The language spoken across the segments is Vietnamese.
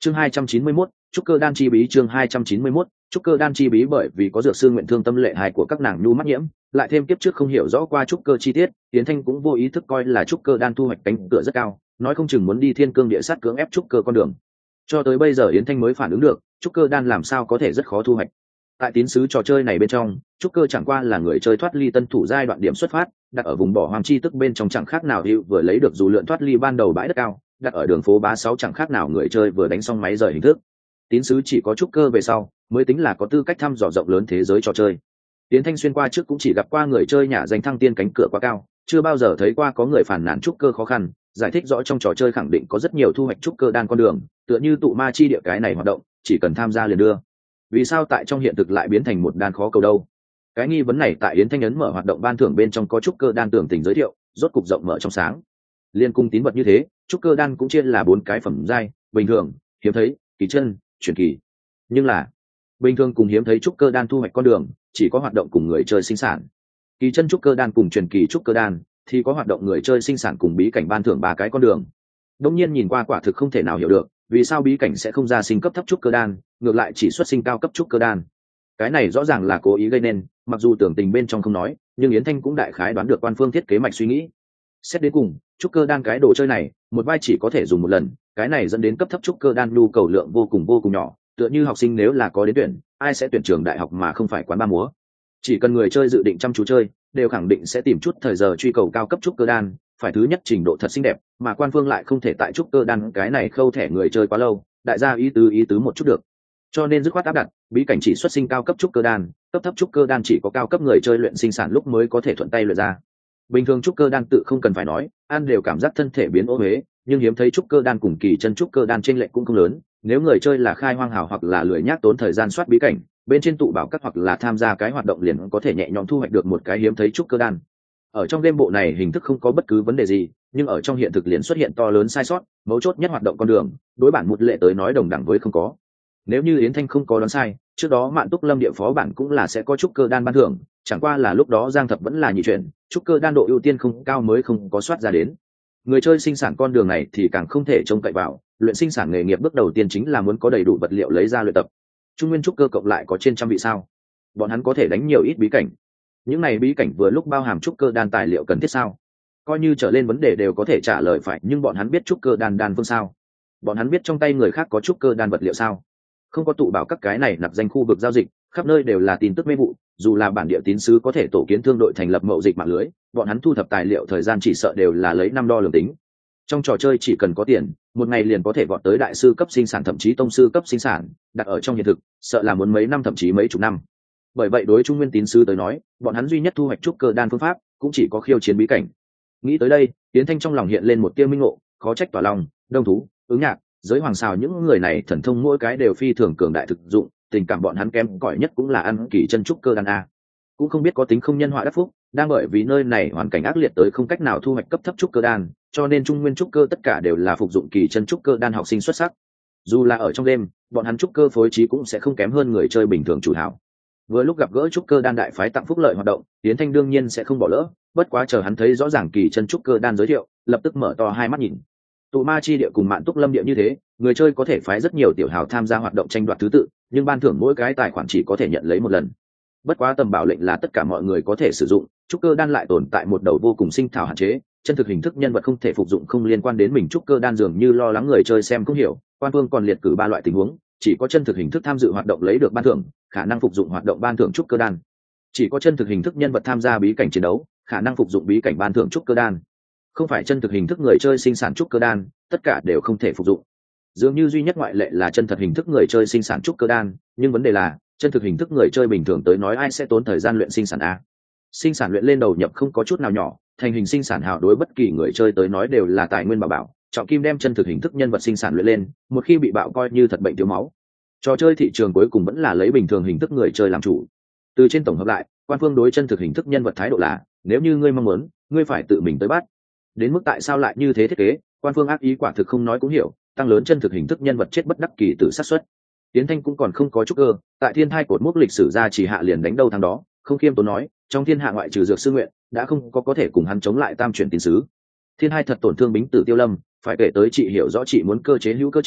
Chương 291, trúc cơ đan chi bí. Chương 291, trúc cơ đan chi bí. Bởi vì có dược sư nguyện thương tâm lệ hài của các nàng nhu mắc nhiễm, lại thêm kiếp trước không hiểu rõ qua trúc cơ chi tiết, Yến Thanh cũng vô ý thức coi là trúc cơ đan thu hoạch cánh cửa rất cao, nói không chừng muốn đi thiên cương địa sát cưỡng ép trúc cơ con đường. Cho tới bây giờ Yến Thanh mới phản ứng được, trúc cơ đan làm sao có thể rất khó thu hoạch. Tại tín sứ trò chơi này bên trong, trúc cơ chẳng qua là người chơi thoát ly tân thủ giai đoạn điểm xuất phát, đặt ở vùng bỏ hoang chi tức bên trong chẳng khác nào hữu vừa lấy được dù lượn thoát ly ban đầu bãi đất cao, đặt ở đường phố bá 6 chẳng khác nào người chơi vừa đánh xong máy rời hình thức. Tín sứ chỉ có trúc cơ về sau mới tính là có tư cách thăm dò rộng lớn thế giới trò chơi. Tiến Thanh xuyên qua trước cũng chỉ gặp qua người chơi nhà danh thăng tiên cánh cửa quá cao, chưa bao giờ thấy qua có người phản nàn trúc cơ khó khăn, giải thích rõ trong trò chơi khẳng định có rất nhiều thu hoạch trúc cơ đan con đường, tựa như tụ ma chi địa cái này hoạt động, chỉ cần tham gia liền đưa. Vì sao tại trong hiện thực lại biến thành một đan khó cầu đâu? Cái nghi vấn này tại Yến Thanh ấn mở hoạt động ban thưởng bên trong có trúc cơ đan tưởng tình giới thiệu, rốt cục rộng mở trong sáng. Liên cung tín vật như thế, trúc cơ đan cũng chia là 4 cái phẩm giai, bình thường, hiếm thấy, kỳ chân, truyền kỳ. Nhưng là bình thường cùng hiếm thấy trúc cơ đan thu hoạch con đường chỉ có hoạt động cùng người chơi sinh sản, kỳ chân trúc cơ đan cùng truyền kỳ trúc cơ đan thì có hoạt động người chơi sinh sản cùng bí cảnh ban thưởng 3 cái con đường. Đông nhiên nhìn qua quả thực không thể nào hiểu được vì sao bí cảnh sẽ không ra sinh cấp thấp trúc cơ đan, ngược lại chỉ xuất sinh cao cấp trúc cơ đan. Cái này rõ ràng là cố ý gây nên, mặc dù tưởng tình bên trong không nói, nhưng Yến Thanh cũng đại khái đoán được quan phương thiết kế mạch suy nghĩ. Xét đến cùng, trúc cơ đan cái đồ chơi này một vai chỉ có thể dùng một lần, cái này dẫn đến cấp thấp trúc cơ đan nhu cầu lượng vô cùng nhỏ, tựa như học sinh nếu là có đến tuyển, ai sẽ tuyển trường đại học mà không phải quán ba múa. Chỉ cần người chơi dự định chăm chú chơi, đều khẳng định sẽ tìm chút thời giờ truy cầu cao cấp trúc cơ đan, phải thứ nhất trình độ thật xinh đẹp, mà quan phương lại không thể tại trúc cơ đan cái này khâu thẻ người chơi quá lâu, đại gia ý tứ một chút được. Cho nên dứt khoát áp đặt, bí cảnh chỉ xuất sinh cao cấp trúc cơ đan, cấp thấp trúc cơ đan chỉ có cao cấp người chơi luyện sinh sản lúc mới có thể thuận tay luyện ra. Bình thường trúc cơ đan tự không cần phải nói, ăn đều cảm giác thân thể biến ô huế, nhưng hiếm thấy trúc cơ đan cùng kỳ chân trúc cơ đan chênh lệch cũng không lớn. Nếu người chơi là khai hoang hào hoặc là lười nhác tốn thời gian soát bí cảnh, bên trên tụ bảo các hoặc là tham gia cái hoạt động liền có thể nhẹ nhõm thu hoạch được một cái hiếm thấy trúc cơ đan. Ở trong game bộ này hình thức không có bất cứ vấn đề gì, nhưng ở trong hiện thực liền xuất hiện to lớn sai sót, mấu chốt nhất hoạt động con đường, đối bản một lệ tới nói đồng đẳng với không có. Nếu như Yến Thanh không có đoán sai, trước đó Mạn Túc Lâm địa phó bản cũng là sẽ có trúc cơ đan ban thưởng, chẳng qua là lúc đó Giang Thập vẫn là nhị chuyện, trúc cơ đan độ ưu tiên không cao mới không có soát ra đến. Người chơi sinh sản con đường này thì càng không thể trông cậy vào, luyện sinh sản nghề nghiệp bước đầu tiên chính là muốn có đầy đủ vật liệu lấy ra luyện tập. Trung nguyên trúc cơ cộng lại có trên trăm vị sao? Bọn hắn có thể đánh nhiều ít bí cảnh. Những này bí cảnh vừa lúc bao hàm trúc cơ đan tài liệu cần thiết sao? Coi như trở lên vấn đề đều có thể trả lời phải, nhưng bọn hắn biết trúc cơ đan phương sao? Bọn hắn biết trong tay người khác có trúc cơ đan vật liệu sao? Không có tụ bảo các cái này nạp danh khu vực giao dịch, khắp nơi đều là tin tức mê vụ, dù là bản địa tín sứ có thể tổ kiến thương đội thành lập mậu dịch mạng lưới, bọn hắn thu thập tài liệu thời gian chỉ sợ đều là lấy năm đo lường tính. Trong trò chơi chỉ cần có tiền, một ngày liền có thể vọt tới đại sư cấp sinh sản thậm chí tông sư cấp sinh sản, đặt ở trong hiện thực sợ là muốn mấy năm thậm chí mấy chục năm. Bởi vậy đối trung nguyên tín sứ tới nói, bọn hắn duy nhất thu hoạch trúc cơ đan phương pháp cũng chỉ có khiêu chiến bí cảnh. Nghĩ tới đây, Tiến Thanh trong lòng hiện lên một tia minh ngộ, khó trách tỏa lòng, đông thú, ứng nhạc, giới hoàng xào những người này thần thông mỗi cái đều phi thường cường đại thực dụng, tình cảm bọn hắn kém cỏi nhất cũng là ăn kỳ chân trúc cơ đan a. Cũng không biết có tính không nhân họa đắc phúc, đang bởi vì nơi này hoàn cảnh ác liệt tới không cách nào thu hoạch cấp thấp trúc cơ đan, cho nên trung nguyên trúc cơ tất cả đều là phục dụng kỳ chân trúc cơ đan học sinh xuất sắc. Dù là ở trong đêm, bọn hắn trúc cơ phối trí cũng sẽ không kém hơn người chơi bình thường chủ hảo. Vừa lúc gặp gỡ trúc cơ đan đại phái tặng phúc lợi hoạt động, Tiến Thanh đương nhiên sẽ không bỏ lỡ, bất quá chờ hắn thấy rõ ràng kỳ chân trúc cơ đan giới thiệu, lập tức mở to hai mắt nhìn. Tụ ma chi địa cùng Mạn Túc Lâm địa như thế, người chơi có thể phái rất nhiều tiểu hào tham gia hoạt động tranh đoạt thứ tự, nhưng ban thưởng mỗi cái tài khoản chỉ có thể nhận lấy một lần. Bất quá tầm bảo lệnh là tất cả mọi người có thể sử dụng, trúc cơ đan lại tồn tại một đầu vô cùng sinh thảo hạn chế, chân thực hình thức nhân vật không thể phục dụng không liên quan đến mình trúc cơ đan, dường như lo lắng người chơi xem không hiểu, quan phương còn liệt cử 3 loại tình huống, chỉ có chân thực hình thức tham dự hoạt động lấy được ban thưởng, khả năng phục dụng hoạt động ban thưởng trúc cơ đan. Chỉ có chân thực hình thức nhân vật tham gia bí cảnh chiến đấu, khả năng phục dụng bí cảnh ban thưởng trúc cơ đan. Không phải chân thực hình thức người chơi sinh sản trúc cơ đan, tất cả đều không thể phục dụng. Dường như duy nhất ngoại lệ là chân thật hình thức người chơi sinh sản trúc cơ đan, nhưng vấn đề là chân thực hình thức người chơi bình thường tới nói ai sẽ tốn thời gian luyện sinh sản a? Sinh sản luyện lên đầu nhập không có chút nào nhỏ, thành hình sinh sản hào đối bất kỳ người chơi tới nói đều là tài nguyên bảo bảo, trọng kim đem chân thực hình thức nhân vật sinh sản luyện lên, một khi bị bạo coi như thật bệnh thiếu máu. Trò chơi thị trường cuối cùng vẫn là lấy bình thường hình thức người chơi làm chủ. Từ trên tổng hợp lại, quan phương đối chân thực hình thức nhân vật thái độ là, nếu như ngươi mong muốn, ngươi phải tự mình tới bắt. Đến mức tại sao lại như thế thiết kế, quan phương ác ý quả thực không nói cũng hiểu, tăng lớn chân thực hình thức nhân vật chết bất đắc kỳ tử sát suất. Tiến Thanh cũng còn không có chút cơ, tại thiên thai cột mốc lịch sử ra chỉ hạ liền đánh đâu thắng đó, không khiêm tốn nói, trong thiên hạ ngoại trừ dược sư nguyện, đã không có thể cùng hắn chống lại tam chuyển tín sứ. Thiên hai thật tổn thương bính tử Tiêu Lâm, phải kể tới chị hiểu rõ chị muốn cơ chế hữu cơ chế,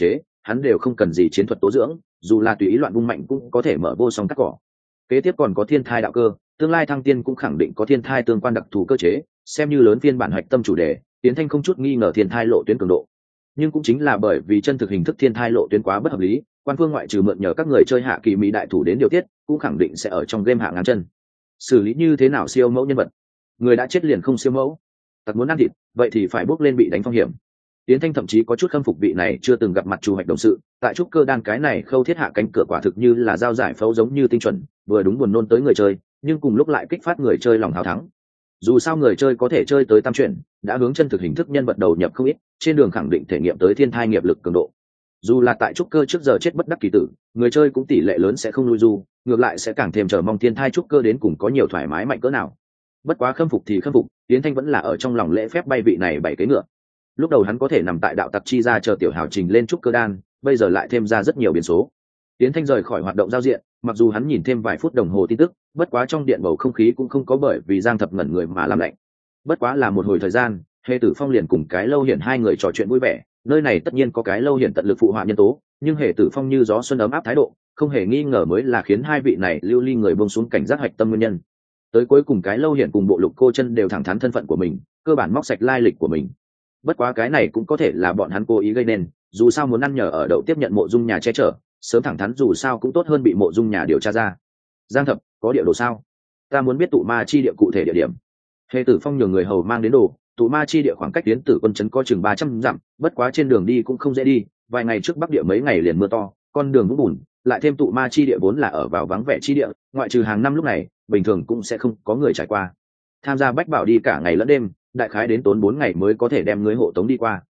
hắn đều không cần gì chiến thuật tố dưỡng, dù là tùy ý loạn vung mạnh cũng có thể mở vô song cắt cỏ. Kế tiếp còn có thiên thai đạo cơ, tương lai thăng tiên cũng khẳng định có thiên thai tương quan đặc thù cơ chế, xem như lớn phiên bản hoạch tâm chủ đề, Tiến Thanh không chút nghi ngờ thiên thai lộ tuyến cường độ. Nhưng cũng chính là bởi vì chân thực hình thức thiên thai lộ tuyến quá bất hợp lý, quan phương ngoại trừ mượn nhờ các người chơi hạ kỳ mỹ đại thủ đến điều tiết, cũng khẳng định sẽ ở trong game hạ ngang chân. Xử lý như thế nào siêu mẫu nhân vật? Người đã chết liền không siêu mẫu, tặc muốn ăn thịt, vậy thì phải bước lên bị đánh phong hiểm. Tiến Thanh thậm chí có chút khâm phục vị này chưa từng gặp mặt chủ hoạch đồng sự, tại trúc cơ đan cái này khâu thiết hạ cánh cửa quả thực như là dao giải phẫu giống như tinh chuẩn, vừa đúng buồn nôn tới người chơi, nhưng cùng lúc lại kích phát người chơi lòng hào thắng. Dù sao người chơi có thể chơi tới tam chuyển, đã hướng chân thực hình thức nhân vật đầu nhập không ít, trên đường khẳng định thể nghiệm tới thiên thai nghiệp lực cường độ. Dù là tại trúc cơ trước giờ chết bất đắc kỳ tử, người chơi cũng tỷ lệ lớn sẽ không lui du, ngược lại sẽ càng thêm chờ mong thiên thai trúc cơ đến cùng có nhiều thoải mái mạnh cỡ nào. Bất quá khâm phục thì khâm phục, Tiến Thanh vẫn là ở trong lòng lễ phép bay vị này bảy cái ngựa. Lúc đầu hắn có thể nằm tại đạo tặc chi ra chờ tiểu hào trình lên trúc cơ đan, bây giờ lại thêm ra rất nhiều biến số. Tiến Thanh rời khỏi hoạt động giao diện, mặc dù hắn nhìn thêm vài phút đồng hồ tin tức, bất quá trong điện bầu không khí cũng không có bởi vì Giang Thập ngẩn người mà làm lạnh. Bất quá là một hồi thời gian, Hề Tử Phong liền cùng cái Lâu Hiển hai người trò chuyện vui vẻ, nơi này tất nhiên có cái Lâu Hiển tận lực phụ họa nhân tố, nhưng Hề Tử Phong như gió xuân ấm áp thái độ, không hề nghi ngờ mới là khiến hai vị này lưu ly người buông xuống cảnh giác hạch tâm nguyên nhân. Tới cuối cùng cái Lâu Hiển cùng Bộ Lục cô chân đều thẳng thắn thân phận của mình, cơ bản móc sạch lai lịch của mình. Bất quá cái này cũng có thể là bọn hắn cố ý gây nên, dù sao muốn ăn nhờ ở đậu tiếp nhận Mộ Dung nhà che chở, sớm thẳng thắn dù sao cũng tốt hơn bị Mộ Dung nhà điều tra ra. Giang Thập, có địa đồ sao? Ta muốn biết tụ ma chi địa cụ thể địa điểm. Hề Tử Phong nhường người hầu mang đến đồ, tụ ma chi địa khoảng cách Tiến Tử quân trấn có chừng 300 dặm, bất quá trên đường đi cũng không dễ đi, vài ngày trước bắc địa mấy ngày liền mưa to, con đường vũng bùn, lại thêm tụ ma chi địa vốn là ở vào vắng vẻ chi địa, ngoại trừ hàng năm lúc này, bình thường cũng sẽ không có người trải qua. Tham gia bách bảo đi cả ngày lẫn đêm, đại khái đến tốn 4 ngày mới có thể đem ngươi hộ tống đi qua.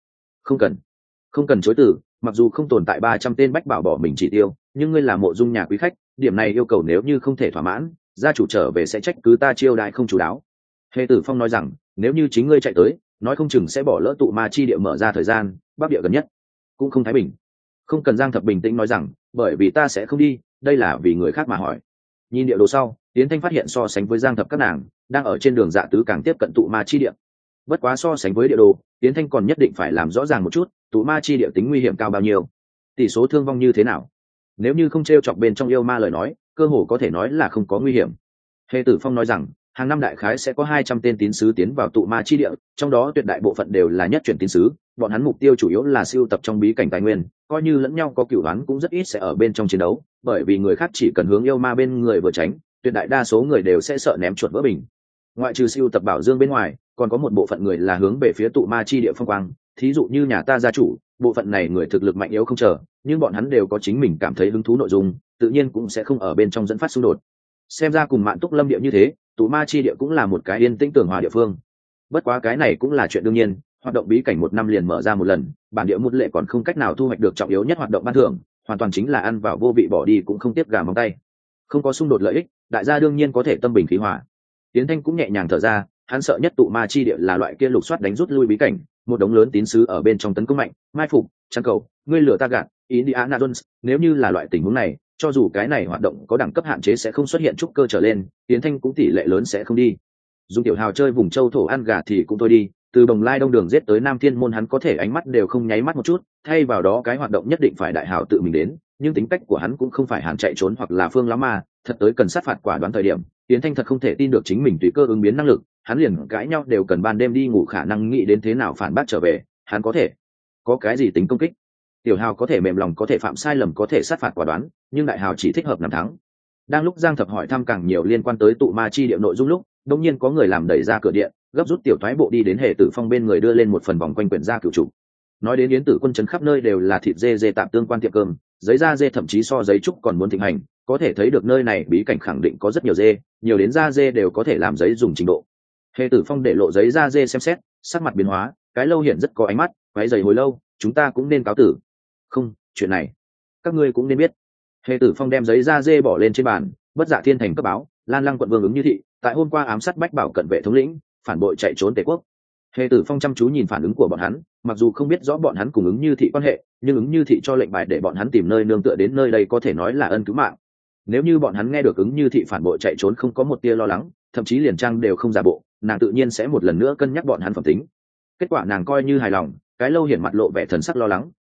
Không cần chối từ, mặc dù không tồn tại 300 tên bách bảo bỏ mình chỉ tiêu, nhưng ngươi là Mộ Dung nhà quý khách, điểm này yêu cầu nếu như không thể thỏa mãn, gia chủ trở về sẽ trách cứ ta chiêu đãi không chú đáo. Hề Tử Phong nói rằng, nếu như chính ngươi chạy tới, nói không chừng sẽ bỏ lỡ tụ ma chi địa mở ra thời gian, bắc địa gần nhất cũng không thái bình. Không cần. Giang Thập bình tĩnh nói rằng, bởi vì ta sẽ không đi, đây là vì người khác mà hỏi. Nhìn địa đồ sau, Tiến Thanh phát hiện so sánh với Giang Thập các nàng đang ở trên đường dạ tứ càng tiếp cận tụ ma chi địa. Bất quá so sánh với địa đồ, Tiến Thanh còn nhất định phải làm rõ ràng một chút, tụ ma chi địa tính nguy hiểm cao bao nhiêu, tỷ số thương vong như thế nào. Nếu như không t r e o chọc bên trong yêu ma lời nói, cơ hồ có thể nói là không có nguy hiểm. Hề Tử Phong nói rằng, hàng năm đại khái sẽ có 200 tên tín sứ tiến vào tụ ma chi địa, trong đó tuyệt đại bộ phận đều là nhất chuyển tín sứ, bọn hắn mục tiêu chủ yếu là sưu tập trong bí cảnh tài nguyên, coi như lẫn nhau có cửu đoán cũng rất ít sẽ ở bên trong chiến đấu, bởi vì người khác chỉ cần hướng yêu ma bên người vừa tránh, tuyệt đại đa số người đều sẽ sợ ném chuột vỡ bình. Ngoại trừ sưu tập bảo dương bên ngoài, còn có một bộ phận người là hướng về phía tụ ma chi địa phong quang, thí dụ như nhà ta gia chủ, bộ phận này người thực lực mạnh yếu không chờ, nhưng bọn hắn đều có chính mình cảm thấy hứng thú nội dung, tự nhiên cũng sẽ không ở bên trong dẫn phát xung đột. Xem ra cùng Mạn Túc Lâm địa như thế, tụ ma chi địa cũng là một cái yên tĩnh tường hòa địa phương. Bất quá cái này cũng là chuyện đương nhiên, hoạt động bí cảnh 1 năm liền mở ra một lần, bản địa một lệ còn không cách nào thu hoạch được trọng yếu nhất hoạt động ban thưởng, hoàn toàn chính là ăn vào vô vị bỏ đi cũng không tiếp gà móng tay. Không có xung đột lợi ích, đại gia đương nhiên có thể tâm bình khí hòa. Tiến Thanh cũng nhẹ nhàng thở ra, hắn sợ nhất tụ ma chi địa là loại kia lục soát đánh rút lui bí cảnh, một đống lớn tín sứ ở bên trong tấn công mạnh, mai phục, chăn cầu, ngươi lửa ta gạt, Indiana Jones, nếu như là loại tình huống này, cho dù cái này hoạt động có đẳng cấp hạn chế sẽ không xuất hiện trúc cơ trở lên, Tiến Thanh cũng tỷ lệ lớn sẽ không đi. Dùng tiểu hào chơi vùng châu thổ ăn gà thì cũng thôi đi, từ Bồng Lai Đông Đường giết tới Nam Thiên Môn hắn có thể ánh mắt đều không nháy mắt một chút, thay vào đó cái hoạt động nhất định phải đại hào tự mình đến, nhưng tính cách của hắn cũng không phải hàn chạy trốn hoặc là phương lắm mà, thật tới cần sát phạt quả đoán thời điểm, Tiến Thanh thật không thể tin được chính mình tùy cơ ứng biến năng lực, hắn liền cãi nhau đều cần ban đêm đi ngủ khả năng nghĩ đến thế nào phản bác trở về, hắn có thể có cái gì tính công kích. Tiểu hào có thể mềm lòng, có thể phạm sai lầm, có thể sát phạt quả đoán, nhưng đại hào chỉ thích hợp nắm thắng. Đang lúc Giang Thập hỏi thăm càng nhiều liên quan tới tụ ma chi địa nội dung lúc, đột nhiên có người làm đẩy ra cửa điện, gấp rút tiểu thoái bộ đi đến Hề Tử Phong bên người đưa lên một phần vòng quanh quyển gia cửu trụ. Nói đến Yến Tử quân trấn khắp nơi đều là thịt dê tạm tương quan tiệm cơm, giấy da dê thậm chí so giấy trúc còn muốn thịnh hành, có thể thấy được nơi này bí cảnh khẳng định có rất nhiều dê, nhiều đến da dê đều có thể làm giấy dùng trình độ. Hề Tử Phong để lộ giấy da dê xem xét, sắc mặt biến hóa, cái Lâu Hiển rất có ánh mắt, váy giày hồi lâu, chúng ta cũng nên cáo tử. Không, chuyện này các ngươi cũng nên biết. Hề Tử Phong đem giấy da dê bỏ lên trên bàn, bất dạ thiên thành cấp báo, Lan Lăng quận vương ứng như thị, tại hôm qua ám sát Bách Bảo cận vệ thống lĩnh, phản bội chạy trốn Tề quốc. Hề Tử Phong chăm chú nhìn phản ứng của bọn hắn, mặc dù không biết rõ bọn hắn cùng ứng như thị quan hệ, nhưng ứng như thị cho lệnh bài để bọn hắn tìm nơi nương tựa đến nơi đây có thể nói là ân cứu mạng. Nếu như bọn hắn nghe được ứng như thị phản bội chạy trốn không có một tia lo lắng, thậm chí liền trang đều không giả bộ, nàng tự nhiên sẽ một lần nữa cân nhắc bọn hắn phẩm tính. Kết quả nàng coi như hài lòng, cái Lâu Hiển mặt lộ vẻ thần sắc lo lắng,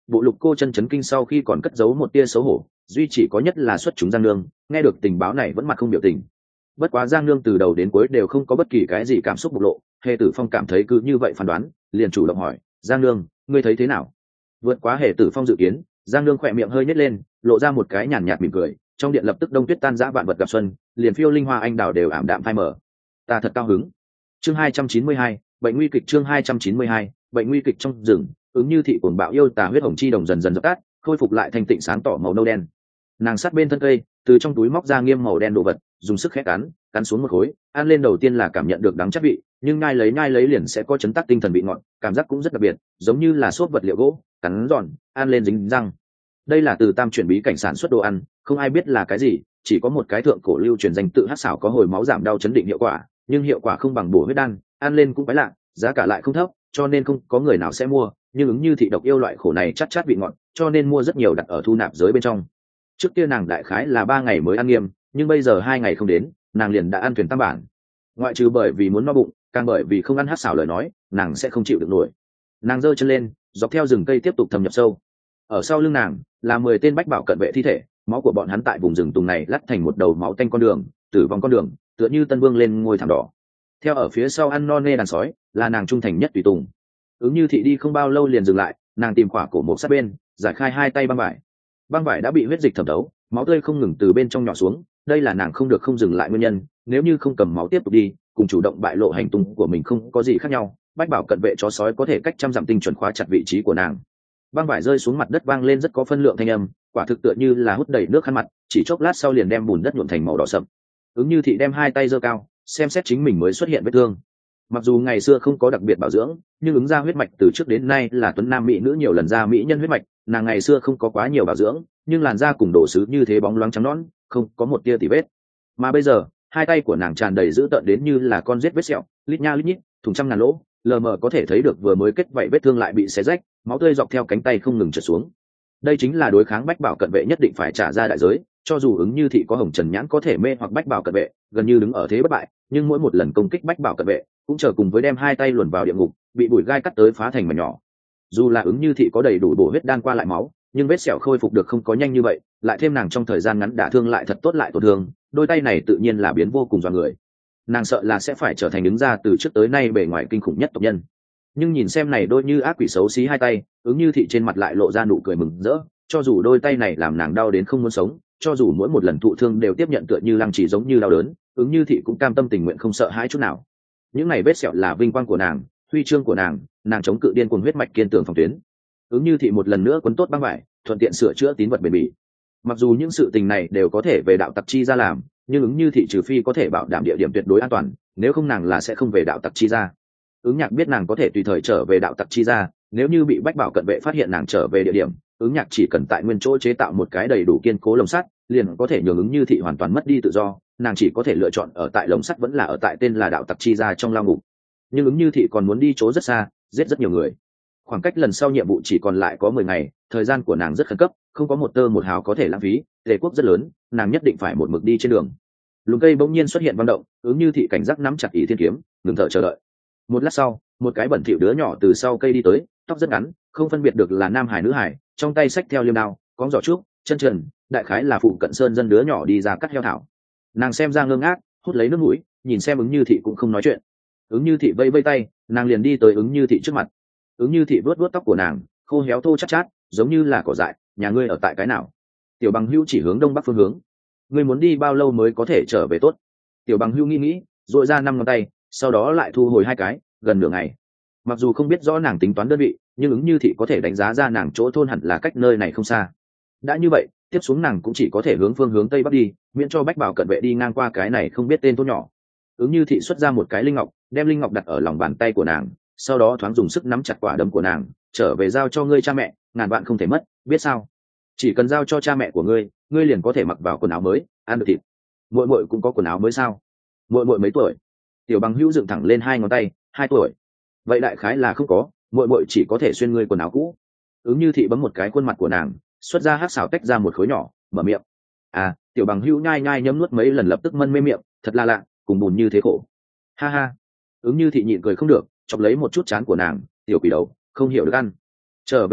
bộ lục cô chân chấn kinh sau khi còn cất giấu một tia xấu hổ, duy chỉ có nhất là xuất chúng Giang Nương, nghe được tình báo này vẫn mặt không biểu tình. Bất quá Giang Nương từ đầu đến cuối đều không có bất kỳ cái gì cảm xúc bộc lộ, Hề Tử Phong cảm thấy cứ như vậy phán đoán, liền chủ động hỏi, Giang Nương, ngươi thấy thế nào? Vượt quá Hề Tử Phong dự kiến, Giang Nương khỏe miệng hơi nhếch lên, lộ ra một cái nhàn nhạt mỉm cười, trong điện lập tức đông tuyết tan rã vạn vật gặp xuân, liền phiêu linh hoa anh đào đều ảm đạm phai mờ. Ta thật cao hứng. Chương 292, bệnh nguy kịch. Chương 292, bệnh nguy kịch. Trong rừng, ứng như thị cuồng bạo yêu tà huyết hồng chi đồng dần dần dập tắt, khôi phục lại thành tịnh sáng tỏ màu nâu đen. Nàng sát bên thân cây, từ trong túi móc ra nghiêm màu đen đồ vật, dùng sức khẽ cắn xuống một khối, ăn lên đầu tiên là cảm nhận được đắng chát vị, nhưng nhai lấy liền sẽ có chấn tác tinh thần vị ngọt, cảm giác cũng rất đặc biệt, giống như là xốp vật liệu gỗ, cắn giòn, ăn lên dính răng. Đây là từ Tam chuyển bí cảnh sản xuất đồ ăn, không ai biết là cái gì, chỉ có một cái thượng cổ lưu truyền danh tự hắc xảo có hồi máu giảm đau chấn định hiệu quả, nhưng hiệu quả không bằng bổ huyết đan, ăn lên cũng quái lạ, giá cả lại không thấp, cho nên không có người nào sẽ mua, nhưng ứng như thị độc yêu loại khổ này chát vị ngọt, cho nên mua rất nhiều đặt ở thu nạp giới bên trong. Trước kia nàng đại khái là 3 ngày mới ăn nghiêm, nhưng bây giờ 2 ngày không đến, nàng liền đã ăn thuyền tam bản. Ngoại trừ bởi vì muốn no bụng, càng bởi vì không ăn hắc xảo lời nói, nàng sẽ không chịu được nổi. Nàng giơ chân lên, dọc theo rừng cây tiếp tục thâm nhập sâu. Ở sau lưng nàng là 10 tên bách bảo cận vệ thi thể, máu của bọn hắn tại vùng rừng tùng này lắt thành một đầu máu tanh con đường, tử vong con đường, tựa như tân vương lên ngôi thảm đỏ. Theo ở phía sau ăn no nê đàn sói, là nàng trung thành nhất tùy tùng. Ứng như thị đi không bao lâu liền dừng lại, nàng tìm khỏa cổ một sát bên, giải khai 2 tay băng vải đã bị huyết dịch thẩm thấu, máu tươi không ngừng từ bên trong nhỏ xuống, đây là nàng không được không dừng lại nguyên nhân, nếu như không cầm máu tiếp tục đi, cùng chủ động bại lộ hành tung của mình không có gì khác nhau, bách bảo cận vệ chó sói có thể cách trăm dặm tinh chuẩn khóa chặt vị trí của nàng. Băng vải rơi xuống mặt đất vang lên rất có phân lượng thanh âm, quả thực tựa như là hút đầy nước khăn mặt, chỉ chốc lát sau liền đem bùn đất nhuộm thành màu đỏ sậm. Ứng như thị đem 2 tay giơ cao, xem xét chính mình mới xuất hiện vết thương. Mặc dù ngày xưa không có đặc biệt bảo dưỡng, nhưng ứng ra huyết mạch từ trước đến nay là tuấn nam mỹ nữ nhiều lần ra mỹ nhân huyết mạch, nàng ngày xưa không có quá nhiều bảo dưỡng, nhưng làn da cùng đồ sứ như thế bóng loáng trắng nõn, không có một tia tì vết. Mà bây giờ, 2 tay của nàng tràn đầy dữ tợn đến như là con rết vết sẹo, lít nha lít nhít, thùng trăm ngàn lỗ, lờ mờ có thể thấy được vừa mới kết vảy vết thương lại bị xé rách, máu tươi dọc theo cánh tay không ngừng trượt xuống. Đây chính là đối kháng bách bảo cận vệ nhất định phải trả ra đại giới, cho dù ứng như thị có hồng trần nhãn có thể mê hoặc bách bảo cận vệ, gần như đứng ở thế bất bại, nhưng mỗi một lần công kích bách bảo cận vệ cũng chờ cùng với đem 2 tay luồn vào địa ngục, bị bụi gai cắt tới phá thành mảnh nhỏ. Dù là ứng như thị có đầy đủ bổ huyết đan qua lại máu, nhưng vết sẹo khôi phục được không có nhanh như vậy, lại thêm nàng trong thời gian ngắn đả thương lại thật tốt lại tổn thương, đôi tay này tự nhiên là biến vô cùng dọa người. Nàng sợ là sẽ phải trở thành đứng ra từ trước tới nay bề ngoài kinh khủng nhất tộc nhân. Nhưng nhìn xem này đôi như ác quỷ xấu xí 2 tay, ứng như thị trên mặt lại lộ ra nụ cười mừng rỡ, cho dù đôi tay này làm nàng đau đến không muốn sống, cho dù mỗi một lần thụ thương đều tiếp nhận tựa như lăng trì giống như đau đớn, ứng như thị cũng cam tâm tình nguyện không sợ hãi chút nào. Những này vết sẹo là vinh quang của nàng, huy chương của nàng chống cự điên cuồng huyết mạch kiên tường phòng tuyến. Ứng như thị một lần nữa quấn tốt băng vải, thuận tiện sửa chữa tín vật bền bỉ. Mặc dù những sự tình này đều có thể về đạo tặc chi ra làm, nhưng ứng như thị trừ phi có thể bảo đảm địa điểm tuyệt đối an toàn, nếu không nàng là sẽ không về đạo tặc chi ra. Ứng nhạc biết nàng có thể tùy thời trở về đạo tặc chi ra, nếu như bị bách bảo cận vệ phát hiện nàng trở về địa điểm, ứng nhạc chỉ cần tại nguyên chỗ chế tạo một cái đầy đủ kiên cố lồng sắt, liền có thể nhường ứng như thị hoàn toàn mất đi tự do, nàng chỉ có thể lựa chọn ở tại lồng sắt vẫn là ở tại tên là đạo tặc chi ra trong lao ngục. Nhưng ứng như thị còn muốn đi chỗ rất xa, giết rất nhiều người. Khoảng cách lần sau nhiệm vụ chỉ còn lại có 10 ngày, thời gian của nàng rất khẩn cấp, không có một tơ một hào có thể lãng phí, tề quốc rất lớn, nàng nhất định phải một mực đi trên đường. Lùm cây bỗng nhiên xuất hiện vận động, ứng như thị cảnh giác nắm chặt ỷ thiên kiếm, ngừng thở chờ đợi. Một lát sau, một cái bẩn thỉu đứa nhỏ từ sau cây đi tới, tóc rất ngắn, không phân biệt được là nam hải nữ hải, trong tay xách theo liêm đao, cóng giỏ trúc, chân trần, đại khái là phụ cận sơn dân đứa nhỏ đi ra cắt heo thảo. Nàng xem ra ngơ ngác, hút lấy nước mũi, nhìn xem ứng như thị cũng không nói chuyện. Ứng như thị vây vây tay, nàng liền đi tới ứng như thị trước mặt. Ứng như thị vuốt vuốt tóc của nàng, khô héo thô chát chát, giống như là cỏ dại. Nhà ngươi ở tại cái nào? Tiểu bằng hưu chỉ hướng đông bắc phương hướng. Ngươi muốn đi bao lâu mới có thể trở về tốt? Tiểu bằng hưu nghĩ, dội ra 5 ngón tay, sau đó lại thu hồi 2 cái, gần nửa ngày. Mặc dù không biết rõ nàng tính toán đơn vị, nhưng ứng như thị có thể đánh giá ra nàng chỗ thôn hẳn là cách nơi này không xa. Đã như vậy, tiếp xuống nàng cũng chỉ có thể hướng phương hướng tây bắc đi, miễn cho bách bảo cận vệ đi ngang qua cái này không biết tên thôn nhỏ. Ứng như thị xuất ra một cái linh ngọc, đem linh ngọc đặt ở lòng bàn tay của nàng, sau đó thoáng dùng sức nắm chặt quả đấm của nàng, trở về giao cho ngươi cha mẹ, ngàn vạn không thể mất, biết sao? Chỉ cần giao cho cha mẹ của ngươi, ngươi liền có thể mặc vào quần áo mới, ăn được thịt. Muội muội cũng có quần áo mới sao? Muội muội mấy tuổi? Tiểu bằng hữu dựng thẳng lên 2 ngón tay, 2 tuổi. Vậy đại khái là không có, muội muội chỉ có thể xuyên ngươi quần áo cũ. Ứng như thị bấm một cái khuôn mặt của nàng, xuất ra hắc xảo tách ra một khối nhỏ, mở miệng. À, tiểu bằng hữu nhai nhai nhấm nuốt mấy lần lập tức mân mê miệng, thật là lạ, cùng bùn như thế khổ. Ha ha. Ứng như thị nhịn cười không được, chọc lấy một chút chán của nàng, tiểu quỷ đầu, không hiểu được ăn. Trở về đi,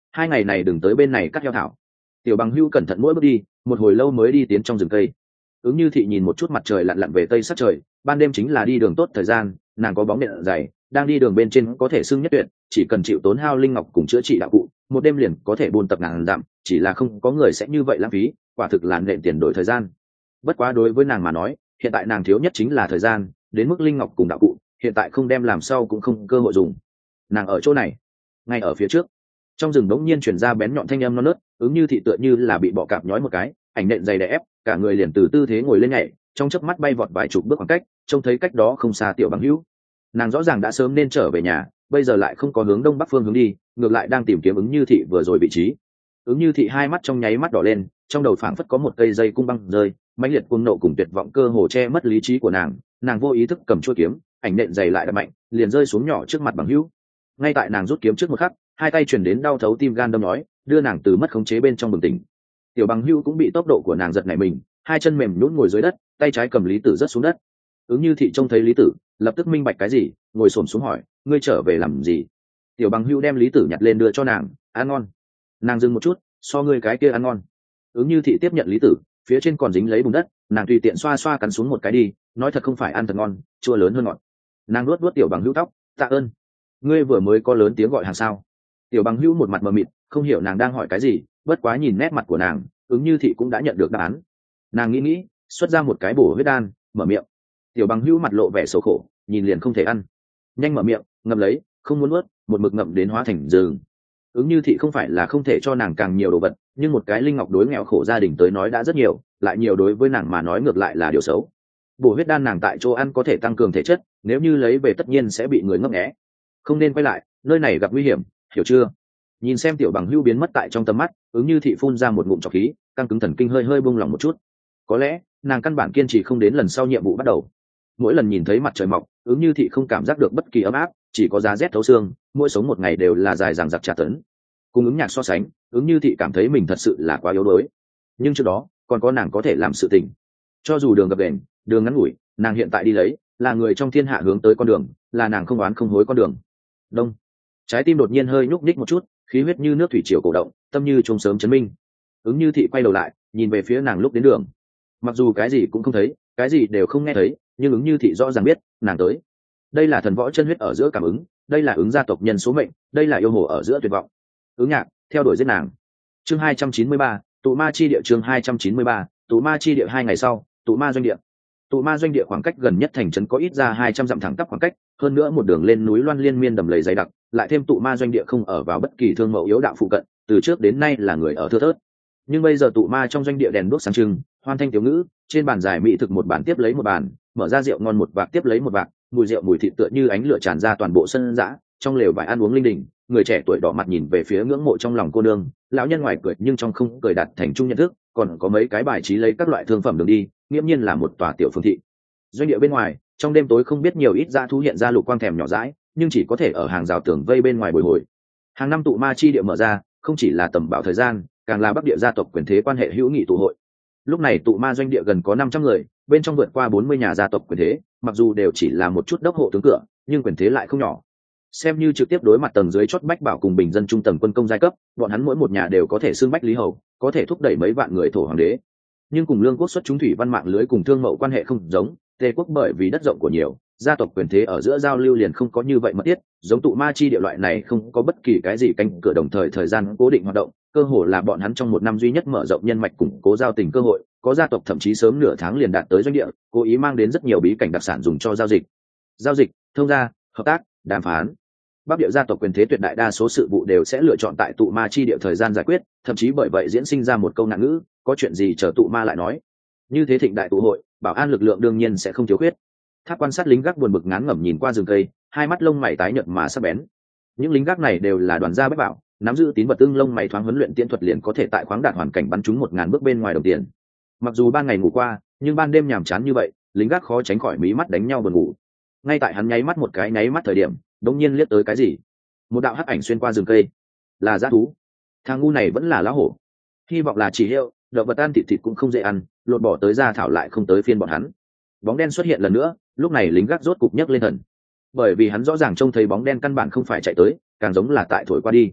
2 ngày này đừng tới bên này cắt heo thảo. Tiểu Bằng Hưu cẩn thận mỗi bước đi, một hồi lâu mới đi tiến trong rừng cây. Ứng Như Thị nhìn một chút mặt trời lặn lặn về tây sắc trời, ban đêm chính là đi đường tốt thời gian, nàng có bóng điện dày, đang đi đường bên trên có thể xưng nhất tuyệt, chỉ cần chịu tốn hao linh ngọc cùng chữa trị đạo cụ, một đêm liền có thể buôn tập ngàn dặm, chỉ là không có người sẽ như vậy lãng phí, quả thực là nện tiền đổi thời gian. Bất quá đối với nàng mà nói, hiện tại nàng thiếu nhất chính là thời gian, đến mức linh ngọc cùng đạo cụ, hiện tại không đem làm sau cũng không cơ hội dùng. Nàng ở chỗ này, ngay ở phía trước. Trong rừng đống nhiên truyền ra bén nhọn thanh âm non nớt, Ứng Như Thị tựa như là bị bọ cạp nhói một cái, ảnh nện dày đè ép, cả người liền từ tư thế ngồi lên nhảy, trong chớp mắt bay vọt vài chục bước khoảng cách, trông thấy cách đó không xa Tiểu Bằng Hữu. Nàng rõ ràng đã sớm nên trở về nhà, bây giờ lại không có hướng đông bắc phương hướng đi, ngược lại đang tìm kiếm Ứng Như Thị vừa rồi vị trí. Ứng Như Thị hai mắt trong nháy mắt đỏ lên, trong đầu phảng phất có một cây dây cung băng rơi, mãnh liệt cuồng nộ cùng tuyệt vọng cơ hồ che mất lý trí của nàng vô ý thức cầm chuôi kiếm, ảnh nện dày lại đập mạnh, liền rơi xuống nhỏ trước mặt Bằng Hữu. Ngay tại nàng rút kiếm trước một khắc, hai tay truyền đến đau thấu tim gan đâm nhói, đưa nàng từ mất khống chế bên trong bừng tỉnh. Tiểu Bằng Hữu cũng bị tốc độ của nàng giật nảy mình, hai chân mềm nhũn ngồi dưới đất, tay trái cầm lý tử rớt xuống đất. Ứng Như Thị trông thấy lý tử, lập tức minh bạch cái gì, ngồi xổm xuống hỏi, ngươi trở về làm gì? Tiểu Bằng Hữu đem lý tử nhặt lên đưa cho nàng, ăn ngon. Nàng dừng một chút, so ngươi cái kia ăn ngon. Ứng Như Thị tiếp nhận lý tử, phía trên còn dính lấy bùn đất, nàng tùy tiện xoa xoa cắn xuống một cái đi, nói thật không phải ăn thật ngon, chua lớn hơn ngọt. Nàng nuốt nuốt Tiểu Bằng Hữu tóc, tạ ơn. Ngươi vừa mới có lớn tiếng gọi hàng sao? Tiểu Bằng Hữu một mặt mờ mịt, không hiểu nàng đang hỏi cái gì, bất quá nhìn nét mặt của nàng, Ứng Như Thị cũng đã nhận được đáp án. Nàng nghĩ, xuất ra một cái bổ huyết đan, mở miệng. Tiểu Bằng Hữu mặt lộ vẻ xấu khổ, nhìn liền không thể ăn, nhanh mở miệng, ngậm lấy, không muốn nuốt, một mực ngậm đến hóa thành rừng. Ứng Như Thị không phải là không thể cho nàng càng nhiều đồ vật, nhưng một cái linh ngọc đối nghèo khổ gia đình tới nói đã rất nhiều, lại nhiều đối với nàng mà nói ngược lại là điều xấu. Bổ huyết đan nàng tại chỗ ăn có thể tăng cường thể chất, nếu như lấy về tất nhiên sẽ bị người ngấp nghé. Không nên quay lại, nơi này gặp nguy hiểm, hiểu chưa? Nhìn xem Tiểu Bằng Hữu biến mất tại trong tầm mắt, Ứng Như Thị phun ra một ngụm trọc khí, căng cứng thần kinh hơi hơi buông lỏng một chút. Có lẽ nàng căn bản kiên trì không đến lần sau nhiệm vụ bắt đầu. Mỗi lần nhìn thấy mặt trời mọc, Ứng Như Thị không cảm giác được bất kỳ ấm áp, chỉ có giá rét thấu xương, mỗi sống một ngày đều là dài dằng dặc tra tấn. Cùng Ứng Nhạc so sánh, Ứng Như Thị cảm thấy mình thật sự là quá yếu đuối. Nhưng trước đó còn có nàng có thể làm sự tình. Cho dù đường gập ghềnh, đường ngắn ngủi, nàng hiện tại đi lấy, là người trong thiên hạ hướng tới con đường, là nàng không oán không hối con đường. Đông, trái tim đột nhiên hơi nhúc nhích một chút, khí huyết như nước thủy triều cổ động, tâm như chuông sớm chấn minh. Ứng Như Thị quay đầu lại, nhìn về phía nàng lúc đến đường. Mặc dù cái gì cũng không thấy, cái gì đều không nghe thấy, nhưng Ứng Như Thị rõ ràng biết nàng tới. Đây là thần võ chân huyết ở giữa cảm ứng, đây là Ứng gia tộc nhân số mệnh, đây là yêu hồ ở giữa tuyệt vọng. Ứng Nhạc theo đuổi giết nàng. Chương 293, tụ ma chi địa. Chương 293, tụ ma chi địa. 2 ngày sau, tụ ma doanh địa. Tụ ma doanh địa khoảng cách gần nhất thành trấn có ít ra 200 dặm thẳng tắp khoảng cách, hơn nữa một đường lên núi loan liên miên đầm lầy dày đặc, lại thêm tụ ma doanh địa không ở vào bất kỳ thương mẫu yếu đạo phụ cận, từ trước đến nay là người ở thưa thớt. Nhưng bây giờ tụ ma trong doanh địa đèn đuốc sáng trưng, hoan thanh tiểu ngữ, trên bàn dài mỹ thực một bàn tiếp lấy một bàn, mở ra rượu ngon một vạc tiếp lấy một vạc, mùi rượu mùi thịt tựa như ánh lửa tràn ra toàn bộ sân dã, trong lều vải ăn uống linh đình, người trẻ tuổi đỏ mặt nhìn về phía ngưỡng mộ trong lòng cô nương, lão nhân ngoài cười nhưng trong không cười đạt thành chung nhận thức, còn có mấy cái bài trí lấy các loại thương phẩm đường đi, nghiễm nhiên là một tòa tiểu phương thị. Doanh địa bên ngoài, trong đêm tối không biết nhiều ít dã thú hiện ra lục quang thèm nhỏ dãi, nhưng chỉ có thể ở hàng rào tường vây bên ngoài bồi hồi. Hàng năm tụ ma chi địa mở ra, không chỉ là tầm bảo thời gian, càng là bắc địa gia tộc quyền thế quan hệ hữu nghị tụ hội. Lúc này tụ ma doanh địa gần có 500 người, bên trong vượt qua 40 nhà gia tộc quyền thế, mặc dù đều chỉ là một chút đốc hộ tướng cửa, nhưng quyền thế lại không nhỏ. Xem như trực tiếp đối mặt tầng dưới chót bách bảo cùng bình dân trung tầng quân công giai cấp, bọn hắn mỗi một nhà đều có thể xưng bách lý hầu, có thể thúc đẩy mấy vạn người thổ hoàng đế. Nhưng cùng lương quốc xuất chúng thủy văn mạng lưới cùng thương mậu quan hệ không giống, Tề quốc bởi vì đất rộng của nhiều, gia tộc quyền thế ở giữa giao lưu liền không có như vậy mật thiết, giống tụ ma chi địa loại này không có bất kỳ cái gì cánh cửa đồng thời thời gian cố định hoạt động, cơ hồ là bọn hắn trong một năm duy nhất mở rộng nhân mạch củng cố giao tình cơ hội, có gia tộc thậm chí sớm nửa tháng liền đạt tới doanh địa, cố ý mang đến rất nhiều bí cảnh đặc sản dùng cho giao dịch, thông gia, hợp tác, đàm phán. Bắc địa gia tộc quyền thế tuyệt đại đa số sự vụ đều sẽ lựa chọn tại tụ ma chi địa thời gian giải quyết, thậm chí bởi vậy diễn sinh ra một câu nạn ngữ, có chuyện gì chờ tụ ma lại nói. Như thế thịnh đại tụ hội, bảo an lực lượng đương nhiên sẽ không thiếu khuyết. Tháp quan sát lính gác buồn bực ngán ngẩm nhìn qua rừng cây, hai mắt lông mày tái nhợt mà sắc bén. Những lính gác này đều là đoàn gia bách bảo, nắm giữ tín vật tương lông mày thoáng huấn luyện tiễn thuật liền có thể tại khoáng đạt hoàn cảnh bắn trúng 1000 bước bên ngoài đồng tiền. Mặc dù ban ngày ngủ qua, nhưng ban đêm nhàm chán như vậy, lính gác khó tránh khỏi mí mắt đánh nhau buồn ngủ. Ngay tại hắn nháy mắt một cái nháy mắt thời điểm, đột nhiên liếc tới cái gì? Một đạo hắc ảnh xuyên qua rừng cây, là dã thú. Thằng ngu này vẫn là lá hổ. Hy vọng là chỉ hiệu, động vật ăn thịt cũng không dễ ăn, lột bỏ tới ra thảo lại không tới phiên bọn hắn. Bóng đen xuất hiện lần nữa, lúc này lính gác rốt cục nhấc lên thần, bởi vì hắn rõ ràng trông thấy bóng đen căn bản không phải chạy tới, càng giống là tại thổi qua đi.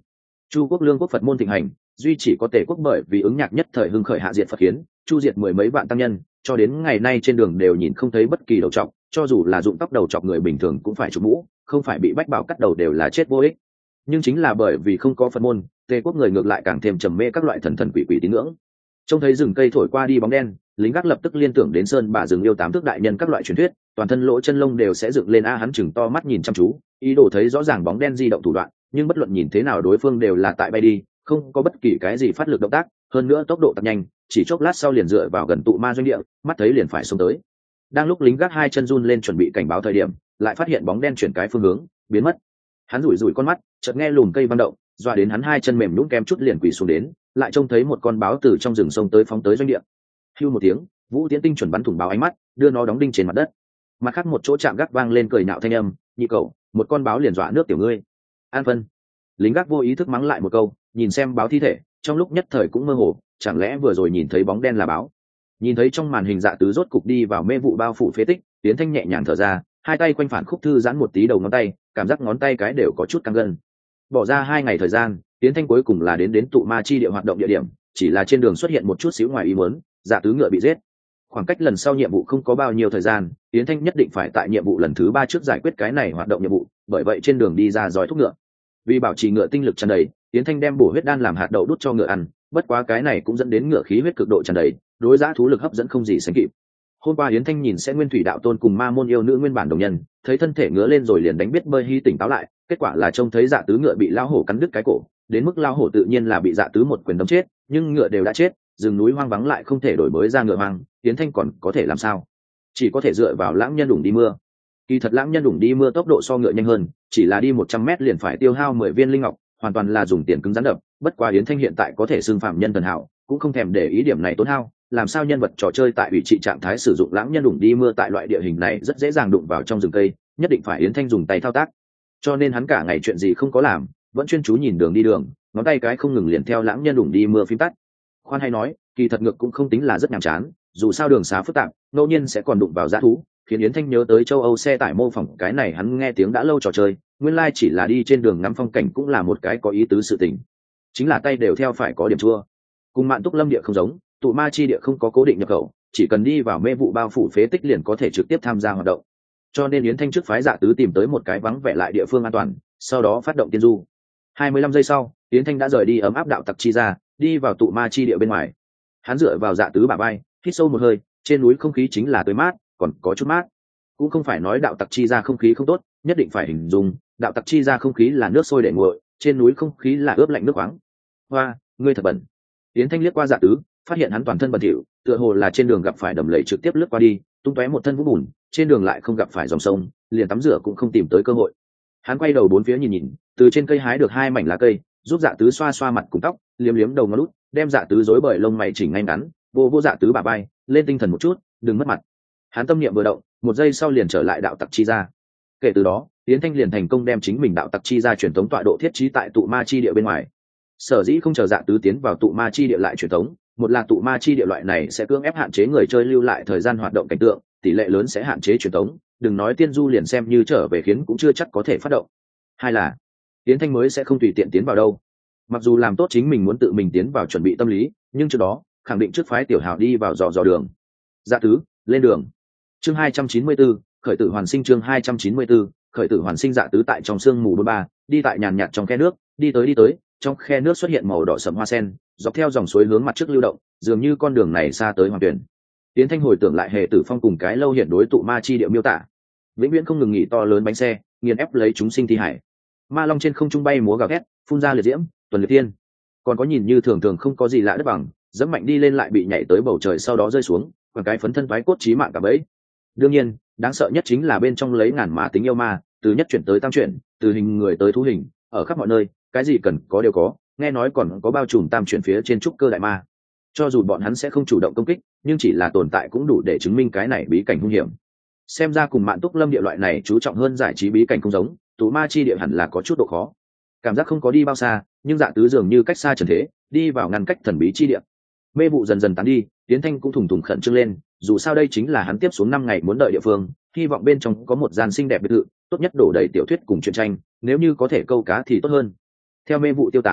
Chu quốc lương quốc Phật môn thịnh hành, duy chỉ có Tề quốc bởi vì ứng nhạc nhất thời hưng khởi hạ diệt Phật kiến, chu diệt mười mấy vạn tăng nhân, cho đến ngày nay trên đường đều nhìn không thấy bất kỳ đầu trọc, cho dù là dụng tóc đầu trọc người bình thường cũng phải chụp mũ, không phải bị bách bảo cắt đầu đều là chết vô ích. Nhưng chính là bởi vì không có Phật môn, Tề quốc người ngược lại càng thêm trầm mê các loại thần thần quỷ quỷ tín ngưỡng. Trông thấy rừng cây thổi qua đi bóng đen, lính gác lập tức liên tưởng đến sơn bà rừng yêu tám thước đại nhân các loại truyền thuyết, toàn thân lỗ chân lông đều sẽ dựng lên. Hắn chừng to mắt nhìn chăm chú, ý đồ thấy rõ ràng bóng đen di động thủ đoạn, nhưng bất luận nhìn thế nào đối phương đều là tại bay đi, không có bất kỳ cái gì phát lực động tác, hơn nữa tốc độ tăng nhanh, chỉ chốc lát sau liền dựa vào gần tụ ma doanh địa, mắt thấy liền phải xông tới. Đang lúc lính gác hai chân run lên chuẩn bị cảnh báo thời điểm, lại phát hiện bóng đen chuyển cái phương hướng, biến mất. Hắn rủi rủi con mắt, chợt nghe lùm cây vang động, dọa đến hắn hai chân mềm nhũn kem chút liền quỳ xuống đến, lại trông thấy một con báo từ trong rừng sông tới phóng tới doanh địa. Hưu một tiếng, Vũ Tiễn Tinh chuẩn bắn thủng báo ánh mắt, đưa nó đóng đinh trên mặt đất. Mặt khác một chỗ chạm gác vang lên cười nhạo thanh âm, nhị cậu, một con báo liền dọa nước tiểu ngươi. An phân. Lính gác vô ý thức mắng lại một câu, nhìn xem báo thi thể, trong lúc nhất thời cũng mơ hồ, chẳng lẽ vừa rồi nhìn thấy bóng đen là báo. Nhìn thấy trong màn hình Dạ Tứ rốt cục đi vào mê vụ bao phủ phế tích, Tiến Thanh nhẹ nhàng thở ra, hai tay quanh phản khúc thư giãn một tí đầu ngón tay, cảm giác ngón tay cái đều có chút căng gân. Bỏ ra 2 ngày thời gian, Tiến Thanh cuối cùng là đến tụ ma chi địa hoạt động địa điểm, chỉ là trên đường xuất hiện một chút xíu ngoài ý muốn, Dạ Tứ ngựa bị giết. Khoảng cách lần sau nhiệm vụ không có bao nhiêu thời gian, Tiến Thanh nhất định phải tại nhiệm vụ lần thứ 3 trước giải quyết cái này hoạt động nhiệm vụ, bởi vậy trên đường đi ra dòi thuốc ngựa. Vì bảo trì ngựa tinh lực tràn đầy, Tiến Thanh đem bổ huyết đan làm hạt đậu đút cho ngựa ăn, bất quá cái này cũng dẫn đến ngựa khí huyết cực độ tràn đầy, đối giá thú lực hấp dẫn không gì sánh kịp. Hôm qua Yến Thanh nhìn sẽ Nguyên Thủy Đạo Tôn cùng Ma Môn yêu nữ nguyên bản đồng nhân, thấy thân thể ngứa lên rồi liền đánh biết bơi hy tỉnh táo lại, kết quả là trông thấy Dạ Tứ ngựa bị lao hổ cắn đứt cái cổ, đến mức lao hổ tự nhiên là bị Dạ Tứ một quyền đấm chết, nhưng ngựa đều đã chết, rừng núi hoang vắng lại không thể đổi mới ra ngựa hoang, Yến Thanh còn có thể làm sao? Chỉ có thể dựa vào lãng nhân đủng đi mưa. Kỳ thật lãng nhân đủng đi mưa tốc độ so ngựa nhanh hơn, chỉ là đi 100 m liền phải tiêu hao 10 viên linh ngọc, hoàn toàn là dùng tiền cứng rắn đập, bất quá Yến Thanh hiện tại có thể xưng phạm nhân thần hảo, cũng không thèm để ý điểm này tốn hao, làm sao nhân vật trò chơi tại ủy trị trạng thái sử dụng lãng nhân đủng đi mưa tại loại địa hình này rất dễ dàng đụng vào trong rừng cây, nhất định phải Yến Thanh dùng tay thao tác. Cho nên hắn cả ngày chuyện gì không có làm, vẫn chuyên chú nhìn đường đi đường, ngón tay cái không ngừng liền theo lãng nhân đủng đi mưa phím tắt. Khoan hay nói, kỳ thật ngược cũng không tính là rất nhàm chán, dù sao đường xá phức tạp, ngẫu nhiên sẽ còn đụng vào dã thú, khiến Yến Thanh nhớ tới châu Âu xe tải mô phỏng cái này hắn nghe tiếng đã lâu trò chơi, nguyên lai chỉ là đi trên đường ngắm phong cảnh cũng là một cái có ý tứ sự tình. Chính là tay đều theo phải có điểm chua. Cùng Mạn Túc Lâm địa không giống, tụ ma chi địa không có cố định nhập khẩu, chỉ cần đi vào mê vụ bao phủ phế tích liền có thể trực tiếp tham gia hoạt động. Cho nên Yến Thanh trước phái Dạ Tứ tìm tới một cái vắng vẻ lại địa phương an toàn, sau đó phát động tiên du. 25 giây sau, Yến Thanh đã rời đi ấm áp đạo tặc chi ra, đi vào tụ ma chi địa bên ngoài. Hắn dựa vào Dạ Tứ bả vai, hít sâu một hơi, trên núi không khí chính là tươi mát, còn có chút mát. Cũng không phải nói đạo tặc chi ra không khí không tốt, nhất định phải hình dung, đạo tặc chi ra không khí là nước sôi để nguội, trên núi không khí là ướp lạnh nước khoáng. Hoa, ngươi thật bẩn. Yến Thanh liếc qua Dạ Tứ, phát hiện hắn toàn thân bẩn thỉu, tựa hồ là trên đường gặp phải đầm lầy trực tiếp lướt qua đi, tung tóe một thân vũ bùn, trên đường lại không gặp phải dòng sông, liền tắm rửa cũng không tìm tới cơ hội. Hắn quay đầu bốn phía nhìn nhìn, từ trên cây hái được 2 mảnh lá cây, giúp Dạ Tứ xoa xoa mặt cùng tóc, liếm liếm đầu ngón út, đem Dạ Tứ rối bời lông mày chỉnh ngay ngắn, vô Dạ Tứ bả vai, lên tinh thần một chút, đừng mất mặt. Hắn tâm niệm vừa động, 1 giây sau liền trở lại đạo tặc chi ra. Kể từ đó, Yến Thanh liền thành công đem chính mình đạo tặc chi ra truyền thống tọa độ thiết trí tại tụ ma chi địa bên ngoài. Sở dĩ không chờ Dạ Tứ tiến vào tụ ma chi địa lại truyền thống, một là tụ ma chi địa loại này sẽ cưỡng ép hạn chế người chơi lưu lại thời gian hoạt động cảnh tượng, tỷ lệ lớn sẽ hạn chế truyền thống, đừng nói tiên du liền xem như trở về khiến cũng chưa chắc có thể phát động. Hai là Yến Thanh mới sẽ không tùy tiện tiến vào đâu. Mặc dù làm tốt chính mình muốn tự mình tiến vào chuẩn bị tâm lý, nhưng trước đó khẳng định trước phái Tiểu Hào đi vào dò đường. Dạ Tứ, lên đường. Chương 294, khởi tử hoàn sinh. Chương 294, khởi tử hoàn sinh. Dạ Tứ tại trong sương mù 43, đi tại nhàn nhạt trong khe nước, đi tới, trong khe nước xuất hiện màu đỏ sẫm hoa sen, dọc theo dòng suối hướng mặt trước lưu động, dường như con đường này xa tới hoàng tuyển. Tiến Thanh hồi tưởng lại Hề Tử Phong cùng cái lâu hiện đối tụ ma chi địa miêu tả, vĩnh viễn không ngừng nghỉ to lớn bánh xe, nghiền ép lấy chúng sinh thi hải. Ma long trên không trung bay múa gào thét, phun ra liệt diễm, tuần liệt thiên. Còn có nhìn như thường thường không có gì lạ đất bằng, dẫm mạnh đi lên lại bị nhảy tới bầu trời sau đó rơi xuống, còn cái phấn thân toái cốt chí mạng cả bấy. Đương nhiên, đáng sợ nhất chính là bên trong lấy ngàn mã tính yêu ma, từ nhất chuyển tới tam chuyển, từ hình người tới thú hình, ở khắp mọi nơi, cái gì cần có đều có, nghe nói còn có bao trùm tam chuyển phía trên trúc cơ đại ma. Cho dù bọn hắn sẽ không chủ động công kích, nhưng chỉ là tồn tại cũng đủ để chứng minh cái này bí cảnh hung hiểm. Xem ra cùng Mạn Túc Lâm địa loại này chú trọng hơn giải trí bí cảnh không giống, tụ ma chi địa hẳn là có chút độ khó. Cảm giác không có đi bao xa, nhưng Dạ Tứ dường như cách xa trần thế, đi vào ngăn cách thần bí chi địa. Mê vụ dần dần tán đi, Tiến Thanh cũng thùng thùng khẩn trương lên, dù sao đây chính là hắn tiếp xuống 5 ngày muốn đợi địa phương, hy vọng bên trong có một gian xinh đẹp biệt thự, tốt nhất đổ đầy tiểu thuyết cùng truyện tranh, nếu như có thể câu cá thì tốt hơn. Theo mê vụ tiêu tán,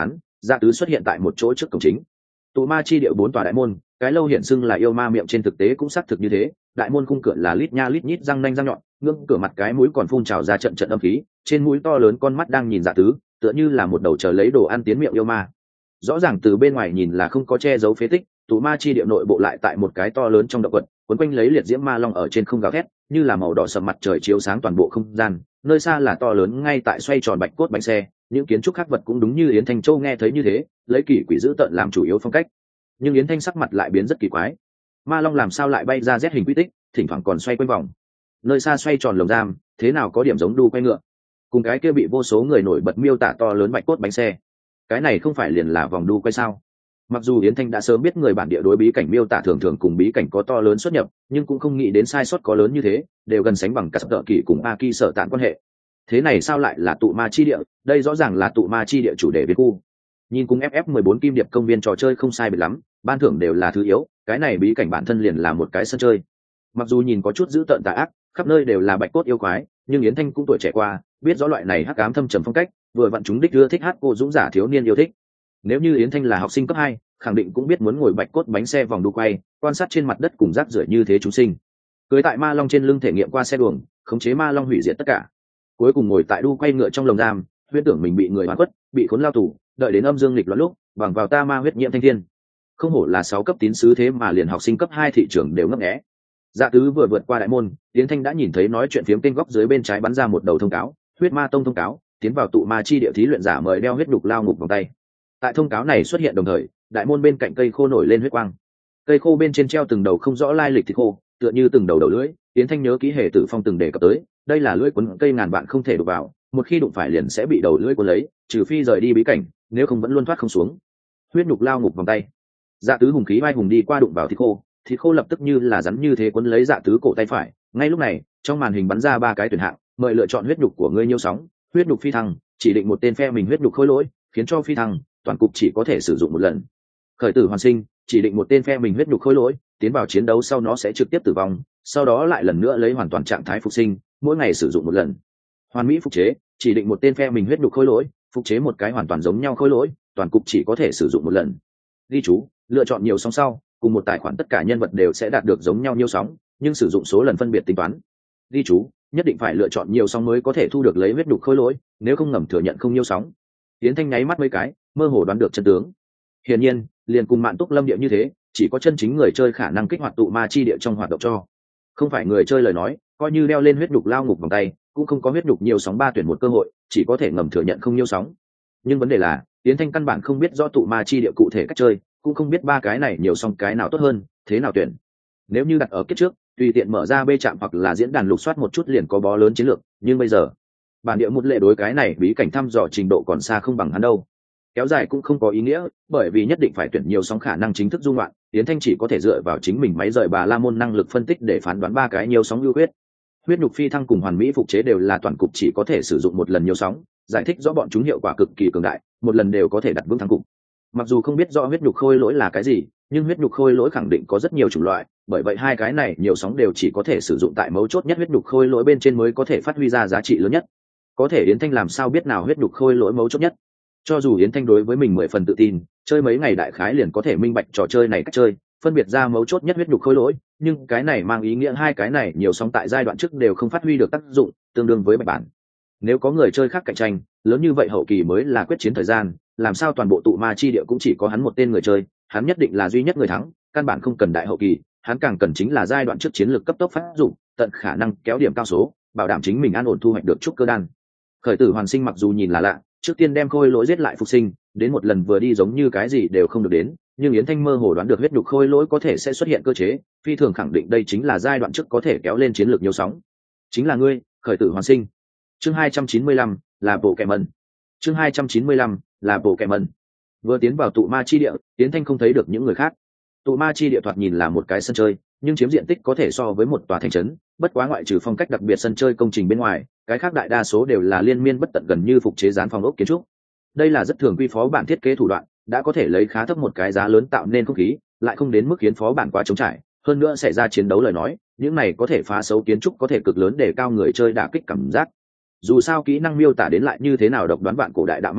Dạ tứ xuất hiện tại một chỗ trước cổng chính. Tụ ma chi địa 4 tòa đại môn, cái lâu hiện xưng là yêu ma miệng, trên thực tế cũng xác thực như thế. Đại môn khung cửa là lít nha lít nhít răng nanh răng nhọn, ngưỡng cửa mặt cái mũi còn phun trào ra trận trận âm khí, trên mũi to lớn con mắt đang nhìn Dạ tứ, tựa như là một đầu chờ lấy đồ ăn tiến miệng yêu ma. Rõ ràng từ bên ngoài nhìn là không có che giấu phế tích, tụ ma chi địa nội bộ lại tại một cái to lớn trong động quật, quấn quanh lấy liệt diễm ma long ở trên không gào thét, như là màu đỏ sầm mặt trời chiếu sáng toàn bộ không gian. Nơi xa là to lớn ngay tại xoay tròn bạch cốt bánh xe, những kiến trúc khác vật cũng đúng như Yến Thanh Châu nghe thấy như thế, lấy kỳ quỷ dữ tợn làm chủ yếu phong cách. Nhưng Yến Thanh sắc mặt lại biến rất kỳ quái. Ma long làm sao lại bay ra Z hình quy tích, thỉnh thoảng còn xoay quanh vòng. Nơi xa xoay tròn lồng giam, thế nào có điểm giống đu quay ngựa. Cùng cái kia bị vô số người nổi bật miêu tả to lớn bạch cốt bánh xe, cái này không phải liền là vòng đu quay sao? Mặc dù Yến Thanh đã sớm biết người bản địa đối bí cảnh miêu tả thường thường cùng bí cảnh có to lớn xuất nhập, nhưng cũng không nghĩ đến sai sót có lớn như thế, đều gần sánh bằng cả Sở Kỳ cùng A Ki Sở Tạn quan hệ. Thế này sao lại là tụ ma chi địa? Đây rõ ràng là tụ ma chi địa chủ đề viên khu. Nhìn cùng FF14 Kim Điệp công viên trò chơi không sai biệt lắm, ban thưởng đều là thứ yếu, cái này bí cảnh bản thân liền là một cái sân chơi. Mặc dù nhìn có chút dữ tợn tà ác, khắp nơi đều là bạch cốt yêu quái, nhưng Yến Thanh cũng tuổi trẻ qua, biết rõ loại này hắc ám thâm trầm phong cách, vừa vặn chúng đích ưa thích hát cô dũng giả thiếu niên yêu thích. Nếu như Yến Thanh là học sinh cấp 2, khẳng định cũng biết muốn ngồi bạch cốt bánh xe vòng đu quay, quan sát trên mặt đất cùng rác rưởi như thế chúng sinh. Cưới tại ma long trên lưng thể nghiệm qua xe đường, khống chế ma long hủy diệt tất cả. Cuối cùng ngồi tại đu quay ngựa trong lồng giam, huyễn tưởng mình bị người oan khuất, bị khốn lao tù, đợi đến âm dương lịch loạn lúc, bằng vào ta ma huyết nhiễm thanh thiên. Không hổ là 6 cấp tín sứ thế mà liền học sinh cấp 2 thị trường đều ngấp nghé. Dạ tứ vừa vượt qua đại môn, Yến Thanh đã nhìn thấy nói chuyện phiếm kênh góc dưới bên trái bắn ra một đầu thông cáo, huyết ma tông thông cáo, tiến vào tụ ma chi địa thí luyện giả mời đeo huyết đục lao ngục vòng tay. Tại thông cáo này xuất hiện đồng thời, đại môn bên cạnh cây khô nổi lên huyết quang. Cây khô bên trên treo từng đầu không rõ lai lịch thịt khô, tựa như từng đầu đầu lưỡi. Yến Thanh nhớ kỹ Hề Tử Phong từng đề cập tới, đây là lưỡi cuốn cây ngàn vạn không thể đụng vào, một khi đụng phải liền sẽ bị đầu lưỡi cuốn lấy, trừ phi rời đi bí cảnh, nếu không vẫn luôn thoát không xuống. Huyết nhục lao ngục vòng tay. Dạ tứ hùng khí vai hùng đi qua đụng vào thịt khô lập tức như là rắn như thế cuốn lấy Dạ tứ cổ tay phải. Ngay lúc này, trong màn hình bắn ra 3 cái tuyển hạng, mời lựa chọn huyết nhục của ngươi nhiêu sóng, huyết nhục phi thăng, chỉ định một tên phe mình huyết nhục khôi lỗi, khiến cho phi thăng, toàn cục chỉ có thể sử dụng một lần. Khởi tử hoàn sinh, chỉ định một tên phe mình huyết nhục khôi lỗi, tiến vào chiến đấu sau nó sẽ trực tiếp tử vong, sau đó lại lần nữa lấy hoàn toàn trạng thái phục sinh, mỗi ngày sử dụng một lần. Hoàn mỹ phục chế, chỉ định một tên phe mình huyết nhục khôi lỗi, phục chế một cái hoàn toàn giống nhau khôi lỗi, toàn cục chỉ có thể sử dụng một lần. Ghi chú, lựa chọn nhiều sóng sau, cùng một tài khoản tất cả nhân vật đều sẽ đạt được giống nhau nhiều sóng, nhưng sử dụng số lần phân biệt tính toán. Ghi chú, nhất định phải lựa chọn nhiều sóng mới có thể thu được lấy huyết nhục khôi lỗi, nếu không ngầm thừa nhận không nhiều sóng. Yến Thanh nháy mắt mấy cái, mơ hồ đoán được chân tướng. Hiển nhiên, liền cùng Mạn Túc Lâm địa như thế, chỉ có chân chính người chơi khả năng kích hoạt tụ ma chi địa trong hoạt động cho. Không phải người chơi lời nói, coi như đeo lên huyết nhục lao ngục vòng tay, cũng không có huyết nhục nhiều sóng 3 tuyển một cơ hội, chỉ có thể ngầm thừa nhận không nhiều sóng. Nhưng vấn đề là, Yến Thanh căn bản không biết rõ tụ ma chi địa cụ thể cách chơi, cũng không biết 3 cái này nhiều sóng cái nào tốt hơn, thế nào tuyển. Nếu như đặt ở kiếp trước, tùy tiện mở ra bê trạm hoặc là diễn đàn lục soát một chút liền có bó lớn chiến lược, nhưng bây giờ, bản địa một lệ đối cái này bí cảnh thăm dò trình độ còn xa không bằng hắn đâu. Kéo dài cũng không có ý nghĩa, bởi vì nhất định phải tuyển nhiều sóng khả năng chính thức dung loạn, Yến Thanh chỉ có thể dựa vào chính mình máy rời bà la môn năng lực phân tích để phán đoán 3 cái nhiều sóng ưu huyết. Huyết nhục phi thăng cùng hoàn mỹ phục chế đều là toàn cục chỉ có thể sử dụng một lần nhiều sóng, giải thích rõ bọn chúng hiệu quả cực kỳ cường đại, một lần đều có thể đặt vững thắng cục. Mặc dù không biết rõ huyết nhục khôi lỗi là cái gì, nhưng huyết nhục khôi lỗi khẳng định có rất nhiều chủng loại, bởi vậy 2 cái này nhiều sóng đều chỉ có thể sử dụng tại mấu chốt nhất huyết nhục khôi lỗi bên trên mới có thể phát huy ra giá trị lớn nhất. Có thể Yến Thanh làm sao biết nào huyết nhục khôi lỗi mấu chốt nhất? Cho dù Yến Thanh đối với mình 10 phần tự tin, chơi mấy ngày đại khái liền có thể minh bạch trò chơi này cách chơi, phân biệt ra mấu chốt nhất huyết nhục khôi lỗi, nhưng cái này mang ý nghĩa 2 cái này nhiều sóng tại giai đoạn trước đều không phát huy được tác dụng, tương đương với bạch bản. Nếu có người chơi khác cạnh tranh, lớn như vậy hậu kỳ mới là quyết chiến thời gian, làm sao toàn bộ tụ ma chi địa cũng chỉ có hắn một tên người chơi, hắn nhất định là duy nhất người thắng, căn bản không cần đại hậu kỳ, hắn càng cần chính là giai đoạn trước chiến lược cấp tốc phát dụng, tận khả năng kéo điểm cao số, bảo đảm chính mình an ổn thu hoạch được trúc cơ đan. Khởi tử hoàn sinh mặc dù nhìn là lạ, trước tiên đem khôi lỗi giết lại phục sinh, đến một lần vừa đi giống như cái gì đều không được đến, nhưng Yến Thanh mơ hồ đoán được huyết nhục khôi lỗi có thể sẽ xuất hiện cơ chế, phi thường khẳng định đây chính là giai đoạn trước có thể kéo lên chiến lược nhiều sóng. Chính là ngươi, khởi tử hoàn sinh. Chương 295 là bộ kẻ mần. Chương 295 là bộ kẻ mần. Vừa tiến vào tụ ma chi địa, Yến Thanh không thấy được những người khác. Tụ ma chi địa thoạt nhìn là một cái sân chơi, nhưng chiếm diện tích có thể so với một tòa thành trấn, bất quá ngoại trừ phong cách đặc biệt sân chơi công trình bên ngoài, cái khác đại đa số đều là liên miên bất tận gần như phục chế dán phòng ốc kiến trúc. Đây là rất thường quy phó bản thiết kế thủ đoạn, đã có thể lấy khá thấp một cái giá lớn tạo nên không khí, lại không đến mức khiến phó bản quá trống trải, hơn nữa xảy ra chiến đấu lời nói, những này có thể phá xấu kiến trúc có thể cực lớn để cao người chơi đả kích cảm giác. Dù sao kỹ năng miêu tả đến lại như thế nào độc đoán vạn cổ đại đạo ma diệt,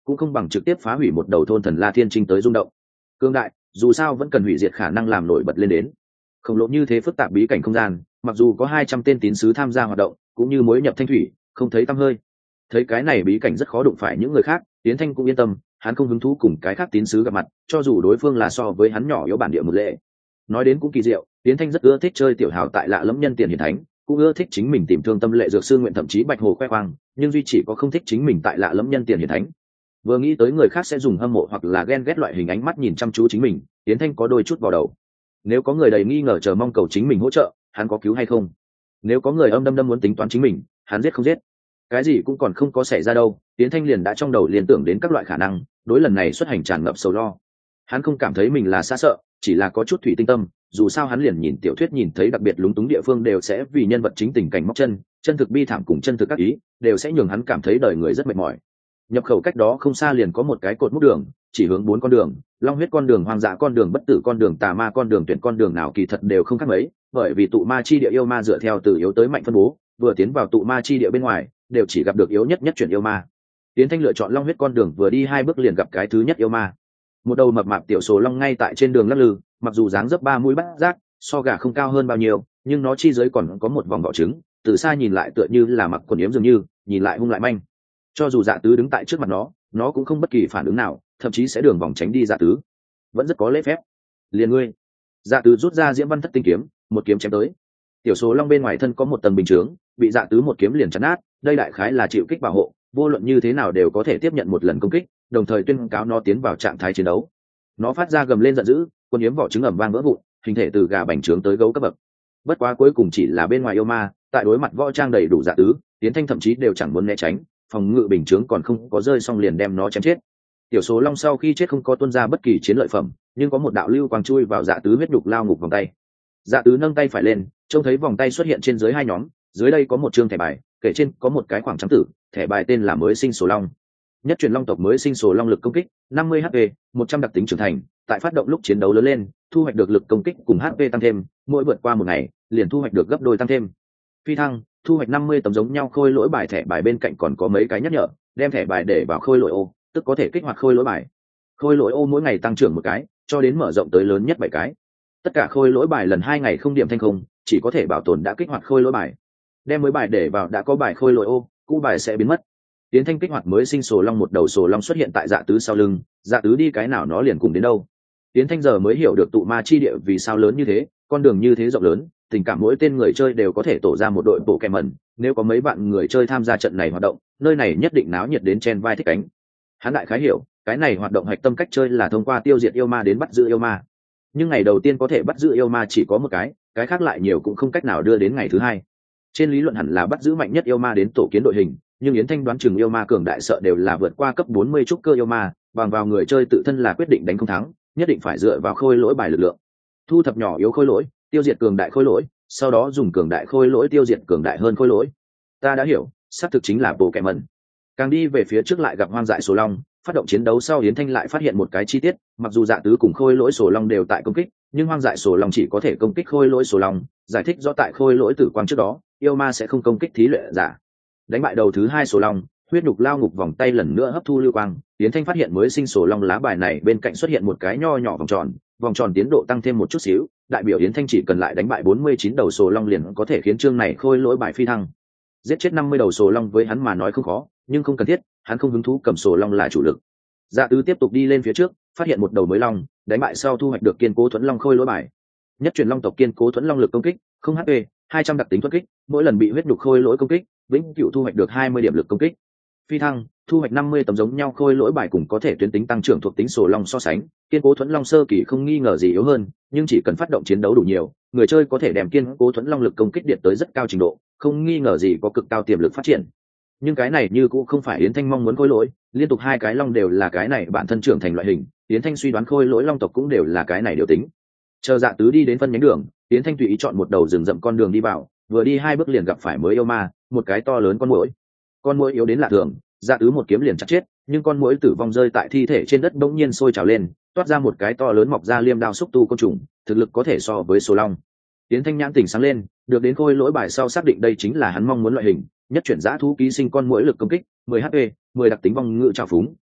cũng không bằng trực tiếp phá hủy một đầu thôn thần La Thiên Trinh tới rung động. Cương đại dù sao vẫn cần hủy diệt khả năng làm nổi bật lên đến. Khổng lồ như thế phức tạp bí cảnh không gian, mặc dù có 200 tên tín sứ tham gia hoạt động, cũng như mối nhập thanh thủy, không thấy tăm hơi. Thấy cái này bí cảnh rất khó đụng phải những người khác, Tiến Thanh cũng yên tâm, hắn không hứng thú cùng cái khác tín sứ gặp mặt, cho dù đối phương là so với hắn nhỏ yếu bản địa một lệ. Nói đến cũng kỳ diệu, Tiến Thanh rất ưa thích chơi tiểu hào tại lạ lẫm nhân tiền hiển thánh, cũng ưa thích chính mình tìm thương tâm lệ dược sư nguyện thậm chí bạch hồ khoe khoang, nhưng duy chỉ có không thích chính mình tại lạ lẫm nhân tiền hiển thánh. Vừa nghĩ tới người khác sẽ dùng hâm mộ hoặc là ghen ghét loại hình ánh mắt nhìn chăm chú chính mình, Tiến Thanh có đôi chút vào đầu. Nếu có người đầy nghi ngờ chờ mong cầu chính mình hỗ trợ, hắn có cứu hay không? Nếu có người âm đâm muốn tính toán chính mình, hắn giết không giết? Cái gì cũng còn không có xảy ra đâu, Tiến Thanh liền đã trong đầu liên tưởng đến các loại khả năng, đối lần này xuất hành tràn ngập sầu lo. Hắn không cảm thấy mình là xa sợ, chỉ là có chút thủy tinh tâm, dù sao hắn liền nhìn tiểu thuyết nhìn thấy đặc biệt lúng túng địa phương đều sẽ vì nhân vật chính tình cảnh móc chân, chân thực bi thảm cùng chân thực các ý, đều sẽ nhường hắn cảm thấy đời người rất mệt mỏi. Nhập khẩu cách đó không xa liền có một cái cột múc đường, chỉ hướng 4 con đường, long huyết con đường, hoang dã con đường, bất tử con đường, tà ma con đường, tuyển con đường nào kỳ thật đều không khác mấy, bởi vì tụ ma chi địa yêu ma dựa theo từ yếu tới mạnh phân bố, vừa tiến vào tụ ma chi địa bên ngoài, đều chỉ gặp được yếu nhất chuyển yêu ma. Tiến Thanh lựa chọn long huyết con đường, vừa đi 2 bước liền gặp cái thứ nhất yêu ma. Một đầu mập mạp tiểu sồ long ngay tại trên đường lắc lư, mặc dù dáng dấp 3 mũi bắt giác, so gà không cao hơn bao nhiêu, nhưng nó chi dưới còn có một vòng vỏ trứng, từ xa nhìn lại tựa như là mặc quần yếm dường như, nhìn lại hung lại manh. Cho dù Dạ Tứ đứng tại trước mặt nó cũng không bất kỳ phản ứng nào, thậm chí sẽ đường vòng tránh đi Dạ Tứ, vẫn rất có lễ phép. Liền ngươi. Dạ Tứ rút ra Diễm Văn Thất tinh kiếm, một kiếm chém tới. Tiểu số long bên ngoài thân có một tầng bình chướng, bị Dạ Tứ một kiếm liền chấn nát, đây đại khái là chịu kích bảo hộ, vô luận như thế nào đều có thể tiếp nhận một lần công kích, đồng thời tuyên cáo nó tiến vào trạng thái chiến đấu. Nó phát ra gầm lên giận dữ, quân yếm vỏ trứng ầm vang vỡ vụn, hình thể từ gà bành trướng tới gấu cấp bậc. Bất quá cuối cùng chỉ là bên ngoài yêu ma, tại đối mặt võ trang đầy đủ Dạ Tứ, Tiến Thanh thậm chí đều chẳng muốn né tránh, phòng ngự bình chướng còn không có rơi xong liền đem nó chém chết. Tiểu số long sau khi chết không có tuôn ra bất kỳ chiến lợi phẩm, nhưng có một đạo lưu quang chui vào Dạ Tứ huyết nhục lao ngục vòng tay. Dạ Tứ nâng tay phải lên, trông thấy vòng tay xuất hiện trên dưới 2 nhóm, dưới đây có một trương thẻ bài, kể trên có một cái khoảng trắng tử, thẻ bài tên là mới sinh sổ long. Nhất truyền long tộc mới sinh sổ long lực công kích 50 HP, 100 đặc tính trưởng thành, tại phát động lúc chiến đấu lớn lên, thu hoạch được lực công kích cùng HP tăng thêm, mỗi vượt qua 1 ngày, liền thu hoạch được gấp đôi tăng thêm. Phi thăng, thu hoạch 50 tấm giống nhau khôi lỗi bài, thẻ bài bên cạnh còn có mấy cái nhắc nhở, đem thẻ bài để vào khôi lỗi ô, tức có thể kích hoạt khôi lỗi bài. Khôi lỗi ô mỗi ngày tăng trưởng 1 cái, cho đến mở rộng tới lớn nhất 7 cái. Tất cả khôi lỗi bài lần 2 ngày không điểm thanh không, chỉ có thể bảo tồn đã kích hoạt khôi lỗi bài. Đem mới bài để vào đã có bài khôi lỗi ô, cũ bài sẽ biến mất. Tiến Thanh kích hoạt mới sinh sổ long, một đầu sổ long xuất hiện tại Dạ Tứ sau lưng, Dạ Tứ đi cái nào nó liền cùng đến đâu. Tiến Thanh giờ mới hiểu được tụ ma chi địa vì sao lớn như thế, con đường như thế rộng lớn, tình cảm mỗi tên người chơi đều có thể tổ ra một đội bộ kèm mẩn, nếu có mấy bạn người chơi tham gia trận này hoạt động, nơi này nhất định náo nhiệt đến chen vai thích cánh. Hắn đại khái hiểu, cái này hoạt động hạch tâm cách chơi là thông qua tiêu diệt yêu ma đến bắt giữ yêu ma. Nhưng ngày đầu tiên có thể bắt giữ yêu ma chỉ có một cái khác lại nhiều cũng không cách nào đưa đến ngày thứ 2. Trên lý luận hẳn là bắt giữ mạnh nhất yêu ma đến tổ kiến đội hình, nhưng Yến Thanh đoán chừng yêu ma cường đại sợ đều là vượt qua cấp 40 trúc cơ yêu ma, bằng vào người chơi tự thân là quyết định đánh không thắng, nhất định phải dựa vào khôi lỗi bài lực lượng. Thu thập nhỏ yếu khôi lỗi, tiêu diệt cường đại khôi lỗi, sau đó dùng cường đại khôi lỗi tiêu diệt cường đại hơn khôi lỗi. Ta đã hiểu, xác thực chính là bộ kẻ mẩn. Càng đi về phía trước lại gặp hoang dại sổ long, phát động chiến đấu sau Yến Thanh lại phát hiện một cái chi tiết, mặc dù Dạ Tứ cùng khôi lỗi sổ long đều tại công kích, nhưng hoang dại sổ long chỉ có thể công kích khôi lỗi sổ long, giải thích rõ tại khôi lỗi tử quang trước đó, yêu ma sẽ không công kích thí luyện giả. Đánh bại đầu thứ 2 sổ long, huyết nhục lao ngục vòng tay lần nữa hấp thu lưu quang, Yến Thanh phát hiện mới sinh sổ long lá bài này bên cạnh xuất hiện một cái nho nhỏ vòng tròn tiến độ tăng thêm một chút xíu, đại biểu Yến Thanh chỉ cần lại đánh bại 49 đầu sổ long liền có thể khiến chương này khôi lỗi bài phi thăng. Giết chết 50 đầu sổ long với hắn mà nói không khó, nhưng không cần thiết, hắn không hứng thú cầm sổ long là chủ lực. Dạ Tứ tiếp tục đi lên phía trước, phát hiện một đầu mới long, đánh bại sau thu hoạch được kiên cố thuẫn long khôi lỗi bài. Nhất truyền long tộc kiên cố thuẫn long lực công kích, không HP, 200 đặc tính thuẫn kích, mỗi lần bị huyết nhục khôi lỗi công kích, vĩnh cửu thu hoạch được 20 điểm lực công kích. Phi thăng, thu hoạch 50 tấm giống nhau khôi lỗi bài cùng có thể tuyến tính tăng trưởng thuộc tính sổ long so sánh, kiên cố thuẫn long sơ kỳ không nghi ngờ gì yếu hơn, nhưng chỉ cần phát động chiến đấu đủ nhiều, người chơi có thể đem kiên cố thuẫn long lực công kích điện tới rất cao trình độ, không nghi ngờ gì có cực cao tiềm lực phát triển. Nhưng cái này như cũng không phải Yến Thanh mong muốn khôi lỗi, liên tục 2 cái long đều là cái này bản thân trưởng thành loại hình, Yến Thanh suy đoán khôi lỗi long tộc cũng đều là cái này điều tính. Chờ Dạ Tứ đi đến phân nhánh đường, Yến Thanh tùy ý chọn một đầu rừng rậm con đường đi vào, vừa đi 2 bước liền gặp phải mới yêu ma, một cái to lớn con muỗi. Con muỗi yếu đến lạ thường, Dạ Tứ một kiếm liền chặt chết, nhưng con muỗi tử vong rơi tại thi thể trên đất bỗng nhiên sôi trào lên, toát ra một cái to lớn mọc ra liêm đao xúc tu côn trùng, thực lực có thể so với số long. Yến Thanh nhãn tỉnh sáng lên, được đến khôi lỗi bài sau xác định đây chính là hắn mong muốn loại hình, nhất chuyển dã thú ký sinh con muỗi lực công kích 10 HP, 10 đặc tính vong ngự trào phúng,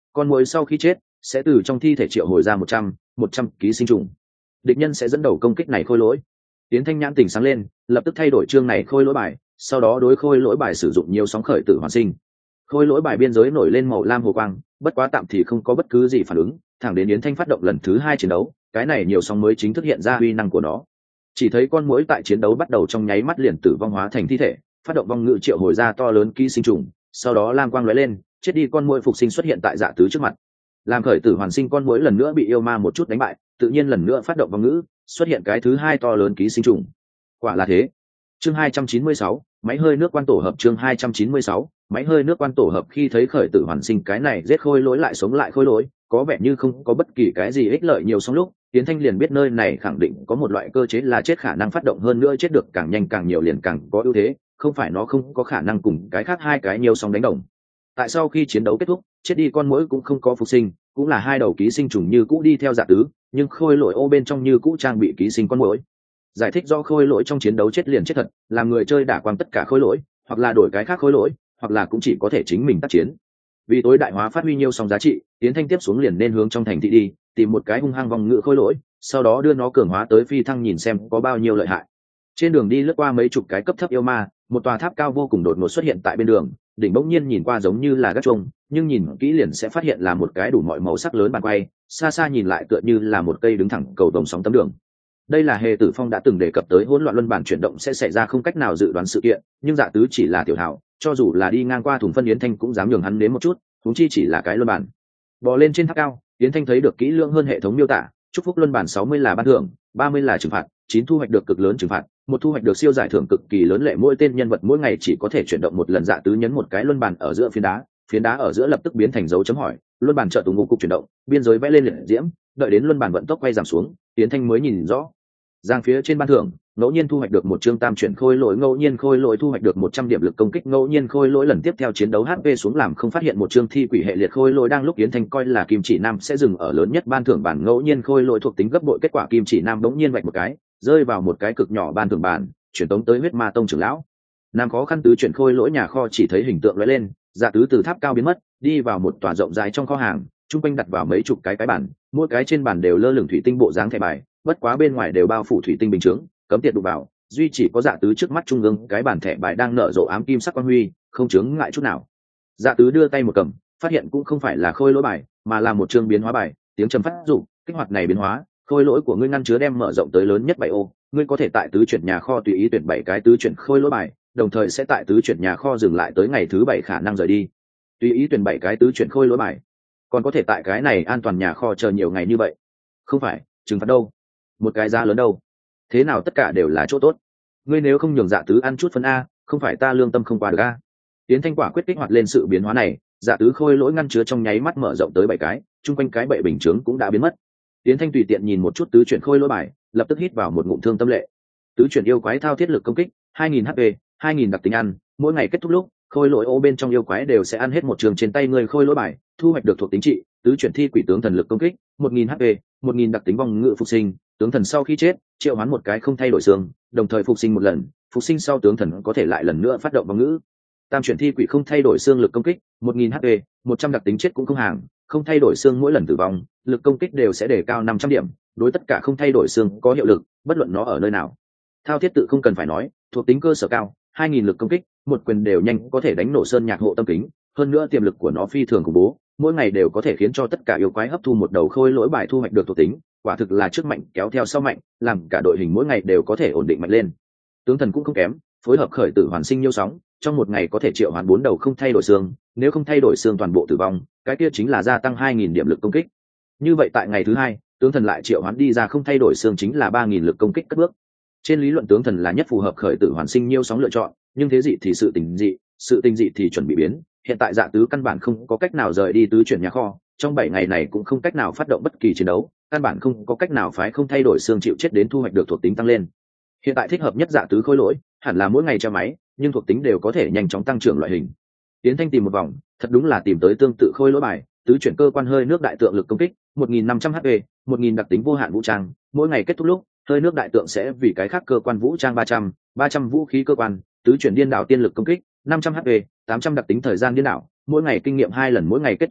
con muỗi sau khi chết sẽ từ trong thi thể triệu hồi ra 100 ký sinh trùng, địch nhân sẽ dẫn đầu công kích này khôi lỗi. Tiến Thanh nhãn tỉnh sáng lên, lập tức thay đổi chương này khôi lỗi bài, sau đó đối khôi lỗi bài sử dụng nhiều sóng khởi tử hoàn sinh. Khôi lỗi bài biên giới nổi lên màu lam hồ quang, bất quá tạm thì không có bất cứ gì phản ứng, thẳng đến Yến Thanh phát động lần thứ 2 chiến đấu, cái này nhiều sóng mới chính thức hiện ra uy năng của nó. Chỉ thấy con muỗi tại chiến đấu bắt đầu trong nháy mắt liền tử vong hóa thành thi thể, phát động vong ngự triệu hồi ra to lớn ký sinh trùng, sau đó lam quang lóe lên, chết đi con muỗi phục sinh xuất hiện tại Dạ Tứ trước mặt. Làm khởi tử hoàn sinh con muỗi lần nữa bị yêu ma một chút đánh bại, tự nhiên lần nữa phát động vong ngữ, xuất hiện cái thứ 2 to lớn ký sinh trùng. Quả là thế. Chương 296, máy hơi nước quan tổ hợp. Chương 296, máy hơi nước quan tổ hợp. Khi thấy khởi tử hoàn sinh cái này giết khôi lỗi lại sống lại khôi lỗi, có vẻ như không có bất kỳ cái gì ích lợi nhiều, xong lúc Tiến Thanh liền biết nơi này khẳng định có một loại cơ chế là chết khả năng phát động, hơn nữa chết được càng nhanh càng nhiều liền càng có ưu thế, không phải nó không có khả năng cùng cái khác hai cái nhiều sóng đánh đồng. Tại sau khi chiến đấu kết thúc, chết đi con muỗi cũng không có phục sinh, cũng là 2 đầu ký sinh trùng như cũ đi theo Dạ Tứ, nhưng khôi lỗi ô bên trong như cũ trang bị ký sinh con muỗi. Giải thích do khôi lỗi trong chiến đấu chết liền chết thật, làm người chơi đả quang tất cả khôi lỗi, hoặc là đổi cái khác khôi lỗi, hoặc là cũng chỉ có thể chính mình tác chiến. Vì tối đại hóa phát huy nhiêu song giá trị, Tiến Thanh tiếp xuống liền nên hướng trong thành thị đi, tìm một cái hung hăng vòng ngự khôi lỗi, sau đó đưa nó cường hóa tới phi thăng nhìn xem có bao nhiêu lợi hại. Trên đường đi lướt qua mấy chục cái cấp thấp yêu ma, một tòa tháp cao vô cùng đột ngột xuất hiện tại bên đường, đỉnh bỗng nhiên nhìn qua giống như là gác chuông, nhưng nhìn kỹ liền sẽ phát hiện là một cái đủ mọi màu sắc lớn bàn quay, xa xa nhìn lại tựa như là một cây đứng thẳng cầu vồng sóng tấm đường. Đây là Hề Tử Phong đã từng đề cập tới hỗn loạn luân bản chuyển động sẽ xảy ra không cách nào dự đoán sự kiện, nhưng Dạ Tứ chỉ là tiểu hảo, cho dù là đi ngang qua thùng phân Yến Thanh cũng dám nhường hắn đến một chút, huống chi chỉ là cái luân bản. Bò lên trên tháp cao, Yến Thanh thấy được kỹ lưỡng hơn hệ thống miêu tả, chúc phúc luân bản 60 là ban thưởng, 30 là trừng phạt, 9 thu hoạch được cực lớn trừng phạt, 1 thu hoạch được siêu giải thưởng cực kỳ lớn lệ, mỗi tên nhân vật mỗi ngày chỉ có thể chuyển động một lần. Dạ Tứ nhấn một cái luân bản ở giữa phiến đá ở giữa lập tức biến thành dấu chấm hỏi, luân bản trợ tù ngũ cục chuyển động, biên giới vẽ lên liệt diễm, đợi đến luân bản vận tốc quay giảm xuống, Yến Thanh mới nhìn rõ. Giang phía trên ban thưởng, ngẫu nhiên thu hoạch được 1 chương tam chuyển khôi lỗi, ngẫu nhiên khôi lỗi thu hoạch được 100 điểm lực công kích, ngẫu nhiên khôi lỗi lần tiếp theo chiến đấu HP xuống làm không phát hiện 1 chương thi quỷ hệ liệt khôi lỗi. Đang lúc Yến Thanh coi là kim chỉ nam sẽ dừng ở lớn nhất ban thưởng bản ngẫu nhiên khôi lỗi thuộc tính gấp bội, kết quả kim chỉ nam bỗng nhiên vạch một cái, rơi vào một cái cực nhỏ ban thưởng bản, chuyển tống tới huyết ma tông trưởng lão. Nam khó khăn tứ chuyển khôi lỗi nhà kho chỉ thấy hình tượng lóe lên, Dạ Tứ từ tháp cao biến mất, đi vào một tòa rộng rãi trong kho hàng, trung quanh đặt vào mấy chục cái bản, mỗi cái trên bàn đều lơ lửng thủy tinh bộ dáng thẻ bài, bất quá bên ngoài đều bao phủ thủy tinh bình chướng, cấm tiệt đụng vào, duy chỉ có Dạ Tứ trước mắt trung ương cái bản thẻ bài đang nở rộ ám kim sắc quang huy, không chướng ngại chút nào. Dạ Tứ đưa tay một cầm, phát hiện cũng không phải là khôi lỗi bài, mà là một chương biến hóa bài, tiếng trầm phát dụ, kích hoạt này biến hóa, khôi lỗi của ngươi ngăn chứa đem mở rộng tới lớn nhất 7 ô, ngươi có thể tại tứ chuyển nhà kho tùy ý tuyển 7 cái tứ chuyển khôi lỗi bài, đồng thời sẽ tại tứ chuyển nhà kho dừng lại tới ngày thứ 7 khả năng rời đi. Tùy ý tuyển 7 cái tứ chuyển khôi lỗi bài, còn có thể tại cái này an toàn nhà kho chờ nhiều ngày như vậy. Không phải, trừng phạt đâu? Một cái giá lớn đâu? Thế nào tất cả đều là chỗ tốt? Ngươi nếu không nhường Dạ Tứ ăn chút phân a, không phải ta lương tâm không qua được a. Tiến Thanh quả quyết kích hoạt lên sự biến hóa này, Dạ Tứ khôi lỗi ngăn chứa trong nháy mắt mở rộng tới 7 cái, chung quanh cái bệ bình chướng cũng đã biến mất. Tiến Thanh tùy tiện nhìn một chút tứ chuyển khôi lỗi bài, lập tức hít vào một ngụm thương tâm lệ. Tứ chuyển yêu quái thao thiết lực công kích 2000 HP, 2000 đặc tính ăn, mỗi ngày kết thúc lúc khôi lỗi ô bên trong yêu quái đều sẽ ăn hết một trường trên tay người khôi lỗi bài, thu hoạch được thuộc tính trị. Tứ chuyển thi quỷ tướng thần lực công kích 1000 HP, 1000 đặc tính vong ngự phục sinh, tướng thần sau khi chết triệu hoán một cái không thay đổi xương, đồng thời phục sinh một lần, phục sinh sau tướng thần có thể lại lần nữa phát động vong ngữ. Tam chuyển thi quỷ không thay đổi xương lực công kích 1000 HP, 100 đặc tính chết cũng không hàng, không thay đổi xương mỗi lần tử vong lực công kích đều sẽ đề cao 500 điểm, đối tất cả không thay đổi xương có hiệu lực, bất luận nó ở nơi nào. Thao thiết tự không cần phải nói, thuộc tính cơ sở cao, 2000 lực công kích, một quyền đều nhanh có thể đánh nổ sơn nhạc hộ tâm kính, hơn nữa tiềm lực của nó phi thường khủng bố, mỗi ngày đều có thể khiến cho tất cả yêu quái hấp thu một đầu khôi lỗi bài thu hoạch được thuộc tính, quả thực là trước mạnh kéo theo sau mạnh, làm cả đội hình mỗi ngày đều có thể ổn định mạnh lên. Tướng thần cũng không kém, phối hợp khởi tử hoàn sinh nhiêu sóng, trong một ngày có thể triệu hoán 4 đầu không thay đổi xương, nếu không thay đổi xương toàn bộ tử vong, cái kia chính là gia tăng 2000 điểm lực công kích. Như vậy tại ngày thứ 2, tướng thần lại triệu hoán đi ra không thay đổi xương chính là 3000 lực công kích cất bước. Trên lý luận tướng thần là nhất phù hợp khởi tử hoàn sinh nhiêu sóng lựa chọn, nhưng thế dị thì sự tình dị thì chuẩn bị biến. Hiện tại Dạ Tứ căn bản không có cách nào rời đi tứ chuyển nhà kho, trong 7 ngày này cũng không cách nào phát động bất kỳ chiến đấu, căn bản không có cách nào phái không thay đổi xương chịu chết đến thu hoạch được thuộc tính tăng lên. Hiện tại thích hợp nhất Dạ Tứ khôi lỗi hẳn là mỗi ngày treo máy, nhưng thuộc tính đều có thể nhanh chóng tăng trưởng loại hình. Tiến Thanh tìm một vòng, thật đúng là tìm tới tương tự khôi lỗi bài, tứ chuyển cơ quan hơi nước đại tượng lực công kích 1500 HP, 1000 đặc tính vô hạn vũ trang, mỗi ngày kết thúc lúc hơi nước đại tượng sẽ vì cái khác cơ quan vũ trang 300 vũ khí cơ quan. Tứ chuyển điên đảo tiên lực công kích 500 HP, 800 đặc tính thời gian điên đảo, mỗi ngày kinh nghiệm 2 lần, mỗi ngày kết thúc lúc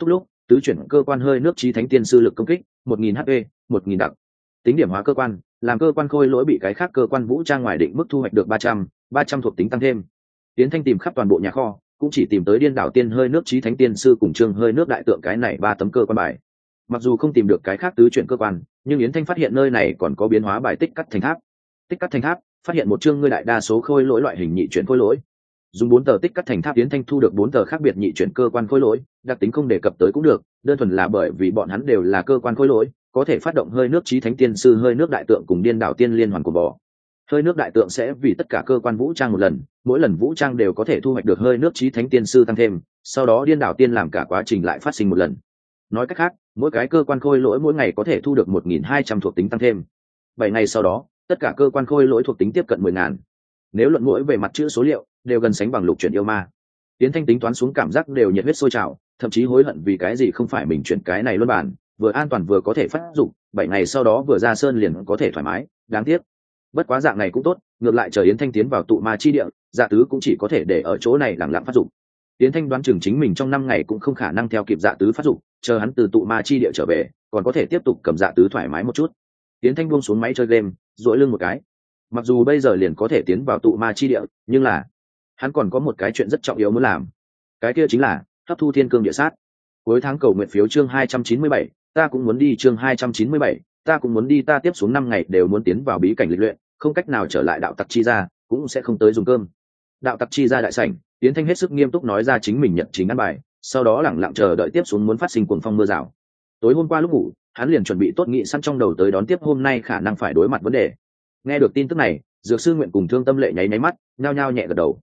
tứ chuyển cơ quan hơi nước chí thánh tiên sư lực công kích 1000 HP, 1000 đặc. Tính điểm hóa cơ quan, làm cơ quan khôi lỗi bị cái khác cơ quan vũ trang ngoài định mức thu hoạch được 300 thuộc tính tăng thêm. Tiến Thanh tìm khắp toàn bộ nhà kho, cũng chỉ tìm tới điên đảo tiên hơi nước chí thánh tiên sư cùng trương hơi nước đại tượng cái này 3 tấm cơ quan bài. Mặc dù không tìm được cái khác tứ chuyển cơ quan, nhưng Yến Thanh phát hiện nơi này còn có biến hóa bài tích cắt thành tháp. Tích cắt thành tháp, phát hiện một chương ngươi đại đa số khôi lỗi loại hình nhị chuyển khôi lỗi. Dùng 4 tờ tích cắt thành tháp, Yến Thanh thu được 4 tờ khác biệt nhị chuyển cơ quan khôi lỗi, đặc tính không đề cập tới cũng được, đơn thuần là bởi vì bọn hắn đều là cơ quan khôi lỗi, có thể phát động hơi nước chí thánh tiên sư hơi nước đại tượng cùng điên đảo tiên liên hoàn của bò. Hơi nước đại tượng sẽ vì tất cả cơ quan vũ trang một lần, mỗi lần vũ trang đều có thể thu hoạch được hơi nước chí thánh tiên sư tăng thêm, sau đó điên đảo tiên làm cả quá trình lại phát sinh một lần. Nói cách khác, mỗi cái cơ quan khôi lỗi mỗi ngày có thể thu được 1200 thuộc tính tăng thêm. 7 ngày sau đó, tất cả cơ quan khôi lỗi thuộc tính tiếp cận 10.000. Nếu luận mỗi về mặt chữ số liệu, đều gần sánh bằng lục chuyển yêu ma. Tiến Thanh tính toán xuống cảm giác đều nhiệt huyết sôi trào, thậm chí hối hận vì cái gì không phải mình chuyển cái này luân bản, vừa an toàn vừa có thể phát dụng, 7 ngày sau đó vừa ra sơn liền có thể thoải mái, đáng tiếc. Bất quá dạng này cũng tốt, ngược lại chờ Yến Thanh tiến vào tụ ma chi địa, Dạ Tứ cũng chỉ có thể để ở chỗ này lặng lặng phát dụng. Yến Thanh đoán chừng chính mình trong 5 ngày cũng không khả năng theo kịp Dạ Tứ phát dụng, chờ hắn từ tụ ma chi địa trở về, còn có thể tiếp tục cầm Dạ Tứ thoải mái một chút. Yến Thanh buông xuống máy chơi game, duỗi lưng một cái. Mặc dù bây giờ liền có thể tiến vào tụ ma chi địa, nhưng là hắn còn có một cái chuyện rất trọng yếu muốn làm. Cái kia chính là hấp thu thiên cương địa sát. Cuối tháng cầu nguyện phiếu chương 297, ta cũng muốn đi chương 297, ta cũng muốn đi, ta tiếp xuống 5 ngày đều muốn tiến vào bí cảnh lịch luyện, không cách nào trở lại đạo tặc chi gia, cũng sẽ không tới dùng cơm. Đạo tặc chi gia đại sảnh, Tiến Thanh hết sức nghiêm túc nói ra chính mình nhận chính ăn bài, sau đó lẳng lặng chờ đợi tiếp xuống muốn phát sinh cuồng phong mưa rào. Tối hôm qua lúc ngủ, hắn liền chuẩn bị tốt nghị sẵn trong đầu tới đón tiếp hôm nay khả năng phải đối mặt vấn đề. Nghe được tin tức này, Dược Sư Nguyện cùng Thương Tâm Lệ nháy nháy mắt, nhao nhao nhẹ gật đầu.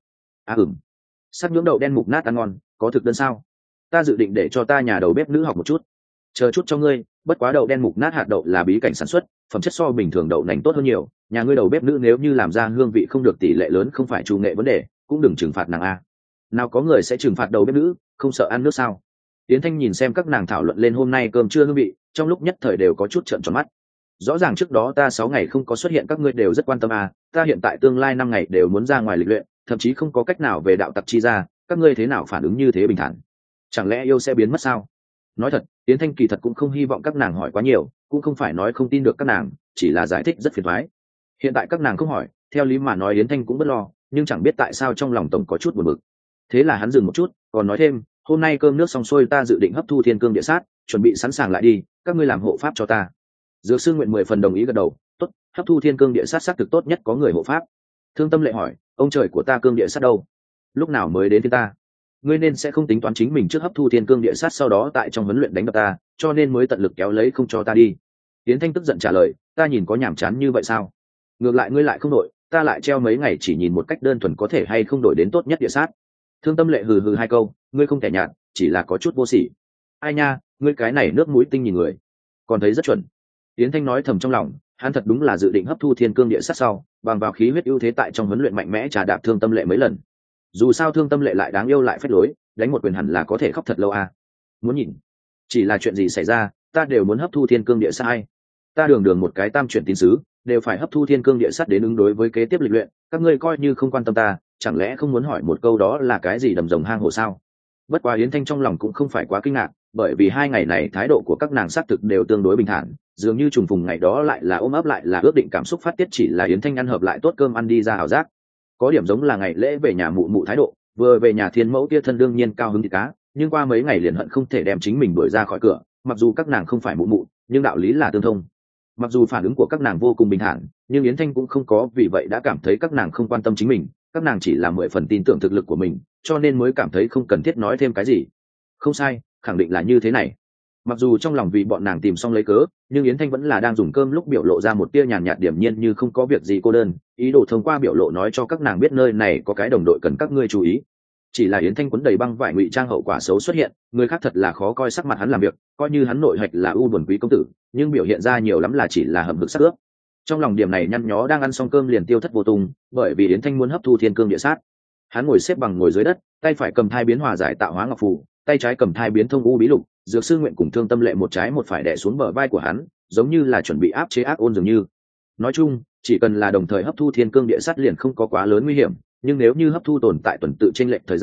Sắc nhưỡng đậu đen mục nát ăn ngon, có thực đơn sao? Ta dự định để cho ta nhà đầu bếp nữ học một chút. Chờ chút cho ngươi, bất quá đậu đen mục nát hạt đậu là bí cảnh sản xuất, phẩm chất so bình thường đậu nành tốt hơn nhiều, nhà ngươi đầu bếp nữ nếu như làm ra hương vị không được tỷ lệ lớn không phải chủ nghệ vấn đề, cũng đừng trừng phạt nàng a. Nào có người sẽ trừng phạt đầu bếp nữ, không sợ ăn nước sao? Tiến Thanh nhìn xem các nàng thảo luận lên hôm nay cơm trưa hương vị, trong lúc nhất thời đều có chút trợn tròn mắt. Rõ ràng trước đó ta 6 ngày không có xuất hiện, các ngươi đều rất quan tâm à, ta hiện tại tương lai 5 ngày đều muốn ra ngoài lịch luyện, thậm chí không có cách nào về đạo tặc chi ra, các ngươi thế nào phản ứng như thế bình thản? Chẳng lẽ yêu sẽ biến mất sao? Nói thật, Tiến Thanh kỳ thật cũng không hy vọng các nàng hỏi quá nhiều, cũng không phải nói không tin được các nàng, chỉ là giải thích rất phiền toái. Hiện tại các nàng không hỏi, theo lý mà nói Yến Thanh cũng bất lo, nhưng chẳng biết tại sao trong lòng tổng có chút buồn bực. Thế là hắn dừng một chút, còn nói thêm, hôm nay cơm nước xong xuôi ta dự định hấp thu thiên cương địa sát, chuẩn bị sẵn sàng lại đi, các ngươi làm hộ pháp cho ta. Dược Sư Nguyện 10 phần đồng ý gật đầu, tốt, hấp thu thiên cương địa sát xác thực tốt nhất có người hộ pháp. Thương Tâm Lệ hỏi, ông trời của ta cương địa sát đâu? Lúc nào mới đến với ta? Ngươi nên sẽ không tính toán chính mình trước hấp thu thiên cương địa sát sau đó tại trong huấn luyện đánh đập ta, cho nên mới tận lực kéo lấy không cho ta đi. Tiến Thanh tức giận trả lời, ta nhìn có nhảm chán như vậy sao? Ngược lại ngươi lại không đổi, ta lại treo mấy ngày chỉ nhìn một cách đơn thuần có thể hay không đổi đến tốt nhất địa sát. Thương Tâm Lệ hừ hừ 2 câu, ngươi không thể nhạt, chỉ là có chút vô sỉ. Ai nha, ngươi cái này nước mũi tinh nhìn người, còn thấy rất chuẩn. Tiến Thanh nói thầm trong lòng, hắn thật đúng là dự định hấp thu thiên cương địa sát sau, bằng vào khí huyết ưu thế tại trong huấn luyện mạnh mẽ trà đạp Thương Tâm Lệ mấy lần. Dù sao Thương Tâm Lệ lại đáng yêu lại phách lối, đánh một quyền hẳn là có thể khóc thật lâu à. Muốn nhìn, chỉ là chuyện gì xảy ra, ta đều muốn hấp thu thiên cương địa sát. Ta đường một cái tam chuyển tín sứ, đều phải hấp thu thiên cương địa sát đến ứng đối với kế tiếp lịch luyện, các ngươi coi như không quan tâm ta, chẳng lẽ không muốn hỏi một câu đó là cái gì đầm rồng hang hổ sao? Bất quá Yến Thanh trong lòng cũng không phải quá kinh ngạc, bởi vì 2 ngày này thái độ của các nàng xác thực đều tương đối bình thản, dường như trùng phùng ngày đó lại là ôm ấp lại là ước định cảm xúc phát tiết, chỉ là Yến Thanh ăn hợp lại tốt cơm ăn đi ra ảo giác. Có điểm giống là ngày lễ về nhà mụ mụ thái độ, vừa về nhà thiên mẫu kia thân đương nhiên cao hứng thịt cá, nhưng qua mấy ngày liền hận không thể đem chính mình đuổi ra khỏi cửa, mặc dù các nàng không phải mụ mụ, nhưng đạo lý là tương thông. Mặc dù phản ứng của các nàng vô cùng bình thản, nhưng Yến Thanh cũng không có vì vậy đã cảm thấy các nàng không quan tâm chính mình, các nàng chỉ là 10 phần tin tưởng thực lực của mình, cho nên mới cảm thấy không cần thiết nói thêm cái gì. Không sai, khẳng định là như thế này. Mặc dù trong lòng vì bọn nàng tìm xong lấy cớ, nhưng Yến Thanh vẫn là đang dùng cơm lúc biểu lộ ra một tia nhàn nhạt điểm nhiên như không có việc gì cô đơn, ý đồ thông qua biểu lộ nói cho các nàng biết nơi này có cái đồng đội cần các ngươi chú ý. Chỉ là Yến Thanh quấn đầy băng vải ngụy trang hậu quả xấu xuất hiện, người khác thật là khó coi sắc mặt hắn làm việc, coi như hắn nội hạch là ưu buồn quý công tử, nhưng biểu hiện ra nhiều lắm là chỉ là hầm hực sắc ướp. Trong lòng điểm này nhăn nhó đang ăn xong cơm liền tiêu thất vô tung, bởi vì Yến Thanh muốn hấp thu thiên cương địa sát. Hắn ngồi xếp bằng ngồi dưới đất, tay phải cầm thai biến hòa giải tạo hóa ngọc phù, tay trái cầm thai biến thông u bí lục. Dược Sư Nguyện cùng Thương Tâm Lệ một trái một phải đè xuống bờ vai của hắn, giống như là chuẩn bị áp chế ác ôn dường như. Nói chung, chỉ cần là đồng thời hấp thu thiên cương địa sát liền không có quá lớn nguy hiểm, nhưng nếu như hấp thu tồn tại tuần tự chênh lệch thời gian,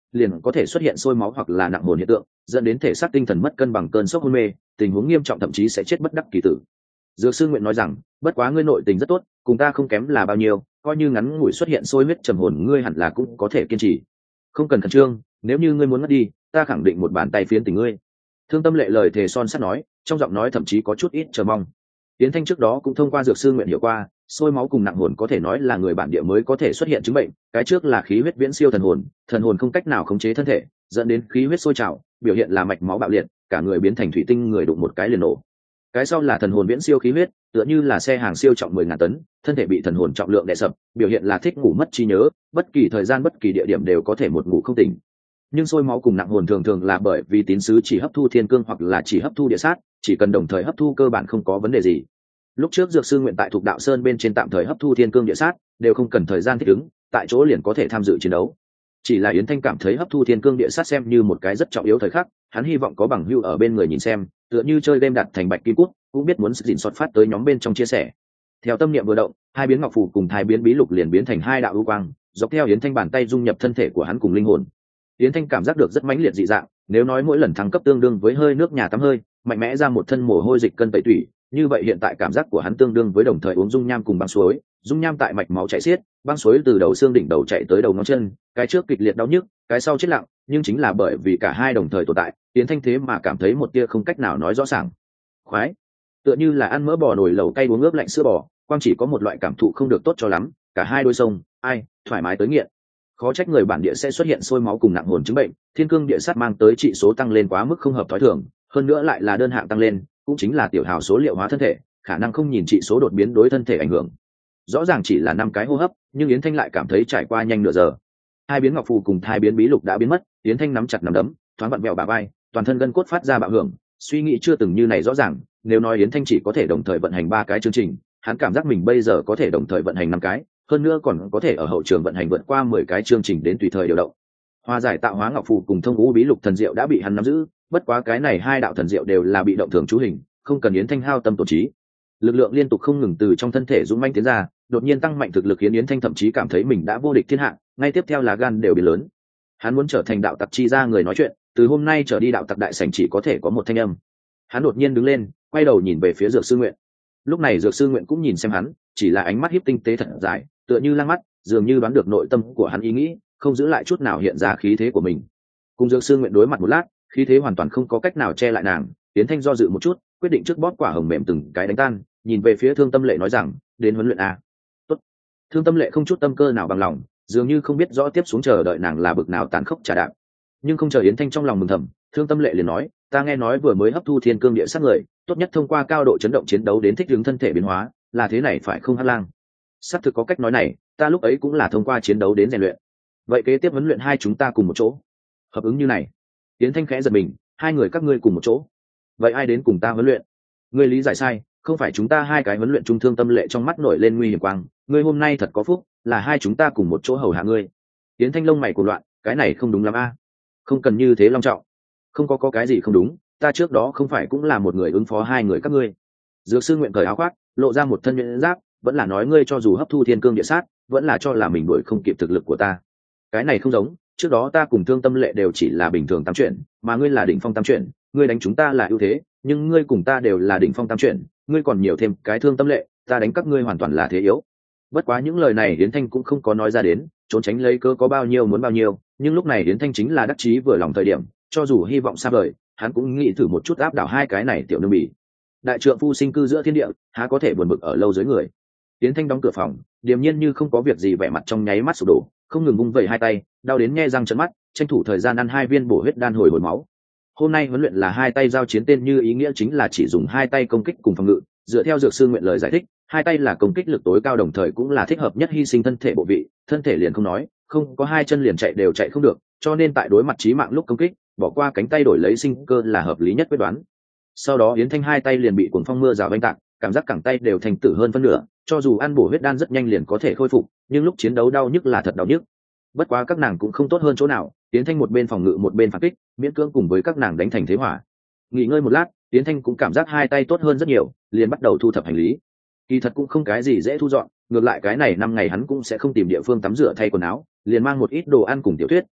liền có thể xuất hiện sôi máu hoặc là nặng hồn hiện tượng, dẫn đến thể xác tinh thần mất cân bằng, cơn sốc hôn mê, tình huống nghiêm trọng thậm chí sẽ chết bất đắc kỳ tử. Dược sư Nguyện nói rằng, bất quá ngươi nội tình rất tốt, cùng ta không kém là bao nhiêu, coi như ngắn ngủi xuất hiện sôi huyết trầm hồn, ngươi hẳn là cũng có thể kiên trì. Không cần khẩn trương, nếu như ngươi muốn mất đi, ta khẳng định một bàn tay phiến tình ngươi. Thương Tâm Lệ lời thề son sắt nói, trong giọng nói thậm chí có chút ít chờ mong. Tiến Thanh trước đó cũng thông qua dược sư Nguyện hiểu qua, sôi máu cùng nặng hồn có thể nói là người bản địa mới có thể xuất hiện chứng bệnh. Cái trước là khí huyết viễn siêu thần hồn không cách nào khống chế thân thể, dẫn đến khí huyết sôi trào, biểu hiện là mạch máu bạo liệt, cả người biến thành thủy tinh, người đụng một cái liền nổ. Cái sau là thần hồn viễn siêu khí huyết, tựa như là xe hàng siêu trọng 10.000 tấn, thân thể bị thần hồn trọng lượng đè sập, biểu hiện là thích ngủ mất trí nhớ, bất kỳ thời gian bất kỳ địa điểm đều có thể một ngủ không tỉnh. Nhưng sôi máu cùng nặng hồn thường thường là bởi vì tín sứ chỉ hấp thu thiên cương hoặc là chỉ hấp thu địa sát, chỉ cần đồng thời hấp thu cơ bản không có vấn đề gì. Lúc trước dược sư Nguyện tại Thục Đạo Sơn bên trên tạm thời hấp thu thiên cương địa sát, đều không cần thời gian thích ứng, tại chỗ liền có thể tham dự chiến đấu. Chỉ là Yến Thanh cảm thấy hấp thu thiên cương địa sát xem như một cái rất trọng yếu thời khắc, hắn hy vọng có bằng hữu ở bên người nhìn xem, tựa như chơi game đặt thành bạch kim cút, cũng biết muốn dịn sọt phát tới nhóm bên trong chia sẻ. Theo tâm niệm vừa động, hai biến ngọc phù cùng hai biến bí lục liền biến thành hai đạo ưu quang, dọc theo Yến Thanh bàn tay dung nhập thân thể của hắn cùng linh hồn. Yến Thanh cảm giác được rất mãnh liệt dị dạng, nếu nói mỗi lần thăng cấp tương đương với hơi nước nhà tắm hơi, mạnh mẽ ra một thân mồ hôi dịch cân tẩy tủy, như vậy hiện tại cảm giác của hắn tương đương với đồng thời uống dung nham cùng băng suối, dung nham tại mạch máu chảy xiết, băng suối từ đầu xương đỉnh đầu chạy tới đầu ngón chân, cái trước kịch liệt đau nhức, cái sau chết lặng, nhưng chính là bởi vì cả hai đồng thời tồn tại, Yến Thanh thế mà cảm thấy một tia không cách nào nói rõ ràng. Khoái, tựa như là ăn mỡ bò nồi lẩu cay uống ướp lạnh sữa bò, quang chỉ có một loại cảm thụ không được tốt cho lắm, cả hai đôi sông, ai, thoải mái tới nghiện. Khó trách người bản địa sẽ xuất hiện sôi máu cùng nặng hồn chứng bệnh, thiên cương địa sát mang tới trị số tăng lên quá mức không hợp thói thường, hơn nữa lại là đơn hạng tăng lên, cũng chính là tiểu hào số liệu hóa thân thể, khả năng không nhìn trị số đột biến đối thân thể ảnh hưởng. Rõ ràng chỉ là 5 cái hô hấp, nhưng Yến Thanh lại cảm thấy trải qua nhanh nửa giờ. Hai biến ngọc phù cùng hai biến bí lục đã biến mất, Yến Thanh nắm chặt nắm đấm, thoáng vặn vẹo bả vai, toàn thân gân cốt phát ra bạo hưởng, suy nghĩ chưa từng như này rõ ràng, nếu nói Yến Thanh chỉ có thể đồng thời vận hành 3 cái chương trình, hắn cảm giác mình bây giờ có thể đồng thời vận hành 5 cái, hơn nữa còn có thể ở hậu trường vận hành vượt qua 10 cái chương trình đến tùy thời điều động. Hoa giải tạo hóa ngọc phù cùng thông ngũ bí lục thần diệu đã bị hắn nắm giữ, bất quá cái này hai đạo thần diệu đều là bị động thường chú hình, không cần Yến Thanh hao tâm tổn trí. Lực lượng liên tục không ngừng từ trong thân thể dũng mãnh tiến ra, đột nhiên tăng mạnh thực lực khiến Yến Thanh thậm chí cảm thấy mình đã vô địch thiên hạ, ngay tiếp theo là gan đều biến lớn. Hắn muốn trở thành đạo tặc chi ra người nói chuyện, từ hôm nay trở đi đạo tặc đại sảnh chỉ có thể có một thanh âm. Hắn đột nhiên đứng lên, quay đầu nhìn về phía Dược Sư Nguyện. Lúc này Dược Sư Nguyện cũng nhìn xem hắn, chỉ là ánh mắt hiếp tinh tế thật dài, tựa như lang mắt, dường như đoán được nội tâm của hắn ý nghĩ, không giữ lại chút nào hiện ra khí thế của mình. Cùng Dược Sư Nguyện đối mặt một lát, khí thế hoàn toàn không có cách nào che lại nàng. Yến Thanh do dự một chút, quyết định trước bóp quả hồng mềm từng cái đánh tan, nhìn về phía Thương Tâm Lệ nói rằng, đến huấn luyện a. Tốt. Thương Tâm Lệ không chút tâm cơ nào bằng lòng, dường như không biết rõ tiếp xuống chờ đợi nàng là bực nào tàn khốc trả đạp. Nhưng không chờ Yến Thanh trong lòng mừng thầm, Thương Tâm Lệ liền nói, ta nghe nói vừa mới hấp thu thiên cương địa sát người, tốt nhất thông qua cao độ chấn động chiến đấu đến thích ứng thân thể biến hóa, là thế này phải không Hắc Lang? Xác thực có cách nói này, ta lúc ấy cũng là thông qua chiến đấu đến rèn luyện. Vậy kế tiếp huấn luyện hai chúng ta cùng một chỗ. Hợp ứng như này. Yến Thanh khẽ giật mình, hai người các ngươi cùng một chỗ. Vậy ai đến cùng ta huấn luyện? Ngươi lý giải sai, không phải chúng ta hai cái huấn luyện chung. Thương Tâm Lệ trong mắt nổi lên nguy hiểm quang, ngươi hôm nay thật có phúc, là hai chúng ta cùng một chỗ hầu hạ ngươi. Yến Thanh lông mày cuộn loạn, cái này không đúng lắm a. Không cần như thế long trọng. Không có cái gì không đúng, ta trước đó không phải cũng là một người ứng phó hai người các ngươi. Dược Sư Nguyện cởi áo khoác, lộ ra một thân nhuyễn giáp, vẫn là nói ngươi cho dù hấp thu thiên cương địa sát, vẫn là cho là mình đuổi không kịp thực lực của ta. Cái này không giống, trước đó ta cùng Thương Tâm Lệ đều chỉ là bình thường tam chuyển, mà ngươi là đỉnh phong tam chuyển, ngươi đánh chúng ta là ưu thế, nhưng ngươi cùng ta đều là đỉnh phong tam chuyển, ngươi còn nhiều thêm cái Thương Tâm Lệ, ta đánh các ngươi hoàn toàn là thế yếu. Bất quá những lời này Yến Thanh cũng không có nói ra đến, trốn tránh lấy cớ có bao nhiêu muốn bao nhiêu, nhưng lúc này Yến Thanh chính là đắc chí vừa lòng thời điểm, cho dù hy vọng xa vời, hắn cũng nghĩ thử một chút áp đảo hai cái này tiểu nương bỉ. Đại trượng phu sinh cư giữa thiên địa, há có thể buồn bực ở lâu dưới người. Yến Thanh đóng cửa phòng, điềm nhiên như không có việc gì, vẻ mặt trong nháy mắt sụp đổ, không ngừng vung vẩy hai tay, đau đến nhe răng trợn mắt, tranh thủ thời gian ăn hai viên bổ huyết đan hồi máu. Hôm nay huấn luyện là hai tay giao chiến, tên như ý nghĩa chính là chỉ dùng hai tay công kích cùng phòng ngự, dựa theo Dược Sư Nguyện lời giải thích, hai tay là công kích lực tối cao, đồng thời cũng là thích hợp nhất hy sinh thân thể bộ vị, thân thể liền không nói, không có hai chân liền chạy đều chạy không được, cho nên tại đối mặt chí mạng lúc công kích, bỏ qua cánh tay đổi lấy sinh cơ là hợp lý nhất quyết đoán. Sau đó Yến Thanh hai tay liền bị cuồng phong mưa rào vênh tạc, cảm giác cẳng tay đều thành tử hơn phân nửa, cho dù ăn bổ huyết đan rất nhanh liền có thể khôi phục, nhưng lúc chiến đấu đau nhức là thật đau nhức. Bất quá các nàng cũng không tốt hơn chỗ nào, Yến Thanh một bên phòng ngự một bên phản kích, miễn cưỡng cùng với các nàng đánh thành thế hỏa. Nghỉ ngơi một lát, Yến Thanh cũng cảm giác hai tay tốt hơn rất nhiều, liền bắt đầu thu thập hành lý. Kỳ thật cũng không cái gì dễ thu dọn, ngược lại cái này 5 ngày hắn cũng sẽ không tìm địa phương tắm rửa thay quần áo, liền mang một ít đồ ăn cùng tiểu thuyết,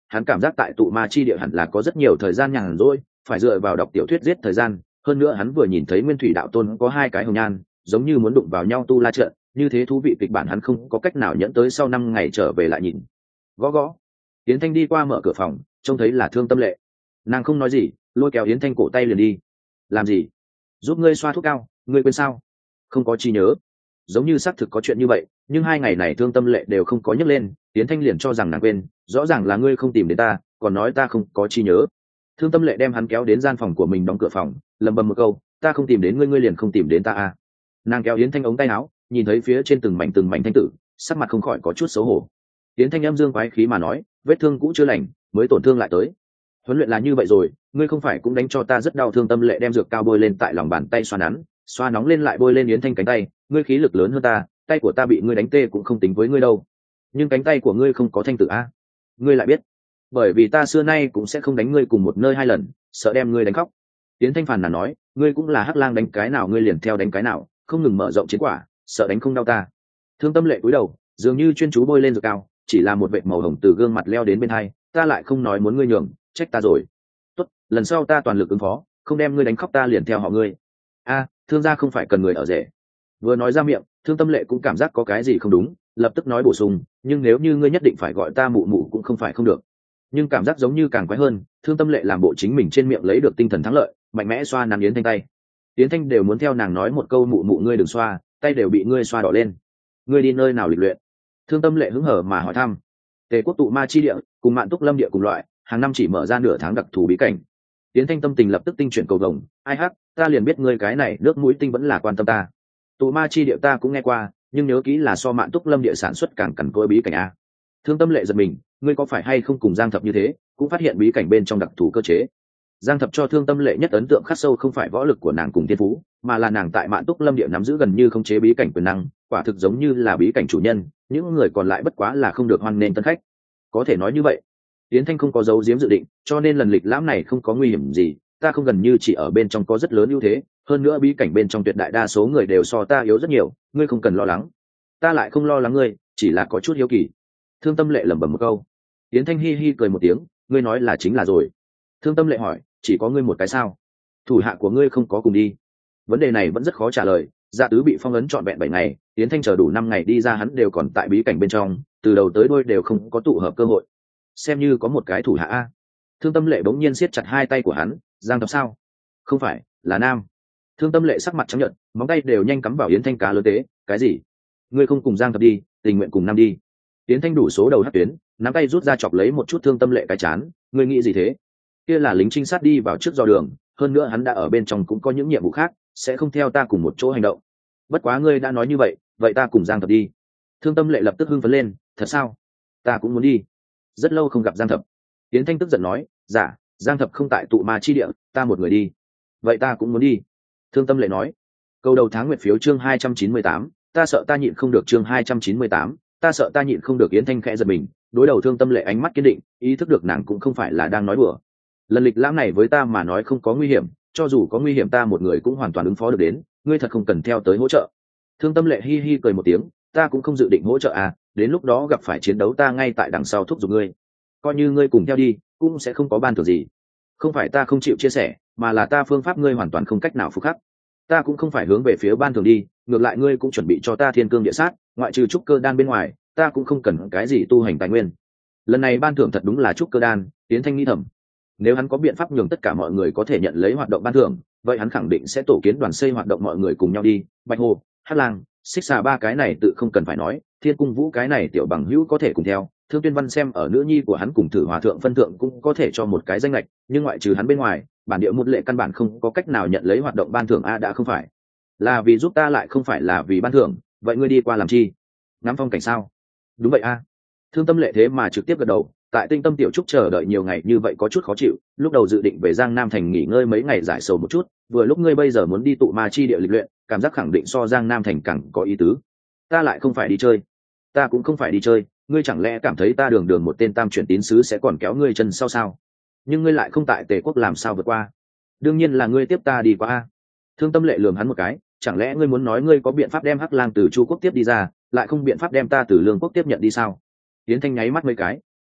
hắn cảm giác tại tụ ma chi địa hẳn là có rất nhiều thời gian nhàn rỗi, phải dựa vào đọc tiểu thuyết giết thời gian. Hơn nữa hắn vừa nhìn thấy Nguyên Thủy Đạo Tôn có hai cái hồng nhan, giống như muốn đụng vào nhau tu la trận, như thế thú vị kịch bản hắn không có cách nào nhẫn tới sau 5 ngày trở về lại nhìn. Gõ gõ. Yến Thanh đi qua mở cửa phòng, trông thấy là Thương Tâm Lệ. Nàng không nói gì, lôi kéo Yến Thanh cổ tay liền đi. Làm gì? Giúp ngươi xoa thuốc cao, ngươi quên sao? Không có trí nhớ. Giống như xác thực có chuyện như vậy, nhưng 2 ngày này Thương Tâm Lệ đều không có nhắc lên, Yến Thanh liền cho rằng nàng quên, rõ ràng là ngươi không tìm đến ta, còn nói ta không có trí nhớ. Thương Tâm Lệ đem hắn kéo đến gian phòng của mình đóng cửa phòng, lẩm bẩm một câu, ta không tìm đến ngươi, ngươi liền không tìm đến ta à? Nàng kéo Yến Thanh ống tay áo, nhìn thấy phía trên từng mảnh thanh tử, sắc mặt không khỏi có chút xấu hổ. Yến Thanh âm dương quái khí mà nói, vết thương cũ chưa lành, mới tổn thương lại tới. Huấn luyện là như vậy rồi, ngươi không phải cũng đánh cho ta rất đau. Thương Tâm Lệ đem dược cao bôi lên tại lòng bàn tay xoa nắn, xoa nóng lên lại bôi lên Yến Thanh cánh tay, ngươi khí lực lớn hơn ta, tay của ta bị ngươi đánh tê cũng không tính với ngươi đâu. Nhưng cánh tay của ngươi không có thanh tử a? Ngươi lại biết? Bởi vì ta xưa nay cũng sẽ không đánh ngươi cùng một nơi 2 lần, sợ đem ngươi đánh khóc. Yến Thanh phàn nàn nói, ngươi cũng là Hắc Lang, đánh cái nào ngươi liền theo đánh cái nào, không ngừng mở rộng chiến quả, sợ đánh không đau ta. Thương Tâm Lệ cúi đầu, dường như chuyên chú bôi lên dược cao, chỉ là một vệt màu hồng từ gương mặt leo đến bên hai, ta lại không nói muốn ngươi nhường, trách ta rồi. Tốt, lần sau ta toàn lực ứng phó, không đem ngươi đánh khóc ta liền theo họ ngươi. A, Thương gia không phải cần người ở rể. Vừa nói ra miệng, Thương Tâm Lệ cũng cảm giác có cái gì không đúng, lập tức nói bổ sung, nhưng nếu như ngươi nhất định phải gọi ta mụ mụ cũng không phải không được. Nhưng cảm giác giống như càng quái hơn, Thương Tâm Lệ làm bộ chính mình trên miệng lấy được tinh thần thắng lợi, mạnh mẽ xoa nắn Yến Thanh tay. Yến Thanh đều muốn theo nàng nói một câu mụ mụ ngươi đừng xoa, tay đều bị ngươi xoa đỏ lên. Ngươi đi nơi nào lịch luyện? Thương Tâm Lệ hứng hở mà hỏi thăm. Tề Quốc tụ ma chi địa cùng Mạn Túc Lâm địa cùng loại, hàng năm chỉ mở ra nửa tháng đặc thù bí cảnh. Yến Thanh tâm tình lập tức tinh chuyển cầu vồng, ai hắc, ta liền biết ngươi cái này nước mũi tinh vẫn là quan tâm ta. Tụ ma chi địa ta cũng nghe qua, nhưng nhớ kỹ là so Mạn Túc Lâm địa sản xuất càng cằn cỗi bí cảnh a. Thương Tâm Lệ giật mình, ngươi có phải hay không cùng Giang Thập như thế, cũng phát hiện bí cảnh bên trong đặc thù cơ chế. Giang Thập cho Thương Tâm Lệ nhất ấn tượng khắc sâu không phải võ lực của nàng cùng thiên phú, mà là nàng tại Mạn Túc Lâm địa nắm giữ gần như không chế bí cảnh quyền năng, quả thực giống như là bí cảnh chủ nhân, những người còn lại bất quá là không được hoan nghênh tân khách. Có thể nói như vậy. Yến Thanh không có giấu giếm dự định, cho nên lần lịch lãm này không có nguy hiểm gì, ta không gần như chỉ ở bên trong có rất lớn ưu thế, hơn nữa bí cảnh bên trong tuyệt đại đa số người đều so ta yếu rất nhiều, ngươi không cần lo lắng. Ta lại không lo lắng ngươi, chỉ là có chút hiếu kỳ. Thương Tâm Lệ lẩm bẩm một câu. Yến Thanh hi hi cười một tiếng, ngươi nói là chính là rồi. Thương Tâm Lệ hỏi, chỉ có ngươi một cái sao? Thủ hạ của ngươi không có cùng đi? Vấn đề này vẫn rất khó trả lời, Dạ Tứ bị phong ấn trọn vẹn 7 ngày, Yến Thanh chờ đủ 5 ngày đi ra hắn đều còn tại bí cảnh bên trong, từ đầu tới đuôi đều không có tụ hợp cơ hội. Xem như có một cái thủ hạ a. Thương Tâm Lệ bỗng nhiên siết chặt hai tay của hắn, Giang Thập sao? Không phải, là nam. Thương Tâm Lệ sắc mặt trắng nhợt, móng tay đều nhanh cắm vào Yến Thanh cá lớn tế, cái gì? Ngươi không cùng Giang Thập đi, tình nguyện cùng nam đi. Yến Thanh đủ số đầu hất tuyến, nắm tay rút ra chọc lấy một chút Thương Tâm Lệ cái chán, ngươi nghĩ gì thế? Kia là lính trinh sát đi vào trước dò đường, hơn nữa hắn đã ở bên trong cũng có những nhiệm vụ khác, sẽ không theo ta cùng một chỗ hành động. Bất quá ngươi đã nói như vậy, vậy ta cùng Giang Thập đi. Thương Tâm Lệ lập tức hưng phấn lên, thật sao? Ta cũng muốn đi. Rất lâu không gặp Giang Thập. Yến Thanh tức giận nói, dạ, Giang Thập không tại tụ ma chi địa, ta một người đi. Vậy ta cũng muốn đi. Thương Tâm Lệ nói. Câu đầu tháng nguyệt phiếu chương 298, ta sợ ta nhịn không được chương 298, ta sợ ta nhịn không được. Yến Thanh khẽ giật mình, đối đầu Thương Tâm Lệ ánh mắt kiên định, ý thức được nàng cũng không phải là đang nói đùa. Lần lịch lãm này với ta mà nói không có nguy hiểm, cho dù có nguy hiểm ta một người cũng hoàn toàn ứng phó được đến, ngươi thật không cần theo tới hỗ trợ. Thương Tâm Lệ hi hi cười một tiếng, ta cũng không dự định hỗ trợ à, đến lúc đó gặp phải chiến đấu ta ngay tại đằng sau thúc giục ngươi, coi như ngươi cùng theo đi cũng sẽ không có ban thưởng gì. Không phải ta không chịu chia sẻ, mà là ta phương pháp ngươi hoàn toàn không cách nào phục khắc. Ta cũng không phải hướng về phía ban thưởng đi, ngược lại ngươi cũng chuẩn bị cho ta thiên cương địa sát, ngoại trừ trúc cơ đan bên ngoài ta cũng không cần cái gì tu hành tài nguyên. Lần này ban thưởng thật đúng là trúc cơ đan. Tiến Thanh nghĩ thầm, nếu hắn có biện pháp nhường tất cả mọi người có thể nhận lấy hoạt động ban thưởng, vậy hắn khẳng định sẽ tổ kiến đoàn xây hoạt động mọi người cùng nhau đi. Bạch Hồ, Hắc Lang, Xích Xà ba cái này tự không cần phải nói, Thiên Cung Vũ cái này tiểu bằng hữu có thể cùng theo, Thương Tuyên Văn xem ở nữ nhi của hắn cùng Thử Hòa thượng phân thượng cũng có thể cho một cái danh lệch, nhưng ngoại trừ hắn bên ngoài, bản địa một lệ căn bản không có cách nào nhận lấy hoạt động ban thưởng a. Đã không phải là vì giúp ta lại không phải là vì ban thưởng, vậy ngươi đi qua làm chi? Ngắm phong cảnh sao? Đúng vậy a. Thương Tâm Lệ thế mà trực tiếp gật đầu. Tại Tinh Tâm tiểu trúc chờ đợi nhiều ngày như vậy có chút khó chịu, lúc đầu dự định về Giang Nam thành nghỉ ngơi mấy ngày giải sầu một chút, vừa lúc ngươi bây giờ muốn đi tụ ma chi địa lịch luyện, cảm giác khẳng định so Giang Nam thành càng có ý tứ. Ta lại không phải đi chơi. Ta cũng không phải đi chơi, ngươi chẳng lẽ cảm thấy ta đường đường một tên tam chuyển tín sứ sẽ còn kéo ngươi chân sau sao? Nhưng ngươi lại không tại Tề Quốc làm sao vượt qua? Đương nhiên là ngươi tiếp ta đi qua a. Thương Tâm Lệ lườm hắn một cái, chẳng lẽ ngươi muốn nói ngươi có biện pháp đem Hắc Lang từ Chu Quốc tiếp đi ra, lại không biện pháp đem ta từ Lương Quốc tiếp nhận đi sao? Yến Thanh nháy mắt mấy cái.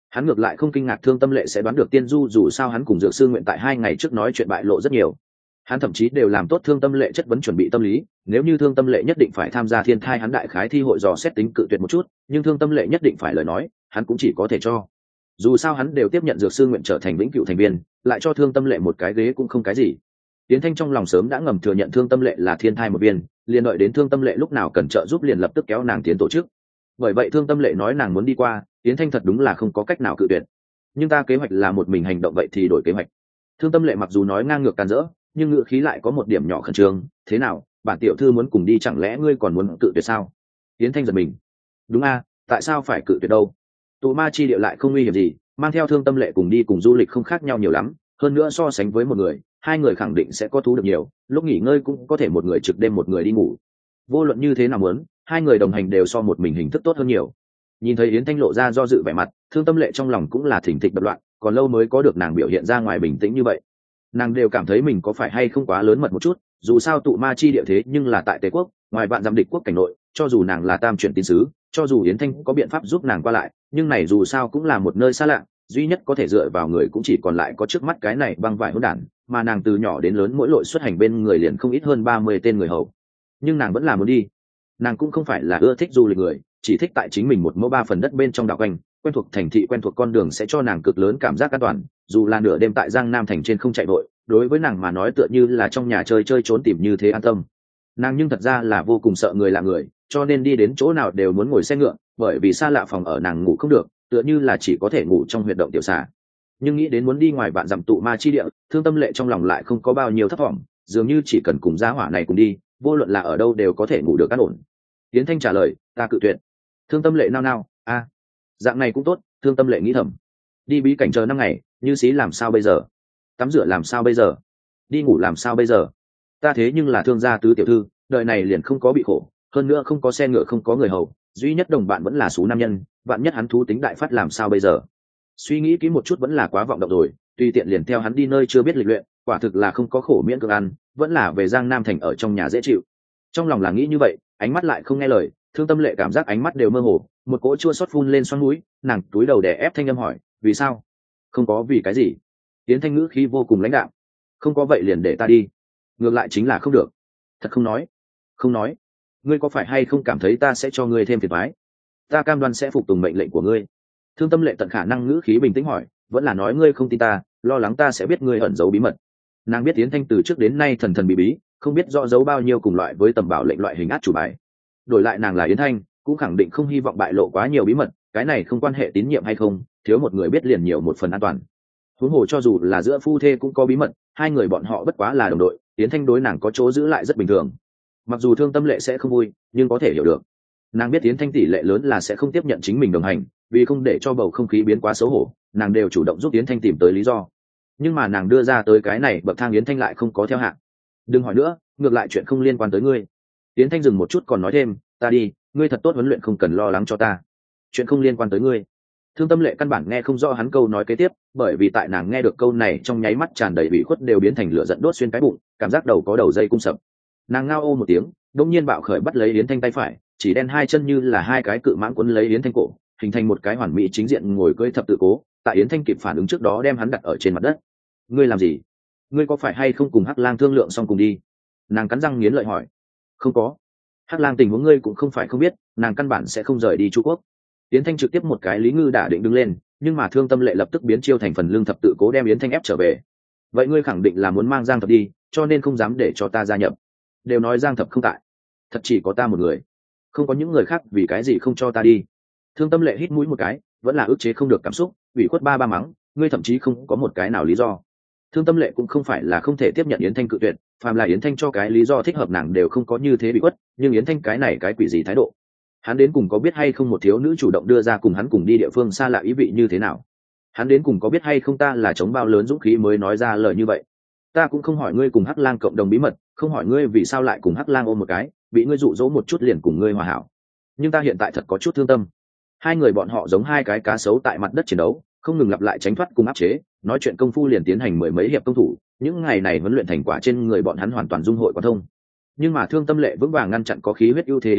Hắn ngược lại không kinh ngạc Thương Tâm Lệ sẽ đoán được Tiên Du, dù sao hắn cùng Dược Sư Nguyện tại 2 ngày trước nói chuyện bại lộ rất nhiều. Hắn thậm chí đều làm tốt Thương Tâm Lệ chất vấn chuẩn bị tâm lý, nếu như Thương Tâm Lệ nhất định phải tham gia thiên thai, hắn đại khái thi hội dò xét tính cự tuyệt một chút, nhưng Thương Tâm Lệ nhất định phải lời nói, hắn cũng chỉ có thể cho. Dù sao hắn đều tiếp nhận Dược Sư Nguyện trở thành vĩnh cửu thành viên, lại cho Thương Tâm Lệ một cái ghế cũng không cái gì. Tiến Thanh trong lòng sớm đã ngầm thừa nhận Thương Tâm Lệ là thiên thai một viên, liền đợi đến Thương Tâm Lệ lúc nào cần trợ giúp liền lập tức kéo nàng tiến tổ chức. Bởi vậy Thương Tâm Lệ nói nàng muốn đi qua, Tiến Thanh thật đúng là không có cách nào cự tuyệt. Nhưng ta kế hoạch là một mình hành động, vậy thì đổi kế hoạch. Thương Tâm Lệ mặc dù nói ngang ngược càn rỡ, nhưng ngữ khí lại có một điểm nhỏ khẩn trương. Thế nào, bản tiểu thư muốn cùng đi, chẳng lẽ ngươi còn muốn cự tuyệt sao? Tiến Thanh giật mình. Đúng a, tại sao phải cự tuyệt đâu? Tụ ma chi địa lại không nguy hiểm gì, mang theo Thương Tâm Lệ cùng đi cùng du lịch không khác nhau nhiều lắm, hơn nữa so sánh với một người, 2 người khẳng định sẽ có thú được nhiều, lúc nghỉ ngơi cũng có thể một người trực đêm một người đi ngủ. Vô luận như thế nào muốn, 2 người đồng hành đều so một mình hình thức tốt hơn nhiều. Nhìn thấy Yến Thanh lộ ra do dự vẻ mặt, Thương Tâm Lệ trong lòng cũng là thỉnh thịch đập loạn, còn lâu mới có được nàng biểu hiện ra ngoài bình tĩnh như vậy. Nàng đều cảm thấy mình có phải hay không quá lớn mật một chút, dù sao tụ ma chi địa thế nhưng là tại Tề quốc, ngoài vạn dặm địch quốc cảnh nội, cho dù nàng là tam chuyển tín sứ, cho dù Yến Thanh có biện pháp giúp nàng qua lại, nhưng này dù sao cũng là một nơi xa lạ, duy nhất có thể dựa vào người cũng chỉ còn lại có trước mắt cái này băng vải hỗn đản, mà nàng từ nhỏ đến lớn mỗi lội xuất hành bên người liền không ít hơn 30 tên người hầu. Nhưng nàng vẫn là muốn đi. Nàng cũng không phải là ưa thích du lịch người, chỉ thích tại chính mình một mẫu 3 phần đất bên trong đảo quanh, quen thuộc thành thị, quen thuộc con đường sẽ cho nàng cực lớn cảm giác an toàn, dù là nửa đêm tại Giang Nam thành trên không chạy vội, đối với nàng mà nói tựa như là trong nhà chơi chơi trốn tìm như thế an tâm. Nàng nhưng thật ra là vô cùng sợ người lạ người, cho nên đi đến chỗ nào đều muốn ngồi xe ngựa, bởi vì xa lạ phòng ở nàng ngủ không được, tựa như là chỉ có thể ngủ trong huyệt động tiểu xà. Nhưng nghĩ đến muốn đi ngoài vạn dặm tụ ma chi địa, Thương Tâm Lệ trong lòng lại không có bao nhiêu thất vọng, dường như chỉ cần cùng gia hỏa này cùng đi, vô luận là ở đâu đều có thể ngủ được an ổn. Tiến Thanh trả lời, ta cự tuyệt. Thương Tâm Lệ nao nao, a, dạng này cũng tốt. Thương Tâm Lệ nghĩ thầm, đi bí cảnh chờ 5 ngày, như xí làm sao bây giờ? Tắm rửa làm sao bây giờ? Đi ngủ làm sao bây giờ? Ta thế nhưng là thương gia tứ tiểu thư, đời này liền không có bị khổ, hơn nữa không có xe ngựa, không có người hầu, duy nhất đồng bạn vẫn là số nam nhân, bạn nhất hắn thú tính đại phát làm sao bây giờ? Suy nghĩ kỹ một chút vẫn là quá vọng động rồi, tùy tiện liền theo hắn đi nơi chưa biết lịch luyện, quả thực là không có khổ miễn cưỡng ăn, vẫn là về Giang Nam thành ở trong nhà dễ chịu. Trong lòng là nghĩ như vậy, ánh mắt lại không nghe lời. Thương Tâm Lệ cảm giác ánh mắt đều mơ hồ, một cỗ chua xót phun lên xoắn mũi, nàng túi đầu đè ép thanh âm hỏi, vì sao? Không có vì cái gì. Tiến Thanh ngữ khí vô cùng lãnh đạm, không có vậy liền để ta đi. Ngược lại chính là không được. Thật không nói. Không nói. Ngươi có phải hay không cảm thấy ta sẽ cho ngươi thêm phiền toái? Ta cam đoan sẽ phục tùng mệnh lệnh của ngươi. Thương Tâm Lệ tận khả năng ngữ khí bình tĩnh hỏi, vẫn là nói ngươi không tin ta, lo lắng ta sẽ biết ngươi ẩn giấu bí mật. Nàng biết Tiến Thanh từ trước đến nay thần thần bí bí, không biết rõ giấu bao nhiêu cùng loại với tầm bảo lệnh loại hình át chủ bài. Đổi lại nàng là Yến Thanh, cũng khẳng định không hy vọng bại lộ quá nhiều bí mật, cái này không quan hệ tín nhiệm hay không, thiếu một người biết liền nhiều một phần an toàn. Huống hồ cho dù là giữa phu thê cũng có bí mật, 2 người bọn họ bất quá là đồng đội, Yến Thanh đối nàng có chỗ giữ lại rất bình thường. Mặc dù Thương Tâm Lệ sẽ không vui, nhưng có thể hiểu được. Nàng biết Yến Thanh tỷ lệ lớn là sẽ không tiếp nhận chính mình đồng hành, vì không để cho bầu không khí biến quá xấu hổ, nàng đều chủ động giúp Yến Thanh tìm tới lý do. Nhưng mà nàng đưa ra tới cái này bậc thang Yến Thanh lại không có theo hạng. Đừng hỏi nữa, ngược lại chuyện không liên quan tới ngươi. Yến Thanh dừng một chút còn nói thêm, ta đi, ngươi thật tốt huấn luyện, không cần lo lắng cho ta. Chuyện không liên quan tới ngươi. Thương Tâm Lệ căn bản nghe không rõ hắn câu nói kế tiếp, bởi vì tại nàng nghe được câu này trong nháy mắt tràn đầy ủy khuất đều biến thành lửa giận đốt xuyên cái bụng, cảm giác đầu có đầu dây cung sập. Nàng ngao ô một tiếng, đống nhiên bạo khởi bắt lấy Yến Thanh tay phải, chỉ đen 2 chân như là 2 cái cự mãng quấn lấy Yến Thanh cổ, hình thành một cái hoàn mỹ chính diện ngồi cưỡi thập tự cố, tại Yến Thanh kịp phản ứng trước đó đem hắn đặt ở trên mặt đất. Ngươi làm gì? Ngươi có phải hay không cùng Hắc Lang thương lượng xong cùng đi? Nàng cắn răng nghiến lợi hỏi. Không có. Hắc Lang tình huống ngươi cũng không phải không biết, nàng căn bản sẽ không rời đi Trung Quốc. Yến Thanh trực tiếp một cái Lý Ngư đả định đứng lên, nhưng mà Thương Tâm Lệ lập tức biến chiêu thành phần lương thập tự cố đem Yến Thanh ép trở về. Vậy ngươi khẳng định là muốn mang Giang Thập đi, cho nên không dám để cho ta gia nhập. Đều nói Giang Thập không tại, thật chỉ có ta một người, không có những người khác, vì cái gì không cho ta đi? Thương Tâm Lệ hít mũi một cái, vẫn là ức chế không được cảm xúc, ủy khuất ba mắng, ngươi thậm chí không có một cái nào lý do. Thương Tâm Lệ cũng không phải là không thể tiếp nhận Yến Thanh cự tuyệt, phàm là Yến Thanh cho cái lý do thích hợp nàng đều không có như thế bị quất, nhưng Yến Thanh cái này cái quỷ gì thái độ? Hắn đến cùng có biết hay không một thiếu nữ chủ động đưa ra cùng hắn cùng đi địa phương xa lạ ý vị như thế nào? Hắn đến cùng có biết hay không ta là chống bao lớn dũng khí mới nói ra lời như vậy? Ta cũng không hỏi ngươi cùng Hắc Lang cộng đồng bí mật, không hỏi ngươi vì sao lại cùng Hắc Lang ôm một cái, bị ngươi dụ dỗ một chút liền cùng ngươi hòa hảo. Nhưng ta hiện tại thật có chút thương tâm. 2 người bọn họ giống 2 cái cá sấu tại mặt đất chiến đấu, không ngừng lặp lại tránh thoát cùng áp chế, nói chuyện công phu liền tiến hành 10 mấy hiệp công thủ, những ngày này huấn luyện thành quả trên người bọn hắn hoàn toàn dung hội quan thông. Nhưng mà Thương Tâm Lệ vững vàng ngăn chặn có khí huyết ưu thế Yến Thanh,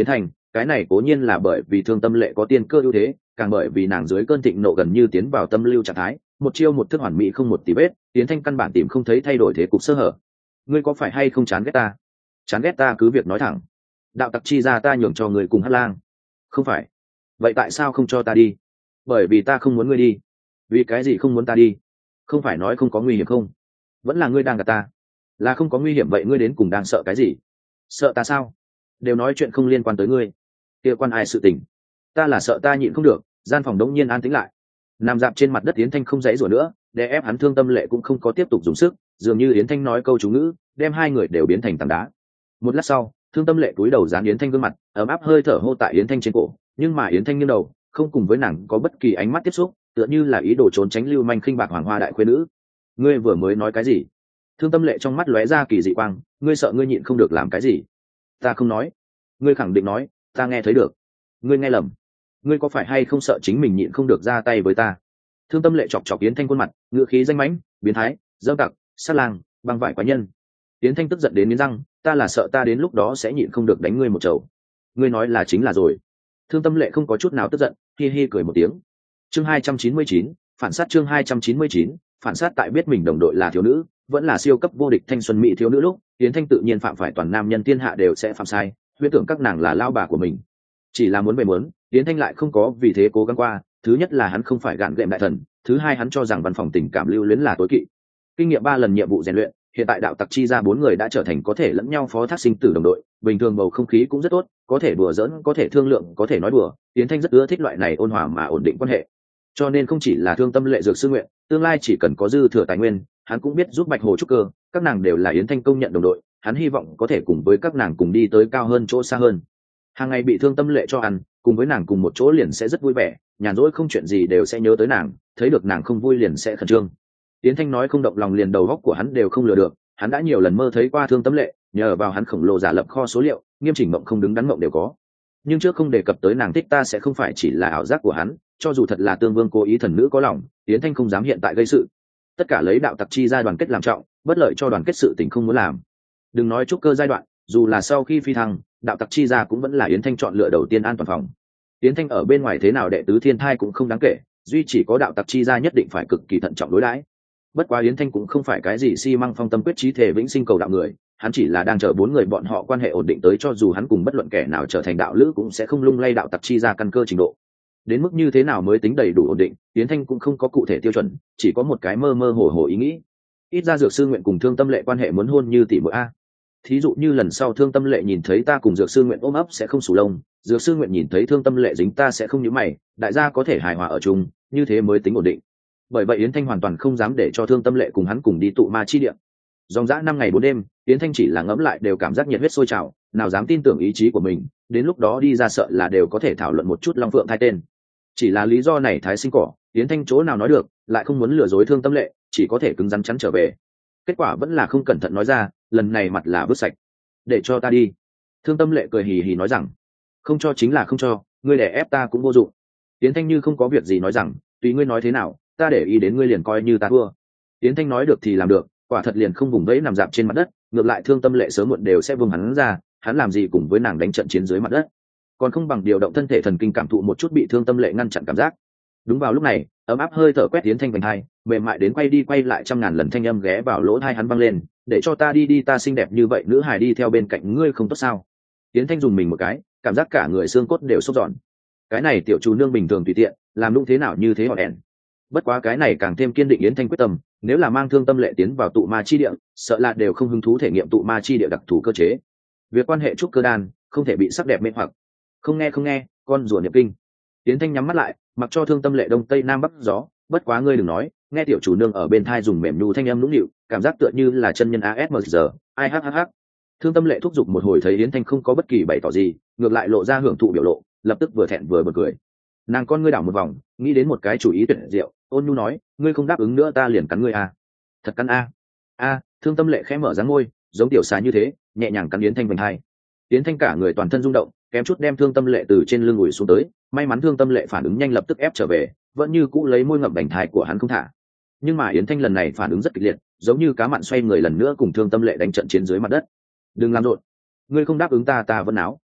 cái này cố nhiên là bởi vì Thương Tâm Lệ có tiên cơ ưu thế, càng bởi vì nàng dưới cơn thịnh nộ gần như tiến vào tâm lưu trạng thái, một chiêu một thức hoàn mỹ không một tì vết, Yến Thanh căn bản tìm không thấy thay đổi thế cục sơ hở. Ngươi có phải hay không chán ghét ta? Chán ghét ta cứ việc nói thẳng. Đạo tặc chi ra ta nhường cho người cùng Hát Lang. Không phải. Vậy tại sao không cho ta đi? Bởi vì ta không muốn ngươi đi. Vì cái gì không muốn ta đi? Không phải nói không có nguy hiểm không? Vẫn là ngươi đang gạt ta. Là không có nguy hiểm vậy ngươi đến cùng đang sợ cái gì? Sợ ta sao? Đều nói chuyện không liên quan tới ngươi. Kia quan ai sự tình? Ta là sợ ta nhịn không được. Gian phòng đống nhiên an tĩnh lại. Nằm dạp trên mặt đất Yến Thanh không dãy rủa nữa, đè ép hắn Thương Tâm Lệ cũng không có tiếp tục dùng sức, dường như Yến Thanh nói câu chú ngữ, đem hai người đều biến thành tảng đá. Một lát sau, Thương Tâm Lệ cúi đầu dán Yến Thanh gương mặt, ấm áp hơi thở hô tại Yến Thanh trên cổ, nhưng mà Yến Thanh nghiêng đầu, không cùng với nàng có bất kỳ ánh mắt tiếp xúc, tựa như là ý đồ trốn tránh lưu manh khinh bạc hoàng hoa đại khuê nữ. Ngươi vừa mới nói cái gì? Thương Tâm Lệ trong mắt lóe ra kỳ dị quang, ngươi sợ ngươi nhịn không được làm cái gì? Ta không nói. Ngươi khẳng định nói, ta nghe thấy được. Ngươi nghe lầm. Ngươi có phải hay không sợ chính mình nhịn không được ra tay với ta? Thương Tâm Lệ chọc chọc Yến Thanh khuôn mặt, ngựa khí danh mãnh, biến thái, dâm tặc, sát lang, băng vải quái nhân. Yến Thanh tức giận đến nghiến răng, ta là sợ ta đến lúc đó sẽ nhịn không được đánh ngươi một chầu. Ngươi nói là chính là rồi. Thương Tâm Lệ không có chút nào tức giận, hi hi cười một tiếng. Chương 299, phản sát chương 299, phản sát tại biết mình đồng đội là thiếu nữ, vẫn là siêu cấp vô địch thanh xuân mỹ thiếu nữ lúc, Yến Thanh tự nhiên phạm phải toàn nam nhân thiên hạ đều sẽ phạm sai, huyễn tưởng các nàng là lao bà của mình. Chỉ là muốn về muốn, Yến Thanh lại không có vì thế cố gắng qua, thứ nhất là hắn không phải gạn gệm đại thần, thứ hai hắn cho rằng văn phòng tình cảm lưu luyến là tối kỵ. Kinh nghiệm 3 lần nhiệm vụ rèn luyện, hiện tại đạo tặc chi ra 4 người đã trở thành có thể lẫn nhau phó thác sinh tử đồng đội, bình thường bầu không khí cũng rất tốt, có thể đùa giỡn, có thể thương lượng, có thể nói đùa, Yến Thanh rất ưa thích loại này ôn hòa mà ổn định quan hệ. Cho nên không chỉ là Thương Tâm Lệ dược sư nguyện, tương lai chỉ cần có dư thừa tài nguyên, hắn cũng biết giúp Bạch Hồ trúc cơ, các nàng đều là Yến Thanh công nhận đồng đội, hắn hy vọng có thể cùng với các nàng cùng đi tới cao hơn chỗ xa hơn. Hàng ngày bị Thương Tâm Lệ cho ăn, cùng với nàng cùng một chỗ liền sẽ rất vui vẻ, nhàn rỗi không chuyện gì đều sẽ nhớ tới nàng, thấy được nàng không vui liền sẽ khẩn trương. Yến Thanh nói không động lòng liền đầu óc của hắn đều không lừa được, hắn đã nhiều lần mơ thấy qua Thương Tâm Lệ, nhờ vào hắn khổng lồ giả lập kho số liệu, nghiêm chỉnh mộng không đứng đắn mộng đều có. Nhưng trước không đề cập tới nàng thích ta sẽ không phải chỉ là ảo giác của hắn, cho dù thật là Tương Vương cố ý thần nữ có lòng, Yến Thanh không dám hiện tại gây sự. Tất cả lấy đạo tặc chi ra đoàn kết làm trọng, bất lợi cho đoàn kết sự tình không muốn làm. Đừng nói trúc cơ giai đoạn, dù là sau khi phi thăng, đạo tặc chi ra cũng vẫn là Yến Thanh chọn lựa đầu tiên an toàn phòng. Yến Thanh ở bên ngoài thế nào đệ tứ thiên thai cũng không đáng kể, duy chỉ có đạo tặc chi ra nhất định phải cực kỳ thận trọng đối đãi. Bất quá Yến Thanh cũng không phải cái gì xi măng phong tâm quyết chí thể vĩnh sinh cầu đạo người, hắn chỉ là đang chờ 4 người bọn họ quan hệ ổn định tới, cho dù hắn cùng bất luận kẻ nào trở thành đạo lữ cũng sẽ không lung lay đạo tặc chi ra căn cơ trình độ. Đến mức như thế nào mới tính đầy đủ ổn định, Yến Thanh cũng không có cụ thể tiêu chuẩn, chỉ có một cái mơ mơ hồ hồ ý nghĩ. Ít ra dược sư nguyện cùng Thương Tâm Lệ quan hệ muốn hôn như tỷ muội a. Thí dụ như lần sau Thương Tâm Lệ nhìn thấy ta cùng dược sư nguyện ôm ấp sẽ không sù lông, dược sư nguyện nhìn thấy Thương Tâm Lệ dính ta sẽ không nhíu mày, đại gia có thể hài hòa ở chung, như thế mới tính ổn định. Bởi vậy Yến Thanh hoàn toàn không dám để cho Thương Tâm Lệ cùng hắn cùng đi tụ ma chi địa. Dòng dã 5 ngày 4 đêm, Yến Thanh chỉ là ngẫm lại đều cảm giác nhiệt huyết sôi trào, nào dám tin tưởng ý chí của mình, đến lúc đó đi ra sợ là đều có thể thảo luận một chút long phượng thai tên. Chỉ là lý do này thái sinh cỏ, Yến Thanh chỗ nào nói được, lại không muốn lừa dối Thương Tâm Lệ, chỉ có thể cứng rắn chắn trở về. Kết quả vẫn là không cẩn thận nói ra, lần này mặt là vứt sạch. Để cho ta đi. Thương Tâm Lệ cười hì hì nói rằng, không cho chính là không cho, ngươi đè ép ta cũng vô dụng. Yến Thanh như không có việc gì nói rằng, tùy ngươi nói thế nào, ta để ý đến ngươi liền coi như ta thua. Yến Thanh nói được thì làm được, quả thật liền không vùng vẫy nằm dạp trên mặt đất, ngược lại Thương Tâm Lệ sớm muộn đều sẽ vùng hắn ra, hắn làm gì cùng với nàng đánh trận chiến dưới mặt đất, còn không bằng điều động thân thể thần kinh cảm thụ một chút bị Thương Tâm Lệ ngăn chặn cảm giác. Đúng vào lúc này, ấm áp hơi thở quét Yến Thanh vành hai, mềm mại đến quay đi quay lại trăm ngàn lần thanh âm ghé vào lỗ tai hắn vang lên, để cho ta đi đi, ta xinh đẹp như vậy nữ hài đi theo bên cạnh ngươi không tốt sao? Yến Thanh dùng mình một cái, cảm giác cả người xương cốt đều sốt giòn. Cái này tiểu chủ nương bình thường tùy tiện, làm đúng thế nào như thế họ đèn. Bất quá cái này càng thêm kiên định Yến Thanh quyết tâm, nếu là mang Thương Tâm Lệ tiến vào tụ ma chi địa, sợ là đều không hứng thú thể nghiệm tụ ma chi địa đặc thù cơ chế. Việc quan hệ trúc cơ đan, không thể bị sắc đẹp mê hoặc. Không nghe, con rùa niệm kinh. Yến Thanh nhắm mắt lại, mặc cho Thương Tâm Lệ đông tây nam bắc gió, bất quá ngươi đừng nói, nghe tiểu chủ nương ở bên thai dùng mềm nhu thanh âm nũng nịu, cảm giác tựa như là chân nhân ASMR, ai hắc. Thương Tâm Lệ thúc giục một hồi thấy Yến Thanh không có bất kỳ bày tỏ gì, ngược lại lộ ra hưởng thụ biểu lộ, lập tức vừa thẹn vừa bật cười. Nàng con ngươi đảo một vòng, nghĩ đến một cái chủ ý tuyệt diệu, ôn nhu nói, ngươi không đáp ứng nữa ta liền cắn ngươi a. Thật cắn a. Thương Tâm Lệ khẽ mở dáng môi, giống tiểu xà như thế, nhẹ nhàng cắn Yến Thanh vành hai. Yến Thanh cả người toàn thân rung động, kém chút đem Thương Tâm Lệ từ trên lưng ủi xuống tới, may mắn Thương Tâm Lệ phản ứng nhanh lập tức ép trở về, vẫn như cũ lấy môi ngậm vành thai của hắn không thả. Nhưng mà Yến Thanh lần này phản ứng rất kịch liệt, giống như cá mặn xoay người lần nữa cùng Thương Tâm Lệ đánh trận chiến dưới mặt đất. Đừng làm rộn, ngươi không đáp ứng ta vẫn náo.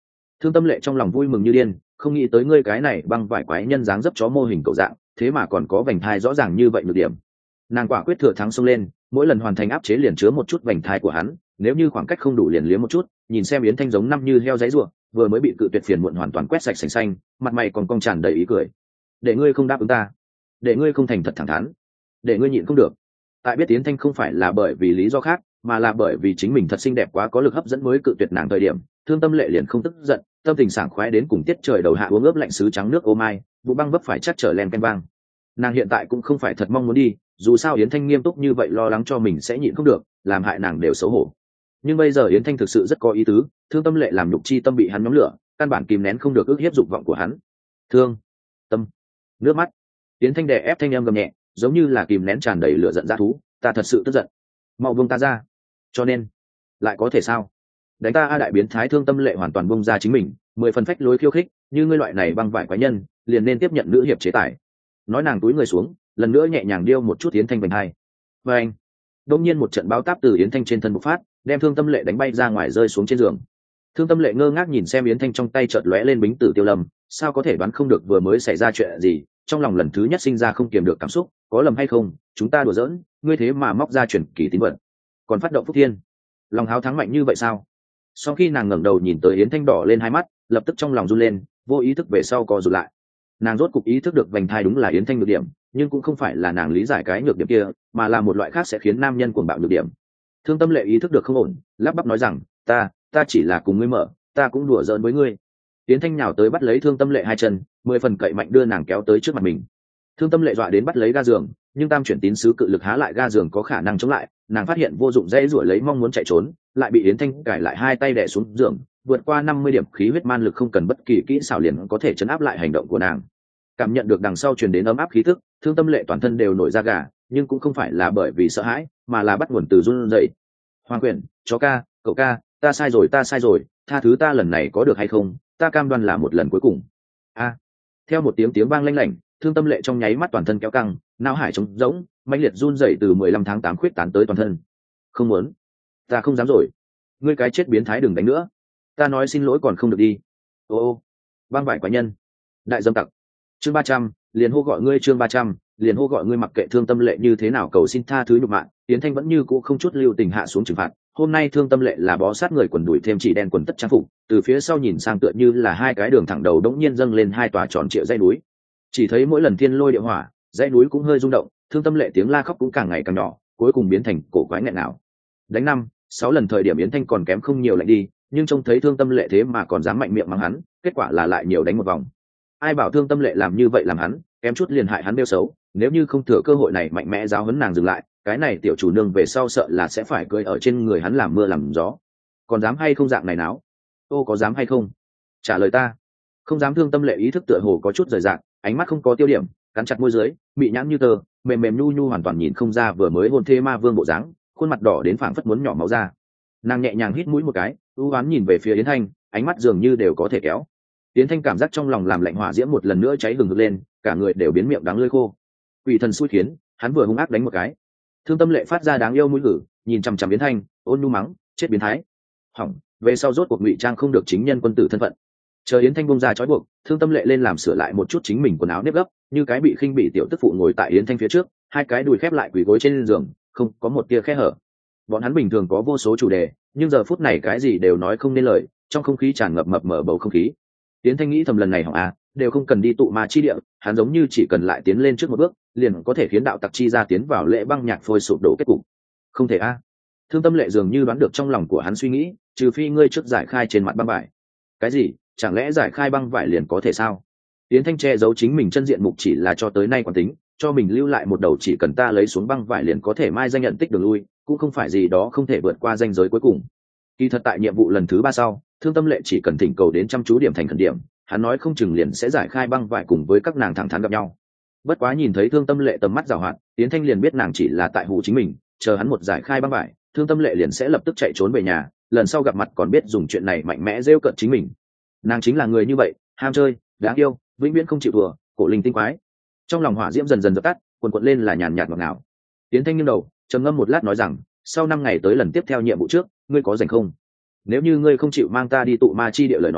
Thương Tâm Lệ trong lòng vui mừng như điên, không nghĩ tới ngươi cái này băng vải quái nhân dáng dấp chó mô hình cậu dạng, thế mà còn có vành thai rõ ràng như vậy nhược điểm. Nàng quả quyết thừa thắng xông lên, mỗi lần hoàn thành áp chế liền chứa một chút vành thai của hắn, nếu như khoảng cách không đủ liền liếm một chút, nhìn xem Yến Thanh giống năm như heo giấy rùa, vừa mới bị cự tuyệt phiền muộn hoàn toàn quét sạch sành xanh, mặt mày còn cong tràn đầy ý cười. Để ngươi không đáp ứng ta, để ngươi không thành thật thẳng thắn, để ngươi nhịn không được. Tại biết Yến Thanh không phải là bởi vì lý do khác, mà là bởi vì chính mình thật xinh đẹp quá có lực hấp dẫn mới cự tuyệt nàng thời điểm, Thương Tâm Lệ liền không tức giận, tâm tình sảng khoái đến cùng tiết trời đầu hạ uống ướp lạnh sứ trắng nước ô mai, vụ băng vấp phải chắc trở len canh vang. Nàng hiện tại cũng không phải thật mong muốn đi, dù sao Yến Thanh nghiêm túc như vậy lo lắng cho mình sẽ nhịn không được, làm hại nàng đều xấu hổ. Nhưng bây giờ Yến Thanh thực sự rất có ý tứ, Thương Tâm Lệ làm nhục chi tâm bị hắn nhóm lửa, căn bản kìm nén không được ức hiếp dục vọng của hắn. Thương tâm, nước mắt. Yến Thanh đè ép thanh em gầm nhẹ, giống như là kìm nén tràn đầy lửa giận dã thú, ta thật sự tức giận, mau buông ta ra. Cho nên lại có thể sao? Đánh ta a đại biến thái. Thương Tâm Lệ hoàn toàn buông ra chính mình, 10 phần phách lối khiêu khích, như ngươi loại này băng vải quái nhân liền nên tiếp nhận nữ hiệp chế tài. Nói nàng túi người xuống, lần nữa nhẹ nhàng điêu một chút Yến Thanh vành hai. Và anh, đông nhiên một trận báo táp từ Yến Thanh trên thân bộc phát, đem Thương Tâm Lệ đánh bay ra ngoài rơi xuống trên giường. Thương Tâm Lệ ngơ ngác nhìn xem Yến Thanh trong tay chợt lóe lên bính tử tiêu lâm, sao có thể đoán không được vừa mới xảy ra chuyện gì, trong lòng lần thứ nhất sinh ra không kiềm được cảm xúc, có lầm hay không, chúng ta đùa giỡn, ngươi thế mà móc ra truyền kỳ tín vật, còn phát động phúc thiên, lòng háo thắng mạnh như vậy sao? Sau khi nàng ngẩng đầu nhìn tới Yến Thanh đỏ lên hai mắt, lập tức trong lòng run lên, vô ý thức về sau co rụt lại. Nàng rốt cục ý thức được vành thai đúng là Yến Thanh nhược điểm, nhưng cũng không phải là nàng lý giải cái nhược điểm kia, mà là một loại khác sẽ khiến nam nhân cuồng bạo nhược điểm. Thương Tâm Lệ ý thức được không ổn, lắp bắp nói rằng, ta chỉ là cùng ngươi mở, ta cũng đùa giỡn với ngươi. Yến Thanh nhào tới bắt lấy Thương Tâm Lệ hai chân, 10 phần cậy mạnh đưa nàng kéo tới trước mặt mình. Thương Tâm Lệ dọa đến bắt lấy ga giường, nhưng tam chuyển tín sứ cự lực há lại ga giường có khả năng chống lại, nàng phát hiện vô dụng, dễ rủa lấy mong muốn chạy trốn, lại bị Yến Thanh cài lại hai tay đè xuống giường, vượt qua 50 điểm khí huyết man lực không cần bất kỳ kỹ xảo liền có thể chấn áp lại hành động của nàng. Cảm nhận được đằng sau truyền đến ấm áp khí tức, Thương Tâm Lệ toàn thân đều nổi da gà, nhưng cũng không phải là bởi vì sợ hãi, mà là bắt nguồn từ run rẩy. Hoàng Quyền, chó ca, cậu ca, ta sai rồi, tha thứ ta lần này có được hay không, ta cam đoan là một lần cuối cùng. Theo một tiếng vang lanh lảnh, Thương Tâm Lệ trong nháy mắt toàn thân kéo căng, não hải trống rỗng, mãnh liệt run rẩy từ 15 tháng 8 khuyết tán tới toàn thân. Không muốn, ta không dám rồi, ngươi cái chết biến thái đừng đánh nữa, ta nói xin lỗi còn không được đi. Ô, băng vải quái nhân, đại dâm tặc. Chương 300, liền hô gọi ngươi. Chương 300, liền hô gọi ngươi. Mặc kệ Thương Tâm Lệ như thế nào cầu xin tha thứ nhục mạ, Yến Thanh vẫn như cũ không chút lưu tình hạ xuống trừng phạt. Hôm nay Thương Tâm Lệ là bó sát người quần đùi thêm chỉ đen quần tất trang phục, từ phía sau nhìn sang tựa như là hai cái đường thẳng đầu đống nhiên dâng lên hai tòa tròn trịa dãy núi. Chỉ thấy mỗi lần thiên lôi địa hỏa, dãy núi cũng hơi rung động, Thương Tâm Lệ tiếng la khóc cũng càng ngày càng nhỏ, cuối cùng biến thành cổ quái nghẹn ngào. Đánh 5-6 lần thời điểm Yến Thanh còn kém không nhiều lạnh đi, nhưng trông thấy Thương Tâm Lệ thế mà còn dám mạnh miệng mắng hắn, kết quả là lại nhiều đánh một vòng. Ai bảo Thương Tâm Lệ làm như vậy làm hắn, kém chút liền hại hắn đeo xấu, nếu như không thừa cơ hội này mạnh mẽ giáo huấn nàng dừng lại, cái này tiểu chủ nương về sau sợ là sẽ phải cười ở trên người hắn làm mưa làm gió. Còn dám hay không dạng này náo? Ô có dám hay không? Trả lời ta. Không dám. Thương Tâm Lệ ý thức tựa hồ có chút rời rạc, ánh mắt không có tiêu điểm, cắn chặt môi dưới, mị nhãn như tơ, mềm mềm nhu nhu hoàn toàn nhìn không ra vừa mới hôn thê ma vương bộ dáng, khuôn mặt đỏ đến phảng phất muốn nhỏ máu ra. Nàng nhẹ nhàng hít mũi một cái, ưu ám nhìn về phía Yến Thanh, ánh mắt dường như đều có thể kéo. Yến Thanh cảm giác trong lòng làm lạnh hỏa diễm một lần nữa cháy hừng hực lên, cả người đều biến miệng đắng lưỡi khô. Quỷ thần xui khiến, hắn vừa hung ác đánh một cái. Thương Tâm Lệ phát ra đáng yêu mũi gử, nhìn chằm chằm Yến Thanh, ôn nhu mắng, chết biến thái. Hỏng, về sau rốt cuộc ngụy trang không được chính nhân quân tử thân phận. Chờ Yến Thanh bông ra trói buộc, Thương Tâm Lệ lên làm sửa lại một chút chính mình quần áo nếp gấp, như cái bị khinh bị tiểu tức phụ ngồi tại Yến Thanh phía trước, hai cái đùi khép lại quỳ gối trên giường, không có một tia khe hở. Bọn hắn bình thường có vô số chủ đề, nhưng giờ phút này cái gì đều nói không nên lời, trong không khí tràn ngập mập mờ bầu không khí. Yến Thanh nghĩ thầm lần này hỏng đều không cần đi tụ ma chi địa, hắn giống như chỉ cần lại tiến lên trước một bước, liền có thể khiến đạo tặc chi ra tiến vào lễ băng nhạc phôi sụp đổ kết cục. Không thể Thương Tâm Lệ dường như đoán được trong lòng của hắn suy nghĩ, trừ phi ngươi trước giải khai trên mặt băng vải. Cái gì? Chẳng lẽ giải khai băng vải liền có thể sao? Yến Thanh che giấu chính mình chân diện mục chỉ là cho tới nay quản tính, cho mình lưu lại một đầu chỉ cần ta lấy xuống băng vải liền có thể mai danh nhận tích đường lui, cũng không phải gì đó không thể vượt qua ranh giới cuối cùng. Kỳ thật tại nhiệm vụ lần thứ 3 sau, Thương Tâm Lệ chỉ cần thỉnh cầu đến chăm chú điểm thành khẩn điểm, hắn nói không chừng liền sẽ giải khai băng vải cùng với các nàng thẳng thắn gặp nhau. Bất quá nhìn thấy Thương Tâm Lệ tầm mắt giàu hoạt, Yến Thanh liền biết nàng chỉ là tại hù chính mình, chờ hắn một giải khai băng vải, Thương Tâm Lệ liền sẽ lập tức chạy trốn về nhà, lần sau gặp mặt còn biết dùng chuyện này mạnh mẽ rêu cợt chính mình. Nàng chính là người như vậy, ham chơi, đáng yêu, vĩnh viễn không chịu thua, cổ linh tinh quái. Trong lòng hỏa diễm dần dần dập tắt, cuồn lên là nhàn nhạt ngọt ngào. Yến Thanh nghiêng đầu, trầm ngâm một lát nói rằng, sau 5 ngày tới lần tiếp theo nhiệm vụ trước, ngươi có rảnh không? Nếu như ngươi không chịu mang ta đi tụ ma chi địa lời nói,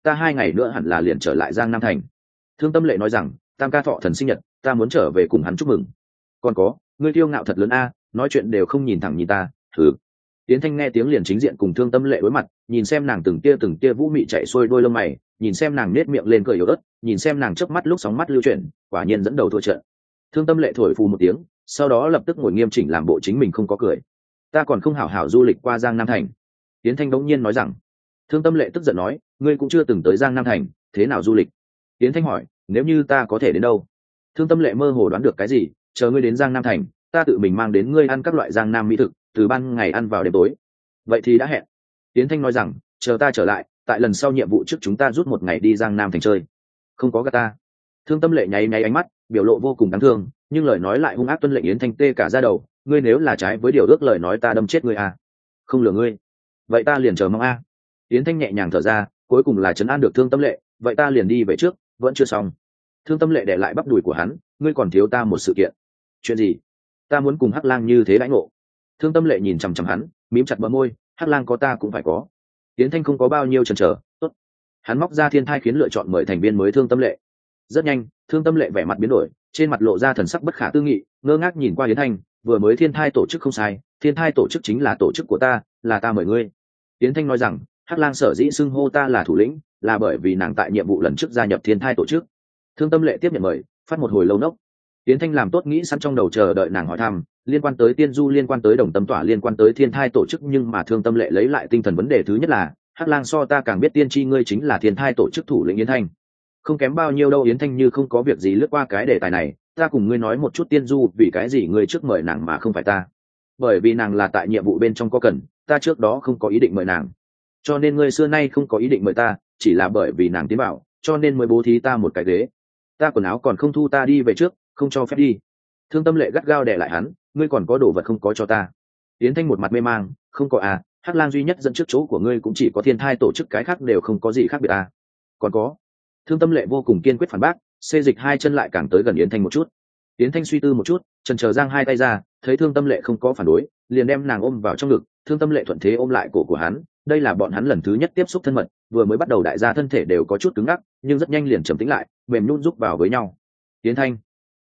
ta 2 ngày nữa hẳn là liền trở lại Giang Nam thành. Thương Tâm Lệ nói rằng, tam ca thọ thần sinh nhật, ta muốn trở về cùng hắn chúc mừng. Còn có, ngươi kiêu ngạo thật lớn a, nói chuyện đều không nhìn thẳng nhìn ta. Thử. Yến Thanh nghe tiếng liền chính diện cùng Thương Tâm Lệ đối mặt, nhìn xem nàng từng tia vũ mị chạy xuôi đôi lông mày, nhìn xem nàng nết miệng lên cười yếu ớt, nhìn xem nàng chớp mắt lúc sóng mắt lưu chuyển, quả nhiên dẫn đầu thua trận. Thương Tâm Lệ thổi phù một tiếng, sau đó lập tức ngồi nghiêm chỉnh làm bộ chính mình không có cười. Ta còn không hảo hảo du lịch qua Giang Nam thành. Yến Thanh đống nhiên nói rằng. Thương Tâm Lệ tức giận nói, ngươi cũng chưa từng tới Giang Nam thành, thế nào du lịch? Yến Thanh hỏi, nếu như ta có thể đến đâu? Thương Tâm Lệ mơ hồ đoán được cái gì, chờ ngươi đến Giang Nam thành, ta tự mình mang đến ngươi ăn các loại Giang Nam mỹ thực, từ ban ngày ăn vào đêm tối. Vậy thì đã hẹn. Yến Thanh nói rằng, chờ ta trở lại, tại lần sau nhiệm vụ trước chúng ta rút một ngày đi Giang Nam thành chơi. Không có gạt ta. Thương Tâm Lệ nháy nháy ánh mắt, biểu lộ vô cùng đáng thương, nhưng lời nói lại hung ác tuân lệnh Yến Thanh tê cả da đầu, ngươi nếu là trái với điều ước lời nói ta đâm chết ngươi à? Không lừa ngươi. Vậy ta liền chờ mong a. Yến Thanh nhẹ nhàng thở ra, cuối cùng là trấn an được Thương Tâm Lệ, vậy ta liền đi về trước, vẫn chưa xong. Thương Tâm Lệ để lại bắp đùi của hắn, ngươi còn thiếu ta một sự kiện. Chuyện gì? Ta muốn cùng Hắc Lang như thế đãi ngộ. Thương Tâm Lệ nhìn chằm chằm hắn, mím chặt bờ môi, Hắc Lang có ta cũng phải có. Yến Thanh không có bao nhiêu chần chờ, tốt. Hắn móc ra thiên thai khiến lựa chọn mời thành viên mới Thương Tâm Lệ. Rất nhanh, Thương Tâm Lệ vẻ mặt biến đổi, trên mặt lộ ra thần sắc bất khả tư nghị, ngơ ngác nhìn qua Yến Thanh, vừa mới thiên thai tổ chức không sai, thiên thai tổ chức chính là tổ chức của ta, là ta mời ngươi. Yến Thanh nói rằng, Hắc Lang sở dĩ xưng hô ta là thủ lĩnh, là bởi vì nàng tại nhiệm vụ lần trước gia nhập thiên thai tổ chức. Thương Tâm Lệ tiếp nhận mời, phát một hồi lâu nốc. Yến Thanh làm tốt nghĩ sẵn trong đầu chờ đợi nàng hỏi thăm, liên quan tới tiên du, liên quan tới đồng tâm tỏa, liên quan tới thiên thai tổ chức, nhưng mà Thương Tâm Lệ lấy lại tinh thần vấn đề thứ nhất là, Hắc Lang so ta càng biết tiên tri ngươi chính là thiên thai tổ chức thủ lĩnh Yến Thanh. Không kém bao nhiêu đâu. Yến Thanh như không có việc gì lướt qua cái đề tài này, ta cùng ngươi nói một chút tiên du, vì cái gì ngươi trước mời nàng mà không phải ta? Bởi vì nàng là tại nhiệm vụ bên trong có cần, ta trước đó không có ý định mời nàng. Cho nên ngươi xưa nay không có ý định mời ta, chỉ là bởi vì nàng tiến bảo, cho nên mới bố thí ta một cái ghế. Ta quần áo còn không thu, ta đi về trước, không cho phép đi. Thương Tâm Lệ gắt gao đè lại hắn, ngươi còn có đồ vật không có cho ta? Yến Thanh một mặt mê mang, không có à, Hắc Lang duy nhất dẫn trước chỗ của ngươi cũng chỉ có thiên thai tổ chức, cái khác đều không có gì khác biệt à? Còn có. Thương Tâm Lệ vô cùng kiên quyết phản bác, xê dịch hai chân lại càng tới gần Yến Thanh một chút. Yến Thanh suy tư một chút, chần chờ giang hai tay ra, thấy Thương Tâm Lệ không có phản đối, liền đem nàng ôm vào trong ngực. Thương Tâm Lệ thuận thế ôm lại cổ của hắn, đây là bọn hắn lần thứ nhất tiếp xúc thân mật, vừa mới bắt đầu đại gia thân thể đều có chút cứng ngắc, nhưng rất nhanh liền trầm tĩnh lại, mềm nhũn giúp vào với nhau. Yến Thanh,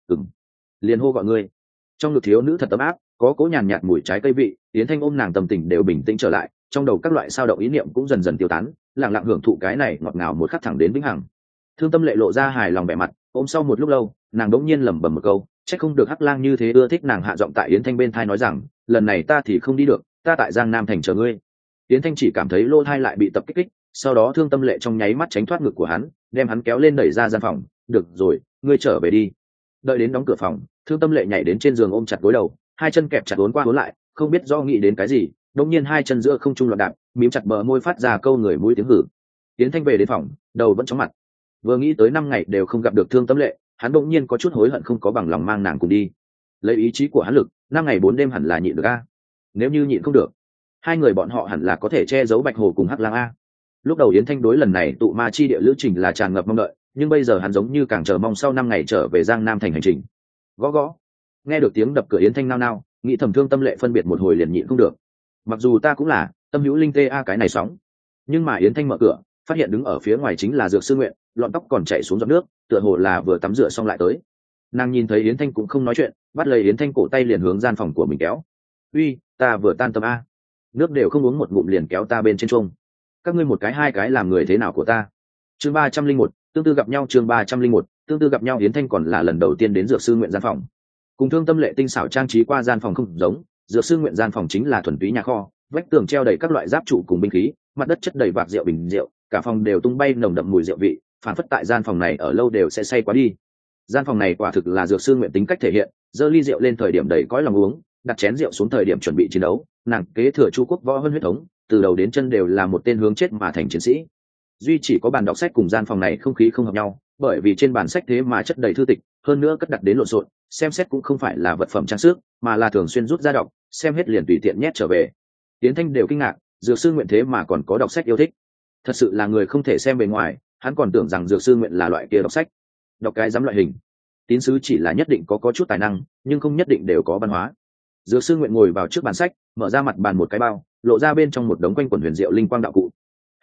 liền hô gọi ngươi. Trong ngực thiếu nữ thật ấm áp, có cỗ nhàn nhạt mùi trái cây vị. Yến Thanh ôm nàng, tâm tình đều bình tĩnh trở lại, trong đầu các loại sao động ý niệm cũng dần dần tiêu tán, lặng lặng hưởng thụ cái này ngọt ngào một khắc thẳng đến vĩnh hằng. Thương Tâm Lệ lộ ra hài lòng vẻ mặt, ôm sau một lúc lâu, nàng đống nhiên lẩm bẩm một câu, chắc không được Hắc Lang như thế ưa thích nàng, hạ giọng tại Yến Thanh bên thai nói rằng, lần này ta thì không đi được, ta tại Giang Nam thành chờ ngươi. Yến Thanh chỉ cảm thấy lỗ thai lại bị tập kích, sau đó Thương Tâm Lệ trong nháy mắt tránh thoát ngực của hắn, đem hắn kéo lên đẩy ra gian phòng. Được rồi, ngươi trở về đi. Đợi đến đóng cửa phòng, Thương Tâm Lệ nhảy đến trên giường ôm chặt gối đầu, hai chân kẹp chặt uốn qua uốn lại, không biết do nghĩ đến cái gì, đột nhiên hai chân giữa không trung loạn đạp, mím chặt bờ môi phát ra câu người mũi tiếng hử. Yến Thanh về đến phòng, đầu vẫn chóng mặt. Vừa nghĩ tới 5 ngày đều không gặp được Thương Tâm Lệ, hắn đột nhiên có chút hối hận không có bằng lòng mang nàng cùng đi. Lấy ý chí của hắn lực, 5 ngày 4 đêm hẳn là nhịn được a. Nếu như nhịn không được, hai người bọn họ hẳn là có thể che giấu Bạch Hồ cùng Hắc Lang a. Lúc đầu Yến Thanh đối lần này tụ ma chi địa lữ trình là tràn ngập mong đợi, nhưng bây giờ hắn giống như càng chờ mong sau 5 ngày trở về Giang Nam thành hành trình. Gõ gõ. Nghe được tiếng đập cửa, Yến Thanh nao nao, nghĩ thầm Thương Tâm Lệ phân biệt một hồi liền nhịn không được. Mặc dù ta cũng là tâm hữu linh tê a cái này sóng, nhưng mà Yến Thanh mở cửa, phát hiện đứng ở phía ngoài chính là Dược Sư Nguyện, lọn tóc còn chảy xuống giọt nước, tựa hồ là vừa tắm rửa xong lại tới. Nàng nhìn thấy Yến Thanh cũng không nói chuyện, bắt lấy Yến Thanh cổ tay liền hướng gian phòng của mình kéo. Uy, ta vừa tan tầm a, nước đều không uống một ngụm liền kéo ta bên trên chuông. Các ngươi một cái hai cái làm người thế nào của ta? Chương 301, tương tư gặp nhau. Chương 301, tương tư gặp nhau. Yến Thanh còn là lần đầu tiên đến Dược Sư Nguyện gian phòng. Cùng Thương Tâm Lệ tinh xảo trang trí qua gian phòng không giống, Dược Sư Nguyện gian phòng chính là thuần túy nhà kho, vách tường treo đầy các loại giáp trụ cùng binh khí, mặt đất chất đầy vạc rượu bình rượu, cả phòng đều tung bay nồng đậm mùi rượu vị, phản phất tại gian phòng này ở lâu đều sẽ say quá đi. Gian phòng này quả thực là Dược Sư Nguyện tính cách thể hiện, giơ ly rượu lên thời điểm đầy cõi lòng uống, đặt chén rượu xuống thời điểm chuẩn bị chiến đấu. Nàng kế thừa Chu Quốc võ hơn huyết thống, từ đầu đến chân đều là một tên hướng chết mà thành chiến sĩ. Duy chỉ có bàn đọc sách cùng gian phòng này không khí không hợp nhau, bởi vì trên bàn sách thế mà chất đầy thư tịch, hơn nữa cất đặt đến lộn xộn, xem xét cũng không phải là vật phẩm trang sức, mà là thường xuyên rút ra đọc, xem hết liền tùy tiện nhét trở về. Tiến Thanh đều kinh ngạc, Dược Sư Nguyện thế mà còn có đọc sách yêu thích. Thật sự là người không thể xem bề ngoài, hắn còn tưởng rằng Dược Sư Nguyện là loại kia đọc sách. Đọc cái dám loại hình. Tín sứ chỉ là nhất định có chút tài năng, nhưng không nhất định đều có văn hóa. Dược Sư Nguyện ngồi vào trước bàn sách, mở ra mặt bàn một cái bao, lộ ra bên trong một đống quanh quần huyền diệu linh quang đạo cụ.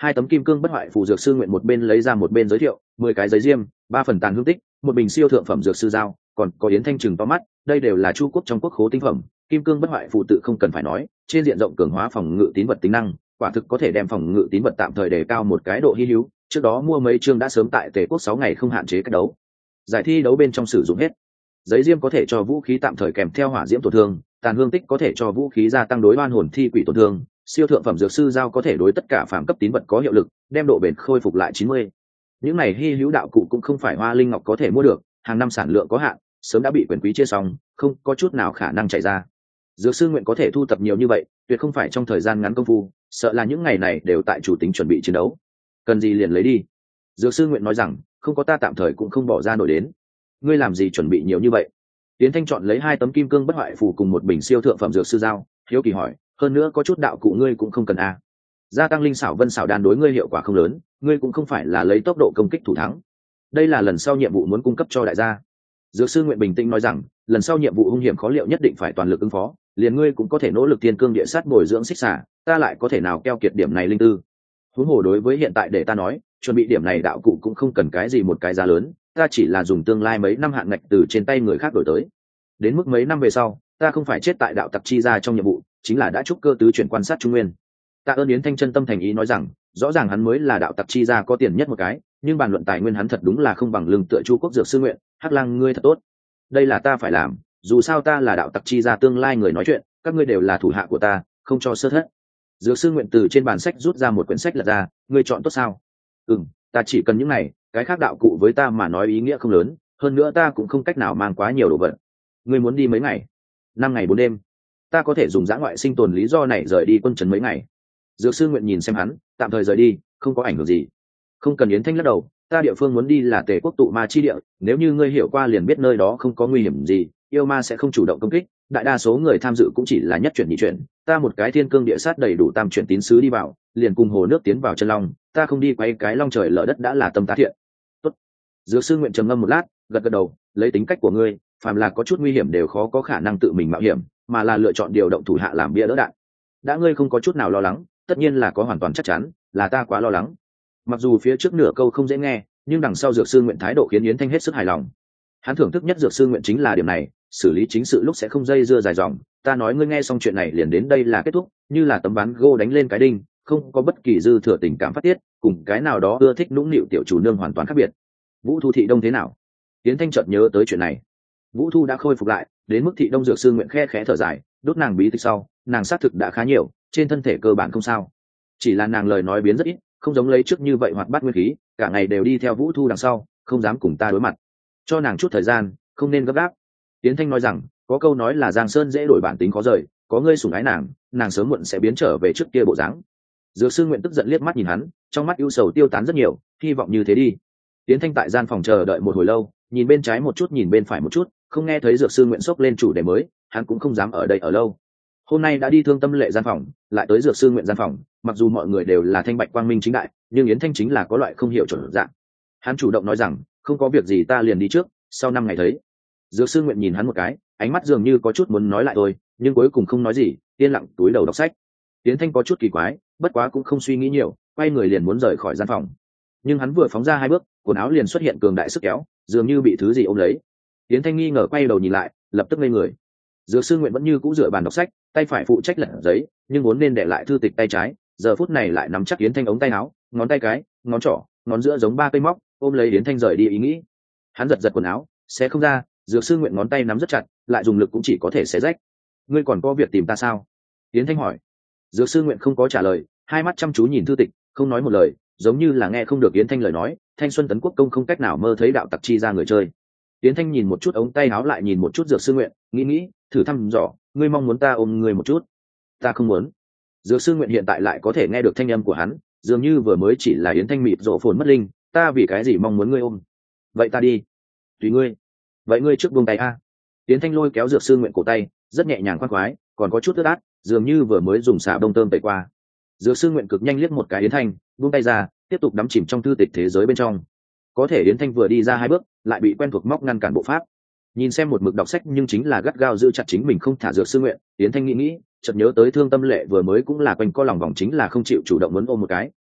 2 tấm kim cương bất hoại phù dược sư nguyện một bên lấy ra một bên giới thiệu, 10 cái giấy diêm, 3 phần tàn hương tích, một bình siêu thượng phẩm dược sư dao, còn có Yến Thanh trừng to mắt, đây đều là Chu quốc trong quốc khố tinh phẩm, kim cương bất hoại phù tự không cần phải nói, trên diện rộng cường hóa phòng ngự tín vật tính năng, quả thực có thể đem phòng ngự tín vật tạm thời đề cao một cái độ hi hữu. Trước đó mua mấy chương đã sớm tại Tề quốc 6 ngày không hạn chế cách đấu. Giải thi đấu bên trong sử dụng hết. Giấy diêm có thể cho vũ khí tạm thời kèm theo hỏa diễm tổn thương, tàn hương tích có thể cho vũ khí gia tăng đối oan hồn thi quỷ tổn thương, siêu thượng phẩm dược sư giao có thể đối tất cả phạm cấp tín vật có hiệu lực, đem độ bền khôi phục lại 90. Những này hi hữu đạo cụ cũng không phải hoa linh ngọc có thể mua được, hàng năm sản lượng có hạn, sớm đã bị quyền quý chia xong, không có chút nào khả năng chạy ra. Dược sư nguyện có thể thu thập nhiều như vậy, tuyệt không phải trong thời gian ngắn công phu, sợ là những ngày này đều tại chủ tính chuẩn bị chiến đấu. Cần gì liền lấy đi. Dược sư nguyện nói rằng, không có ta tạm thời cũng không bỏ ra nổi đến. Ngươi làm gì chuẩn bị nhiều như vậy? Tiến Thanh chọn lấy 2 tấm kim cương bất hoại phù cùng một bình siêu thượng phẩm dược sư giao, hiếu kỳ hỏi, hơn nữa có chút đạo cụ ngươi cũng không cần à? Gia tăng linh xảo vân xảo đan đối ngươi hiệu quả không lớn, ngươi cũng không phải là lấy tốc độ công kích thủ thắng. Đây là lần sau nhiệm vụ muốn cung cấp cho đại gia. Dược sư nguyện bình tĩnh nói rằng, lần sau nhiệm vụ hung hiểm khó liệu nhất định phải toàn lực ứng phó, liền ngươi cũng có thể nỗ lực tiên cương địa sát bồi dưỡng xích xả, ta lại có thể nào keo kiệt điểm này linh tư. Huống hồ đối với hiện tại để ta nói, chuẩn bị điểm này đạo cụ cũng không cần cái gì một cái giá lớn, ta chỉ là dùng tương lai mấy năm hạn ngạch từ trên tay người khác đổi tới. Đến mức mấy năm về sau, ta không phải chết tại đạo tặc chi ra trong nhiệm vụ, chính là đã trúc cơ tứ chuyển quan sát trung nguyên. Tạ ơn Yến Thanh chân tâm thành ý nói rằng, rõ ràng hắn mới là đạo tặc chi ra có tiền nhất một cái, nhưng bàn luận tài nguyên hắn thật đúng là không bằng lưng tựa Chu quốc dược sư nguyện. Hắc Lăng ngươi thật tốt, đây là ta phải làm, dù sao ta là đạo tặc chi ra tương lai người nói chuyện, các ngươi đều là thủ hạ của ta, không cho sơ thất. Dược sư nguyện từ trên bàn sách rút ra một quyển sách lật ra, ngươi chọn tốt sao? Ta chỉ cần những này, cái khác đạo cụ với ta mà nói ý nghĩa không lớn, hơn nữa ta cũng không cách nào mang quá nhiều đồ vật. Ngươi muốn đi mấy ngày? 5 ngày 4 đêm. Ta có thể dùng dã ngoại sinh tồn lý do này rời đi quân trấn mấy ngày. Dược sư nguyện nhìn xem hắn, tạm thời rời đi, không có ảnh hưởng gì. Không cần. Yến Thanh lắc đầu, ta địa phương muốn đi là Tề quốc tụ ma chi địa, nếu như ngươi hiểu qua liền biết nơi đó không có nguy hiểm gì, yêu ma sẽ không chủ động công kích, đại đa số người tham dự cũng chỉ là nhất chuyển nhị chuyển, ta một cái thiên cương địa sát đầy đủ tam chuyển tín sứ đi vào, liền cùng hồ nước tiến vào chân long, ta không đi quay cái long trời lở đất đã là tâm tá thiện. Tốt. Dược sư nguyện trầm ngâm một lát, gật gật đầu, lấy tính cách của ngươi, phàm là có chút nguy hiểm đều khó có khả năng tự mình mạo hiểm, mà là lựa chọn điều động thủ hạ làm bia đỡ đạn. Đã ngươi không có chút nào lo lắng, tất nhiên là có hoàn toàn chắc chắn, là ta quá lo lắng. Mặc dù phía trước nửa câu không dễ nghe, nhưng đằng sau dược sư nguyện thái độ khiến Yến Thanh hết sức hài lòng. Hắn thưởng thức nhất dược sư nguyện chính là điểm này, xử lý chính sự lúc sẽ không dây dưa dài dòng. Ta nói ngươi nghe xong chuyện này liền đến đây là kết thúc, như là tấm ván gỗ đánh lên cái đinh, không có bất kỳ dư thừa tình cảm phát tiết, cùng cái nào đó ưa thích nũng nịu tiểu chủ nương hoàn toàn khác biệt. Vũ Thu thị đông thế nào? Yến Thanh chợt nhớ tới chuyện này. Vũ Thu đã khôi phục lại, đến mức thị đông dược sư nguyện khe khẽ thở dài, đốt nàng bí tịch sau, nàng xác thực đã khá nhiều, trên thân thể cơ bản không sao. Chỉ là nàng lời nói biến rất ít, không giống lấy trước như vậy hoạt bát nguyên khí, cả ngày đều đi theo Vũ Thu đằng sau, không dám cùng ta đối mặt. Cho nàng chút thời gian, không nên gấp gáp. Yến Thanh nói rằng, có câu nói là Giang Sơn dễ đổi bản tính khó rời, có ngươi sủng ái nàng, nàng sớm muộn sẽ biến trở về trước kia bộ dáng. Dược sư nguyện tức giận liếc mắt nhìn hắn, trong mắt ưu sầu tiêu tán rất nhiều, hy vọng như thế đi. Yến Thanh tại gian phòng chờ đợi một hồi lâu, nhìn bên trái một chút nhìn bên phải một chút, không nghe thấy dược sư nguyện xốc lên chủ đề mới, hắn cũng không dám ở đây ở lâu. Hôm nay đã đi Thương Tâm Lệ gian phòng, lại tới dược sư nguyện gian phòng, mặc dù mọi người đều là thanh bạch quang minh chính đại, nhưng Yến Thanh chính là có loại không hiểu chuẩn dạng. Hắn chủ động nói rằng, không có việc gì ta liền đi trước, sau 5 ngày thấy. Dược sư nguyện nhìn hắn một cái, ánh mắt dường như có chút muốn nói lại thôi, nhưng cuối cùng không nói gì, yên lặng túi đầu đọc sách. Yến Thanh có chút kỳ quái, bất quá cũng không suy nghĩ nhiều, quay người liền muốn rời khỏi gian phòng. Nhưng hắn vừa phóng ra 2 bước, quần áo liền xuất hiện cường đại sức kéo, dường như bị thứ gì ôm lấy. Yến Thanh nghi ngờ quay đầu nhìn lại, lập tức ngây người. Dược sư nguyện vẫn như cũ dựa bàn đọc sách, tay phải phụ trách lật giấy, nhưng vốn nên để lại thư tịch tay trái, giờ phút này lại nắm chắc Yến Thanh ống tay áo, ngón tay cái, ngón trỏ, ngón giữa giống 3 cây móc, ôm lấy Yến Thanh rời đi ý nghĩ. Hắn giật giật quần áo, xé không ra, dược sư nguyện ngón tay nắm rất chặt, lại dùng lực cũng chỉ có thể xé rách. Ngươi còn có việc tìm ta sao? Yến Thanh hỏi. Dược sư nguyện không có trả lời, hai mắt chăm chú nhìn thư tịch, không nói một lời, giống như là nghe không được Yến Thanh lời nói. Thanh Xuân Tấn Quốc công không cách nào mơ thấy đạo tặc chi ra người chơi. Yến Thanh nhìn một chút ống tay áo lại nhìn một chút dược sư nguyện, nghĩ, thử thăm dò, ngươi mong muốn ta ôm ngươi một chút? Ta không muốn. Dược sư nguyện hiện tại lại có thể nghe được thanh âm của hắn, dường như vừa mới chỉ là Yến Thanh mịt rộ phồn mất linh, ta vì cái gì mong muốn ngươi ôm? Vậy ta đi. Tùy ngươi. Vậy ngươi trước buông tay a. Yến Thanh lôi kéo dược sư nguyện cổ tay, rất nhẹ nhàng khoan khoái, còn có chút ướt át, dường như vừa mới dùng xà bông tơm tẩy qua. Dược sư nguyện cực nhanh liếc một cái Yến Thanh, buông tay ra, tiếp tục đắm chìm trong thư tịch thế giới bên trong. Có thể Yến Thanh vừa đi ra 2 bước, lại bị quen thuộc móc ngăn cản bộ pháp. Nhìn xem một mực đọc sách nhưng chính là gắt gao giữ chặt chính mình không thả dược sư nguyện, Yến Thanh nghĩ, chợt nhớ tới Thương Tâm Lệ vừa mới cũng là quanh co lòng vòng, chính là không chịu chủ động muốn ôm một cái,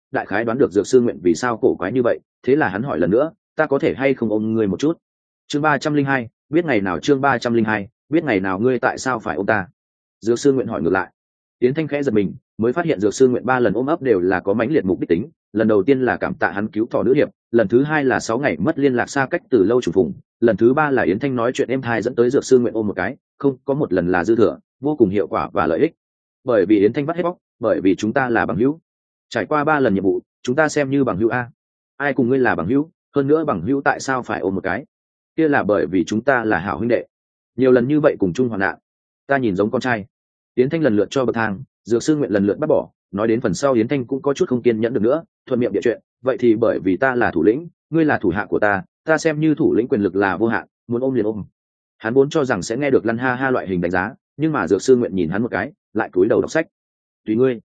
đại khái đoán được dược sư nguyện vì sao cổ quái như vậy, thế là hắn hỏi lần nữa, ta có thể hay không ôm ngươi một chút? Chương 302, biết ngày nào? Chương 302, biết ngày nào? Ngươi tại sao phải ôm ta? Dược sư nguyện hỏi ngược lại. Yến Thanh khẽ giật mình, mới phát hiện dược sư nguyện 3 lần ôm ấp đều là có mãnh liệt mục đích tính. Lần đầu tiên là cảm tạ hắn cứu thỏ nữ hiệp, lần thứ hai là 6 ngày mất liên lạc xa cách từ lâu trùng phùng, lần thứ ba là Yến Thanh nói chuyện êm thai dẫn tới dược sư nguyện ôm một cái, không có một lần là dư thừa, vô cùng hiệu quả và lợi ích. Bởi vì Yến Thanh vắt hết bóc, bởi vì chúng ta là bằng hữu. Trải qua 3 lần nhiệm vụ, chúng ta xem như bằng hữu a. Ai cùng ngươi là bằng hữu, hơn nữa bằng hữu tại sao phải ôm một cái? Kia là bởi vì chúng ta là hảo huynh đệ. Nhiều lần như vậy cùng chung hoạn nạn, ta nhìn giống con trai. Yến Thanh lần lượt cho bậc thang, dược sư nguyện lần lượt bắt bỏ, nói đến phần sau Yến Thanh cũng có chút không kiên nhẫn được nữa, thuận miệng địa chuyện, vậy thì bởi vì ta là thủ lĩnh, ngươi là thủ hạ của ta xem như thủ lĩnh quyền lực là vô hạn, muốn ôm liền ôm. Hắn vốn cho rằng sẽ nghe được lăn ha ha loại hình đánh giá, nhưng mà dược sư nguyện nhìn hắn một cái, lại cúi đầu đọc sách. Tùy ngươi.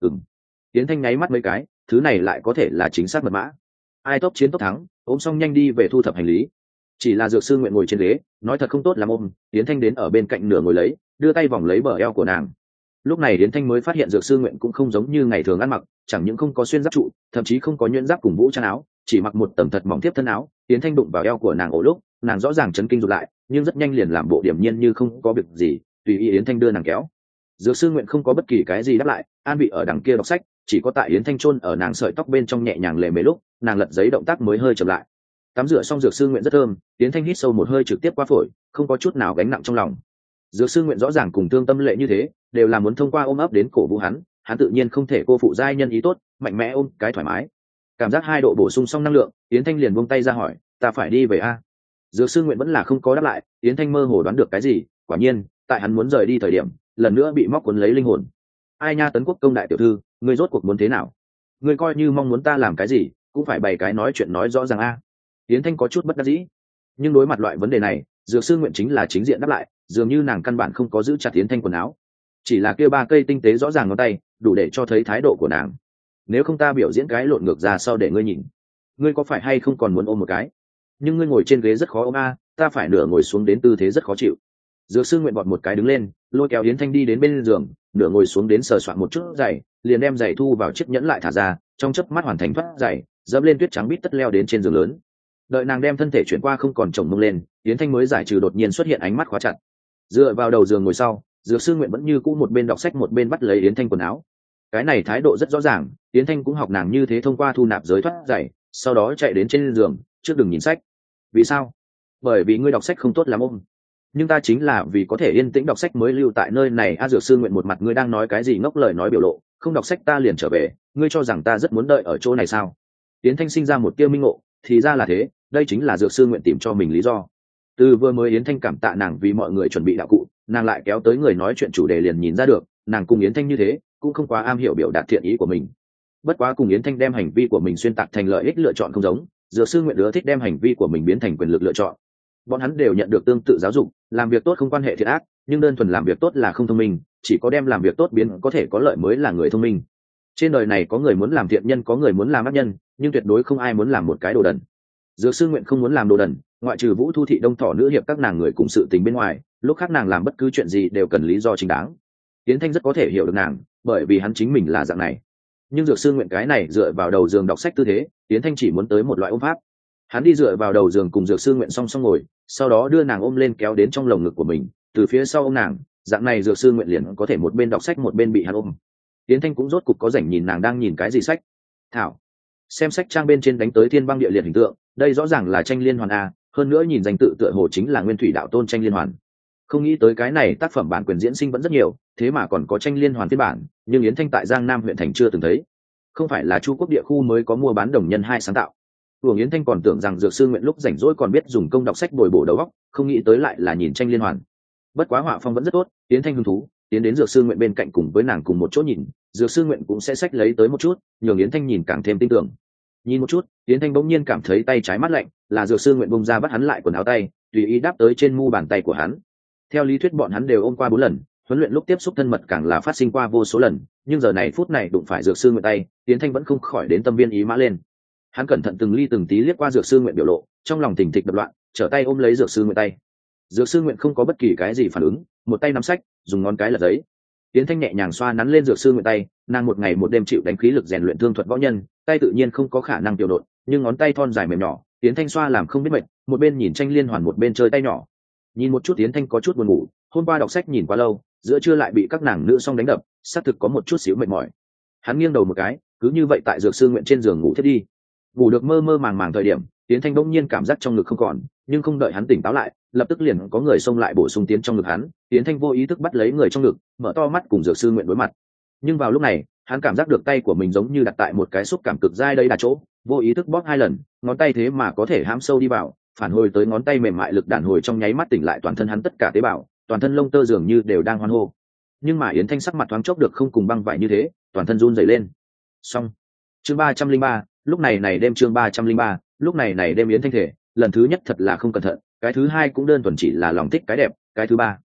Yến Thanh nháy mắt mấy cái, thứ này lại có thể là chính xác mật mã. Ai tốc chiến tốc thắng, ôm xong nhanh đi về thu thập hành lý. Chỉ là dược sư nguyện ngồi trên ghế, nói thật không tốt làm ôm. Yến Thanh đến ở bên cạnh nửa ngồi lấy, đưa tay vòng lấy bờ eo của nàng. Lúc này Yến Thanh mới phát hiện dược sư nguyện cũng không giống như ngày thường ăn mặc, chẳng những không có xuyên giáp trụ, thậm chí không có nhuyễn giáp cùng vũ trang áo, chỉ mặc một tầng thật mỏng tiếp thân áo. Yến Thanh đụng vào eo của nàng ổ lúc, nàng rõ ràng chấn kinh rụt lại, nhưng rất nhanh liền làm bộ điềm nhiên như không có việc gì, tùy ý Yến Thanh đưa nàng kéo. Dược sư nguyện không có bất kỳ cái gì đáp lại, an vị ở đằng kia đọc sách, chỉ có tại Yến Thanh chôn ở nàng sợi tóc bên trong nhẹ nhàng lề mấy lúc, nàng lật giấy động tác mới hơi chậm lại. Tắm rửa xong dược sư nguyện rất thơm, Yến Thanh hít sâu một hơi trực tiếp qua phổi, không có chút nào gánh nặng trong lòng. Dược sư nguyện rõ ràng cùng thương tâm lệ như thế, đều là muốn thông qua ôm ấp đến cổ vũ hắn tự nhiên không thể cô phụ giai nhân ý tốt, mạnh mẽ ôm cái thoải mái. Cảm giác 2 độ bổ sung xong năng lượng, Yến Thanh liền buông tay ra hỏi, ta phải đi về a? Dược sư nguyện vẫn là không có đáp lại, Yến Thanh mơ hồ đoán được cái gì, quả nhiên, tại hắn muốn rời đi thời điểm, lần nữa bị móc cuốn lấy linh hồn. Ai nha, Tấn Quốc công đại tiểu thư, ngươi rốt cuộc muốn thế nào? Ngươi coi như mong muốn ta làm cái gì, cũng phải bày cái nói chuyện nói rõ ràng a. Yến Thanh có chút bất đắc dĩ, nhưng đối mặt loại vấn đề này, dược sư nguyện chính là chính diện đáp lại, dường như nàng căn bản không có giữ chặt Yến Thanh quần áo, chỉ là kia 3 cây tinh tế rõ ràng ngón tay, đủ để cho thấy thái độ của nàng. Nếu không ta biểu diễn cái lộn ngược ra sau để ngươi nhìn, ngươi có phải hay không còn muốn ôm một cái? Nhưng ngươi ngồi trên ghế rất khó ôm a, ta phải nửa ngồi xuống đến tư thế rất khó chịu. Dược sư nguyện vọt một cái đứng lên, lôi kéo Yến Thanh đi đến bên giường, nửa ngồi xuống đến sờ soạn một chút giày, liền đem giày thu vào chiếc nhẫn lại thả ra, trong chớp mắt hoàn thành thoát giày, dẫm lên tuyết trắng bít tất leo đến trên giường lớn. Đợi nàng đem thân thể chuyển qua không còn chồng mông lên, Yến Thanh mới giải trừ đột nhiên xuất hiện ánh mắt khóa chặt. Dựa vào đầu giường ngồi sau, dược sư nguyện vẫn như cũ một bên đọc sách một bên bắt lấy Yến Thanh quần áo. Cái này thái độ rất rõ ràng, Yến Thanh cũng học nàng như thế, thông qua thu nạp giới thoát giày, sau đó chạy đến trên giường, trước đừng nhìn sách. Vì sao? Bởi vì ngươi đọc sách không tốt lắm ôm. Nhưng ta chính là vì có thể yên tĩnh đọc sách mới lưu tại nơi này. Dược sư nguyện một mặt ngươi đang nói cái gì ngốc lời nói biểu lộ, không đọc sách ta liền trở về, ngươi cho rằng ta rất muốn đợi ở chỗ này sao? Yến Thanh sinh ra một tia minh ngộ, thì ra là thế, đây chính là dược sư nguyện tìm cho mình lý do. Từ vừa mới Yến Thanh cảm tạ nàng vì mọi người chuẩn bị đạo cụ, nàng lại kéo tới người nói chuyện chủ đề liền nhìn ra được, nàng cùng Yến Thanh như thế, cũng không quá am hiểu biểu đạt thiện ý của mình. Bất quá cùng Yến Thanh đem hành vi của mình xuyên tạc thành lợi ích lựa chọn không giống, dược sư nguyện ưa thích đem hành vi của mình biến thành quyền lực lựa chọn. Bọn hắn đều nhận được tương tự giáo dục, làm việc tốt không quan hệ thiện ác, nhưng đơn thuần làm việc tốt là không thông minh, chỉ có đem làm việc tốt biến có thể có lợi mới là người thông minh. Trên đời này có người muốn làm thiện nhân, có người muốn làm ác nhân, nhưng tuyệt đối không ai muốn làm một cái đồ đần. Dược sư nguyện không muốn làm đồ đần, ngoại trừ Vũ Thu thị Đông Thỏ nữ hiệp các nàng người cùng sự tình bên ngoài, lúc khác nàng làm bất cứ chuyện gì đều cần lý do chính đáng. Tiến Thanh rất có thể hiểu được nàng, bởi vì hắn chính mình là dạng này. Nhưng dược sư nguyện cái này dựa vào đầu giường đọc sách tư thế, Tiến Thanh chỉ muốn tới một loại ôm pháp. Hắn đi dựa vào đầu giường cùng dược sư nguyện song song ngồi, sau đó đưa nàng ôm lên kéo đến trong lồng ngực của mình, từ phía sau ôm nàng, dạng này dược sư nguyện liền có thể một bên đọc sách một bên bị hắn ôm. Tiến Thanh cũng rốt cục có rảnh nhìn nàng đang nhìn cái gì sách. Thảo, xem sách trang bên trên đánh tới thiên băng địa liệt hình tượng, đây rõ ràng là tranh liên hoàn a, hơn nữa nhìn danh tự tựa hồ chính là Nguyên Thủy Đạo Tôn tranh liên hoàn. Không nghĩ tới cái này tác phẩm bản quyền diễn sinh vẫn rất nhiều, thế mà còn có tranh liên hoàn phiên bản, nhưng Yến Thanh tại Giang Nam huyện thành chưa từng thấy. Không phải là Chu Quốc địa khu mới có mua bán đồng nhân 2 sáng tạo. Uổng Yến Thanh còn tưởng rằng dược sư nguyện lúc rảnh rỗi còn biết dùng công đọc sách bồi bổ đầu óc, không nghĩ tới lại là nhìn tranh liên hoàn. Bất quá họa phong vẫn rất tốt, Yến Thanh hứng thú, tiến đến dược sư nguyện bên cạnh cùng với nàng cùng một chỗ nhìn, dược sư nguyện cũng sẽ xách lấy tới một chút, nhường Yến Thanh nhìn càng thêm tin tưởng. Nhìn một chút, Yến Thanh bỗng nhiên cảm thấy tay trái mát lạnh, là dược sư nguyện bung ra bắt hắn lại quần áo tay, tùy ý đáp tới trên mu bàn tay của hắn. Theo lý thuyết bọn hắn đều ôm qua 4 lần, huấn luyện lúc tiếp xúc thân mật càng là phát sinh qua vô số lần, nhưng giờ này phút này đụng phải dược sư nguyện tay, Yến Thanh vẫn không khỏi đến tâm viên ý mã lên. Hắn cẩn thận từng ly từng tí liếc qua dược sư nguyện biểu lộ, trong lòng thình thịch đập loạn, trở tay ôm lấy dược sư nguyện tay. Dược sư nguyện không có bất kỳ cái gì phản ứng, một tay nắm sách, dùng ngón cái lật giấy. Yến Thanh nhẹ nhàng xoa nắn lên dược sư nguyện tay, nàng một ngày một đêm chịu đánh khí lực rèn luyện thương thuật võ nhân, tay tự nhiên không có khả năng tiểu đột, nhưng ngón tay thon dài mềm nhỏ, Yến Thanh xoa làm không biết mệt, một bên nhìn tranh liên hoàn một bên chơi tay nhỏ. Nhìn một chút Yến Thanh có chút buồn ngủ, hôm qua đọc sách nhìn quá lâu, giữa trưa lại bị các nàng nữ song đánh đập, xác thực có một chút xíu mệt mỏi. Hắn nghiêng đầu một cái, cứ như vậy tại dược sư nguyện trên giường ngủ thiết đi. Ngủ được mơ mơ màng màng thời điểm, Yến Thanh bỗng nhiên cảm giác trong ngực không còn, nhưng không đợi hắn tỉnh táo lại, lập tức liền có người xông lại bổ sung tiến trong ngực hắn. Yến Thanh vô ý thức bắt lấy người trong ngực, mở to mắt cùng dược sư nguyện đối mặt. Nhưng vào lúc này, hắn cảm giác được tay của mình giống như đặt tại một cái xúc cảm cực dai đây đà chỗ, vô ý thức bóp 2 lần, ngón tay thế mà có thể hãm sâu đi vào, phản hồi tới ngón tay mềm mại lực đàn hồi trong nháy mắt tỉnh lại toàn thân hắn tất cả tế bào, toàn thân lông tơ dường như đều đang hoan hô. Nhưng mà Yến Thanh sắc mặt thoáng chốc được không cùng băng vải như thế, toàn thân run rẩy lên. Xong. Chương 303, lúc này đêm chương 303, lúc này đêm Yến Thanh thể, lần thứ nhất thật là không cẩn thận, cái thứ hai cũng đơn thuần chỉ là lòng thích cái đẹp, cái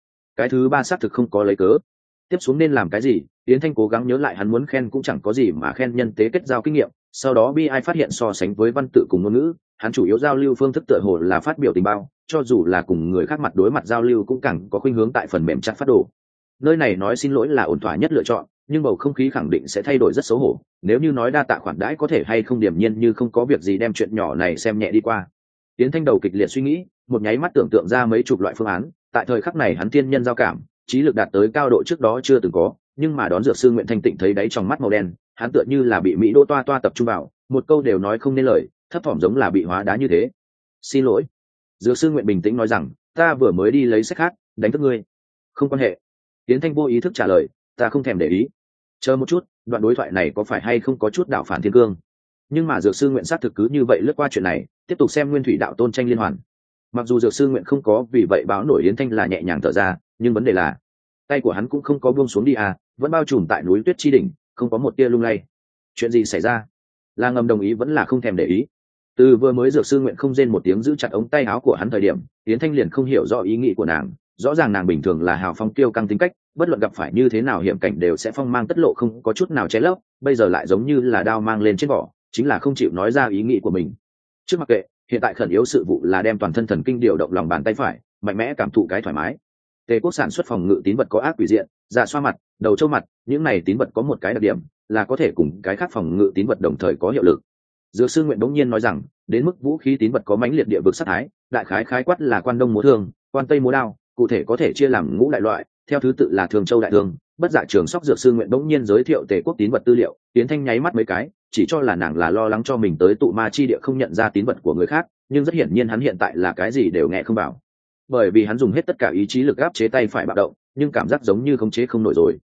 thứ ba xác thực không có lấy cớ. Tiếp xuống nên làm cái gì, Yến Thanh cố gắng nhớ lại, hắn muốn khen cũng chẳng có gì mà khen, nhân tế kết giao kinh nghiệm, sau đó bi ai phát hiện so sánh với văn tự cùng ngôn ngữ, hắn chủ yếu giao lưu phương thức tựa hồ là phát biểu tình bao, cho dù là cùng người khác mặt đối mặt giao lưu cũng càng có khuynh hướng tại phần mềm chat phát đồ. Nơi này nói xin lỗi là ổn thỏa nhất lựa chọn, nhưng bầu không khí khẳng định sẽ thay đổi rất xấu hổ, nếu như nói đa tạ khoản đãi có thể hay không điềm nhiên như không có việc gì đem chuyện nhỏ này xem nhẹ đi qua. Yến Thanh đầu kịch liệt suy nghĩ, một nháy mắt tưởng tượng ra mấy chục loại phương án, tại thời khắc này hắn thiên nhân giao cảm, trí lực đạt tới cao độ trước đó chưa từng có, nhưng mà đón dược sư Nguyễn Thanh Tịnh thấy đáy trong mắt màu đen, hắn tựa như là bị Mỹ Đô toa tập trung vào, một câu đều nói không nên lời, thấp thỏm giống là bị hóa đá như thế. Xin lỗi. Dược sư Nguyện bình tĩnh nói rằng, ta vừa mới đi lấy sách khác, đánh thức ngươi. Không quan hệ. Yến Thanh vô ý thức trả lời, ta không thèm để ý. Chờ một chút, đoạn đối thoại này có phải hay không có chút đạo phản thiên cương? Nhưng mà dược sư Nguyện xác thực cứ như vậy lướt qua chuyện này, tiếp tục xem nguyên thủy đạo tôn tranh liên hoàn. Mặc dù dược sư Nguyện không có vì vậy báo nổi Yến Thanh là nhẹ nhàng thở ra, nhưng vấn đề là tay của hắn cũng không có buông xuống đi à, vẫn bao trùm tại núi tuyết chi đỉnh, không có một tia lung lay. Chuyện gì xảy ra? Là ngầm đồng ý vẫn là không thèm để ý? Từ vừa mới dược sư Nguyện không rên một tiếng giữ chặt ống tay áo của hắn thời điểm, Yến Thanh liền không hiểu rõ ý nghĩ của nàng. Rõ ràng nàng bình thường là hào phong kiêu căng tính cách, bất luận gặp phải như thế nào hiểm cảnh đều sẽ phong mang tất lộ, không có chút nào che lấp, bây giờ lại giống như là đao mang lên trên vỏ, chính là không chịu nói ra ý nghĩ của mình. Trước mặc kệ, hiện tại khẩn yếu sự vụ là đem toàn thân thần kinh điều động lòng bàn tay phải, mạnh mẽ cảm thụ cái thoải mái. Tề Quốc sản xuất phòng ngự tín vật có ác quỷ diện, dạ xoa mặt, đầu trâu mặt, những này tín vật có một cái đặc điểm là có thể cùng cái khác phòng ngự tín vật đồng thời có hiệu lực. Dược sư Nguyện đống nhiên nói rằng, đến mức vũ khí tín vật có mãnh liệt địa vực sát thái, đại khái quát là quan đông múa thương, quan tây múa đao, cụ thể có thể chia làm ngũ đại loại, theo thứ tự là thường châu đại thương, bất dạ trường sóc. Dược sư Nguyện đống nhiên giới thiệu Tề Quốc tín vật tư liệu, Tiến Thanh nháy mắt mấy cái, chỉ cho là nàng là lo lắng cho mình tới tụ ma chi địa không nhận ra tín vật của người khác, nhưng rất hiển nhiên hắn hiện tại là cái gì đều nghe không vào, bởi vì hắn dùng hết tất cả ý chí lực áp chế tay phải bạo động, nhưng cảm giác giống như khống chế không nổi rồi.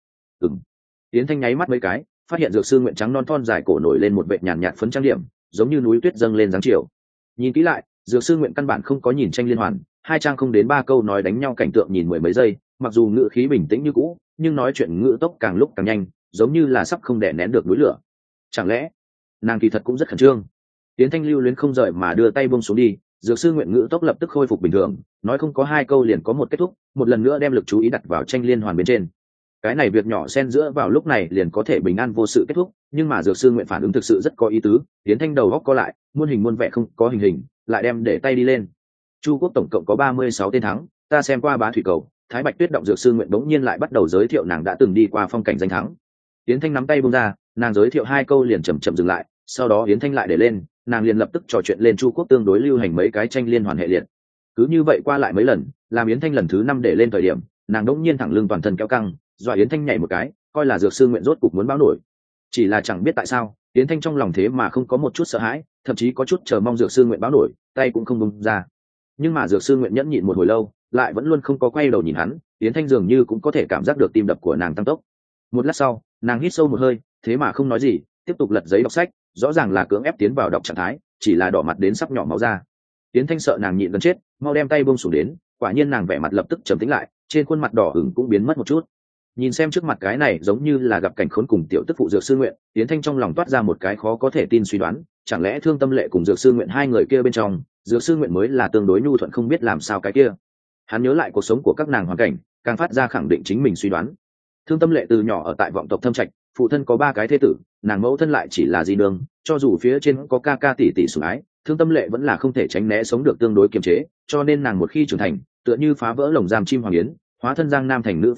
Tiến Thanh nháy mắt mấy cái, phát hiện dược sư Nguyện trắng non thon dài cổ nổi lên một vệt nhàn nhạt phấn trang điểm, giống như núi tuyết dâng lên dáng chiều. Nhìn kỹ lại, dược sư Nguyện căn bản không có nhìn tranh liên hoàn, 2 trang không đến 3 câu nói đánh nhau cảnh tượng nhìn mười mấy giây, mặc dù ngữ khí bình tĩnh như cũ, nhưng nói chuyện ngữ tốc càng lúc càng nhanh, giống như là sắp không đè nén được núi lửa. Chẳng lẽ nàng kỳ thật cũng rất khẩn trương? Tiến Thanh lưu luyến không rời mà đưa tay buông xuống đi, dược sư Nguyện ngữ tốc lập tức khôi phục bình thường, nói không có 2 câu liền có một kết thúc, một lần nữa đem lực chú ý đặt vào tranh liên hoàn bên trên. Cái này việc nhỏ xen giữa vào lúc này liền có thể bình an vô sự kết thúc, nhưng mà dược sư Nguyện phản ứng thực sự rất có ý tứ. Tiến Thanh đầu góc co lại, muôn hình muôn vẻ không có hình, lại đem để tay đi lên. Chu Quốc tổng cộng có 36 tên thắng, ta xem qua Bá Thủy Cầu, Thái Bạch Tuyết động. Dược sư Nguyện bỗng nhiên lại bắt đầu giới thiệu nàng đã từng đi qua phong cảnh danh thắng. Tiến Thanh nắm tay buông ra, nàng giới thiệu 2 câu liền chậm dừng lại, sau đó Yến Thanh lại để lên, nàng liền lập tức trò chuyện lên Chu Quốc tương đối lưu hành mấy cái tranh liên hoàn hệ liệt. Cứ như vậy qua lại mấy lần, làm Yến Thanh lần thứ 5 để lên thời điểm, nàng đống nhiên thẳng lưng toàn thân kéo căng, dọa Yến Thanh nhảy một cái, coi là dược sư Nguyện rốt cục muốn báo nổi. Chỉ là chẳng biết tại sao, Yến Thanh trong lòng thế mà không có một chút sợ hãi, thậm chí có chút chờ mong dược sư Nguyện báo nổi, tay cũng không buông ra. Nhưng mà dược sư Nguyện nhẫn nhịn một hồi lâu, lại vẫn luôn không có quay đầu nhìn hắn, Yến Thanh dường như cũng có thể cảm giác được tim đập của nàng tăng tốc. Một lát sau, nàng hít sâu một hơi, thế mà không nói gì, tiếp tục lật giấy đọc sách, rõ ràng là cưỡng ép tiến vào đọc trạng thái, chỉ là đỏ mặt đến sắp nhỏ máu ra. Yến Thanh sợ nàng nhịn gần chết, mau đem tay buông xuống đến, quả nhiên nàng vẻ mặt lập tức trầm tĩnh lại, trên khuôn mặt đỏ ửng cũng biến mất một chút. Nhìn xem trước mặt cái này giống như là gặp cảnh khốn cùng tiểu tức phụ dược sư Nguyện, Yến Thanh trong lòng toát ra một cái khó có thể tin suy đoán, chẳng lẽ Thương Tâm Lệ cùng dược sư Nguyện 2 người kia bên trong, dược sư Nguyện mới là tương đối nhu thuận không biết làm sao cái kia. Hắn nhớ lại cuộc sống của các nàng hoàn cảnh, càng phát ra khẳng định chính mình suy đoán. Thương Tâm Lệ từ nhỏ ở tại vọng tộc Thâm Trạch, phụ thân có 3 cái thế tử, nàng mẫu thân lại chỉ là di nương, cho dù phía trên có ca ca tỷ tỷ sủng ái, Thương Tâm Lệ vẫn là không thể tránh né sống được tương đối kiềm chế, cho nên nàng một khi trưởng thành, tựa như phá vỡ lồng giam chim hoàng yến, hóa thân giang nam thành nữ phi tặc,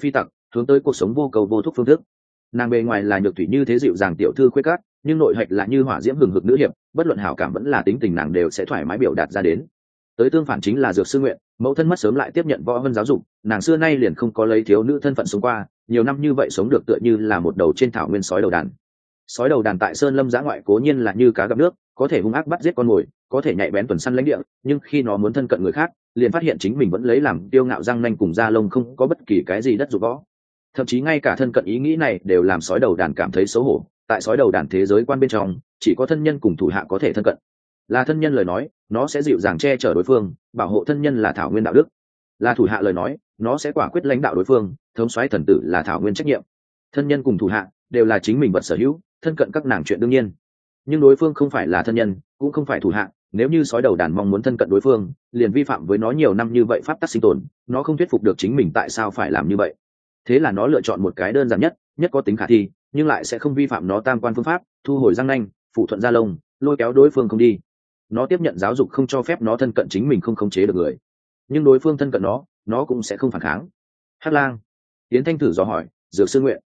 hướng tới cuộc sống vô cầu vô thúc phương thức. Nàng bề ngoài là nhược thủy như thế dịu dàng tiểu thư khuê cát, nhưng nội hạch là như hỏa diễm hừng hực nữ hiệp, bất luận hảo cảm vẫn là tính tình nàng đều sẽ thoải mái biểu đạt ra đến. Tới tương phản chính là Dược Sư Nguyện, mẫu thân mất sớm lại tiếp nhận võ vân giáo dục, nàng xưa nay liền không có lấy thiếu nữ thân phận sống qua, nhiều năm như vậy sống được tựa như là một đầu trên thảo nguyên sói đầu đàn. Sói đầu đàn tại sơn lâm giã ngoại cố nhiên là như cá gặp nước, có thể hung ác bắt giết con mồi, có thể nhạy bén tuần săn lãnh địa, nhưng khi nó muốn thân cận người khác, liền phát hiện chính mình vẫn lấy làm kiêu ngạo răng nanh cùng da lông không có bất kỳ cái gì đất dụng võ. Thậm chí ngay cả thân cận ý nghĩ này đều làm sói đầu đàn cảm thấy xấu hổ. Tại sói đầu đàn thế giới quan bên trong, chỉ có thân nhân cùng thủ hạ có thể thân cận. Là thân nhân lời nói, nó sẽ dịu dàng che chở đối phương, bảo hộ thân nhân là thảo nguyên đạo đức. Là thủ hạ lời nói, nó sẽ quả quyết lãnh đạo đối phương, thống soái thần tử là thảo nguyên trách nhiệm. Thân nhân cùng thủ hạ đều là chính mình vật sở hữu, thân cận các nàng chuyện đương nhiên. Nhưng đối phương không phải là thân nhân, cũng không phải thủ hạ, nếu như sói đầu đàn mong muốn thân cận đối phương, liền vi phạm với nó nhiều năm như vậy pháp tắc sinh tồn, nó không thuyết phục được chính mình tại sao phải làm như vậy. Thế là nó lựa chọn một cái đơn giản nhất có tính khả thi, nhưng lại sẽ không vi phạm nó tam quan phương pháp, thu hồi răng nanh, phụ thuận gia lông, lôi kéo đối phương không đi. Nó tiếp nhận giáo dục không cho phép nó thân cận chính mình không khống chế được người, nhưng đối phương thân cận nó cũng sẽ không phản kháng. Hắc Lang, Yến Thanh thử dò hỏi. Dược Sư Nguyện: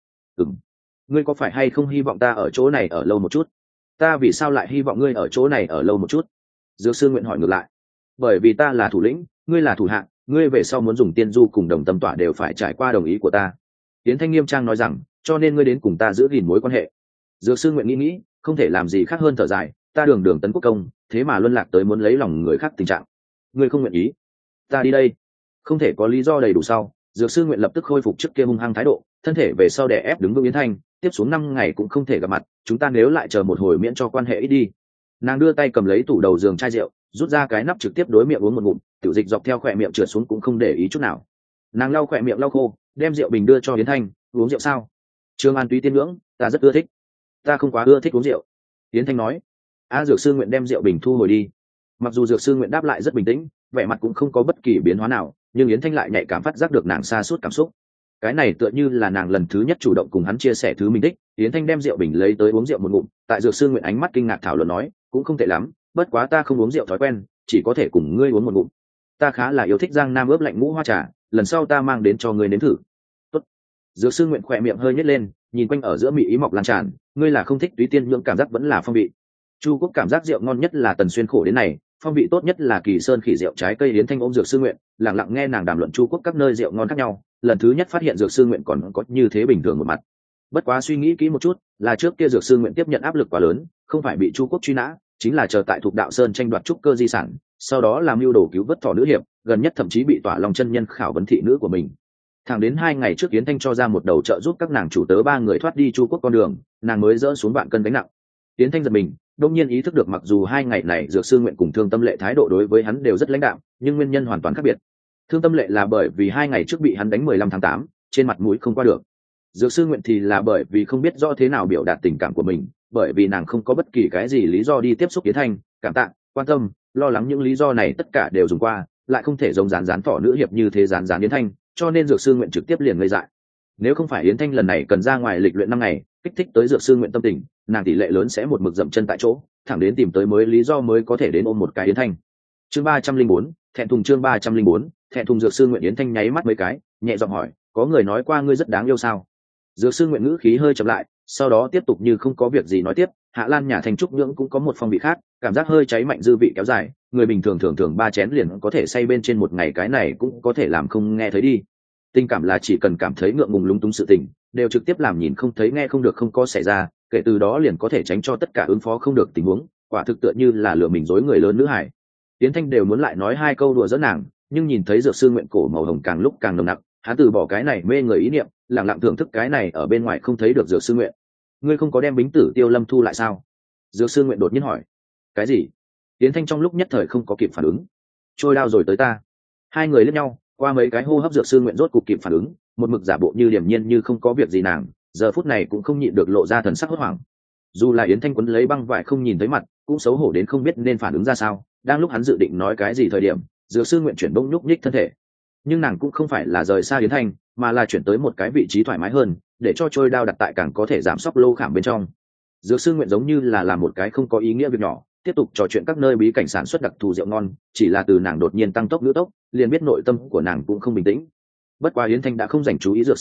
ngươi có phải hay không hy vọng ta ở chỗ này ở lâu một chút? Ta vì sao lại hy vọng ngươi ở chỗ này ở lâu một chút? Dược Sư Nguyện hỏi ngược lại. Bởi vì ta là thủ lĩnh, ngươi là thủ hạ, ngươi về sau muốn dùng tiên du cùng đồng tâm tỏa đều phải trải qua đồng ý của ta. Yến Thanh nghiêm trang nói rằng, cho nên ngươi đến cùng ta giữ gìn mối quan hệ. Dược Sư Nguyện nghĩ, không thể làm gì khác hơn thở dài, ta đường đường tấn quốc công, thế mà luân lạc tới muốn lấy lòng người khác tình trạng. Ngươi không nguyện ý, ta đi đây. Không thể có lý do đầy đủ sau, Dược Sư Nguyện lập tức khôi phục trước kia hung hăng thái độ, thân thể về sau đè ép đứng vững Yến Thanh, tiếp xuống 5 ngày cũng không thể gặp mặt, chúng ta nếu lại chờ một hồi miễn cho quan hệ ít đi. Nàng đưa tay cầm lấy tủ đầu giường chai rượu, rút ra cái nắp trực tiếp đối miệng uống một ngụm, tiểu dịch dọc theo khỏe miệng trượt xuống cũng không để ý chút nào. Nàng lau khỏe miệng lau khô, đem rượu bình đưa cho Yến Thanh. Uống rượu sao? Trương An túy tiên ngưỡng, ta rất ưa thích. Ta không quá ưa thích uống rượu. Yến Thanh nói. Dược Sư Nguyện đem rượu bình thu hồi đi. Mặc dù Dược Sư Nguyện đáp lại rất bình tĩnh, vẻ mặt cũng không có bất kỳ biến hóa nào, nhưng Yến Thanh lại nhạy cảm phát giác được nàng sa sút cảm xúc. Cái này tựa như là nàng lần thứ nhất chủ động cùng hắn chia sẻ thứ mình thích. Yến Thanh đem rượu bình lấy tới uống rượu một ngụm, tại Dược Sư Nguyện ánh mắt kinh ngạc thảo luận nói, cũng không tệ lắm, bất quá ta không uống rượu thói quen, chỉ có thể cùng ngươi uống một ngụm. Ta khá là yêu thích Giang Nam ướp lạnh ngũ hoa trà, lần sau ta mang đến cho ngươi nếm thử. Tốt. Dược Sư Nguyện khỏe miệng hơi nhếch lên, nhìn quanh ở giữa mỹ ý mọc lan tràn, ngươi là không thích túy tiên nhưỡng cảm giác vẫn là phong vị. Chu Quốc cảm giác rượu ngon nhất là Tần Xuyên khổ đến này, phong vị tốt nhất là Kỳ Sơn khỉ rượu trái cây. Yến Thanh ôm Dược Sư Nguyện, lặng lặng nghe nàng đàm luận Chu Quốc các nơi rượu ngon khác nhau, lần thứ nhất phát hiện Dược Sư Nguyện còn có như thế bình thường một mặt. Bất quá suy nghĩ kỹ một chút, là trước kia Dược Sư Nguyện tiếp nhận áp lực quá lớn, không phải bị Chu Quốc truy nã, chính là chờ tại Thục Đạo Sơn tranh đoạt trúc cơ di sản, sau đó làm mưu đồ cứu vớt thỏ nữ hiệp, gần nhất thậm chí bị Tỏa Long chân nhân khảo vấn thị nữ của mình. Thẳng đến 2 ngày trước Yến Thanh cho ra một đầu trợ giúp các nàng chủ tớ 3 người thoát đi Chu Quốc con đường, nàng mới dỡ xuống vạn cân gánh nặng. Yến Thanh giật mình, đột nhiên ý thức được mặc dù 2 ngày này Dược Sư Nguyện cùng Thương Tâm Lệ thái độ đối với hắn đều rất lãnh đạm, nhưng nguyên nhân hoàn toàn khác biệt. Thương Tâm Lệ là bởi vì 2 ngày trước bị hắn đánh 15 tháng 8, trên mặt mũi không qua được. Dược Sư Nguyện thì là bởi vì không biết rõ thế nào biểu đạt tình cảm của mình, bởi vì nàng không có bất kỳ cái gì lý do đi tiếp xúc Yến Thanh, cảm tạ, quan tâm, lo lắng những lý do này tất cả đều dùng qua, lại không thể giống rán thỏ nữ hiệp như thế rán Yến Thanh, cho nên Dược Sư Nguyện trực tiếp liền ngây dại. Nếu không phải Yến Thanh lần này cần ra ngoài lịch luyện 5 ngày, kích thích tới Dược Sư Nguyện tâm tình, nàng tỷ lệ lớn sẽ một mực dậm chân tại chỗ, thẳng đến tìm tới mới lý do mới có thể đến ôm một cái Yến Thanh. Chương 304, thẹn thùng. Chương 304, thẹn thùng. Dược Sư Nguyện. Yến Thanh nháy mắt mấy cái, nhẹ giọng hỏi, có người nói qua ngươi rất đáng yêu sao? Dược Sư Nguyện ngữ khí hơi chậm lại, sau đó tiếp tục như không có việc gì nói tiếp, Hạ Lan nhà thành trúc nhưỡng cũng có một phong vị khác, cảm giác hơi cháy mạnh dư vị kéo dài, người bình thường thường 3 chén liền có thể say bên trên một ngày, cái này cũng có thể làm không nghe thấy đi. Tình cảm là chỉ cần cảm thấy ngượng ngùng lúng túng sự tình, đều trực tiếp làm nhìn không thấy nghe không được không có xảy ra, kể từ đó liền có thể tránh cho tất cả ứng phó không được tình huống, quả thực tựa như là lừa mình dối người lớn nữ hải. Tiến Thanh đều muốn lại nói 2 câu đùa giỡn nàng, nhưng nhìn thấy Dược Sư Nguyện cổ màu hồng càng lúc càng nồng nặc, hắn từ bỏ cái này mê người ý niệm, lặng lặng thưởng thức cái này ở bên ngoài không thấy được Dược Sư Nguyện. Ngươi không có đem Bính Tử Tiêu Lâm thu lại sao? Dược Sư Nguyện đột nhiên hỏi. Cái gì? Tiến Thanh trong lúc nhất thời không có kịp phản ứng. Trôi đao rồi tới ta. 2 người liếc nhau, qua mấy cái hô hấp Dược Sư Nguyện rốt cục kịp phản ứng, một mực giả bộ như điềm nhiên như không có việc gì nàng, giờ phút này cũng không nhịn được lộ ra thần sắc hốt hoảng. Dù là Yến Thanh quấn lấy băng vải không nhìn thấy mặt, cũng xấu hổ đến không biết nên phản ứng ra sao. Đang lúc hắn dự định nói cái gì thời điểm, Dược Sư Nguyện chuyển bỗng nhúc nhích thân thể, nhưng nàng cũng không phải là rời xa Yến Thanh, mà là chuyển tới một cái vị trí thoải mái hơn, để cho trôi đao đặt tại càng có thể giảm sóc lô khảm bên trong. Dược Sư Nguyện giống như là làm một cái không có ý nghĩa việc nhỏ, tiếp tục trò chuyện các nơi bí cảnh sản xuất đặc thù rượu ngon, chỉ là từ nàng đột nhiên tăng tốc ngữ tốc, liền biết nội tâm của nàng cũng không bình tĩnh. Bất quá Yến Thanh đã không dành chú ý Dược Sư Nguyện,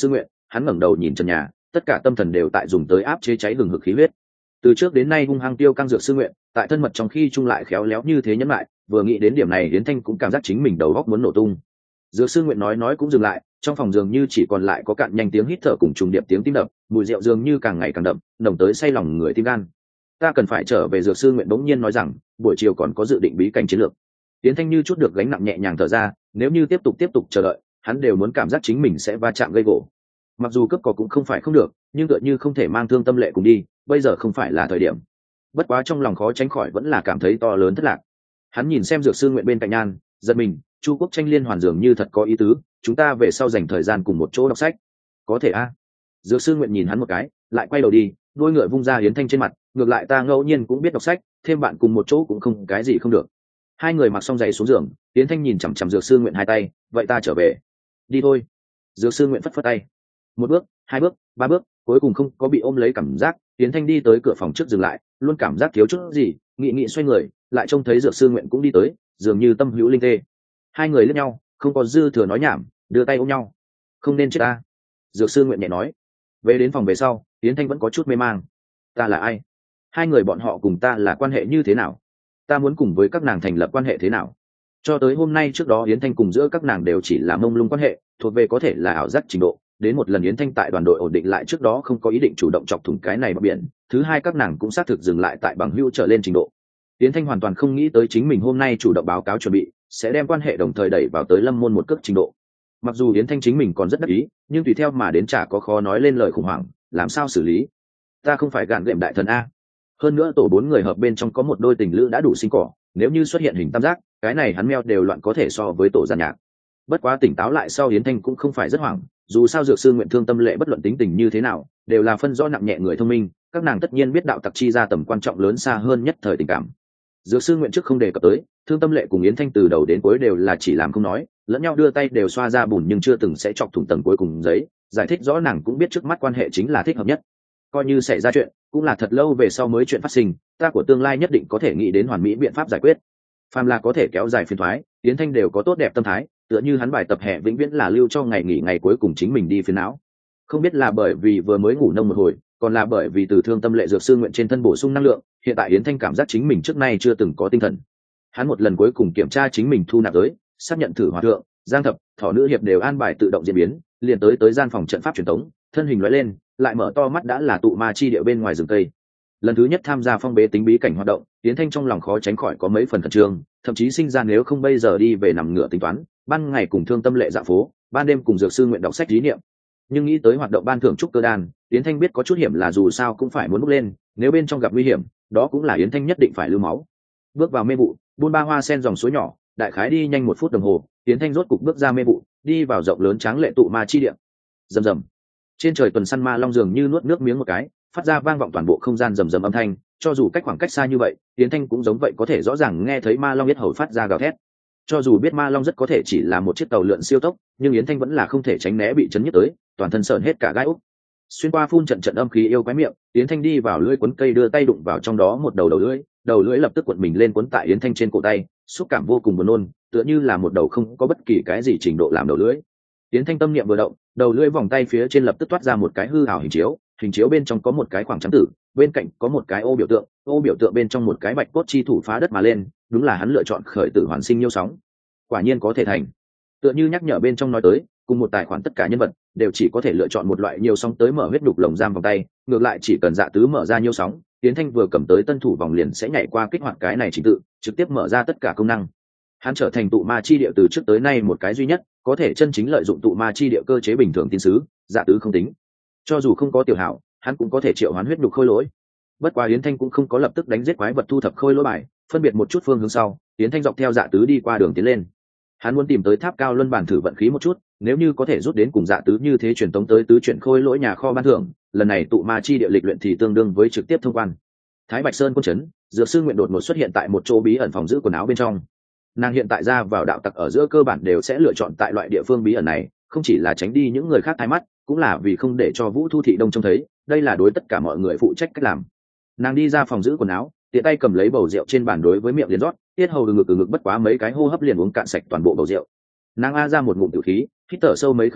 hắn ngẩng đầu nhìn trần nhà, tất cả tâm thần đều tại dùng tới áp chế cháy hừng hực khí huyết. Từ trước đến nay hung hăng tiêu căng dược sư nguyện, tại thân mật trong khi chung lại khéo léo như thế nhẫn lại, vừa nghĩ đến điểm này Yến Thanh cũng cảm giác chính mình đầu óc muốn nổ tung. Dược sư nguyện nói cũng dừng lại, trong phòng dường như chỉ còn lại có cạn nhanh tiếng hít thở cùng trùng điệp tiếng tim đập, mùi rượu dường như càng ngày càng đậm, nồng tới say lòng người tim gan. Ta cần phải trở về. Dược sư nguyện bỗng nhiên nói rằng buổi chiều còn có dự định bí cảnh chiến lược. Yến Thanh như chút được gánh nặng nhẹ nhàng thở ra, nếu như tiếp tục chờ đợi, hắn đều muốn cảm giác chính mình sẽ va chạm gây gỗ. Mặc dù cấp có cũng không phải không được, nhưng tựa như không thể mang Thương Tâm Lệ cùng đi, bây giờ không phải là thời điểm. Bất quá trong lòng khó tránh khỏi vẫn là cảm thấy to lớn thất lạc. Hắn nhìn xem dược sư nguyện bên cạnh nhan, giật mình, Chu Quốc Tranh liên hoàn dường như thật có ý tứ, chúng ta về sau dành thời gian cùng một chỗ đọc sách. Có thể a. Dược sư nguyện nhìn hắn một cái, lại quay đầu đi, đuôi ngựa vung ra Yến Thanh trên mặt, ngược lại ta ngẫu nhiên cũng biết đọc sách, thêm bạn cùng một chỗ cũng không cái gì không được. Hai người mặc xong giày xuống giường, Yến Thanh nhìn chằm chằm dược sư nguyện hai tay, vậy ta trở về. Đi thôi. Dược sư nguyện phất phất tay. Một bước, hai bước, ba bước, cuối cùng không có bị ôm lấy cảm giác, Yến Thanh đi tới cửa phòng trước dừng lại, luôn cảm giác thiếu chút gì, nghị xoay người, lại trông thấy dược sư nguyện cũng đi tới, dường như tâm hữu linh tê. Hai người liếc nhau, không có dư thừa nói nhảm, đưa tay ôm nhau. Không nên chết ta. Dược sư nguyện nhẹ nói. Về đến phòng về sau, Yến Thanh vẫn có chút mê mang. Ta là ai? Hai người bọn họ cùng ta là quan hệ như thế nào? Ta muốn cùng với các nàng thành lập quan hệ thế nào? Cho tới hôm nay trước đó Yến Thanh cùng giữa các nàng đều chỉ là mông lung quan hệ, thuộc về có thể là ảo giác trình độ. Đến một lần Yến Thanh tại đoàn đội ổn định lại trước đó không có ý định chủ động chọc thủng cái này bờ biển. Thứ hai các nàng cũng xác thực dừng lại tại bằng hữu trở lên trình độ. Yến Thanh hoàn toàn không nghĩ tới chính mình hôm nay chủ động báo cáo chuẩn bị sẽ đem quan hệ đồng thời đẩy vào tới Lâm Môn một cước trình độ. Mặc dù Yến Thanh chính mình còn rất đắc ý, nhưng tùy theo mà đến chả có khó nói lên lời khủng hoảng, làm sao xử lý? Ta không phải gạn gệm đại thần a. Hơn nữa tổ 4 người hợp bên trong có một đôi tình lữ đã đủ sinh cỏ, nếu như xuất hiện hình tam giác, cái này hắn meo đều loạn có thể so với tổ giàn nhạc. Bất quá tỉnh táo lại sau Yến Thanh cũng không phải rất hoảng, dù sao dược sư nguyện Thương Tâm Lệ bất luận tính tình như thế nào, đều là phân rõ nặng nhẹ người thông minh, các nàng tất nhiên biết đạo tặc chi ra tầm quan trọng lớn xa hơn nhất thời tình cảm. Dược sư nguyện trước không đề cập tới, Thương Tâm Lệ cùng Yến Thanh từ đầu đến cuối đều là chỉ làm không nói, lẫn nhau đưa tay đều xoa ra bùn nhưng chưa từng sẽ chọc thủng tầng cuối cùng giấy, giải thích rõ nàng cũng biết trước mắt quan hệ chính là thích hợp nhất. Coi như xảy ra chuyện, cũng là thật lâu về sau mới chuyện phát sinh, ta của tương lai nhất định có thể nghĩ đến hoàn mỹ biện pháp giải quyết. Phàm là có thể kéo dài phiền toái, Yến Thanh đều có tốt đẹp tâm thái, tựa như hắn bài tập hè vĩnh viễn là lưu cho ngày nghỉ ngày cuối cùng chính mình đi phiền não. Không biết là bởi vì vừa mới ngủ nông một hồi, còn là bởi vì từ Thương Tâm Lệ dược sư nguyện trên thân bổ sung năng lượng, hiện tại Yến Thanh cảm giác chính mình trước nay chưa từng có tinh thần. Hắn một lần cuối cùng kiểm tra chính mình thu nạp tới, xác nhận thử hòa thượng, Giang Thập, Thỏ Nữ hiệp đều an bài tự động diễn biến, liền tới gian phòng trận pháp truyền thống, thân hình lóe lên, lại mở to mắt đã là tụ ma chi địa bên ngoài rừng cây. Lần thứ nhất tham gia phong bế tính bí cảnh hoạt động, Yến Thanh trong lòng khó tránh khỏi có mấy phần khẩn trương, thậm chí sinh ra nếu không bây giờ đi về nằm ngửa tính toán, ban ngày cùng Thương Tâm Lệ dạo phố, ban đêm cùng dược sư nguyện đọc sách lý niệm. Nhưng nghĩ tới hoạt động ban thưởng trúc cơ đan, Yến Thanh biết có chút hiểm là dù sao cũng phải muốn bước lên, nếu bên trong gặp nguy hiểm, đó cũng là Yến Thanh nhất định phải lưu máu. Bước vào mê vụ, buôn ba hoa sen dòng suối nhỏ, đại khái đi nhanh 1 phút đồng hồ, Yến Thanh rốt cục bước ra mê vụ, đi vào rộng lớn tráng lệ tụ ma chi địa. Rầm rầm. Trên trời tuần săn ma long dường như nuốt nước miếng một cái, phát ra vang vọng toàn bộ không gian rầm rầm âm thanh, cho dù cách khoảng cách xa như vậy, Yến Thanh cũng giống vậy có thể rõ ràng nghe thấy ma long yết hầu phát ra gào thét. Cho dù biết ma long rất có thể chỉ là một chiếc tàu lượn siêu tốc, nhưng Yến Thanh vẫn là không thể tránh né bị chấn nhất tới, toàn thân sởn hết cả gai ốc. Xuyên qua phun trận âm khí yêu quái miệng, Yến Thanh đi vào lưỡi cuốn cây đưa tay đụng vào trong đó một đầu đầu lưỡi lập tức cuộn mình lên cuốn tại Yến Thanh trên cổ tay, xúc cảm vô cùng buồn nôn, tựa như là một đầu không có bất kỳ cái gì trình độ làm đầu lưỡi. Yến Thanh tâm niệm vừa động, đầu lưỡi vòng tay phía trên lập tức toát ra một cái hư ảo hình chiếu bên trong có một cái khoảng trắng tử, bên cạnh có một cái ô biểu tượng bên trong một cái bạch cốt chi thủ phá đất mà lên, đúng là hắn lựa chọn khởi tử hoàn sinh nhiêu sóng. Quả nhiên có thể thành. Tựa như nhắc nhở bên trong nói tới, cùng một tài khoản tất cả nhân vật đều chỉ có thể lựa chọn một loại nhiêu sóng tới mở huyết đục lồng giam vòng tay, ngược lại chỉ cần dạ tứ mở ra nhiêu sóng, Yến Thanh vừa cầm tới tân thủ vòng liền sẽ nhảy qua kích hoạt cái này trình tự, trực tiếp mở ra tất cả công năng. Hắn trở thành tụ ma chi địa từ trước tới nay một cái duy nhất có thể chân chính lợi dụng tụ ma chi địa cơ chế bình thường tín sứ, dạ tứ không tính. Cho dù không có tiểu hảo, hắn cũng có thể triệu hoán huyết đục khôi lỗi. Bất quá Yến Thanh cũng không có lập tức đánh giết quái vật thu thập khôi lỗi bài, phân biệt một chút phương hướng sau, Yến Thanh dọc theo dạ tứ đi qua đường tiến lên. Hắn muốn tìm tới tháp cao luân bản thử vận khí một chút, nếu như có thể rút đến cùng dạ tứ như thế truyền tống tới tứ chuyển khôi lỗi nhà kho ban thưởng, lần này tụ ma chi địa lịch luyện thì tương đương với trực tiếp thông quan. Thái Bạch Sơn quân trấn, dược sư nguyện đột ngột xuất hiện tại một chỗ bí ẩn phòng giữ quần áo bên trong. Nàng hiện tại ra vào đạo tặc ở giữa cơ bản đều sẽ lựa chọn tại loại địa phương bí ẩn này, không chỉ là tránh đi những người khác thay mắt, cũng là vì không để cho Vũ Thu Thị Đông trông thấy, đây là đối tất cả mọi người phụ trách cách làm. Nàng đi ra phòng giữ quần áo, tiện tay cầm lấy bầu rượu trên bàn đối với miệng liền rót, tiết hầu từ ngực bất quá mấy cái hô hấp liền uống cạn sạch toàn bộ bầu rượu. Nàng a ra một ngụm tử khí, hít thở sâu mấy khẩu khí,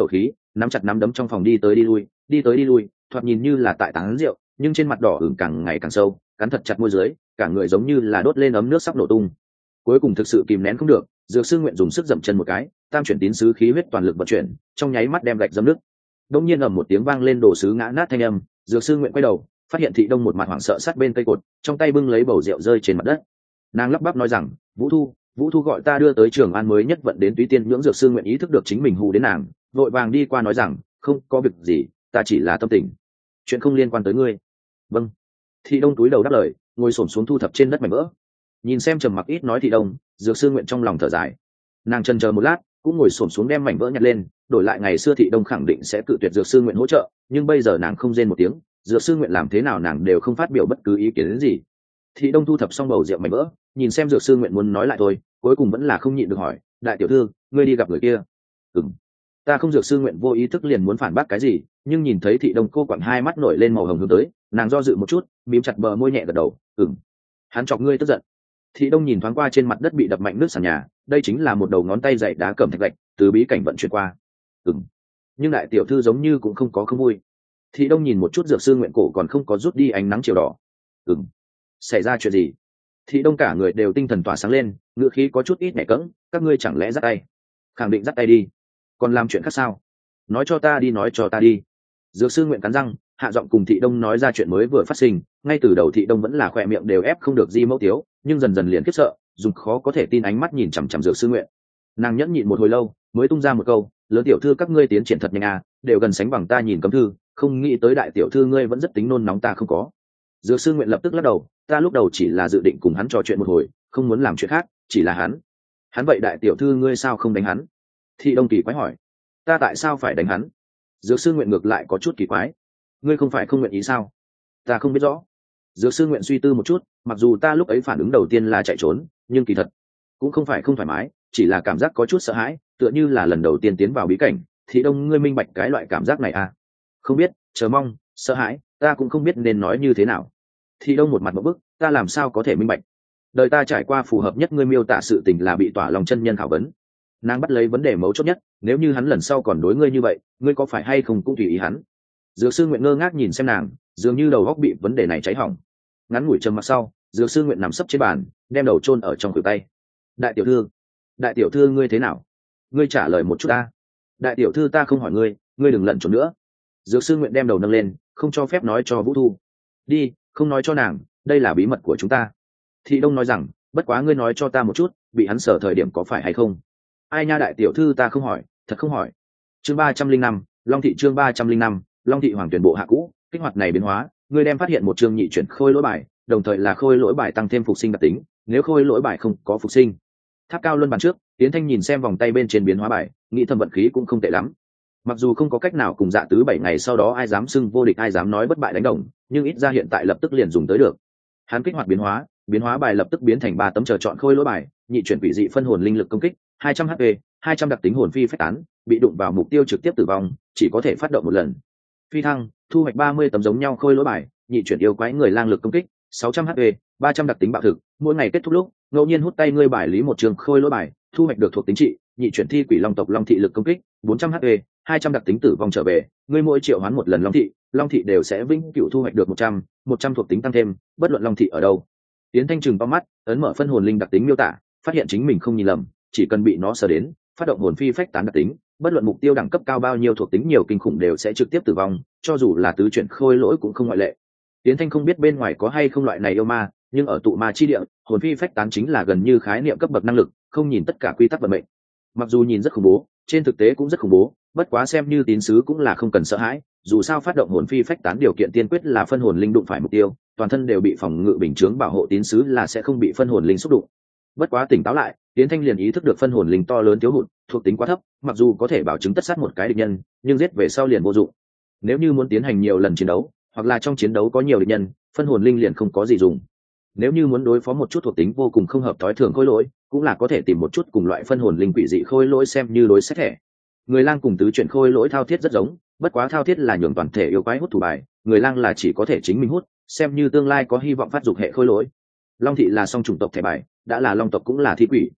nắm chặt nắm đấm trong phòng đi tới đi lui, thoạt nhìn như là tại tán rượu, nhưng trên mặt đỏ ửng càng ngày càng sâu, cắn thật chặt môi dưới, cả người giống như là đốt lên ấm nước sắp nổ tung. Cuối cùng thực sự kìm nén không được, dược sư nguyện dùng sức dậm chân một cái, tam chuyển tín sứ khí huyết toàn lực vận chuyển, trong nháy mắt đem gạch dẫm nước. Đông nhiên ầm một tiếng vang lên, đồ sứ ngã nát thanh âm, dược sư nguyện quay đầu, phát hiện Thị Đông một mặt hoảng sợ sát bên cây cột, trong tay bưng lấy bầu rượu rơi trên mặt đất. Nàng lắp bắp nói rằng, Vũ Thu gọi ta đưa tới Trường An mới nhất vận đến Túy Tiên nhưỡng. Dược sư nguyện ý thức được chính mình hù đến nàng, vội vàng đi qua nói rằng, không có việc gì, ta chỉ là tâm tình, chuyện không liên quan tới ngươi. Vâng. Thị Đông túi đầu đáp lời, ngồi xổm xuống thu thập trên đất mảnh vỡ. Nhìn xem trầm mặc ít nói Thị Đông, dược sư nguyện trong lòng thở dài. Nàng chần chờ một lát, cũng ngồi xổm xuống đem mảnh vỡ nhặt lên, đổi lại ngày xưa Thị Đông khẳng định sẽ cự tuyệt dược sư nguyện hỗ trợ, nhưng bây giờ nàng không rên một tiếng, dược sư nguyện làm thế nào nàng đều không phát biểu bất cứ ý kiến đến gì. Thị Đông thu thập xong bầu rượu mảnh vỡ, nhìn xem dược sư nguyện muốn nói lại thôi, cuối cùng vẫn là không nhịn được hỏi, đại tiểu thư, ngươi đi gặp người kia? Ừm. Ta không. Dược sư nguyện vô ý thức liền muốn phản bác cái gì, nhưng nhìn thấy Thị Đông cô quặn hai mắt nổi lên màu hồng hướng tới, nàng do dự một chút, mím chặt bờ môi nhẹ gật đầu. Hắn chọc ngươi tức giận. Thị Đông nhìn thoáng qua trên mặt đất bị đập mạnh nước sàn nhà, đây chính là một đầu ngón tay dày đá cẩm thạch gạch, từ bí cảnh vận chuyển qua. Nhưng đại tiểu thư giống như cũng không có không vui. Thị Đông nhìn một chút dược sư nguyện cổ còn không có rút đi ánh nắng chiều đỏ. Xảy ra chuyện gì? Thị Đông cả người đều tinh thần tỏa sáng lên, ngữ khí có chút ít nhẹ cẫng, các ngươi chẳng lẽ dắt tay? Khẳng định dắt tay đi, còn làm chuyện khác sao? Nói cho ta đi. Dược sư nguyện cắn răng, hạ giọng cùng Thị Đông nói ra chuyện mới vừa phát sinh. Ngay từ đầu Thị Đông vẫn là khỏe miệng đều ép không được di mẫu tiếu, nhưng dần dần liền khiếp sợ, dùng khó có thể tin ánh mắt nhìn chằm chằm dược sư nguyện. Nàng nhẫn nhịn một hồi lâu mới tung ra một câu, lớn tiểu thư các ngươi tiến triển thật nhanh à, đều gần sánh bằng ta nhìn cấm thư, không nghĩ tới đại tiểu thư ngươi vẫn rất tính nôn nóng ta không có. Dược sư nguyện lập tức lắc đầu, ta lúc đầu chỉ là dự định cùng hắn trò chuyện một hồi, không muốn làm chuyện khác, chỉ là hắn vậy đại tiểu thư ngươi sao không đánh hắn? Thị Đông kỳ quái hỏi. Ta tại sao phải đánh hắn? Dược sư nguyện ngược lại có chút kỳ quái. Ngươi không phải không nguyện ý sao? Ta không biết rõ. Dược sư nguyện suy tư một chút, mặc dù ta lúc ấy phản ứng đầu tiên là chạy trốn, nhưng kỳ thật cũng không phải không thoải mái, chỉ là cảm giác có chút sợ hãi, tựa như là lần đầu tiên tiến vào bí cảnh. Thị Đông ngươi minh bạch cái loại cảm giác này à? Không biết, chờ mong, sợ hãi, ta cũng không biết nên nói như thế nào. Thị Đông một mặt một bức, ta làm sao có thể minh bạch? Đời ta trải qua phù hợp nhất ngươi miêu tả sự tình là bị tỏa lòng chân nhân khảo vấn. Nàng bắt lấy vấn đề mấu chốt nhất, nếu như hắn lần sau còn đối ngươi như vậy, ngươi có phải hay không cũng tùy ý hắn? Dược sư nguyện ngơ ngác nhìn xem nàng, dường như đầu óc bị vấn đề này cháy hỏng. Ngắn ngủi trầm mặc sau, dược sư nguyện nằm sấp trên bàn, đem đầu chôn ở trong khuỷu tay. Đại tiểu thư ngươi thế nào? Ngươi trả lời một chút ta. Đại tiểu thư ta không hỏi ngươi, ngươi đừng lẩn trốn nữa. Dược sư nguyện đem đầu nâng lên, không cho phép nói cho Vũ Thu. Đi, không nói cho nàng, đây là bí mật của chúng ta. Thị Đông nói rằng, bất quá ngươi nói cho ta một chút, bị hắn sở thời điểm có phải hay không? Ai nha đại tiểu thư ta không hỏi, thật không hỏi. Chương 305, Long thị. Chương 305, Long thị hoàng tuyển bộ hạ cũ, kích hoạt này biến hóa, ngươi đem phát hiện một chương nhị chuyển khôi lỗi bài, đồng thời là khôi lỗi bài tăng thêm phục sinh đặc tính, nếu khôi lỗi bài không có phục sinh. Tháp cao luân bàn trước, Tiến Thanh nhìn xem vòng tay bên trên biến hóa bài, nghĩ thầm vận khí cũng không tệ lắm. Mặc dù không có cách nào cùng Dạ Tứ 7 ngày sau đó ai dám xưng vô địch ai dám nói bất bại đánh đồng, nhưng ít ra hiện tại lập tức liền dùng tới được. Hắn kích hoạt biến hóa bài lập tức biến thành 3 tấm chờ chọn khôi lỗi bài, nhị chuyển quỷ dị phân hồn linh lực công kích, 200 HP, 200 đặc tính hồn phi phách tán, bị đụng vào mục tiêu trực tiếp tử vong, chỉ có thể phát động một lần. Phi thăng, thu hoạch 30 tấm giống nhau khôi lỗi bài, nhị chuyển yêu quái người lang lực công kích, 600 HP, 300 đặc tính bạo thực, mỗi ngày kết thúc lúc, ngẫu nhiên hút tay ngươi bài lý một trường khôi lỗi bài, thu hoạch được thuộc tính trị, nhị chuyển thi quỷ long tộc long thị lực công kích, 400 HP, 200 đặc tính tử vong trở về, ngươi mỗi triệu hoán một lần long thị đều sẽ vĩnh cửu thu hoạch được 100 thuộc tính tăng thêm, bất luận long thị ở đâu. Tiến Thanh trừng to mắt, ấn mở phân hồn linh đặc tính miêu tả, phát hiện chính mình không nhìn lầm, chỉ cần bị nó sờ đến, phát động hồn phi phách tán đặc tính, bất luận mục tiêu đẳng cấp cao bao nhiêu thuộc tính nhiều kinh khủng đều sẽ trực tiếp tử vong, cho dù là tứ chuyển khôi lỗi cũng không ngoại lệ. Tiến Thanh không biết bên ngoài có hay không loại này yêu ma, nhưng ở tụ ma chi địa, hồn phi phách tán chính là gần như khái niệm cấp bậc năng lực, không nhìn tất cả quy tắc vận mệnh. Mặc dù nhìn rất khủng bố, trên thực tế cũng rất khủng bố, bất quá xem như tín sứ cũng là không cần sợ hãi, dù sao phát động hồn phi phách tán điều kiện tiên quyết là phân hồn linh đụng phải mục tiêu, toàn thân đều bị phòng ngự bình chướng bảo hộ, tín sứ là sẽ không bị phân hồn linh xúc đụng. Bất quá tỉnh táo lại, Tiến Thanh liền ý thức được phân hồn linh to lớn thiếu hụt, thuộc tính quá thấp, mặc dù có thể bảo chứng tất sát một cái địch nhân, nhưng giết về sau liền vô dụng. Nếu như muốn tiến hành nhiều lần chiến đấu, hoặc là trong chiến đấu có nhiều địch nhân, phân hồn linh liền không có gì dùng. Nếu như muốn đối phó một chút thuộc tính vô cùng không hợp thói thường khôi lỗi, cũng là có thể tìm một chút cùng loại phân hồn linh quỷ dị khôi lỗi xem như đối xét thẻ. Người lang cùng tứ chuyển khôi lỗi thao thiết rất giống, bất quá thao thiết là nhường toàn thể yêu quái hút thủ bài, người lang là chỉ có thể chính mình hút, xem như tương lai có hy vọng phát dục hệ khôi lỗi. Long thị là song chủng tộc thẻ bài, đã là long tộc cũng là thi quỷ.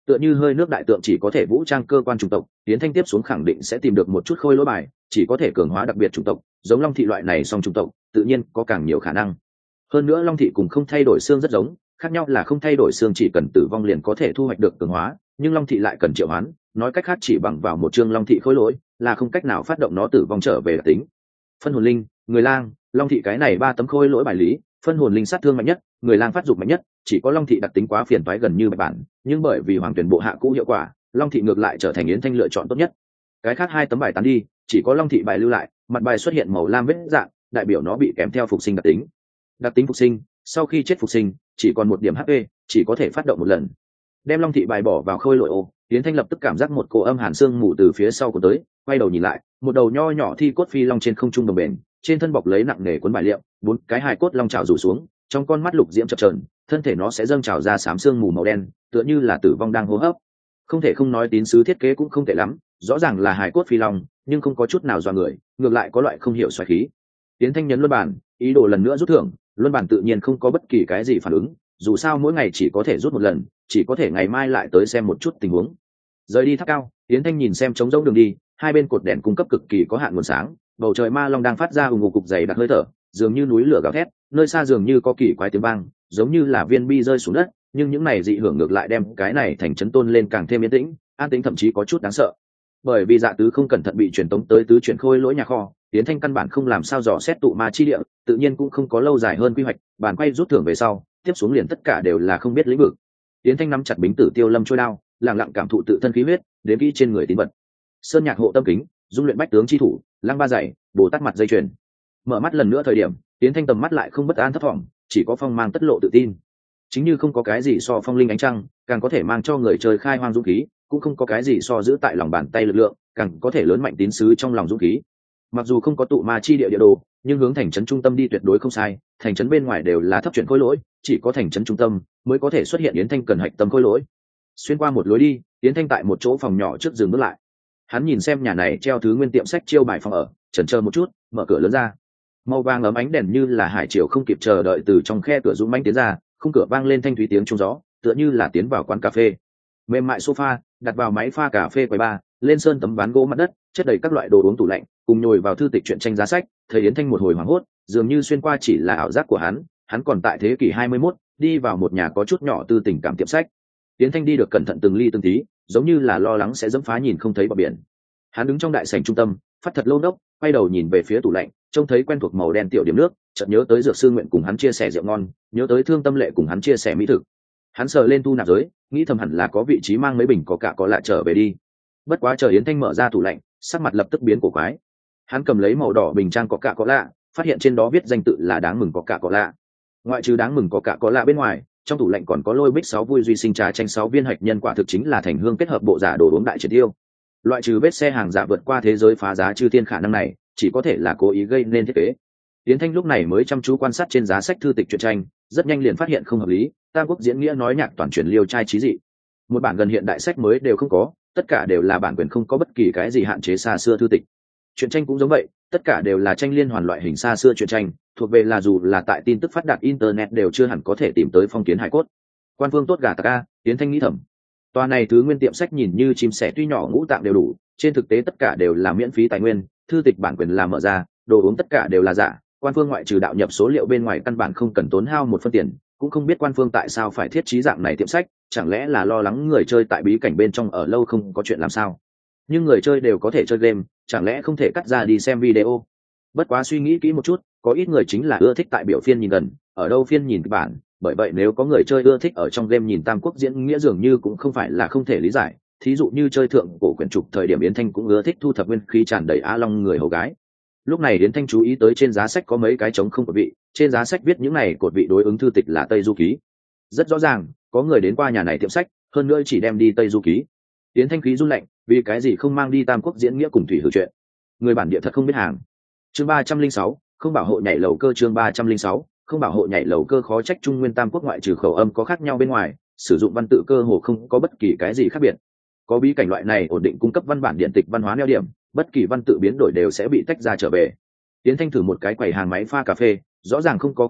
Tựa như hơi nước đại tượng chỉ có thể vũ trang cơ quan chủng tộc, Yến Thanh tiếp xuống khẳng định sẽ tìm được một chút khôi lỗi bài, chỉ có thể cường hóa đặc biệt chủng tộc, giống Long thị loại này song chủng tộc, tự nhiên có càng nhiều khả năng. Hơn nữa Long thị cùng không thay đổi xương rất giống, khác nhau là không thay đổi xương chỉ cần tử vong liền có thể thu hoạch được cường hóa, nhưng Long thị lại cần triệu hoán, nói cách khác chỉ bằng vào một chương Long thị khôi lỗi là không cách nào phát động nó tử vong trở về đặc tính. Phân hồn linh, người lang, Long thị cái này 3 tấm khôi lỗi bài lý, phân hồn linh sát thương mạnh nhất, người lang phát dục mạnh nhất, chỉ có Long thị đặc tính quá phiền toái gần như bạch bản, nhưng bởi vì hoàng tuyển bộ hạ cũ hiệu quả, Long thị ngược lại trở thành Yến Thanh lựa chọn tốt nhất. Cái khác 2 tấm bài tán đi, chỉ có Long thị bài lưu lại, mặt bài xuất hiện màu lam vết dạng, đại biểu nó bị kèm theo phục sinh đặc tính. Đặc tính phục sinh, sau khi chết phục sinh, chỉ còn 1 điểm HP, chỉ có thể phát động 1 lần. Đem Long thị bài bỏ vào khôi lỗi ô, Yến Thanh lập tức cảm giác một cỗ âm hàn xương mù từ phía sau của tới, quay đầu nhìn lại, một đầu nho nhỏ thi cốt phi long trên không trung đồng bền, trên thân bọc lấy nặng nề cuốn bài liệu, 4 cái hài cốt long trào rủ xuống, trong con mắt lục diễm chập chờn, thân thể nó sẽ dâng trào ra xám xương mù màu đen, tựa như là tử vong đang hô hấp. Không thể không nói tín sứ thiết kế cũng không tệ lắm, rõ ràng là hài cốt phi long, nhưng không có chút nào dọa người, ngược lại có loại không hiểu xoáy khí. Yến Thanh nhấn luân bàn, ý đồ lần nữa rút thưởng, luân bàn tự nhiên không có bất kỳ cái gì phản ứng, dù sao mỗi ngày chỉ có thể rút 1 lần, chỉ có thể ngày mai lại tới xem một chút tình huống. Rời đi tháp cao, Yến Thanh nhìn xem trống rỗng đường đi, 2 bên cột đèn cung cấp cực kỳ có hạn nguồn sáng, bầu trời ma long đang phát ra ù ngục cục dày đặc hơi thở, dường như núi lửa gào thét, nơi xa dường như có kỳ quái tiếng vang, giống như là viên bi rơi xuống đất, nhưng những này dị hưởng ngược lại đem cái này thành trấn tôn lên càng thêm yên tĩnh, an tĩnh thậm chí có chút đáng sợ. Bởi vì Dạ Tứ không cẩn thận bị truyền tống tới tứ chuyển khôi lỗi nhà kho, Yến Thanh căn bản không làm sao dò xét tụ ma chi địa, tự nhiên cũng không có lâu dài hơn quy hoạch, bàn quay rút thưởng về sau, tiếp xuống liền tất cả đều là không biết lĩnh vực. Yến Thanh nắm chặt bính tử tiêu lâm trôi đao, lặng lặng cảm thụ tự thân khí huyết, đến kỹ trên người tín vật. Sơn nhạc hộ tâm kính, dung luyện bách tướng chi thủ, lăng ba dạy, bồ tát mặt dây chuyền. Mở mắt lần nữa thời điểm, Yến Thanh tầm mắt lại không bất an thấp thỏm, chỉ có phong mang tất lộ tự tin. Chính như không có cái gì so phong linh ánh trăng, càng có thể mang cho người chơi khai hoang dũng khí, cũng không có cái gì so giữ tại lòng bàn tay lực lượng, càng có thể lớn mạnh tín sứ trong lòng dũng khí. Mặc dù không có tụ ma chi địa địa đồ, nhưng hướng thành trấn trung tâm đi tuyệt đối không sai, thành trấn bên ngoài đều là thấp chuyển khối lỗi, chỉ có thành trấn trung tâm mới có thể xuất hiện Yến Thanh cần hạch tâm khối lỗi. Xuyên qua một lối đi, Yến Thanh tại một chỗ phòng nhỏ trước dừng bước lại. Hắn nhìn xem nhà này treo thứ nguyên tiệm sách chiêu bài phòng ở, chần chờ một chút, mở cửa lớn ra. Màu vàng ấm ánh đèn như là hải triều không kịp chờ đợi từ trong khe cửa dũng mãnh tiến ra, khung cửa vang lên thanh thúy tiếng trung gió, tựa như là tiến vào quán cà phê. Mềm mại sofa, đặt vào máy pha cà phê quầy bar, lên sơn tấm ván gỗ mặt đất, chất đầy các loại đồ uống tủ lạnh, cùng nhồi vào thư tịch truyện tranh giá sách, thời Yến Thanh một hồi hoảng hốt, dường như xuyên qua chỉ là ảo giác của hắn còn tại thế kỷ 21, đi vào một nhà có chút nhỏ tư tình cảm tiệm sách. Yến Thanh đi được cẩn thận từng ly từng tí, giống như là lo lắng sẽ dẫm phá nhìn không thấy bờ biển. Hắn đứng trong đại sảnh trung tâm, phát thật lâu đốc, quay đầu nhìn về phía tủ lạnh, trông thấy quen thuộc màu đen tiểu điểm nước, chợt nhớ tới Dược Sư Nguyện cùng hắn chia sẻ rượu ngon, nhớ tới Thương Tâm Lệ cùng hắn chia sẻ mỹ thực. Hắn sờ lên thu nạp giới, nghĩ thầm hẳn là có vị trí mang mấy bình có cả có lạ trở về đi. Bất quá chờ Yến Thanh mở ra tủ lạnh, sắc mặt lập tức biến cổ quái. Hắn cầm lấy màu đỏ bình trang có cả có lạ, phát hiện trên đó viết danh tự là đáng mừng có cả có lạ. Ngoại trừ đáng mừng có cả có lạ bên ngoài, trong tủ lạnh còn có lôi bích 6 vui duy sinh trà chanh 6 viên hạch nhân quả thực chính là thành hương kết hợp bộ giả đồ uống đại triệt tiêu. Loại trừ vết xe hàng giả vượt qua thế giới phá giá chư thiên khả năng này, chỉ có thể là cố ý gây nên thiết kế. Yến Thanh lúc này mới chăm chú quan sát trên giá sách thư tịch truyện tranh, rất nhanh liền phát hiện không hợp lý. Tam Quốc diễn nghĩa nói nhạc toàn truyền liêu trai trí dị, một bản gần hiện đại sách mới đều không có, tất cả đều là bản quyền không có bất kỳ cái gì hạn chế xa xưa thư tịch. Truyện tranh cũng giống vậy, tất cả đều là tranh liên hoàn loại hình xa xưa truyện tranh, thuộc về là dù là tại tin tức phát đạt internet đều chưa hẳn có thể tìm tới phong kiến hải cốt. Quan phương tốt gà tạc a, Yến Thanh nghĩ thầm. Tòa này thứ nguyên tiệm sách nhìn như chim sẻ tuy nhỏ ngũ tạng đều đủ, trên thực tế tất cả đều là miễn phí tài nguyên, thư tịch bản quyền là mở ra, đồ uống tất cả đều là giả. Quan phương ngoại trừ đạo nhập số liệu bên ngoài căn bản không cần tốn hao một phân tiền, cũng không biết quan phương tại sao phải thiết trí dạng này tiệm sách, chẳng lẽ là lo lắng người chơi tại bí cảnh bên trong ở lâu không có chuyện làm sao? Nhưng người chơi đều có thể chơi game, chẳng lẽ không thể cắt ra đi xem video? Bất quá suy nghĩ kỹ một chút, có ít người chính là ưa thích tại biểu phiên nhìn gần, ở đâu phiên nhìn bản, bởi vậy nếu có người chơi ưa thích ở trong game nhìn Tam Quốc diễn nghĩa dường như cũng không phải là không thể lý giải. Thí dụ như chơi thượng cổ quyển trục thời điểm Yến Thanh cũng ưa thích thu thập nguyên khí tràn đầy Á Long người hầu gái. Lúc này Yến Thanh chú ý tới trên giá sách có mấy cái trống không cột vị, trên giá sách viết những này cột vị đối ứng thư tịch là Tây Du Ký. Rất rõ ràng, có người đến qua nhà này tiệm sách, hơn nữa chỉ đem đi Tây Du Ký. Yến Thanh khí run lạnh, vì cái gì không mang đi Tam Quốc diễn nghĩa cùng thủy hử chuyện? Người bản địa thật không biết hàng. Chương 306, không bảo hộ nhảy lầu cơ. Chương 306, không bảo hộ nhảy lầu cơ. Khó trách Trung Nguyên Tam Quốc ngoại trừ khẩu âm có khác nhau bên ngoài, sử dụng văn tự cơ hồ không có bất kỳ cái gì khác biệt. Có bí cảnh loại này ổn định cung cấp văn bản điện tịch văn hóa neo điểm, bất kỳ văn tự biến đổi đều sẽ bị tách ra trở về. Yến Thanh thử một cái quầy hàng máy pha cà phê, rõ ràng không có cắm điện,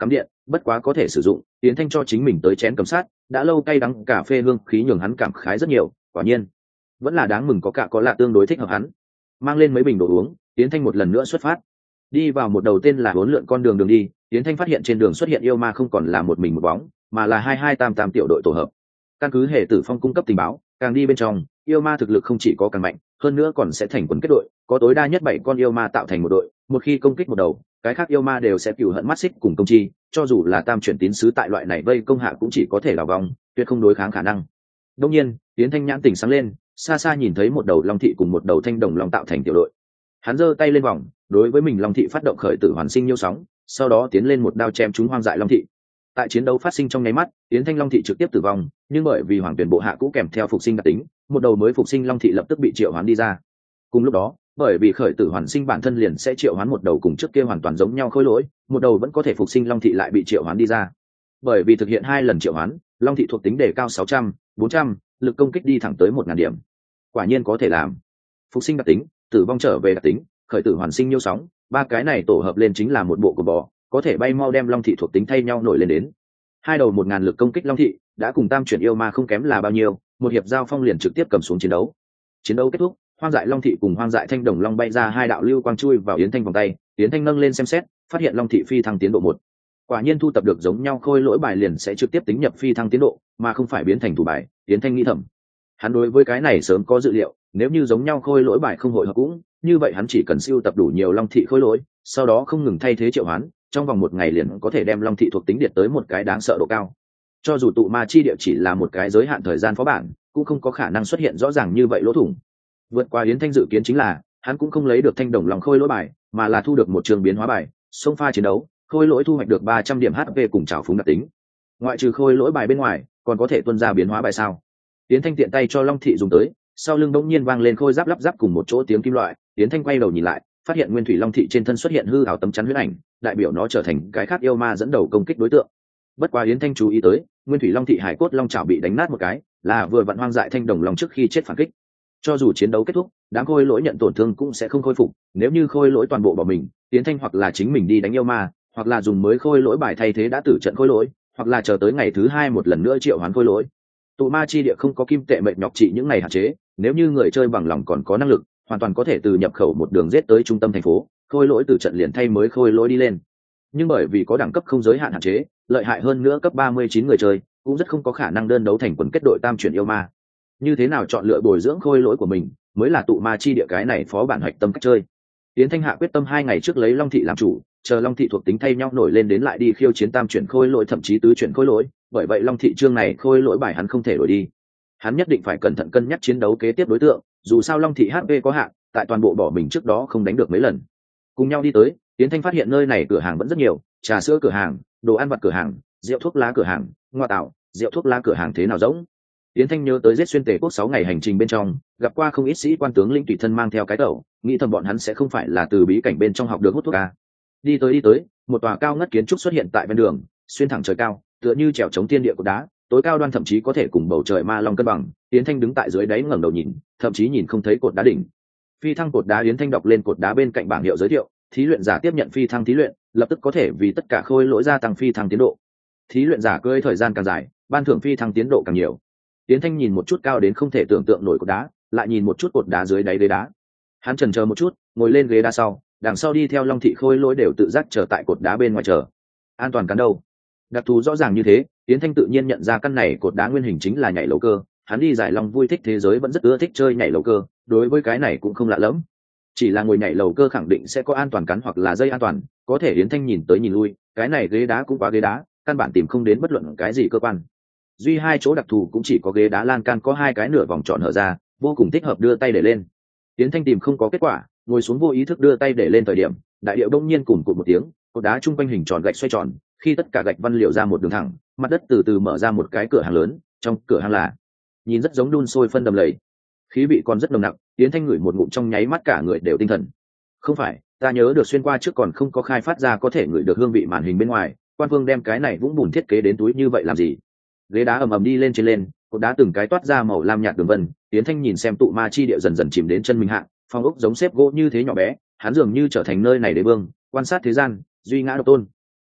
bất quá có thể sử dụng. Tiến Thanh cho chính mình tới chén cầm sát, đã lâu cay đắng cà phê hương khí nhường hắn cảm khái rất nhiều. Quả nhiên vẫn là đáng mừng có cả có lạ tương đối thích hợp hắn. Mang lên mấy bình đồ uống, Tiến Thanh một lần nữa xuất phát, đi vào một đầu tên là huấn lượn con đường đi. Tiến Thanh phát hiện trên đường xuất hiện yêu ma không còn là một mình một bóng, mà là 2288 tiểu đội tổ hợp. Căn cứ hệ tử phong cung cấp tình báo, càng đi bên trong, yêu ma thực lực không chỉ có càng mạnh, hơn nữa còn sẽ thành quần kết đội, có tối đa nhất 7 con yêu ma tạo thành một đội. Một khi công kích một đầu, cái khác yêu ma đều sẽ cừu hận mắt xích cùng công chi, cho dù là tam chuyển tín sứ tại loại này vây công hạ cũng chỉ có thể đảo vòng, tuyệt không đối kháng khả năng. Đương nhiên, Tiến Thanh nhãn tỉnh sáng lên, xa xa nhìn thấy một đầu long thị cùng một đầu thanh đồng long tạo thành tiểu đội. Hắn giơ tay lên vòng, đối với mình long thị phát động khởi tử hoàn sinh nhiêu sóng, sau đó tiến lên một đao chém trúng hoang dại long thị. Tại chiến đấu phát sinh trong nháy mắt, Tiến Thanh long thị trực tiếp tử vong, nhưng bởi vì hoàng tuyển bộ hạ cũ kèm theo phục sinh đặc tính, một đầu mới phục sinh long thị lập tức bị triệu hoán đi ra. Cùng lúc đó, bởi vì khởi tử hoàn sinh bản thân liền sẽ triệu hoán một đầu cùng trước kia hoàn toàn giống nhau khối lỗi, một đầu vẫn có thể phục sinh long thị lại bị triệu hoán đi ra. Bởi vì thực hiện 2 lần triệu hoán, long thị thuộc tính đề cao 600, 400, lực công kích đi thẳng tới 1000 điểm. Quả nhiên có thể làm. Phục sinh đặc tính, tử vong trở về đặc tính, khởi tử hoàn sinh nhiêu sóng, ba cái này tổ hợp lên chính là một bộ của bò, có thể bay mau đem long thị thuộc tính thay nhau nổi lên đến. Hai đầu 1000 lực công kích long thị đã cùng tam chuyển yêu ma không kém là bao nhiêu, một hiệp giao phong liền trực tiếp cầm xuống chiến đấu. Chiến đấu kết thúc, hoang dại long thị cùng hoang dại thanh đồng long bay ra 2 đạo lưu quang chui vào Yến Thanh vòng tay. Yến Thanh nâng lên xem xét, phát hiện long thị phi thăng tiến độ 1. Quả nhiên thu tập được giống nhau khôi lỗi bài liền sẽ trực tiếp tính nhập phi thăng tiến độ, mà không phải biến thành thủ bài. Yến Thanh nghĩ thầm, hắn đối với cái này sớm có dự liệu, nếu như giống nhau khôi lỗi bài không hội hợp cũng, như vậy hắn chỉ cần sưu tập đủ nhiều long thị khôi lỗi, sau đó không ngừng thay thế triệu hoán, trong vòng 1 ngày liền có thể đem long thị thuộc tính điệt tới một cái đáng sợ độ cao. Cho dù tụ ma chi địa chỉ là một cái giới hạn thời gian phó bản, cũng không có khả năng xuất hiện rõ ràng như vậy lỗ thủng. Vượt qua Yến Thanh dự kiến chính là, hắn cũng không lấy được thanh đồng lòng khôi lỗi bài, mà là thu được một trường biến hóa bài, xông pha chiến đấu, khôi lỗi thu hoạch được 300 điểm HP cùng trảo phúng đặc tính. Ngoại trừ khôi lỗi bài bên ngoài, còn có thể tuân ra biến hóa bài sao? Yến Thanh tiện tay cho long thị dùng tới, sau lưng bỗng nhiên vang lên khôi giáp lắp ráp cùng một chỗ tiếng kim loại. Yến Thanh quay đầu nhìn lại, phát hiện nguyên thủy long thị trên thân xuất hiện hư ảo tấm chắn huyết ảnh, đại biểu nó trở thành cái khác yêu ma dẫn đầu công kích đối tượng. Bất quá Yến Thanh chú ý tới, nguyên thủy long thị hải cốt long chảo bị đánh nát một cái, là vừa vặn hoang dại thanh đồng long trước khi chết phản kích. Cho dù chiến đấu kết thúc, đám khôi lỗi nhận tổn thương cũng sẽ không khôi phục. Nếu như khôi lỗi toàn bộ bỏ mình, Yến Thanh hoặc là chính mình đi đánh yêu ma, hoặc là dùng mới khôi lỗi bài thay thế đã tử trận khôi lỗi, hoặc là chờ tới ngày thứ 2 một lần nữa triệu hoán khôi lỗi. Tụ ma chi địa không có kim tệ mệnh nhọc trị những ngày hạn chế, nếu như người chơi bằng lòng còn có năng lực, hoàn toàn có thể từ nhập khẩu một đường giết tới trung tâm thành phố, khôi lỗi từ trận liền thay mới khôi lỗi đi lên. Nhưng bởi vì có đẳng cấp không giới hạn hạn chế, lợi hại hơn nữa cấp 39 người chơi cũng rất không có khả năng đơn đấu thành quần kết đội tam chuyển yêu ma. Như thế nào chọn lựa bồi dưỡng khôi lỗi của mình mới là tụ ma chi địa cái này phó bản hoạch tâm cách chơi. Tiến Thanh hạ quyết tâm 2 ngày trước lấy long thị làm chủ, chờ long thị thuộc tính thay nhau nổi lên đến lại đi khiêu chiến tam chuyển khôi lỗi thậm chí tứ chuyển khôi lỗi, bởi vậy long thị chương này khôi lỗi bài hắn không thể đổi đi. Hắn nhất định phải cẩn thận cân nhắc chiến đấu kế tiếp đối tượng, dù sao long thị HP có hạn, tại toàn bộ bỏ mình trước đó không đánh được mấy lần. Cùng nhau đi tới, Tiến Thanh phát hiện nơi này cửa hàng vẫn rất nhiều, trà sữa cửa hàng, đồ ăn vặt cửa hàng, rượu thuốc lá cửa hàng, ngoại tạo, rượu thuốc lá cửa hàng thế nào rỗng. Tiến Thanh nhớ tới giết xuyên Tề quốc 6 ngày hành trình bên trong, gặp qua không ít sĩ quan tướng lĩnh tùy thân mang theo cái tẩu, nghĩ thầm bọn hắn sẽ không phải là từ bí cảnh bên trong học được hút thuốc à. Đi tới, một tòa cao ngất kiến trúc xuất hiện tại bên đường, xuyên thẳng trời cao, tựa như trèo chống thiên địa của đá, tối cao đoan thậm chí có thể cùng bầu trời ma long cân bằng. Tiến Thanh đứng tại dưới đáy ngẩng đầu nhìn, thậm chí nhìn không thấy cột đá đỉnh. Phi thăng cột đá. Yến Thanh đọc lên cột đá bên cạnh bảng hiệu giới thiệu, thí luyện giả tiếp nhận phi thăng thí luyện, lập tức có thể vì tất cả khôi lỗi gia tăng phi thăng tiến độ. Thí luyện giả cưỡi thời gian càng dài, ban thưởng phi thăng tiến độ càng nhiều. Tiến Thanh nhìn một chút cao đến không thể tưởng tượng nổi cột đá, lại nhìn một chút cột đá dưới đáy ghế đá. Hắn chần chờ một chút, ngồi lên ghế đá sau, đằng sau đi theo long thị khôi lỗi đều tự giác chờ tại cột đá bên ngoài chờ. An toàn cắn đâu? Đặc thù rõ ràng như thế, Tiến Thanh tự nhiên nhận ra căn này cột đá nguyên hình chính là nhảy lầu cơ. Hắn đi giải long vui thích thế giới vẫn rất ưa thích chơi nhảy lầu cơ, đối với cái này cũng không lạ lẫm. Chỉ là ngồi nhảy lầu cơ khẳng định sẽ có an toàn cắn hoặc là dây an toàn, có thể Yến Thanh nhìn tới nhìn lui, cái này ghế đá cũng quá ghế đá, căn bản tìm không đến bất luận cái gì cơ quan. Duy 2 chỗ đặc thù cũng chỉ có ghế đá lan can có 2 cái nửa vòng tròn hở ra, vô cùng thích hợp đưa tay để lên. Yến Thanh tìm không có kết quả, ngồi xuống vô ý thức đưa tay để lên thời điểm, đại điệu đông nhiên cùng cụt một tiếng, cột đá trung quanh hình tròn gạch xoay tròn, khi tất cả gạch văn liệu ra một đường thẳng, mặt đất từ từ mở ra một cái cửa hàng lớn, trong cửa hàng là nhìn rất giống đun sôi phân đầm lầy, khí vị còn rất nồng nặc. Yến Thanh ngửi một ngụm trong nháy mắt cả người đều tinh thần. Không phải, ta nhớ được xuyên qua trước còn không có khai phát ra có thể ngửi được hương vị màn hình bên ngoài, quan phương đem cái này vũng bùn thiết kế đến túi như vậy làm gì? Ghế đá ầm ầm đi lên trên lên, cột đá từng cái toát ra màu lam nhạt đường vân. Yến Thanh nhìn xem tụ ma chi địa dần dần chìm đến chân mình hạ, phong ốc giống xếp gỗ như thế nhỏ bé, hắn dường như trở thành nơi này đế vương, quan sát thế gian, duy ngã độc tôn.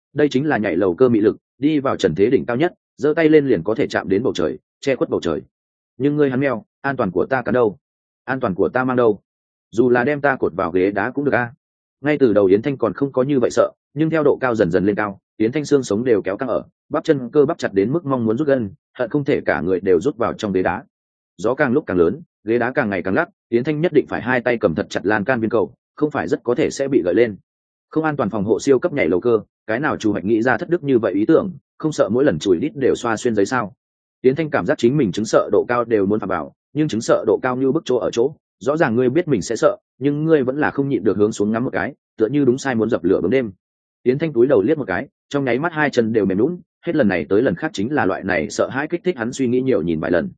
đây chính là nhảy lầu cơ mị lực, đi vào trần thế đỉnh cao nhất, giơ tay lên liền có thể chạm đến bầu trời, che khuất bầu trời. Nhưng ngươi hắn mèo, an toàn của ta cả đâu? An toàn của ta mang đâu? Dù là đem ta cột vào ghế đá cũng được a. Ngay từ đầu Yến Thanh còn không có như vậy sợ, nhưng theo độ cao dần dần lên cao, Yến Thanh xương sống đều kéo căng ở, bắp chân cơ bắp chặt đến mức mong muốn rút gân, hận không thể cả người đều rút vào trong ghế đá. Gió càng lúc càng lớn, ghế đá càng ngày càng lắc, Yến Thanh nhất định phải hai tay cầm thật chặt lan can viên cầu, không phải rất có thể sẽ bị gợi lên. Không an toàn phòng hộ siêu cấp nhảy lầu cơ, cái nào chủ hoạch nghĩ ra thất đức như vậy ý tưởng, không sợ mỗi lần chùi đít đều xoa xuyên giấy sao? Yến Thanh cảm giác chính mình chứng sợ độ cao đều muốn phà bảo, nhưng chứng sợ độ cao như bức chỗ ở chỗ, rõ ràng ngươi biết mình sẽ sợ, nhưng ngươi vẫn là không nhịn được hướng xuống ngắm một cái, tựa như đúng sai muốn dập lửa bóng đêm. Yến Thanh túi đầu liếc một cái, trong nháy mắt hai chân đều mềm nhũn, hết lần này tới lần khác chính là loại này sợ hãi kích thích hắn suy nghĩ nhiều nhìn vài lần.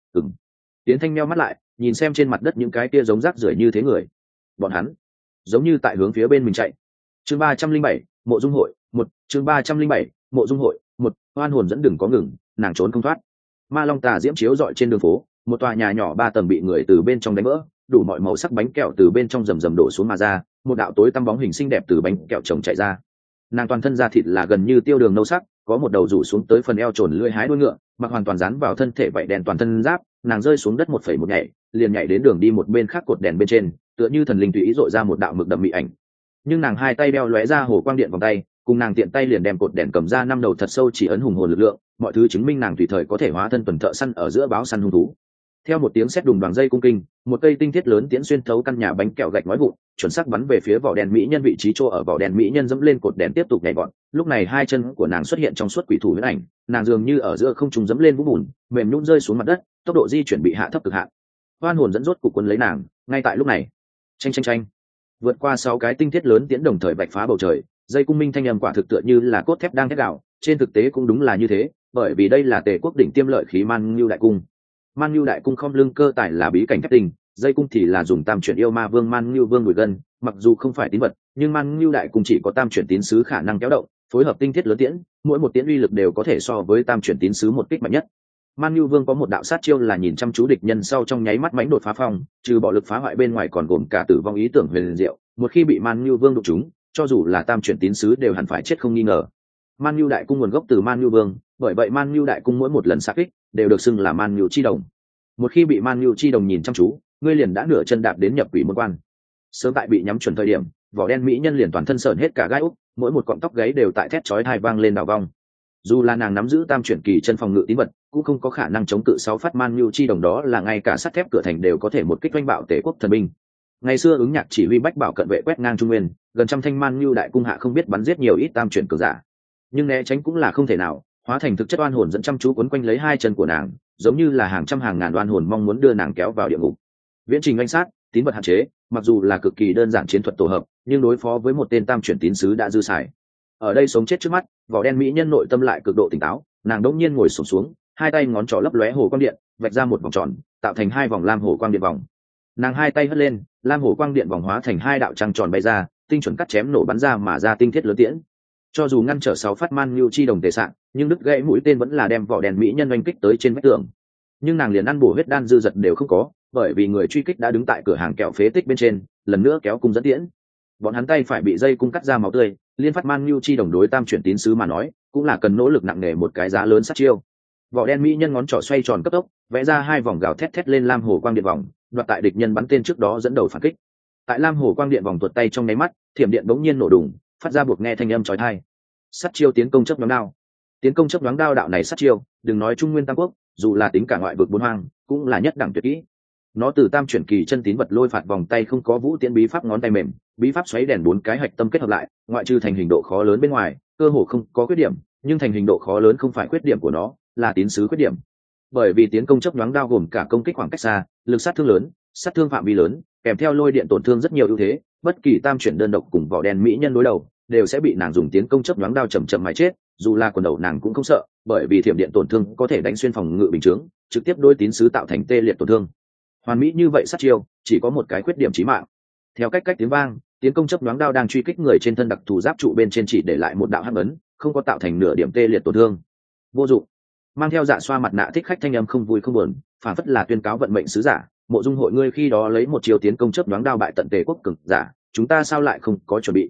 Yến Thanh meo mắt lại, nhìn xem trên mặt đất những cái kia giống rác rưởi như thế người, bọn hắn giống như tại hướng phía bên mình chạy. Chương 307, Mộ Dung hội, chương 307, Mộ Dung hội, oan hồn dẫn đừng có ngừng, nàng trốn không thoát. Ma Long tà diễm chiếu rọi trên đường phố, một tòa nhà nhỏ 3 tầng bị người từ bên trong đánh vỡ, đủ mọi màu sắc bánh kẹo từ bên trong rầm rầm đổ xuống mà ra, một đạo tối tăm bóng hình xinh đẹp từ bánh kẹo chồng chạy ra. Nàng toàn thân da thịt là gần như tiêu đường nâu sắc, có một đầu rủ xuống tới phần eo trồn lưỡi hái đuôi ngựa, mặc hoàn toàn dán vào thân thể vậy đèn toàn thân giáp, nàng rơi xuống đất 1,1 nhảy, liền nhảy đến đường đi một bên khác cột đèn bên trên, tựa như thần linh tùy ý dội ra một đạo mực đậm mị ảnh. Nhưng nàng hai tay đeo lóe ra hồ quang điện vòng tay, cùng nàng tiện tay liền đem cột đèn cầm ra 5 đầu thật sâu chỉ ấn hùng hồn lực lượng, mọi thứ chứng minh nàng tùy thời có thể hóa thân tuần thợ săn ở giữa báo săn hung thú. Theo một tiếng sét đùng đoàn dây cung kinh, một cây tinh thiết lớn tiễn xuyên thấu căn nhà bánh kẹo gạch nói vụn, chuẩn xác bắn về phía vỏ đèn mỹ nhân vị trí chỗ ở vỏ đèn mỹ nhân dẫm lên cột đèn tiếp tục nhảy vọt. Lúc này hai chân của nàng xuất hiện trong suốt quỷ thủ huyễn ảnh, nàng dường như ở giữa không trung dẫm lên vũng bùn, mềm nhũn rơi xuống mặt đất, tốc độ di chuyển bị hạ thấp cực hạn. Oan hồn dẫn rốt cục quân lấy nàng, ngay tại lúc này. Chanh. Vượt qua 6 cái tinh thiết lớn tiễn đồng thời vạch phá bầu trời, dây cung minh thanh âm quả thực tựa như là cốt thép đang thét gào, trên thực tế cũng đúng là như thế, bởi vì đây là Tề quốc đỉnh tiêm lợi khí Man Nhu đại cung. Man Nhu đại cung không lưng cơ tài là bí cảnh thép tình, dây cung thì là dùng tam chuyển yêu ma vương Man Nhu vương đùi gân, mặc dù không phải tín vật, nhưng Man Nhu đại cung chỉ có tam chuyển tín sứ khả năng kéo động, phối hợp tinh thiết lớn tiễn, mỗi một tiễn uy lực đều có thể so với tam chuyển tín sứ một kích mạnh nhất. Man Nhu vương có một đạo sát chiêu là nhìn chăm chú địch nhân sau trong nháy mắt mãnh đột phá phong, trừ bỏ lực phá hoại bên ngoài còn gồm cả tử vong ý tưởng huyền diệu, một khi bị Man Nhu vương đụng trúng, cho dù là tam chuyển tín sứ đều hẳn phải chết không nghi ngờ. Man Nhu đại cung nguồn gốc từ Man Nhu vương, bởi vậy Man Nhu đại cung mỗi một lần sát kích đều được xưng là Man Nhu chi đồng. Một khi bị Man Nhu chi đồng nhìn chăm chú, ngươi liền đã nửa chân đạp đến nhập quỷ môn quan. Sớm tại bị nhắm chuẩn thời điểm, vỏ đen mỹ nhân liền toàn thân sởn hết cả gai úc, mỗi một cọng tóc gáy đều tại thét chói tai vang lên đảo vong. Dù là nàng nắm giữ tam chuyển kỳ chân phòng ngự tín vật, cũng không có khả năng chống cự 6 phát Man Nhu chi đồng, đó là ngay cả sắt thép cửa thành đều có thể một kích oanh bạo Tề quốc thần binh. Ngày xưa ứng nhạc chỉ huy bách bảo cận vệ quét ngang trung nguyên, gần trăm thanh Man Nhu đại cung hạ không biết bắn giết nhiều ít tam chuyển cường giả, nhưng né tránh cũng là không thể nào, hóa thành thực chất oan hồn dẫn chăm chú quấn quanh lấy hai chân của nàng, giống như là hàng trăm hàng ngàn oan hồn mong muốn đưa nàng kéo vào địa ngục. Viễn trình oanh sát, tín vật hạn chế, mặc dù là cực kỳ đơn giản chiến thuật tổ hợp, nhưng đối phó với một tên tam chuyển tín sứ đã dư xài. Ở đây sống chết trước mắt, vỏ đen mỹ nhân nội tâm lại cực độ tỉnh táo, nàng đống nhiên ngồi xổm xuống, hai tay ngón trỏ lấp lóe hồ quang điện, vạch ra một vòng tròn, tạo thành 2 vòng lam hồ quang điện vòng. Nàng hai tay hất lên, lam hồ quang điện vòng hóa thành 2 đạo trăng tròn bay ra, tinh chuẩn cắt chém nổ bắn ra mà ra tinh thiết lớn tiễn. Cho dù ngăn trở 6 phát Man Nhu chi đồng tề sạng, nhưng đứt gãy mũi tên vẫn là đem vỏ đèn mỹ nhân oanh kích tới trên vách tường. Nhưng nàng liền ăn bổ huyết đan dư dật đều không có, bởi vì người truy kích đã đứng tại cửa hàng kẹo phế tích bên trên, lần nữa kéo cung dẫn tiễn. Bọn hắn tay phải bị dây cung cắt ra máu tươi, liên phát Man Nhu chi đồng đối tam chuyển tín sứ mà nói, cũng là cần nỗ lực nặng nề một cái giá lớn sát chiêu. Vỏ đen mỹ nhân ngón trỏ xoay tròn cấp tốc, vẽ ra 2 vòng gào thét thét lên lam hồ quang điện vòng, đoạt tại địch nhân bắn tên trước đó dẫn đầu phản kích. Tại lam hồ quang điện vòng tuột tay trong nháy mắt, thiểm điện bỗng nhiên nổ đùng, phát ra buộc nghe thanh âm chói tai. Sát chiêu tiến công chớp nhoáng đao. Tiến công chớp nhoáng đao đạo này sát chiêu, đừng nói Trung Nguyên Tam Quốc, dù là tính cả ngoại vực bốn hoang, cũng là nhất đẳng tuyệt kỹ. Nó từ tam chuyển kỳ chân tín vật lôi phạt vòng tay không có vũ tiễn bí pháp ngón tay mềm, bí pháp xoáy đèn 4 cái hạch tâm kết hợp lại, ngoại trừ thành hình độ khó lớn bên ngoài, cơ hồ không có khuyết điểm, nhưng thành hình độ khó lớn không phải khuyết điểm của nó, là tín sứ khuyết điểm. Bởi vì tiến công chớp nhoáng đao gồm cả công kích khoảng cách xa, lực sát thương lớn, sát thương phạm vi lớn, kèm theo lôi điện tổn thương rất nhiều ưu thế, bất kỳ tam chuyển đơn độc cùng vỏ đen mỹ nhân đối đầu, đều sẽ bị nàng dùng tiến công chớp nhoáng đao chậm chậm mà chết, dù là quần đầu nàng cũng không sợ, bởi vì thiểm điện tổn thương có thể đánh xuyên phòng ngự bình chướng, trực tiếp đối tín sứ tạo thành tê liệt tổn thương. Hoàn mỹ như vậy sát chiêu, chỉ có một cái khuyết điểm chí mạng. Theo cách tiếng vang, tiến công chớp nhoáng đao đang truy kích người trên thân đặc thù giáp trụ bên trên chỉ để lại một đạo hắc ấn, không có tạo thành nửa điểm tê liệt tổn thương. Vô dụng. Mang theo dạ xoa mặt nạ thích khách thanh âm không vui không buồn, phản phất là tuyên cáo vận mệnh sứ giả, Mộ Dung hội ngươi khi đó lấy một chiêu tiến công chớp nhoáng đao bại tận Tề quốc cường giả, chúng ta sao lại không có chuẩn bị?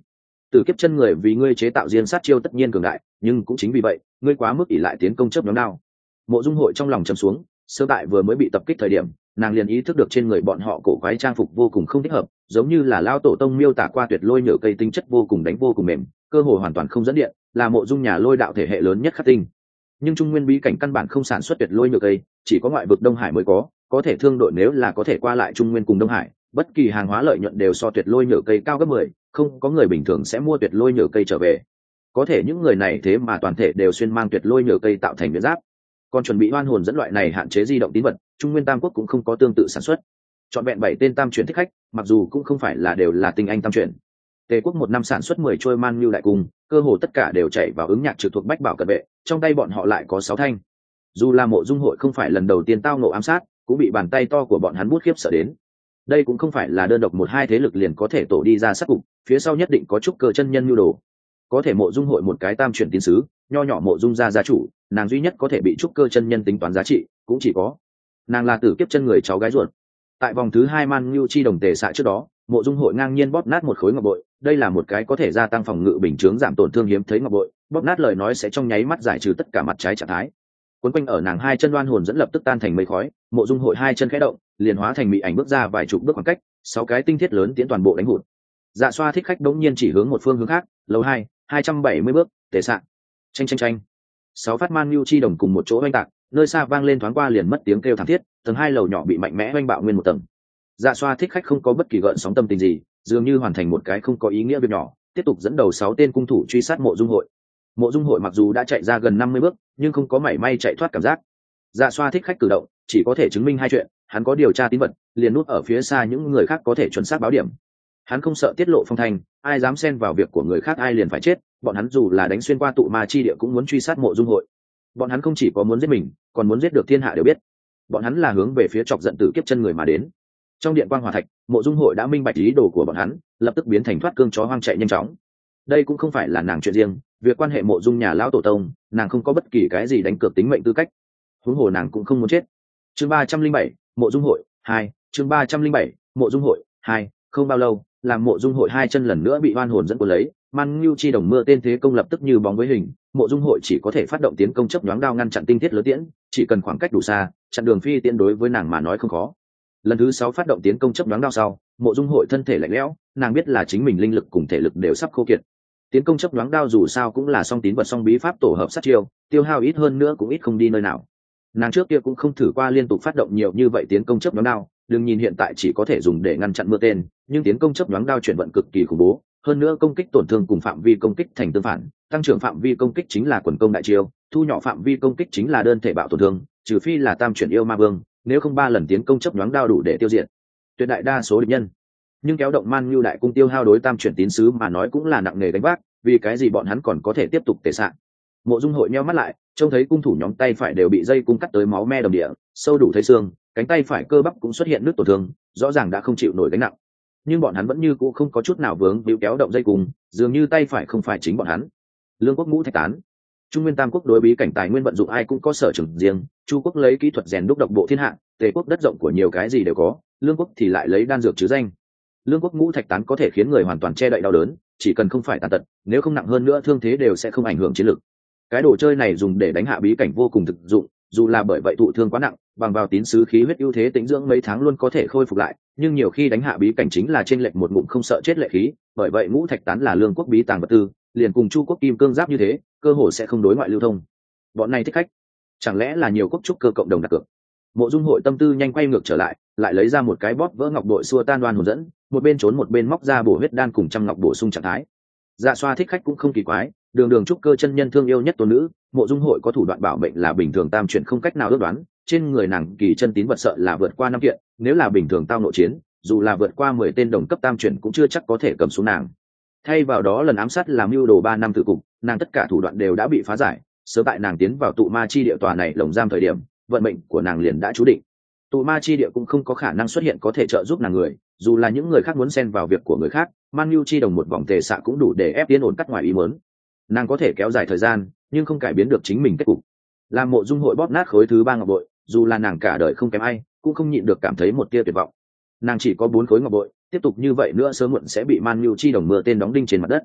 Tử kiếp chân người vì ngươi chế tạo diên sát chiêu tất nhiên cường đại, nhưng cũng chính vì vậy ngươi quá mức ỷ lại tiến công chớp nhóm đao. Mộ Dung Hội trong lòng trầm xuống, sơ tại vừa mới bị tập kích thời điểm, nàng liền ý thức được trên người bọn họ cổ quái trang phục vô cùng không thích hợp, giống như là lao tổ tông miêu tả qua tuyệt lôi nhựa cây tinh chất vô cùng đánh vô cùng mềm, cơ hồ hoàn toàn không dẫn điện, là Mộ Dung nhà lôi đạo thể hệ lớn nhất khắc tinh. Nhưng trung nguyên bí cảnh căn bản không sản xuất tuyệt lôi nhựa cây, chỉ có ngoại vực Đông Hải mới có thể thương đội nếu là có thể qua lại trung nguyên cùng Đông Hải, bất kỳ hàng hóa lợi nhuận đều so tuyệt lôi nhựa cây cao gấp 10, không có người bình thường sẽ mua tuyệt lôi nhựa cây trở về. Có thể những người này thế mà toàn thể đều xuyên mang tuyệt lôi nhựa cây tạo thành miễn giáp, còn chuẩn bị oan hồn dẫn loại này hạn chế di động tín vật, trung nguyên tam quốc cũng không có tương tự sản xuất. Chọn vẹn 7 tên tam chuyển thích khách, mặc dù cũng không phải là đều là tinh anh tam chuyển. Tề quốc một năm sản xuất 10 trôi man nhu đại cung, cơ hồ tất cả đều chạy vào ứng nhạc trực thuộc bách bảo cận vệ, trong tay bọn họ lại có 6 thanh. Dù là Mộ Dung Hội không phải lần đầu tiên tao ngộ ám sát, cũng bị bàn tay to của bọn hắn bút khiếp sợ đến. Đây cũng không phải là đơn độc một hai thế lực liền có thể tổ đi ra sát cục, phía sau nhất định có trúc cơ chân nhân nhu đồ. Có thể Mộ Dung Hội một cái tam chuyển tín sứ, nho nhỏ Mộ Dung gia chủ, nàng duy nhất có thể bị trúc cơ chân nhân tính toán giá trị, cũng chỉ có nàng là tử kiếp chân người cháu gái ruột. Tại vòng thứ 2 man nhu chi đồng tề xạ trước đó, Mộ Dung Hội ngang nhiên bóp nát một khối ngọc bội, đây là một cái có thể gia tăng phòng ngự bình chướng giảm tổn thương hiếm thấy ngọc bội, bóp nát lời nói sẽ trong nháy mắt giải trừ tất cả mặt trái trạng thái. Cuốn quanh ở nàng hai chân đoan hồn dẫn lập tức tan thành mây khói, Mộ Dung Hội hai chân khẽ động, liền hóa thành mị ảnh bước ra vài chục bước khoảng cách, 6 cái tinh thiết lớn tiến toàn bộ đánh hụt. Dạ Xoa thích khách đống nhiên chỉ hướng một phương hướng khác, lầu 2, 270 bước, tề xạ. Chanh. 6 phát man nhu chi đồng cùng một chỗ oanh tạc, nơi xa vang lên thoáng qua liền mất tiếng kêu thảm thiết, tầng 2 lầu nhỏ bị mạnh mẽ oanh bạo nguyên một tầng. Dạ Xoa thích khách không có bất kỳ gợn sóng tâm tình gì, dường như hoàn thành một cái không có ý nghĩa việc nhỏ, tiếp tục dẫn đầu 6 tên cung thủ truy sát Mộ Dung Hội. Mộ Dung Hội mặc dù đã chạy ra gần 50 bước, nhưng không có mảy may chạy thoát cảm giác. Dạ Xoa thích khách cử động, chỉ có thể chứng minh hai chuyện, hắn có điều tra tín vật, liền núp ở phía xa những người khác có thể chuẩn xác báo điểm. Hắn không sợ tiết lộ phong thanh, ai dám xen vào việc của người khác ai liền phải chết, bọn hắn dù là đánh xuyên qua tụ ma chi địa cũng muốn truy sát Mộ Dung Hội. Bọn hắn không chỉ có muốn giết mình, còn muốn giết được thiên hạ đều biết. Bọn hắn là hướng về phía chọc giận tử kiếp chân người mà đến. Trong điện quang hỏa thạch, Mộ Dung Hội đã minh bạch ý đồ của bọn hắn, lập tức biến thành thoát cương chó hoang chạy nhanh chóng. Đây cũng không phải là nàng chuyện riêng, việc quan hệ Mộ Dung nhà lão tổ tông, nàng không có bất kỳ cái gì đánh cược tính mệnh tư cách. Huống hồ nàng cũng không muốn chết. Chương 307, Mộ Dung Hội 2, chương 307, Mộ Dung Hội 2, không bao lâu, làm Mộ Dung Hội hai chân lần nữa bị oan hồn dẫn cuốn lấy, man nhu chi đồng mưa tên thế công lập tức như bóng với hình, Mộ Dung Hội chỉ có thể phát động tiến công chấp nhoáng đao ngăn chặn tinh thiết lớn tiễn, chỉ cần khoảng cách đủ xa, chặn đường phi tiễn đối với nàng mà nói không khó. Lần thứ 6 phát động tiến công chấp nhoáng đao sau, Mộ Dung Hội thân thể lạnh lẽo, nàng biết là chính mình linh lực cùng thể lực đều sắp khô kiệt. Tiến công chấp nhoáng đao dù sao cũng là song tín vật song bí pháp tổ hợp sát chiêu, tiêu hao ít hơn nữa cũng ít không đi nơi nào. Nàng trước kia cũng không thử qua liên tục phát động nhiều như vậy tiến công chấp nhoáng đao, đừng nhìn hiện tại chỉ có thể dùng để ngăn chặn mưa tên, nhưng tiến công chấp nhoáng đao chuyển vận cực kỳ khủng bố, hơn nữa công kích tổn thương cùng phạm vi công kích thành tương phản, tăng trưởng phạm vi công kích chính là quần công đại chiêu, thu nhỏ phạm vi công kích chính là đơn thể bạo tổn thương, trừ phi là tam chuyển yêu ma vương, nếu không 3 lần tiến công chấp nhoáng đao đủ để tiêu diệt tuyệt đại đa số địch nhân. Nhưng kéo động man nhu đại cung tiêu hao đối tam chuyển tín sứ mà nói cũng là nặng nề đánh vác, vì cái gì bọn hắn còn có thể tiếp tục tề sạn. Mộ Dung Hội nheo mắt lại, trông thấy cung thủ nhóm tay phải đều bị dây cung cắt tới máu me đồng địa, sâu đủ thấy xương, cánh tay phải cơ bắp cũng xuất hiện nứt tổn thương, rõ ràng đã không chịu nổi gánh nặng. Nhưng bọn hắn vẫn như cũ không có chút nào vướng víu kéo động dây cung, dường như tay phải không phải chính bọn hắn. Lương quốc ngũ thạch tán, Trung Nguyên Tam quốc đối bí cảnh tài nguyên vận dụng ai cũng có sở trường riêng, Chu quốc lấy kỹ thuật rèn đúc độc bộ thiên hạ, Tề quốc đất rộng của nhiều cái gì đều có, Lương quốc thì lại lấy đan dược chứ danh. Lương quốc ngũ thạch tán có thể khiến người hoàn toàn che đậy đau đớn, chỉ cần không phải tàn tật, nếu không nặng hơn nữa thương thế đều sẽ không ảnh hưởng chiến lược. Cái đồ chơi này dùng để đánh hạ bí cảnh vô cùng thực dụng, dù là bởi vậy thụ thương quá nặng, bằng vào tín sứ khí huyết ưu thế tĩnh dưỡng mấy tháng luôn có thể khôi phục lại, nhưng nhiều khi đánh hạ bí cảnh chính là trên lệch một ngụm không sợ chết lệ khí, bởi vậy ngũ thạch tán là Lương quốc bí tàng vật tư, liền cùng Chu quốc kim cương giáp như thế, cơ hồ sẽ không đối ngoại lưu thông. Bọn này thích khách, chẳng lẽ là nhiều quốc trúc cơ cộng đồng đặt cược? Mộ Dung Hội tâm tư nhanh quay ngược trở lại, lại lấy ra một cái bóp vỡ ngọc bội xua tan đoan hồn dẫn, một bên trốn một bên móc ra bổ huyết đan cùng trăm ngọc bổ sung trạng thái. Dạ Xoa thích khách cũng không kỳ quái, đường đường trúc cơ chân nhân thương yêu nhất tôn nữ, Mộ Dung Hội có thủ đoạn bảo mệnh là bình thường tam chuyển không cách nào ước đoán, trên người nàng kỳ chân tín vật sợ là vượt qua 5 kiện, nếu là bình thường tao nội chiến, dù là vượt qua 10 tên đồng cấp tam chuyển cũng chưa chắc có thể cầm xuống nàng. Thay vào đó lần ám sát làm mưu đồ 3 năm tự cục, nàng tất cả thủ đoạn đều đã bị phá giải, sớm tại nàng tiến vào tụ ma chi địa tòa này lồng giam thời điểm, vận mệnh của nàng liền đã chú định. Tụ ma chi địa cũng không có khả năng xuất hiện có thể trợ giúp nàng người, dù là những người khác muốn xen vào việc của người khác, man nhu chi đồng một vòng tề xạ cũng đủ để ép tiến ổn cắt ngoài ý muốn. Nàng có thể kéo dài thời gian, nhưng không cải biến được chính mình kết cục. Làm Mộ Dung Hội bóp nát khối thứ 3 ngọc bội, dù là nàng cả đời không kém ai, cũng không nhịn được cảm thấy một tia tuyệt vọng. Nàng chỉ có 4 khối ngọc bội, tiếp tục như vậy nữa sớm muộn sẽ bị man nhu chi đồng mưa tên đóng đinh trên mặt đất.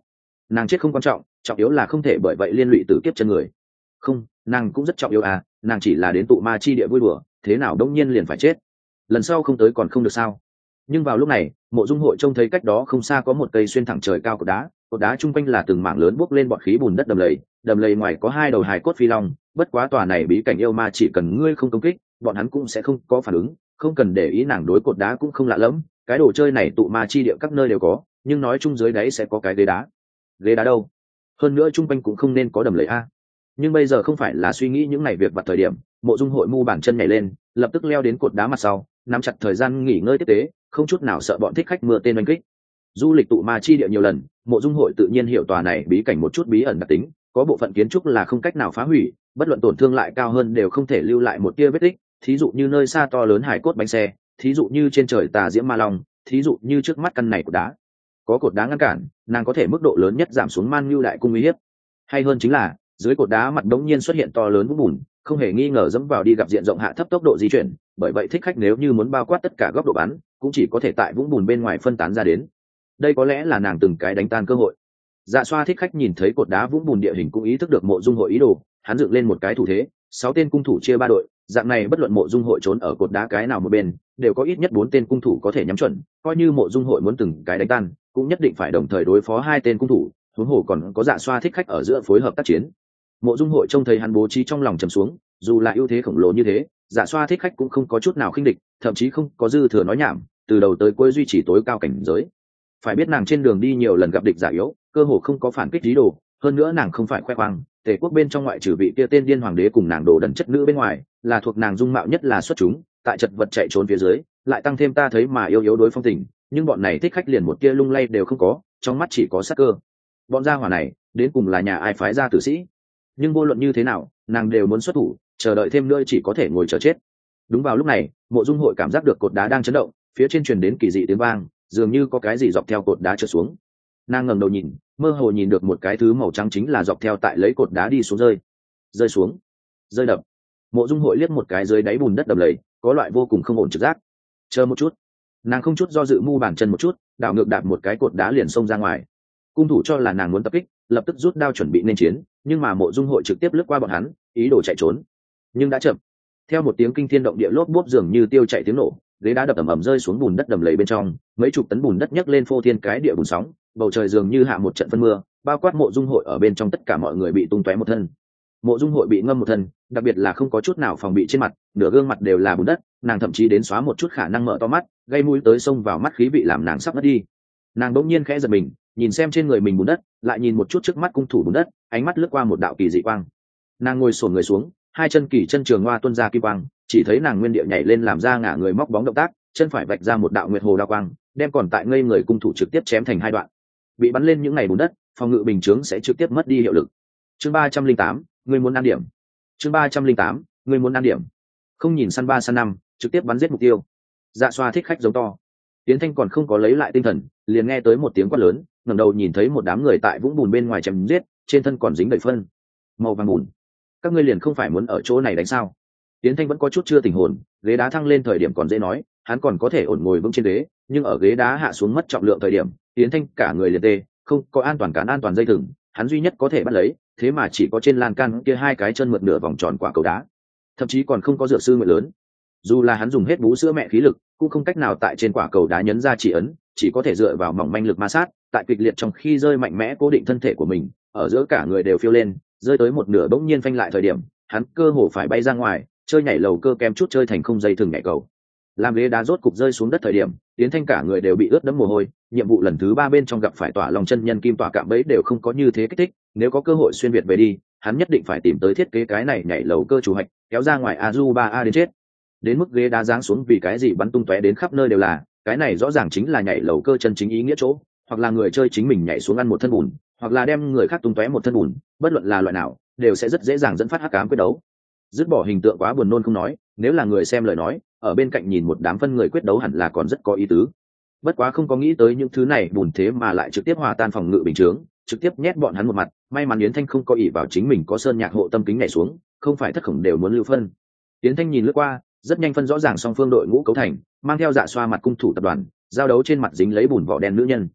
nàng chết không quan trọng, trọng yếu là không thể bởi vậy liên lụy tử kiếp chân người. Không, nàng cũng rất trọng yếu à, nàng chỉ là đến tụ ma chi địa vui đùa, thế nào đông nhiên liền phải chết, lần sau không tới còn không được sao? Nhưng vào lúc này, Mộ Dung Hội trông thấy cách đó không xa có một cây xuyên thẳng trời cao cột đá chung quanh là từng mảng lớn bốc lên bọt khí bùn đất đầm lầy ngoài có hai đầu hài cốt phi long. Bất quá tòa này bí cảnh yêu ma chỉ cần ngươi không công kích, bọn hắn cũng sẽ không có phản ứng, không cần để ý. Nàng đối cột đá cũng không lạ lẫm, cái đồ chơi này tụ ma chi địa các nơi đều có, nhưng nói chung dưới đáy sẽ có cái ghế đá đâu? Hơn nữa chung quanh cũng không nên có đầm lầy a. Nhưng bây giờ không phải là suy nghĩ những ngày việc vặt thời điểm. Mộ Dung Hội mu bàn chân nhảy lên, lập tức leo đến cột đá mặt sau, nắm chặt thời gian nghỉ ngơi tiếp tế, không chút nào sợ bọn thích khách mưa tên oanh kích. Du lịch tụ ma chi địa nhiều lần, Mộ Dung Hội tự nhiên hiểu tòa này bí cảnh một chút bí ẩn đặc tính, có bộ phận kiến trúc là không cách nào phá hủy, bất luận tổn thương lại cao hơn đều không thể lưu lại một tia vết tích. Thí dụ như nơi xa to lớn hải cốt bánh xe, thí dụ như trên trời tà diễm ma long, thí dụ như trước mắt căn này của đá. Có cột đá ngăn cản, nàng có thể mức độ lớn nhất giảm xuống Man Nhu đại cung uy hiếp. Hay hơn chính là, dưới cột đá mặt đống nhiên xuất hiện to lớn vũng bùn, không hề nghi ngờ dẫm vào đi gặp diện rộng hạ thấp tốc độ di chuyển, bởi vậy thích khách nếu như muốn bao quát tất cả góc độ bắn, cũng chỉ có thể tại vũng bùn bên ngoài phân tán ra đến. Đây có lẽ là nàng từng cái đánh tan cơ hội. Dạ Xoa thích khách nhìn thấy cột đá vũng bùn địa hình cũng ý thức được Mộ Dung Hội ý đồ, hắn dựng lên một cái thủ thế, 6 tên cung thủ chia 3 đội, dạng này bất luận Mộ Dung Hội trốn ở cột đá cái nào một bên, đều có ít nhất 4 tên cung thủ có thể nhắm chuẩn, coi như Mộ Dung Hội muốn từng cái đánh tan, cũng nhất định phải đồng thời đối phó 2 tên cung thủ, huống hồ còn có Dạ Xoa thích khách ở giữa phối hợp tác chiến. Mộ Dung Hội trông thấy hắn bố trí trong lòng trầm xuống, dù là ưu thế khổng lồ như thế, Dạ Xoa thích khách cũng không có chút nào khinh địch, thậm chí không có dư thừa nói nhảm, từ đầu tới cuối duy trì tối cao cảnh giới. Phải biết nàng trên đường đi nhiều lần gặp địch giả yếu, cơ hồ không có phản kích ý đồ, hơn nữa nàng không phải khoe khoang, Tề quốc bên trong ngoại trừ vị kia tên điên hoàng đế cùng nàng đồ đần chất nữ bên ngoài, là thuộc nàng dung mạo nhất là xuất chúng, tại chật vật chạy trốn phía dưới, lại tăng thêm ta thấy mà yêu yếu đối phong tình, nhưng bọn này thích khách liền một kia lung lay đều không có, trong mắt chỉ có sát cơ. Bọn gia hỏa này, đến cùng là nhà ai phái ra tử sĩ? Nhưng vô luận như thế nào, nàng đều muốn xuất thủ, chờ đợi thêm nữa chỉ có thể ngồi chờ chết. Đúng vào lúc này, Mộ Dung Hội cảm giác được cột đá đang chấn động, phía trên truyền đến kỳ dị tiếng vang, dường như có cái gì dọc theo cột đá trượt xuống. Nàng ngẩng đầu nhìn, mơ hồ nhìn được một cái thứ màu trắng chính là dọc theo tại lấy cột đá đi xuống rơi xuống, rơi đập. Mộ Dung Hội liếc một cái dưới đáy bùn đất đầm lầy, có loại vô cùng không ổn trực giác. Chờ một chút, nàng không chút do dự mu bàn chân một chút, đảo ngược đạp một cái cột đá liền xông ra ngoài. Cung thủ cho là nàng muốn tập kích, lập tức rút đao chuẩn bị nên chiến, nhưng mà Mộ Dung Hội trực tiếp lướt qua bọn hắn, ý đồ chạy trốn, nhưng đã chậm. Theo một tiếng kinh thiên động địa lốp bốp dường như tiêu chạy tiếng nổ, ghế đá đập ầm ầm rơi xuống bùn đất đầm lầy bên trong, mấy chục tấn bùn đất nhấc lên phô thiên cái địa bùn sóng, bầu trời dường như hạ một trận phân mưa, bao quát Mộ Dung Hội ở bên trong, tất cả mọi người bị tung tóe một thân. Mộ Dung Hội bị ngâm một thân, đặc biệt là không có chút nào phòng bị trên mặt, nửa gương mặt đều là bùn đất, nàng thậm chí đến xóa một chút khả năng mở to mắt, gây mũi tới xông vào mắt khí vị làm nàng sắp mất đi. Nàng bỗng nhiên khẽ giật mình, nhìn xem trên người mình bùn đất, lại nhìn một chút trước mắt cung thủ bùn đất, ánh mắt lướt qua một đạo kỳ dị quang. Nàng ngồi xổm người xuống, hai chân kỳ chân trường hoa tuôn ra kim quang, chỉ thấy nàng nguyên địa nhảy lên làm ra ngả người móc bóng động tác, chân phải vạch ra một đạo nguyệt hồ đao quang, đem còn tại ngây người cung thủ trực tiếp chém thành 2 đoạn. Bị bắn lên những ngày bùn đất, phòng ngự bình chướng sẽ trực tiếp mất đi hiệu lực. Chương 308, ngươi muốn ăn điểm. Chương 308, ngươi muốn ăn điểm. Không nhìn săn 3 săn 5, trực tiếp bắn giết mục tiêu. Dạ Xoa thích khách giống to. Tiến Thanh còn không có lấy lại tinh thần, liền nghe tới một tiếng quát lớn, ngẩng đầu nhìn thấy một đám người tại vũng bùn bên ngoài chém giết, trên thân còn dính đầy phân màu vàng bùn. Các ngươi liền không phải muốn ở chỗ này đánh sao? Tiến Thanh vẫn có chút chưa tỉnh hồn, ghế đá thăng lên thời điểm còn dễ nói, hắn còn có thể ổn ngồi vững trên ghế, nhưng ở ghế đá hạ xuống mất trọng lượng thời điểm, Tiến Thanh cả người liền tê, không có an toàn cán an toàn dây thừng, hắn duy nhất có thể bắt lấy, thế mà chỉ có trên lan can kia 2 cái chân mượt nửa vòng tròn quả cầu đá, thậm chí còn không có dược sư nguyện lớn. Dù là hắn dùng hết bú sữa mẹ khí lực, cũng không cách nào tại trên quả cầu đá nhấn ra chỉ ấn, chỉ có thể dựa vào mỏng manh lực ma sát, tại kịch liệt trong khi rơi mạnh mẽ cố định thân thể của mình, ở giữa cả người đều phiêu lên, rơi tới một nửa bỗng nhiên phanh lại thời điểm, hắn cơ hồ phải bay ra ngoài, chơi nhảy lầu cơ kém chút chơi thành không dây thừng nhảy cầu. Làm ghế đá rốt cục rơi xuống đất thời điểm, Tiến Thanh cả người đều bị ướt đẫm mồ hôi, nhiệm vụ lần thứ 3 bên trong gặp phải tỏa lòng chân nhân kim tỏa cạm bẫy đều không có như thế kích thích, nếu có cơ hội xuyên việt về đi, hắn nhất định phải tìm tới thiết kế cái này nhảy lầu cơ chủ hạch, kéo ra ngoài Azu3A đến chết. Đến mức ghế đá giáng xuống vì cái gì bắn tung tóe đến khắp nơi đều là, cái này rõ ràng chính là nhảy lầu cơ chân chính ý nghĩa chỗ, hoặc là người chơi chính mình nhảy xuống ăn một thân bùn, hoặc là đem người khác tung tóe một thân bùn, bất luận là loại nào, đều sẽ rất dễ dàng dẫn phát hắc ám quyết đấu. Dứt bỏ hình tượng quá buồn nôn không nói, nếu là người xem lời nói, ở bên cạnh nhìn một đám phân người quyết đấu hẳn là còn rất có ý tứ. Bất quá không có nghĩ tới những thứ này bùn thế mà lại trực tiếp hòa tan phòng ngự bình chướng, trực tiếp nhét bọn hắn một mặt. May mắn Yến Thanh không có ỷ vào chính mình có sơn nhạc hộ tâm kính nhảy xuống, không phải thất khổng đều muốn lưu phân. Yến Thanh nhìn lướt qua, rất nhanh phân rõ ràng song phương đội ngũ cấu thành, mang theo Dạ Xoa mặt cung thủ tập đoàn, giao đấu trên mặt dính lấy bùn vỏ đen nữ nhân.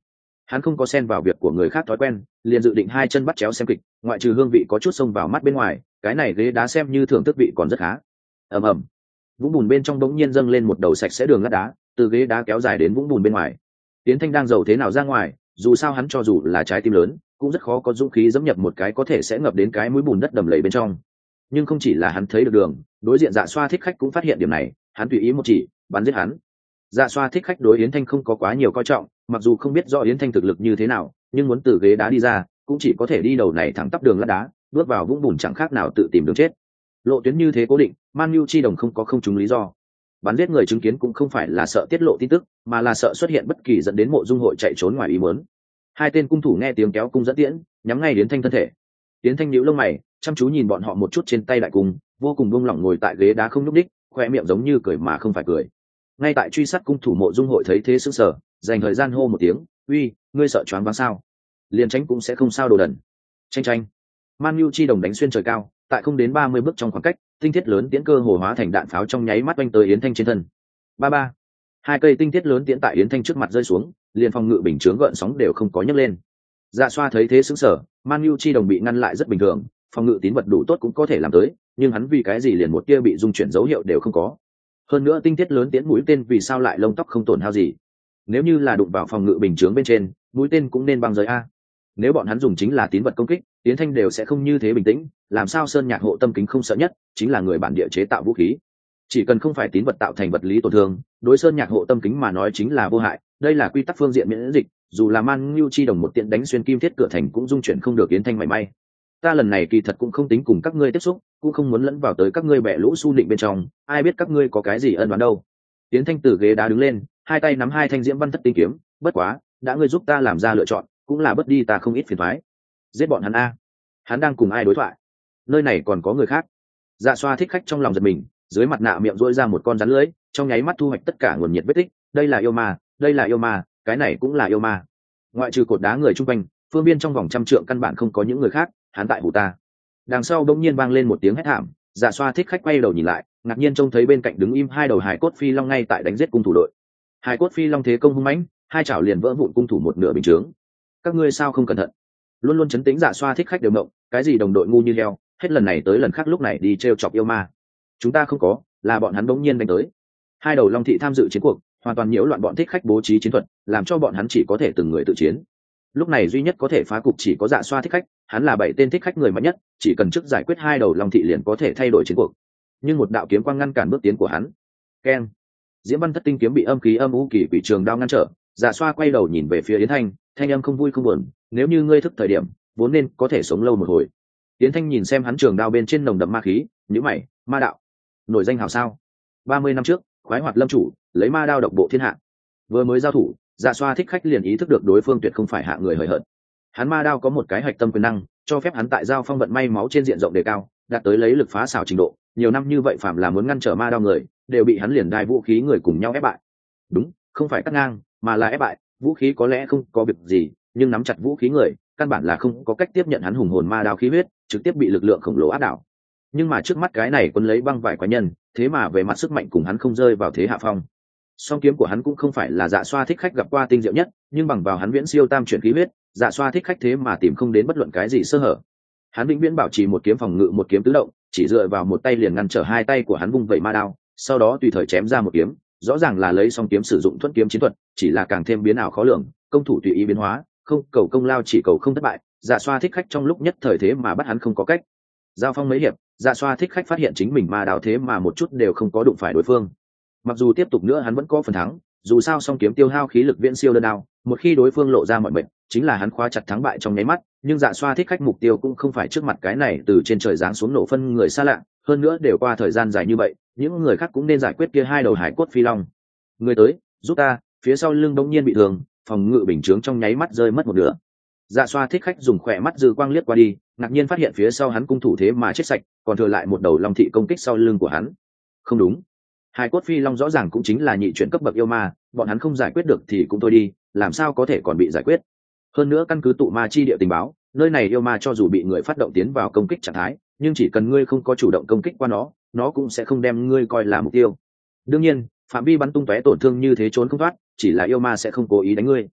Hắn không có xen vào việc của người khác thói quen, liền dự định hai chân bắt chéo xem kịch, ngoại trừ hương vị có chút xông vào mắt bên ngoài, cái này ghế đá xem như thưởng thức vị còn rất khá. Ầm ầm, vũng bùn bên trong đống nhiên dâng lên một đầu sạch sẽ đường lát đá, từ ghế đá kéo dài đến vũng bùn bên ngoài. Tiến Thanh đang giàu thế nào ra ngoài, dù sao hắn cho dù là trái tim lớn, cũng rất khó có dũng khí dẫm nhập một cái có thể sẽ ngập đến cái mũi bùn đất đầm lầy bên trong. Nhưng không chỉ là hắn thấy được đường, đối diện Dạ Xoa thích khách cũng phát hiện điểm này, hắn tùy ý một chỉ, bắn giết hắn. Dạ Xoa thích khách đối Yến Thanh không có quá nhiều coi trọng, mặc dù không biết rõ Yến Thanh thực lực như thế nào, nhưng muốn từ ghế đá đi ra, cũng chỉ có thể đi đầu này thẳng tắp đường lát đá, bước vào vũng bùn chẳng khác nào tự tìm đường chết. Lộ tuyến như thế cố định, Man Nhu chi đồng không có không trúng lý do. Bắn giết người chứng kiến cũng không phải là sợ tiết lộ tin tức, mà là sợ xuất hiện bất kỳ dẫn đến mộ dung hội chạy trốn ngoài ý muốn. Hai tên cung thủ nghe tiếng kéo cung dẫn tiễn, nhắm ngay Yến Thanh thân thể. Yến Thanh nhíu lông mày, chăm chú nhìn bọn họ một chút trên tay đại cung, vô cùng buông lỏng ngồi tại ghế đá không nhúc đích, khoe miệng giống như cười mà không phải cười. Ngay tại truy sát cung thủ mộ dung hội thấy thế sững sờ, dành thời gian hô một tiếng, uy, ngươi sợ choáng váng sao? Liền tránh cũng sẽ không sao đồ đần. Tranh tranh. Man Nhu chi đồng đánh xuyên trời cao, tại không đến 30 bước trong khoảng cách, tinh thiết lớn tiễn cơ hồ hóa thành đạn pháo trong nháy mắt oanh tới Yến Thanh trên thân. Ba ba. Hai cây tinh thiết lớn tiễn tại Yến Thanh trước mặt rơi xuống, liền phòng ngự bình chướng gợn sóng đều không có nhấc lên. Dạ Xoa thấy thế sững sờ, Man Nhu chi đồng bị ngăn lại rất bình thường, phòng ngự tín vật đủ tốt cũng có thể làm tới, nhưng hắn vì cái gì liền một tia bị dung chuyển dấu hiệu đều không có. Hơn nữa tinh thiết lớn tiễn mũi tên vì sao lại lông tóc không tổn hao gì? Nếu như là đụng vào phòng ngự bình chướng bên trên, mũi tên cũng nên băng rơi a. Nếu bọn hắn dùng chính là tín vật công kích, Yến Thanh đều sẽ không như thế bình tĩnh, làm sao Sơn Nhạc hộ tâm kính không sợ nhất, chính là người bản địa chế tạo vũ khí. Chỉ cần không phải tín vật tạo thành vật lý tổn thương, đối Sơn Nhạc hộ tâm kính mà nói chính là vô hại, đây là quy tắc phương diện miễn dịch, dù là Man Nhu chi đồng một tiện đánh xuyên kim thiết cửa thành cũng dung chuyển không được Yến Thanh mảy may. Ta lần này kỳ thật cũng không tính cùng các ngươi tiếp xúc, cũng không muốn lẫn vào tới các ngươi bẻ lũ su nịnh bên trong, ai biết các ngươi có cái gì ân oán đâu. Yến Thanh từ ghế đá đứng lên, hai tay nắm hai thanh diễm văn thất tinh kiếm, bất quá, đã ngươi giúp ta làm ra lựa chọn, cũng là bớt đi ta không ít phiền toái. Giết bọn hắn a. Hắn đang cùng ai đối thoại? Nơi này còn có người khác. Dạ Xoa thích khách trong lòng giật mình, dưới mặt nạ miệng rỗi ra một con rắn lưới, trong nháy mắt thu hoạch tất cả nguồn nhiệt vết tích, đây là yêu ma, đây là yêu ma, cái này cũng là yêu ma. Ngoại trừ cột đá người chung quanh, phương biên trong vòng trăm trượng căn bản không có những người khác, hắn tại hủ ta. Đằng sau bỗng nhiên vang lên một tiếng hét thảm, Dạ Xoa thích khách quay đầu nhìn lại, ngạc nhiên trông thấy bên cạnh đứng im hai đầu hải cốt phi long ngay tại đánh giết cung thủ đội. Hải cốt phi long thế công hung mãnh, hai chảo liền vỡ vụn cung thủ một nửa bình chướng. Các ngươi sao không cẩn thận? Luôn luôn chấn tĩnh Dạ Xoa thích khách đều động, cái gì đồng đội ngu như heo, hết lần này tới lần khác lúc này đi trêu chọc yêu ma. Chúng ta không có, là bọn hắn bỗng nhiên đánh tới. Hai đầu long thị tham dự chiến cuộc, hoàn toàn nhiễu loạn bọn thích khách bố trí chiến thuật, làm cho bọn hắn chỉ có thể từng người tự chiến. Lúc này duy nhất có thể phá cục chỉ có Dạ Xoa thích khách, hắn là 7 tên thích khách người mạnh nhất, chỉ cần trước giải quyết hai đầu long thị liền có thể thay đổi chiến cuộc. Nhưng một đạo kiếm quang ngăn cản bước tiến của hắn. Keng. Diễm văn thất tinh kiếm bị âm khí âm u kỳ quỷ trường đao ngăn trở, Dạ Xoa quay đầu nhìn về phía Yến Thanh, thanh âm không vui không buồn, nếu như ngươi thức thời điểm, vốn nên có thể sống lâu một hồi. Yến Thanh nhìn xem hắn trường đao bên trên nồng đậm ma khí, nhíu mày, ma đạo, nổi danh hào sao? 30 năm trước, khoái hoạt lâm chủ, lấy ma đao độc bộ thiên hạ. Vừa mới giao thủ, Dạ Xoa thích khách liền ý thức được đối phương tuyệt không phải hạ người hời hợt. Hắn ma đao có một cái hạch tâm quyền năng, cho phép hắn tại giao phong vận may máu trên diện rộng đề cao, đạt tới lấy lực phá xảo trình độ. Nhiều năm như vậy phạm là muốn ngăn trở ma đao người, đều bị hắn liền đai vũ khí người cùng nhau ép bại. Đúng, không phải cắt ngang, mà là ép bại. Vũ khí có lẽ không có việc gì, nhưng nắm chặt vũ khí người, căn bản là không có cách tiếp nhận hắn hùng hồn ma đao khí huyết, trực tiếp bị lực lượng khổng lồ áp đảo. Nhưng mà trước mắt cái này quân lấy băng vải quái nhân, thế mà về mặt sức mạnh cùng hắn không rơi vào thế hạ phong. Song kiếm của hắn cũng không phải là Dạ Xoa thích khách gặp qua tinh diệu nhất, nhưng bằng vào hắn viễn siêu tam chuyển khí huyết, Dạ Xoa thích khách thế mà tìm không đến bất luận cái gì sơ hở. Hắn vĩnh viễn bảo trì một kiếm phòng ngự một kiếm tứ động, chỉ dựa vào một tay liền ngăn trở hai tay của hắn vung vẩy ma đao, sau đó tùy thời chém ra một kiếm, rõ ràng là lấy song kiếm sử dụng thuẫn kiếm chiến thuật, chỉ là càng thêm biến ảo khó lường, công thủ tùy ý biến hóa, không cầu công lao chỉ cầu không thất bại. Dạ Xoa thích khách trong lúc nhất thời thế mà bắt hắn không có cách. Giao phong mấy hiệp, Dạ Xoa thích khách phát hiện chính mình ma đao thế mà một chút đều không có đụng phải đối phương. Mặc dù tiếp tục nữa hắn vẫn có phần thắng, dù sao song kiếm tiêu hao khí lực viễn siêu đơn đao, một khi đối phương lộ ra mọi mệnh, chính là hắn khóa chặt thắng bại trong nháy mắt. Nhưng Dạ Xoa thích khách mục tiêu cũng không phải trước mặt cái này từ trên trời giáng xuống nổ phân người xa lạ, hơn nữa đều qua thời gian dài như vậy, những người khác cũng nên giải quyết kia hai đầu hải cốt phi long. Người tới, giúp ta! Phía sau lưng đống nhiên bị thương, phòng ngự bình chướng trong nháy mắt rơi mất một nửa. Dạ Xoa thích khách dùng khỏe mắt dư quang liếc qua đi, ngạc nhiên phát hiện phía sau hắn cung thủ thế mà chết sạch, còn thừa lại một đầu long thị công kích sau lưng của hắn. Không đúng, hai cốt phi long rõ ràng cũng chính là nhị chuyển cấp bậc yêu ma, bọn hắn không giải quyết được thì cũng thôi đi, làm sao có thể còn bị giải quyết? Hơn nữa căn cứ tụ ma chi địa tình báo, nơi này yêu ma cho dù bị người phát động tiến vào công kích trạng thái, nhưng chỉ cần ngươi không có chủ động công kích qua nó cũng sẽ không đem ngươi coi là mục tiêu. Đương nhiên, phạm vi bắn tung tóe tổn thương như thế trốn không thoát, chỉ là yêu ma sẽ không cố ý đánh ngươi.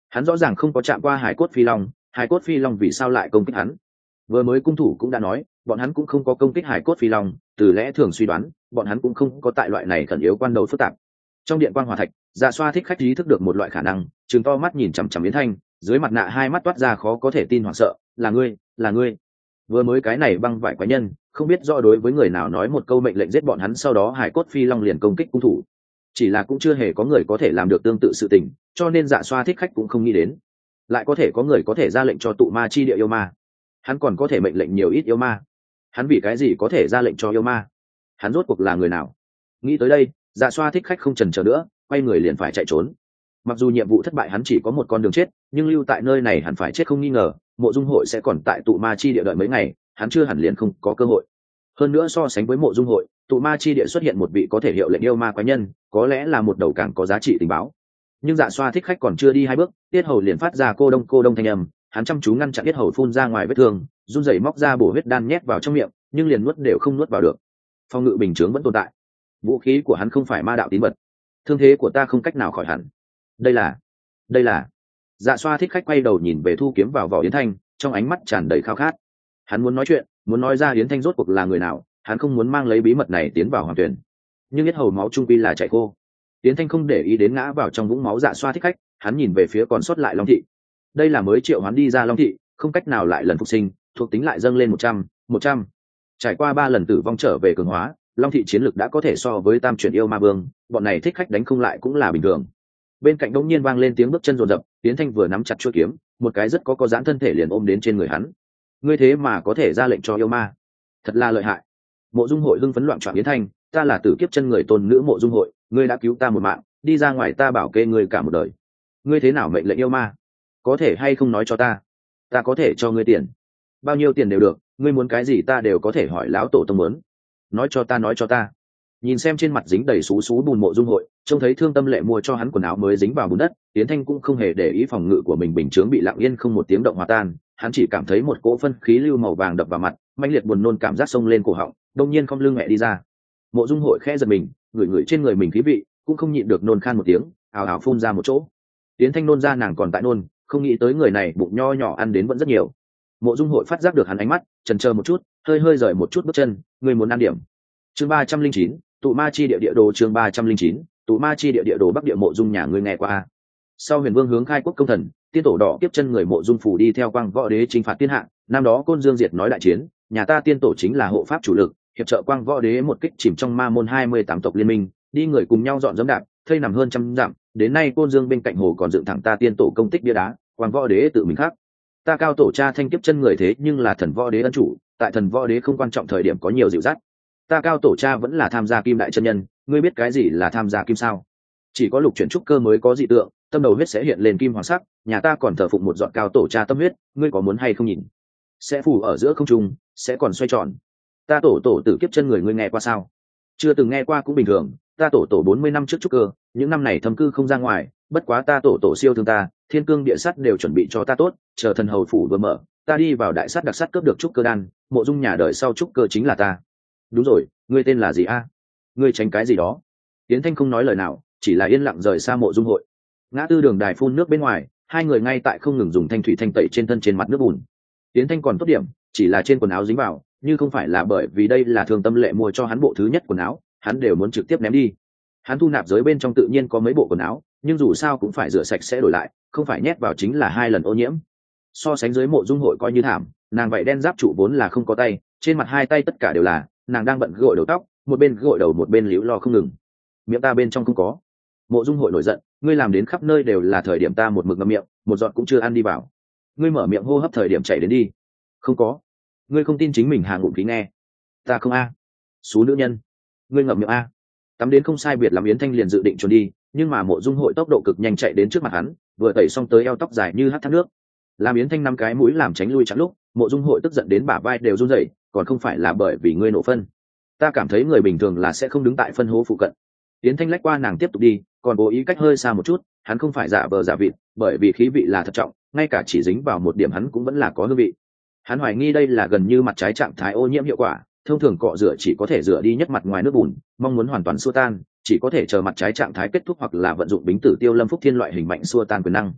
Hắn rõ ràng không có chạm qua hải cốt phi long, hải cốt phi long vì sao lại công kích hắn? Vừa mới cung thủ cũng đã nói bọn hắn cũng không có công kích hải cốt phi long, từ lẽ thường suy đoán bọn hắn cũng không có tại loại này khẩn yếu quan đầu phức tạp. Trong điện quan hòa thạch, Dạ Xoa thích khách ý thức được một loại khả năng, trừng to mắt nhìn chằm chằm Yến Thanh, dưới mặt nạ hai mắt toát ra khó có thể tin hoảng sợ. Là ngươi, là ngươi. Vừa mới cái này băng vải quái nhân không biết rõ đối với người nào nói một câu mệnh lệnh giết bọn hắn, sau đó hải cốt phi long liền công kích cung thủ. Chỉ là cũng chưa hề có người có thể làm được tương tự sự tình, cho nên Dạ Xoa thích khách cũng không nghĩ đến lại có thể có người có thể ra lệnh cho tụ ma chi địa yêu ma. Hắn còn có thể mệnh lệnh nhiều ít yêu ma, hắn vì cái gì có thể ra lệnh cho yêu ma? Hắn rốt cuộc là người nào? Nghĩ tới đây, Dạ Xoa thích khách không chần chờ nữa, quay người liền phải chạy trốn. Mặc dù nhiệm vụ thất bại hắn chỉ có một con đường chết, nhưng lưu tại nơi này hẳn phải chết không nghi ngờ. Mộ Dung Hội sẽ còn tại tụ ma chi địa đợi mấy ngày, hắn chưa hẳn liền không có cơ hội. Hơn nữa so sánh với Mộ Dung Hội, tụ ma chi địa xuất hiện một vị có thể hiệu lệnh yêu ma quái nhân, có lẽ là một đầu càng có giá trị tình báo. Nhưng Dạ Xoa thích khách còn chưa đi hai bước, tiết hầu liền phát ra cô đông thanh âm. Hắn chăm chú ngăn chặn tiết hầu phun ra ngoài vết thương, run rẩy móc ra bổ huyết đan nhét vào trong miệng, nhưng liền nuốt đều không nuốt vào được. Phòng ngự bình chướng vẫn tồn tại, vũ khí của hắn không phải ma đạo tín vật, thương thế của ta không cách nào khỏi hẳn. Đây là Dạ Xoa thích khách quay đầu nhìn về thu kiếm vào vỏ Yến Thanh, trong ánh mắt tràn đầy khao khát. Hắn muốn nói chuyện, muốn nói ra Yến Thanh rốt cuộc là người nào, hắn không muốn mang lấy bí mật này tiến vào hoàng tuyển. Nhưng biết hầu máu trung quy là chảy khô. Yến Thanh không để ý đến ngã vào trong vũng máu Dạ Xoa thích khách, hắn nhìn về phía còn sót lại Long thị. Đây là mới triệu hắn đi ra Long thị, không cách nào lại lần phục sinh, thuộc tính lại dâng lên 100. Trải qua 3 lần tử vong trở về cường hóa, Long thị chiến lực đã có thể so với tam chuyển yêu ma vương, bọn này thích khách đánh không lại cũng là bình thường. Bên cạnh đống nhiên vang lên tiếng bước chân rồn rập, Yến Thanh vừa nắm chặt chuôi kiếm, một cái rất có giãn thân thể liền ôm đến trên người hắn. Ngươi thế mà có thể ra lệnh cho yêu ma, thật là lợi hại. Mộ Dung Hội hưng phấn loạn choạng Yến Thanh, ta là tử kiếp chân người tôn nữ Mộ Dung Hội, ngươi đã cứu ta một mạng, đi ra ngoài ta bảo kê ngươi cả một đời. Ngươi thế nào mệnh lệnh yêu ma? Có thể hay không nói cho ta có thể cho ngươi tiền, bao nhiêu tiền đều được, ngươi muốn cái gì ta đều có thể hỏi lão tổ tông muốn. Nói cho ta. Nhìn xem trên mặt dính đầy xú bùn Mộ Dung Hội, trông thấy thương tâm lệ mua cho hắn quần áo mới dính vào bùn đất, Yến Thanh cũng không hề để ý phòng ngự của mình bình chướng bị lặng yên không một tiếng động hòa tan, hắn chỉ cảm thấy một cỗ phân khí lưu màu vàng đập vào mặt, mãnh liệt buồn nôn cảm giác xông lên cổ họng, đông nhiên không lưng mẹ đi ra. Mộ Dung Hội khẽ giật mình, ngửi trên người mình khí vị, cũng không nhịn được nôn khan một tiếng, ào ào phun ra một chỗ. Yến Thanh nôn ra nàng còn tại nôn, không nghĩ tới người này bụng nho nhỏ ăn đến vẫn rất nhiều. Mộ Dung Hội phát giác được hắn ánh mắt, chần chờ một chút, hơi rời một chút bước chân, người muốn ăn điểm. Chương 309, tụ ma chi địa đồ. Chương 309, tụ ma chi địa đồ Bắc địa Mộ Dung nhà ngươi nghe qua. Sau Huyền Vương hướng khai quốc công thần, tiên tổ đỏ kiếp chân người Mộ Dung phủ đi theo Quang Võ Đế chinh phạt thiên hạ, năm đó Côn Dương Diệt nói đại chiến, nhà ta tiên tổ chính là hộ pháp chủ lực, hiệp trợ Quang Võ Đế một kích chìm trong ma môn 28 tộc liên minh, đi người cùng nhau dọn dẫm đạp, thây nằm hơn trăm dặm, đến nay Côn Dương bên cạnh hồ còn dựng thẳng ta tiên tổ công tích bia đá, Quang Võ Đế tự mình khắc. Ta cao tổ cha thanh kiếp chân người thế nhưng là thần Võ Đế ân chủ, tại thần Võ Đế không quan trọng thời điểm có nhiều dịu dắt. Ta cao tổ cha vẫn là tham gia kim đại chân nhân, ngươi biết cái gì là tham gia kim sao? Chỉ có lục chuyển trúc cơ mới có dị tượng, tâm đầu huyết sẽ hiện lên kim hoàng sắc, nhà ta còn thờ phụng một giọt cao tổ cha tâm huyết, ngươi có muốn hay không nhìn? Sẽ phủ ở giữa không trung, sẽ còn xoay tròn. Ta tổ tử kiếp chân người ngươi nghe qua sao? Chưa từng nghe qua cũng bình thường, ta tổ 40 năm trước trúc cơ, những năm này thâm cư không ra ngoài, bất quá ta tổ siêu thương ta, thiên cương địa sắt đều chuẩn bị cho ta tốt, chờ thần hầu phủ vừa mở, ta đi vào đại sắt đặc sắt cướp được trúc cơ đan, Mộ Dung nhà đời sau trúc cơ chính là ta. Đúng rồi, ngươi tên là gì a? Ngươi tránh cái gì đó? Yến Thanh không nói lời nào, chỉ là yên lặng rời xa Mộ Dung Hội. Ngã tư đường đài phun nước bên ngoài, hai người ngay tại không ngừng dùng thanh thủy thanh tẩy trên thân trên mặt nước bùn. Yến Thanh còn tốt điểm, chỉ là trên quần áo dính vào, như không phải là bởi vì đây là Thường Tâm Lệ mua cho hắn bộ thứ nhất quần áo, hắn đều muốn trực tiếp ném đi. Hắn thu nạp giới bên trong tự nhiên có mấy bộ quần áo, nhưng dù sao cũng phải rửa sạch sẽ đổi lại, không phải nhét vào chính là 2 lần ô nhiễm. So sánh dưới Mộ Dung Hội coi như thảm, nàng vậy đen giáp trụ vốn là không có tay, trên mặt 2 tay tất cả đều là, nàng đang bận gội đầu tóc, một bên gội đầu một bên líu lo không ngừng. Miệng ta bên trong không có. Mộ Dung Hội nổi giận, ngươi làm đến khắp nơi đều là thời điểm ta một mực ngậm miệng, một giọt cũng chưa ăn đi vào. Ngươi mở miệng hô hấp thời điểm chảy đến đi. Không có. Ngươi không tin chính mình hàng ngụm khí nghe. Ta không a. Xú nữ nhân. Ngươi ngậm miệng a. Tắm đến không sai biệt làm Yến Thanh liền dự định trốn đi, nhưng mà Mộ Dung Hội tốc độ cực nhanh chạy đến trước mặt hắn, vừa tẩy xong tới eo tóc dài như hắt thác nước. Làm Yến Thanh 5 cái mũi làm tránh lui chặn lúc, Mộ Dung Hội tức giận đến bả vai đều run rẩy, còn không phải là bởi vì ngươi nổ phân. Ta cảm thấy người bình thường là sẽ không đứng tại phân hố phụ cận. Yến Thanh lách qua nàng tiếp tục đi, còn cố ý cách hơi xa một chút, hắn không phải giả vờ giả vịt, bởi vì khí vị là thật trọng, ngay cả chỉ dính vào một điểm hắn cũng vẫn là có hương vị. Hắn hoài nghi đây là gần như mặt trái trạng thái ô nhiễm hiệu quả, thông thường cọ rửa chỉ có thể rửa đi nhất mặt ngoài nước bùn, mong muốn hoàn toàn xua tan, chỉ có thể chờ mặt trái trạng thái kết thúc hoặc là vận dụng bính tử tiêu lâm phúc thiên loại hình mạnh xua tan quyền năng.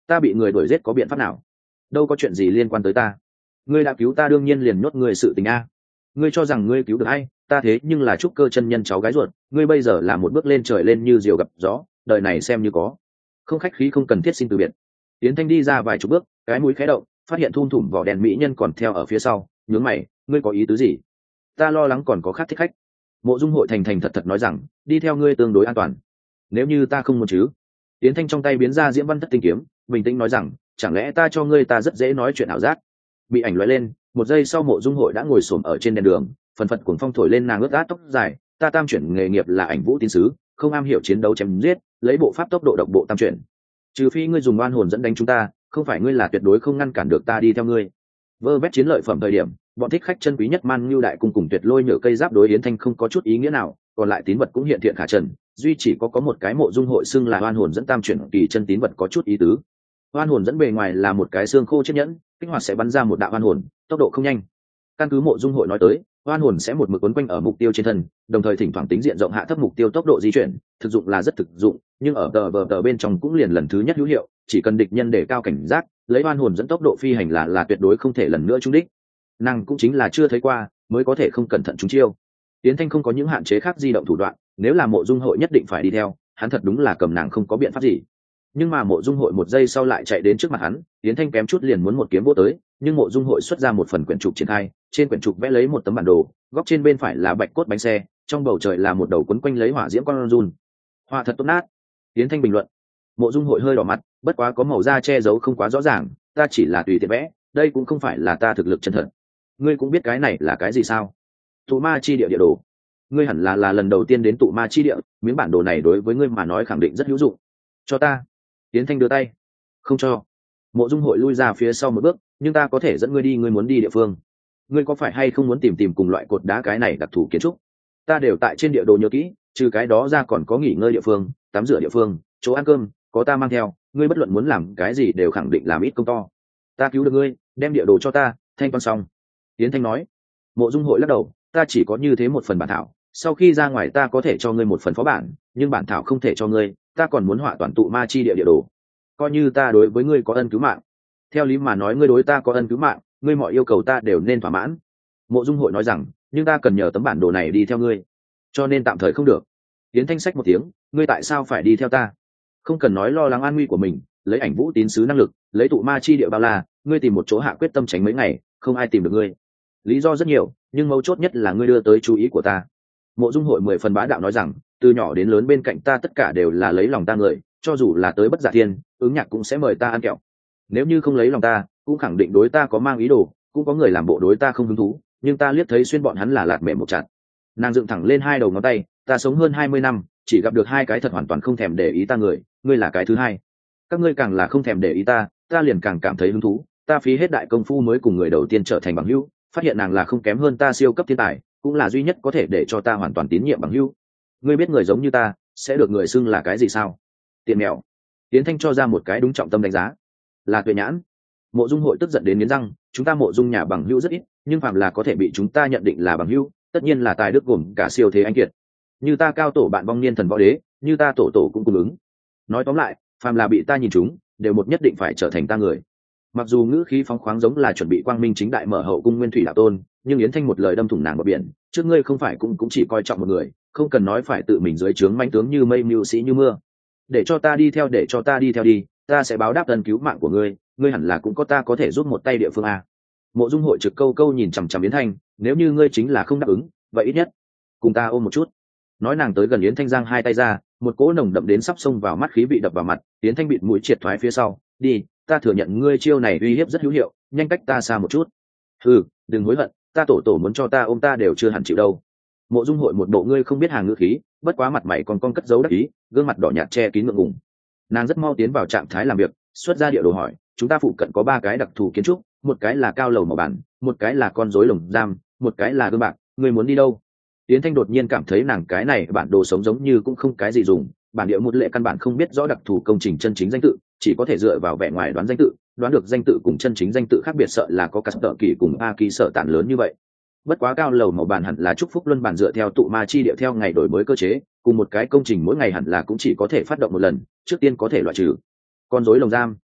ta bị người đuổi giết có biện pháp nào? Đâu có chuyện gì liên quan tới ta. Ngươi đã cứu ta đương nhiên liền nhốt ngươi sự tình a. Ngươi cho rằng ngươi cứu được ai? Ta thế nhưng là trúc cơ chân nhân cháu gái ruột, ngươi bây giờ là một bước lên trời lên như diều gặp gió, đời này xem như có. Không khách khí không cần thiết xin từ biệt. Tiến Thanh đi ra vài chục bước, cái mũi khẽ động, phát hiện thun thủm vỏ đèn mỹ nhân còn theo ở phía sau, nhướng mày, ngươi có ý tứ gì? Ta lo lắng còn có khác thích khách. Mộ Dung Hội thành thành thật thật nói rằng, đi theo ngươi tương đối an toàn. Nếu như ta không muốn chứ? Tiến Thanh trong tay biến ra diễm văn thất tinh kiếm, bình tĩnh nói rằng, chẳng lẽ ta cho ngươi ta rất dễ nói chuyện ảo giác? Bị ảnh lóe lên, một giây sau Mộ Dung Hội đã ngồi xổm ở trên đèn đường, phần phật cuồng phong thổi lên nàng ướt át tóc dài, ta tam chuyển nghề nghiệp là ảnh vũ tín sứ, không am hiểu chiến đấu chém giết, lấy bộ pháp tốc độ độc bộ tam chuyển. Trừ phi ngươi dùng oan hồn dẫn đánh chúng ta, không phải ngươi là tuyệt đối không ngăn cản được ta đi theo ngươi. Vơ vét chiến lợi phẩm thời điểm, bọn thích khách chân quý nhất Man Nhu đại cung cùng tuyệt lôi nhựa cây giáp đối Yến Thanh không có chút ý nghĩa nào, còn lại tín vật cũng hiện thiện khả trần, duy chỉ có một cái Mộ Dung Hội xưng là oan hồn dẫn tam chuyển kỳ chân tín vật có chút ý tứ. Oan hồn dẫn bề ngoài là một cái xương khô chiếc nhẫn, kích hoạt sẽ bắn ra một đạo oan hồn, tốc độ không nhanh. Căn cứ Mộ Dung Hội nói tới, oan hồn sẽ một mực quấn quanh ở mục tiêu trên thân, đồng thời thỉnh thoảng tính diện rộng hạ thấp mục tiêu tốc độ di chuyển, thực dụng là rất thực dụng, nhưng ở tờ bên trong cũng liền lần thứ nhất hữu hiệu, chỉ cần địch nhân để cao cảnh giác, lấy oan hồn dẫn tốc độ phi hành là tuyệt đối không thể lần nữa trúng đích. Nàng cũng chính là chưa thấy qua, mới có thể không cẩn thận trúng chiêu. Tiến Thanh không có những hạn chế khác di động thủ đoạn, nếu là Mộ Dung Hội nhất định phải đi theo, hắn thật đúng là cầm nàng không có biện pháp gì. Nhưng mà Mộ Dung Hội một giây sau lại chạy đến trước mặt hắn, Tiến Thanh kém chút liền muốn một kiếm vỗ tới, nhưng Mộ Dung Hội xuất ra một phần quyển trục triển khai, trên quyển trục vẽ lấy một tấm bản đồ, góc trên bên phải là bạch cốt bánh xe, trong bầu trời là một đầu quấn quanh lấy hỏa diễm con run. Họa thật tốt nát. Tiến Thanh bình luận. Mộ Dung Hội hơi đỏ mặt, bất quá có màu da che giấu không quá rõ ràng, ta chỉ là tùy tiện vẽ, đây cũng không phải là ta thực lực chân thật. Ngươi cũng biết cái này là cái gì sao? Tụ ma chi địa địa đồ. Ngươi hẳn là lần đầu tiên đến tụ ma chi địa, miếng bản đồ này đối với ngươi mà nói khẳng định rất hữu dụng. Cho ta. Tiến Thanh đưa tay. Không cho. Mộ Dung Hội lui ra phía sau một bước, nhưng ta có thể dẫn ngươi đi ngươi muốn đi địa phương. Ngươi có phải hay không muốn tìm cùng loại cột đá cái này đặc thù kiến trúc? Ta đều tại trên địa đồ nhớ kỹ, trừ cái đó ra còn có nghỉ ngơi địa phương, tắm rửa địa phương, chỗ ăn cơm, có ta mang theo, ngươi bất luận muốn làm cái gì đều khẳng định làm ít công to. Ta cứu được ngươi, đem địa đồ cho ta, thanh toán xong. Tiến Thanh nói. Mộ Dung Hội lắc đầu, ta chỉ có như thế một phần bản thảo, sau khi ra ngoài ta có thể cho ngươi một phần phó bản, nhưng bản thảo không thể cho ngươi, ta còn muốn họa toàn tụ ma chi địa địa đồ. Coi như ta đối với ngươi có ân cứu mạng. Theo lý mà nói ngươi đối ta có ân cứu mạng, ngươi mọi yêu cầu ta đều nên thỏa mãn. Mộ Dung Hội nói rằng, nhưng ta cần nhờ tấm bản đồ này đi theo ngươi, cho nên tạm thời không được. Tiến Thanh sách một tiếng, ngươi tại sao phải đi theo ta? Không cần nói lo lắng an nguy của mình, lấy ảnh vũ tín sứ năng lực, lấy tụ ma chi địa bao la, ngươi tìm một chỗ hạ quyết tâm tránh mấy ngày, không ai tìm được ngươi. Lý do rất nhiều, nhưng mấu chốt nhất là ngươi đưa tới chú ý của ta. Mộ Dung Hội 10 phần bá đạo nói rằng, từ nhỏ đến lớn bên cạnh ta tất cả đều là lấy lòng ta người, cho dù là tới Bất Giả Thiên, ứng nhạc cũng sẽ mời ta ăn kẹo. Nếu như không lấy lòng ta, cũng khẳng định đối ta có mang ý đồ, cũng có người làm bộ đối ta không hứng thú, nhưng ta liếc thấy xuyên bọn hắn là lạt mềm một chặt. Nàng dựng thẳng lên hai đầu ngón tay, ta sống hơn 20 năm, chỉ gặp được hai cái thật hoàn toàn không thèm để ý ta người, ngươi là cái thứ hai. Các ngươi càng là không thèm để ý ta, ta liền càng cảm thấy hứng thú, ta phí hết đại công phu mới cùng người đầu tiên trở thành bằng hữu, phát hiện nàng là không kém hơn ta siêu cấp thiên tài, cũng là duy nhất có thể để cho ta hoàn toàn tín nhiệm bằng hữu. Ngươi biết người giống như ta sẽ được người xưng là cái gì sao? Tiện mèo. Tiến Thanh cho ra một cái đúng trọng tâm đánh giá, là tuệ nhãn. Mộ Dung Hội tức giận đến nghiến răng, chúng ta Mộ Dung nhà bằng hữu rất ít, nhưng phàm là có thể bị chúng ta nhận định là bằng hữu, tất nhiên là tài đức gồm cả siêu thế anh kiệt. Như ta cao tổ bạn vong niên thần võ đế, như ta tổ tổ cũng cung ứng. Nói tóm lại, phàm là bị ta nhìn chúng, đều một nhất định phải trở thành ta người. Mặc dù ngữ khí phóng khoáng giống là chuẩn bị quang minh chính đại mở hậu cung nguyên thủy đạo tôn, nhưng Yến Thanh một lời đâm thủng nàng vào biển, trước ngươi không phải cũng chỉ coi trọng một người, không cần nói phải tự mình dưới trướng manh tướng như mây mưu sĩ như mưa. Để cho ta đi theo đi, ta sẽ báo đáp ân cứu mạng của ngươi, ngươi hẳn là cũng có ta có thể giúp một tay địa phương a. Mộ Dung Hội trực câu nhìn chằm chằm Yến Thanh, nếu như ngươi chính là không đáp ứng, vậy ít nhất cùng ta ôm một chút. Nói nàng tới gần Yến Thanh giang hai tay ra, một cỗ nồng đậm đến sắp xông vào mắt khí vị đập vào mặt, Yến Thanh bịt mũi triệt thoái phía sau, đi, ta thừa nhận ngươi chiêu này uy hiếp rất hữu hiệu, nhanh cách ta xa một chút. Đừng hối hận, ta tổ muốn cho ta ôm ta đều chưa hẳn chịu đâu. Mộ Dung Hội một bộ ngươi không biết hàng ngữ khí, bất quá mặt mày còn cất giấu đắc ý, gương mặt đỏ nhạt che kín ngượng ngùng. Nàng rất mau tiến vào trạng thái làm việc, xuất ra địa đồ hỏi, chúng ta phụ cận có 3 cái đặc thù kiến trúc, một cái là cao lầu màu bản, một cái là con rối lồng giam, một cái là gương bạc, ngươi muốn đi đâu? Yến Thanh đột nhiên cảm thấy nàng cái này bản đồ sống giống như cũng không cái gì dùng, bản địa một lệ căn bản không biết rõ đặc thù công trình chân chính danh tự, chỉ có thể dựa vào vẻ ngoài đoán danh tự, đoán được danh tự cùng chân chính danh tự khác biệt sợ là có cả sở kỳ cùng a kỳ sở tản lớn như vậy. Bất quá cao lầu màu bản hẳn là chúc phúc luân bản dựa theo tụ ma chi địa theo ngày đổi mới cơ chế, cùng một cái công trình mỗi ngày hẳn là cũng chỉ có thể phát động một lần, trước tiên có thể loại trừ. Con rối lồng giam,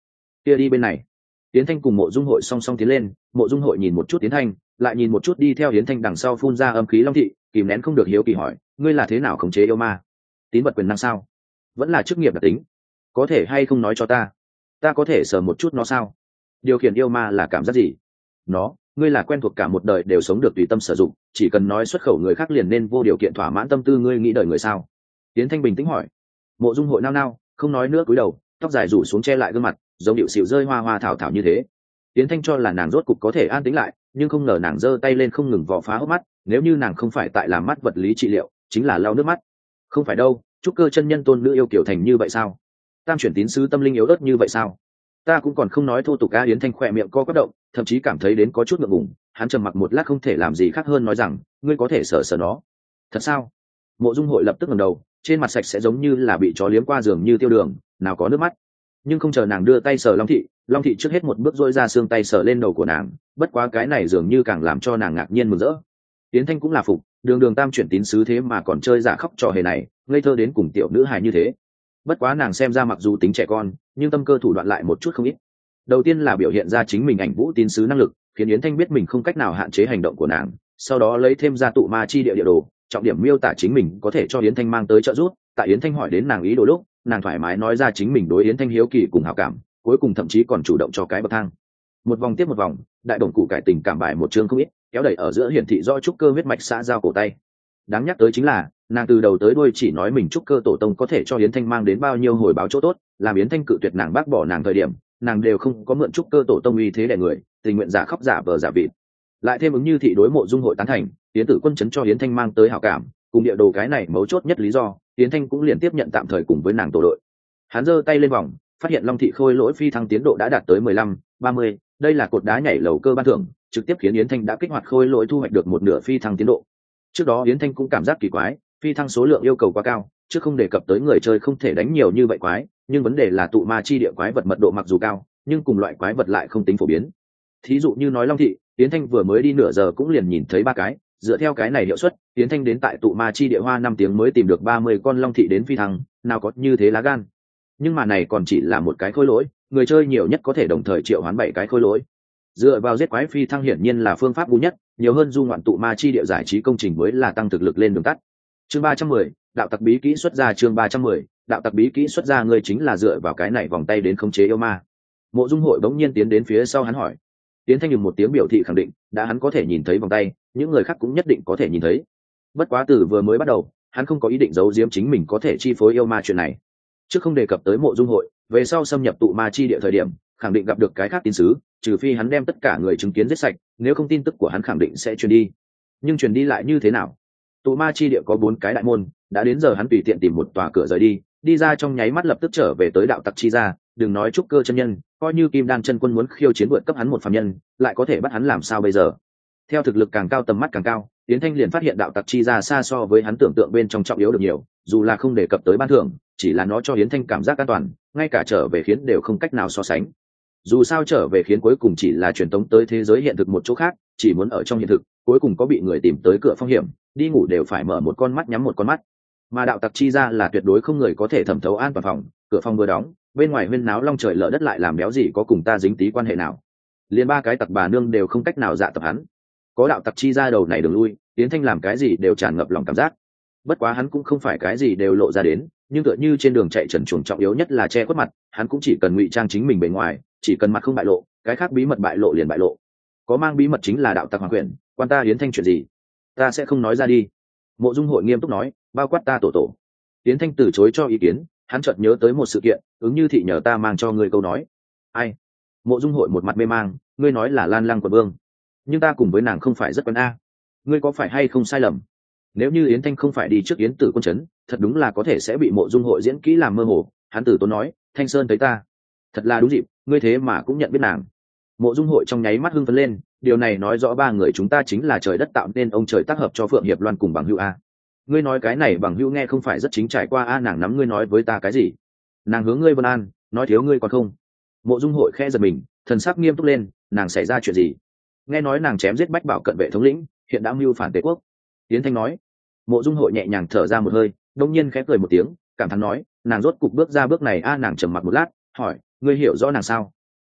kia đi bên này. Yến Thanh cùng Mộ Dung Hội song song tiến lên, Mộ Dung Hội nhìn một chút Yến Thanh, lại nhìn một chút đi theo Yến Thanh đằng sau phun ra âm khí Long Thị, kìm nén không được hiếu kỳ hỏi, ngươi là thế nào khống chế yêu ma? Tín vật quyền năng sao? Vẫn là chức nghiệp đặc tính? Có thể hay không nói cho ta có thể sờ một chút nó sao? Điều khiển yêu ma là cảm giác gì? Nó, ngươi là quen thuộc cả một đời đều sống được tùy tâm sử dụng, chỉ cần nói xuất khẩu người khác liền nên vô điều kiện thỏa mãn tâm tư ngươi nghĩ đời người sao? Yến Thanh bình tĩnh hỏi. Mộ Dung Hội nao nao, không nói nữa cúi đầu, tóc dài rủ xuống che lại gương mặt, giống điệu xỉu rơi hoa hoa thảo thảo như thế. Yến Thanh cho là nàng rốt cục có thể an tĩnh lại, nhưng không ngờ nàng giơ tay lên không ngừng vò phá hốc mắt, nếu như nàng không phải tại làm mắt vật lý trị liệu, chính là lau nước mắt. Không phải đâu, trúc cơ chân nhân tôn nữ yêu kiểu thành như vậy sao? Tam chuyển tín sứ tâm linh yếu ớt như vậy sao? Ta cũng còn không nói thô tục. Yến Thanh khỏe miệng co quắp động, thậm chí cảm thấy đến có chút ngượng ngùng, hắn trầm mặc một lát không thể làm gì khác hơn nói rằng, ngươi có thể sờ sờ nó. Thật sao? Mộ Dung Hội lập tức ngẩng đầu, trên mặt sạch sẽ giống như là bị chó liếm qua giường như tiêu đường, nào có nước mắt. Nhưng không chờ nàng đưa tay sờ Long Thị trước hết một bước dỗi ra xương tay sờ lên đầu của nàng, bất quá cái này dường như càng làm cho nàng ngạc nhiên mừng rỡ. Yến Thanh cũng là phục, đường tam chuyển tín sứ thế mà còn chơi giả khóc trò hề này, ngây thơ đến cùng tiểu nữ hài như thế. Bất quá nàng xem ra mặc dù tính trẻ con, nhưng tâm cơ thủ đoạn lại một chút không ít. Đầu tiên là biểu hiện ra chính mình ảnh vũ tín sứ năng lực, khiến Yến Thanh biết mình không cách nào hạn chế hành động của nàng, sau đó lấy thêm ra tụ ma chi địa địa đồ, trọng điểm miêu tả chính mình có thể cho Yến Thanh mang tới trợ giúp. Tại Yến Thanh hỏi đến nàng ý đồ lúc, nàng thoải mái nói ra chính mình đối Yến Thanh hiếu kỳ cùng hảo cảm, cuối cùng thậm chí còn chủ động cho cái bậc thang. Một vòng tiếp một vòng, đại đồng cụ cải tình cảm bài một chương không ít, kéo đẩy ở giữa hiển thị do trúc cơ huyết mạch xã giao cổ tay. Đáng nhắc tới chính là, nàng từ đầu tới đuôi chỉ nói mình trúc cơ tổ tông có thể cho Yến Thanh mang đến bao nhiêu hồi báo chỗ tốt, làm Yến Thanh cự tuyệt nàng bác bỏ nàng thời điểm, nàng đều không có mượn trúc cơ tổ tông uy thế đè người, tình nguyện giả khóc giả vờ giả vịt. Lại thêm ứng như thị đối Mộ Dung Hội tán thành, Yến Tử Quân chấn cho Yến Thanh mang tới hảo cảm, cùng địa đồ cái này mấu chốt nhất lý do, Yến Thanh cũng liền tiếp nhận tạm thời cùng với nàng tổ đội. Hắn giơ tay lên vòng, phát hiện Long Thị khôi lỗi phi thăng tiến độ đã đạt tới 15-30, đây là cột đá nhảy lầu cơ ban thưởng, trực tiếp khiến Yến Thanh đã kích hoạt khôi lỗi thu hoạch được một nửa phi thăng tiến độ. Trước đó Yến Thanh cũng cảm giác kỳ quái, phi thăng số lượng yêu cầu quá cao, chứ không đề cập tới người chơi không thể đánh nhiều như vậy quái, nhưng vấn đề là tụ ma chi địa quái vật mật độ mặc dù cao, nhưng cùng loại quái vật lại không tính phổ biến. Thí dụ như nói Long Thị, Yến Thanh vừa mới đi nửa giờ cũng liền nhìn thấy 3 cái, dựa theo cái này hiệu suất, Yến Thanh đến tại tụ ma chi địa hoa 5 tiếng mới tìm được 30 con Long Thị đến phi thăng, nào có như thế lá gan. Nhưng mà này còn chỉ là một cái khôi lỗi, người chơi nhiều nhất có thể đồng thời triệu hoán 7 cái khôi lỗi. Dựa vào giết quái phi thăng hiển nhiên là phương pháp ngu nhất, nhiều hơn du ngoạn tụ ma chi địa giải trí công trình mới là tăng thực lực lên đường tắt. Chương 310, đạo tặc bí kỹ xuất ra. Chương 310, đạo tặc bí kỹ xuất ra. Ngươi chính là dựa vào cái này vòng tay đến khống chế yêu ma. Mộ Dung Hội bỗng nhiên tiến đến phía sau hắn hỏi. Tiến Thanh dùng một tiếng biểu thị khẳng định, đã hắn có thể nhìn thấy vòng tay, những người khác cũng nhất định có thể nhìn thấy. Bất quá từ vừa mới bắt đầu, hắn không có ý định giấu giếm chính mình có thể chi phối yêu ma chuyện này. Trước không đề cập tới Mộ Dung Hội, về sau xâm nhập tụ ma chi địa thời điểm, khẳng định gặp được cái khác tín sứ, trừ phi hắn đem tất cả người chứng kiến giết sạch, nếu không tin tức của hắn khẳng định sẽ truyền đi. Nhưng truyền đi lại như thế nào? Tụ ma chi địa có 4 cái đại môn, đã đến giờ hắn tùy tiện tìm một tòa cửa rời đi ra trong nháy mắt lập tức trở về tới đạo tặc chi ra, đừng nói trúc cơ chân nhân, coi như Kim Đan chân quân muốn khiêu chiến vượt cấp hắn một phàm nhân, lại có thể bắt hắn làm sao bây giờ? Theo thực lực càng cao tầm mắt càng cao, Yến Thanh liền phát hiện đạo tặc chi ra xa so với hắn tưởng tượng bên trong trọng yếu được nhiều, dù là không đề cập tới ban thưởng, chỉ là nó cho Yến Thanh cảm giác an toàn, ngay cả trở về khiến đều không cách nào so sánh. Dù sao trở về khiến cuối cùng chỉ là truyền tống tới thế giới hiện thực một chỗ khác, chỉ muốn ở trong hiện thực, cuối cùng có bị người tìm tới cửa phong hiểm, đi ngủ đều phải mở một con mắt nhắm một con mắt. Mà đạo tặc chi ra là tuyệt đối không người có thể thẩm thấu an toàn phòng, cửa phòng vừa đóng, bên ngoài huyên náo long trời lở đất lại làm béo gì có cùng ta dính tí quan hệ nào. Liên 3 cái tặc bà nương đều không cách nào dạ tập hắn. Có đạo tặc chi ra đầu này đường lui, Tiến Thanh làm cái gì đều tràn ngập lòng cảm giác. Bất quá hắn cũng không phải cái gì đều lộ ra đến, nhưng tựa như trên đường chạy trần truồng trọng yếu nhất là che khuất mặt, hắn cũng chỉ cần ngụy trang chính mình bề ngoài, chỉ cần mặt không bại lộ, cái khác bí mật bại lộ liền bại lộ. Có mang bí mật chính là đạo tặc hoàng quyền, quan ta Yến Thanh chuyện gì, ta sẽ không nói ra đi. Mộ Dung Hội nghiêm túc nói, bao quát ta tổ. Yến Thanh từ chối cho ý kiến, hắn chợt nhớ tới một sự kiện, ứng như thị nhờ ta mang cho ngươi câu nói. Ai? Mộ Dung Hội một mặt mê mang, ngươi nói là Lan Lăng Quận Vương, nhưng ta cùng với nàng không phải rất quen a, ngươi có phải hay không sai lầm? Nếu như Yến Thanh không phải đi trước Yến Tử Quân trấn, thật đúng là có thể sẽ bị Mộ Dung Hội diễn kỹ làm mơ hồ. Hắn tử tốn nói, Thanh Sơn thấy ta, thật là đúng dịp, ngươi thế mà cũng nhận biết nàng. Mộ Dung Hội trong nháy mắt hưng phấn lên, điều này nói rõ 3 người chúng ta chính là trời đất tạo nên ông trời tác hợp cho Phượng Hiệp Loan cùng bằng hữu a. Ngươi nói cái này bằng hữu nghe không phải rất chính trải qua a, nàng nắm ngươi nói với ta cái gì? Nàng hướng ngươi Vân An, nói thiếu ngươi còn không? Mộ Dung Hội khẽ giật mình, thần sắc nghiêm túc lên, nàng xảy ra chuyện gì? Nghe nói nàng chém giết Bách Bảo cận vệ thống lĩnh, hiện đã mưu phản Tề quốc. Tiến Thanh nói. Mộ Dung Hội nhẹ nhàng thở ra một hơi, đông nhiên khẽ cười một tiếng, cảm thán nói, nàng rốt cục bước ra bước này a. Nàng trầm mặc một lát, hỏi, ngươi hiểu rõ nàng sao?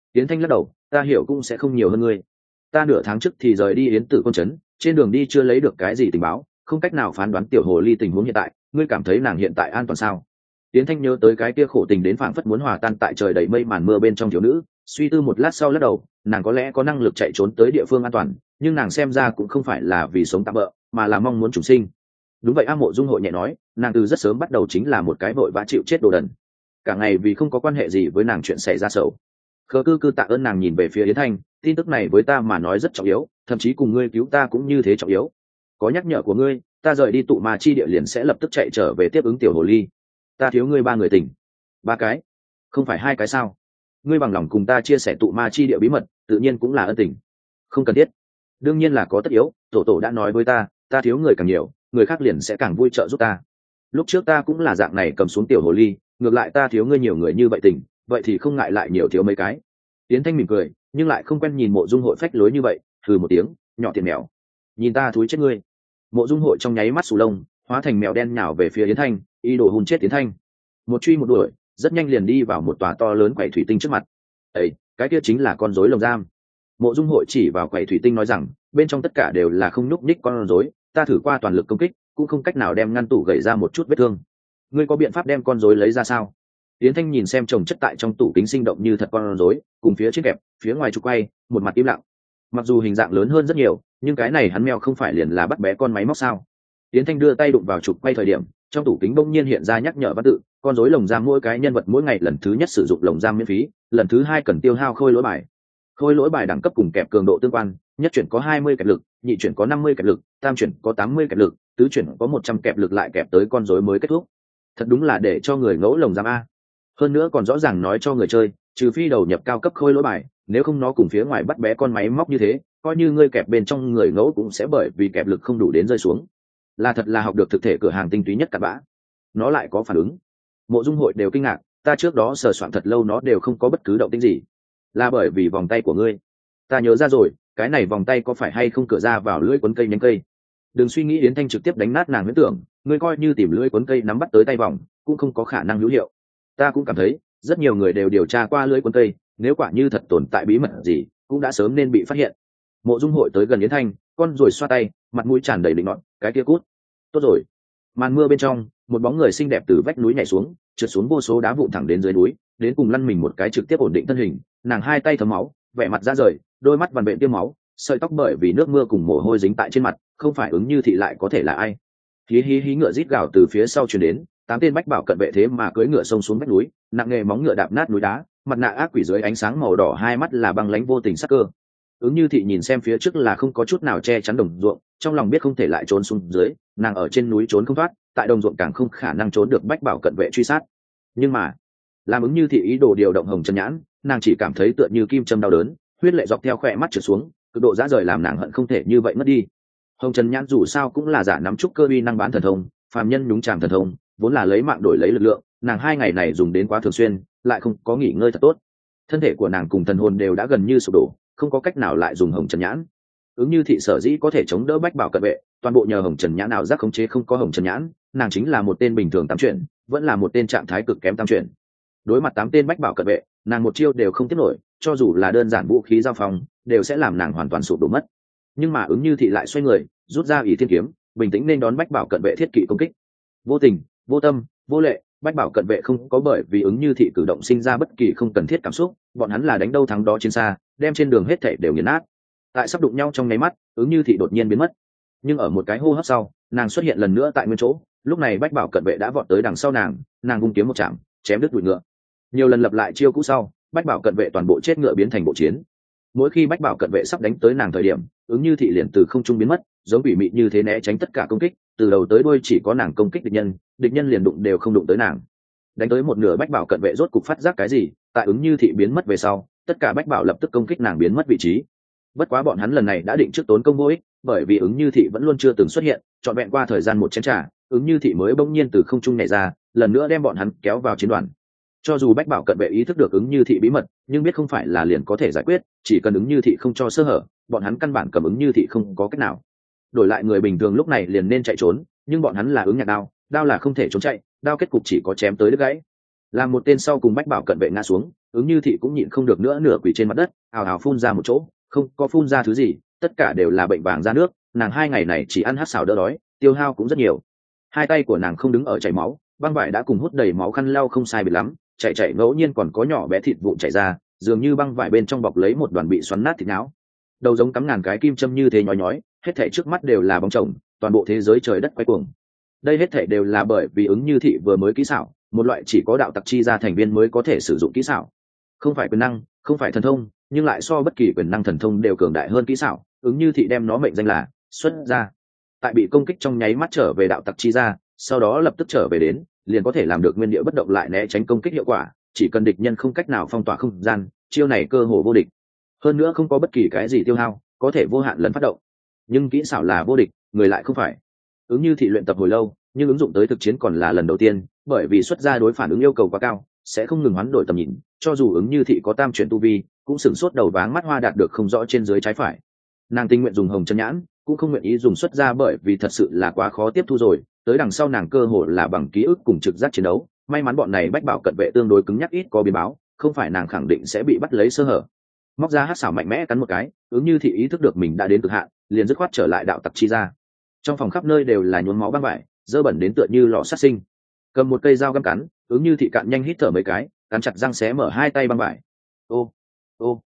Yến Thanh lắc đầu, ta hiểu cũng sẽ không nhiều hơn ngươi. Ta nửa tháng trước thì rời đi Yến Tử Côn trấn, trên đường đi chưa lấy được cái gì tình báo, không cách nào phán đoán tiểu hồ ly tình huống hiện tại. Ngươi cảm thấy nàng hiện tại an toàn sao? Yến Thanh nhớ tới cái kia khổ tình đến phảng phất muốn hòa tan tại trời đầy mây màn mưa bên trong thiếu nữ, suy tư một lát sau lắc đầu, nàng có lẽ có năng lực chạy trốn tới địa phương an toàn, nhưng nàng xem ra cũng không phải là vì sống tạm bỡ, mà là mong muốn trùng sinh. Đúng vậy, A Mộ Dung Hội nhẹ nói, nàng từ rất sớm bắt đầu chính là một cái vội vã chịu chết đồ đần, cả ngày vì không có quan hệ gì với nàng chuyện xảy ra sầu. Khờ cư tạ ơn nàng nhìn về phía Yến Thanh, tin tức này với ta mà nói rất trọng yếu, thậm chí cùng ngươi cứu ta cũng như thế trọng yếu. Có nhắc nhở của ngươi, ta rời đi tụ ma chi địa liền sẽ lập tức chạy trở về tiếp ứng tiểu hồ ly. Ta thiếu ngươi 3 người tình. 3 cái? Không phải 2 cái sao? Ngươi bằng lòng cùng ta chia sẻ tụ ma chi địa bí mật, tự nhiên cũng là ân tình. Không cần thiết. Đương nhiên là có tất yếu, tổ đã nói với ta, ta thiếu người càng nhiều, người khác liền sẽ càng vui trợ giúp ta. Lúc trước ta cũng là dạng này cầm xuống tiểu hồ ly, ngược lại ta thiếu ngươi nhiều người như vậy tình, vậy thì không ngại lại nhiều thiếu mấy cái. Tiến Thanh mỉm cười, nhưng lại không quen nhìn Mộ Dung Hội phách lối như vậy, hừ một tiếng, nhỏ tiền mèo, nhìn ta thúi chết ngươi. Mộ Dung Hội trong nháy mắt sù lông, hóa thành mèo đen nhào về phía Yến Thanh, ý đồ hùn chết Yến Thanh. Một truy một đuổi, rất nhanh liền đi vào một tòa to lớn quầy thủy tinh trước mặt. Ấy, cái kia chính là con rối lồng giam. Mộ Dung Hội chỉ vào quầy thủy tinh nói rằng, bên trong tất cả đều là không nhúc nhích con rối, ta thử qua toàn lực công kích, cũng không cách nào đem ngăn tủ gãy ra một chút vết thương. Ngươi có biện pháp đem con rối lấy ra sao? Yến Thanh nhìn xem chồng chất tại trong tủ kính sinh động như thật con rối, cùng phía trên kẹp, phía ngoài trục quay, một mặt im lặng. Mặc dù hình dạng lớn hơn rất nhiều, nhưng cái này hắn mèo không phải liền là bắt bé con máy móc sao? Yến Thanh đưa tay đụng vào trục quay thời điểm, trong tủ kính bỗng nhiên hiện ra nhắc nhở văn tự, con rối lồng giam mỗi cái nhân vật mỗi ngày lần thứ nhất sử dụng lồng giam miễn phí, lần thứ 2 cần tiêu hao khôi lỗi bài. Khôi lỗi bài đẳng cấp cùng kẹp cường độ tương quan, nhất chuyển có 20 kẹp lực, nhị chuyển có 50 kẹp lực, tam chuyển có 80 kẹp lực, tứ chuyển có 100 kẹp lực lại kẹp tới con rối mới kết thúc. Thật đúng là để cho người ngẫu lồng giam a. Hơn nữa còn rõ ràng nói cho người chơi, trừ phi đầu nhập cao cấp khôi lỗi bài, nếu không nó cùng phía ngoài bắt bé con máy móc như thế, coi như ngươi kẹp bên trong người ngẫu cũng sẽ bởi vì kẹp lực không đủ đến rơi xuống. Là thật là học được thực thể cửa hàng tinh túy nhất cả bã. Nó lại có phản ứng. Mộ Dung Hội đều kinh ngạc, ta trước đó sờ soạn thật lâu nó đều không có bất cứ động tĩnh gì. Là bởi vì vòng tay của ngươi. Ta nhớ ra rồi, cái này vòng tay có phải hay không cửa ra vào lưỡi cuốn cây nhánh cây. Đừng suy nghĩ, Yến Thanh trực tiếp đánh nát nàng huyễn tưởng, ngươi coi như tìm lưỡi cuốn cây nắm bắt tới tay vòng, cũng không có khả năng hữu hiệu. Ta cũng cảm thấy, rất nhiều người đều điều tra qua lưỡi cuốn cây, nếu quả như thật tồn tại bí mật gì, cũng đã sớm nên bị phát hiện. Mộ Dung Hội tới gần Yến Thanh, con ruồi xoa tay, mặt mũi tràn đầy định nọt, cái kia cút. Tốt rồi. Màn mưa bên trong, một bóng người xinh đẹp từ vách núi nhảy xuống, trượt xuống vô số đá vụn thẳng đến dưới núi, đến cùng lăn mình một cái trực tiếp ổn định thân hình, nàng hai tay thấm máu, vẻ mặt ra rời, đôi mắt vằn vện tiêm máu, sợi tóc bởi vì nước mưa cùng mồ hôi dính tại trên mặt, không phải Ứng Như Thị lại có thể là ai. Hí hí hí, ngựa rít gào từ phía sau truyền đến, 8 tên bách bảo cận vệ thế mà cưỡi ngựa xông xuống vách núi, nặng nghề móng ngựa đạp nát núi đá, mặt nạ ác quỷ dưới ánh sáng màu đỏ, hai mắt là băng lãnh vô tình sắc cơ. Ứng Như Thị nhìn xem phía trước là không có chút nào che chắn đồng ruộng, trong lòng biết không thể lại trốn xuống dưới, nàng ở trên núi trốn không thoát, tại đồng ruộng càng không khả năng trốn được bách bảo cận vệ truy sát. Nhưng mà, làm Ứng Như Thị ý đồ điều động Hồng Trần Nhãn, nàng chỉ cảm thấy tựa như kim châm đau đớn, huyết lệ dọc theo khỏe mắt trượt xuống, cực độ dã rời làm nàng hận không thể như vậy mất đi. Hồng Trần Nhãn dù sao cũng là giả nắm trúc cơ uy năng bán thần thông, phàm nhân nhúng chàm thần thông, vốn là lấy mạng đổi lấy lực lượng, nàng 2 ngày này dùng đến quá thường xuyên, lại không có nghỉ ngơi thật tốt, thân thể của nàng cùng thần hồn đều đã gần như sụp đổ, không có cách nào lại dùng Hồng Trần Nhãn. Ứng Như Thị sở dĩ có thể chống đỡ bách bảo cận vệ, toàn bộ nhờ Hồng Trần Nhãn nào giác khống chế, không có Hồng Trần Nhãn, nàng chính là một tên bình thường tam chuyển, vẫn là một tên trạng thái cực kém tam chuyển. Đối mặt 8 tên bách bảo cận vệ, nàng một chiêu đều không tiếp nổi, cho dù là đơn giản vũ khí giao phong, đều sẽ làm nàng hoàn toàn sụp đổ mất. Nhưng mà Ứng Như Thị lại xoay người, rút ra Ỷ Thiên kiếm, bình tĩnh nên đón bách bảo cận vệ thiết kỵ công kích. Vô tình, vô tâm, vô lệ, bách bảo cận vệ không có bởi vì Ứng Như Thị cử động sinh ra bất kỳ không cần thiết cảm xúc, bọn hắn là đánh đâu thắng đó chiến xa, đem trên đường hết thảy đều nghiền nát. Tại sắp đụng nhau trong nháy mắt, Ứng Như Thị đột nhiên biến mất, nhưng ở một cái hô hấp sau, nàng xuất hiện lần nữa tại nguyên chỗ. Lúc này bách bảo cận vệ đã vọt tới đằng sau nàng vung kiếm một chạm, chém đứt đuôi ngựa. Nhiều lần lặp lại chiêu cũ sau, bách bảo cận vệ toàn bộ chết ngựa biến thành bộ chiến. Mỗi khi bách bảo cận vệ sắp đánh tới nàng thời điểm, Ứng Như Thị liền từ không trung biến mất, giống quỷ mị như thế né tránh tất cả công kích, từ đầu tới đuôi chỉ có nàng công kích địch nhân liền đụng đều không đụng tới nàng. Đánh tới một nửa bách bảo cận vệ rốt cục phát giác cái gì, tại Ứng Như Thị biến mất về sau, tất cả bách bảo lập tức công kích nàng biến mất vị trí. Bất quá bọn hắn lần này đã định trước tốn công vô ích, bởi vì Ứng Như Thị vẫn luôn chưa từng xuất hiện, trọn vẹn qua thời gian một chén trà, Ứng Như Thị mới bỗng nhiên từ không trung nhảy ra, lần nữa đem bọn hắn kéo vào chiến đoàn. Cho dù bách bảo cận vệ ý thức được Ứng Như Thị bí mật, nhưng biết không phải là liền có thể giải quyết, chỉ cần Ứng Như Thị không cho sơ hở, bọn hắn căn bản cầm Ứng Như Thị không có cách nào. Đổi lại người bình thường lúc này liền nên chạy trốn, nhưng bọn hắn là Ứng Nhạc Đao, đao là không thể trốn chạy, đao kết cục chỉ có chém tới đứt gãy. làm một tên sau cùng bách bảo cận vệ ngã xuống, ứng như thị cũng nhịn không được nữa, nửa quỳ trên mặt đất, ào ào phun ra một chỗ, không có phun ra thứ gì, tất cả đều là bệnh vàng da nước. Nàng 2 ngày này chỉ ăn hát xào đỡ đói, tiêu hao cũng rất nhiều. Hai tay của nàng không đứng ở chảy máu, băng vải đã cùng hút đầy máu khăn lau không sai biệt lắm, chảy ngẫu nhiên còn có nhỏ bé thịt vụn chảy ra, dường như băng vải bên trong bọc lấy một đoàn bị xoắn nát thịt não. Đầu giống cắm ngàn cái kim châm như thế nhói nhói, hết thảy trước mắt đều là bóng chồng, toàn bộ thế giới trời đất quay cuồng. Đây hết thảy đều là bởi vì ứng như thị vừa mới kỹ xảo, một loại chỉ có đạo tặc chi ra thành viên mới có thể sử dụng kỹ xảo. Không phải quyền năng, không phải thần thông, nhưng lại so bất kỳ quyền năng thần thông đều cường đại hơn kỹ xảo. Ứng như thị đem nó mệnh danh là xuất ra. Tại bị công kích trong nháy mắt trở về đạo tặc chi ra, sau đó lập tức trở về đến, liền có thể làm được nguyên địa bất động lại né tránh công kích hiệu quả. Chỉ cần địch nhân không cách nào phong tỏa không gian, chiêu này cơ hồ vô địch. Hơn nữa không có bất kỳ cái gì tiêu hao, có thể vô hạn lần phát động. Nhưng kỹ xảo là vô địch, người lại không phải. Ứng như thị luyện tập hồi lâu, nhưng ứng dụng tới thực chiến còn là lần đầu tiên, bởi vì xuất ra đối phản ứng yêu cầu quá cao, sẽ không ngừng hoán đổi tầm nhìn, cho dù ứng như thị có tam chuyển tu vi, cũng sửng sốt đầu váng mắt hoa, đạt được không rõ trên dưới trái phải. Nàng tình nguyện dùng hồng chân nhãn, cũng không nguyện ý dùng xuất ra, bởi vì thật sự là quá khó tiếp thu rồi. Tới đằng sau nàng cơ hội là bằng ký ức cùng trực giác chiến đấu, may mắn bọn này bách bảo cận vệ tương đối cứng nhắc, ít có biến báo, không phải nàng khẳng định sẽ bị bắt lấy sơ hở. Móc ra hát xảo mạnh mẽ cắn một cái, ứng như thị ý thức được mình đã đến cực hạn, liền dứt khoát trở lại đạo tặc chi ra. Trong phòng khắp nơi đều là nhuốm máu băng vải, dơ bẩn đến tựa như lò sát sinh. Cầm một cây dao găm cắn, ứng như thị cạn nhanh hít thở mấy cái, cắn chặt răng xé mở hai tay băng vải. Ô ô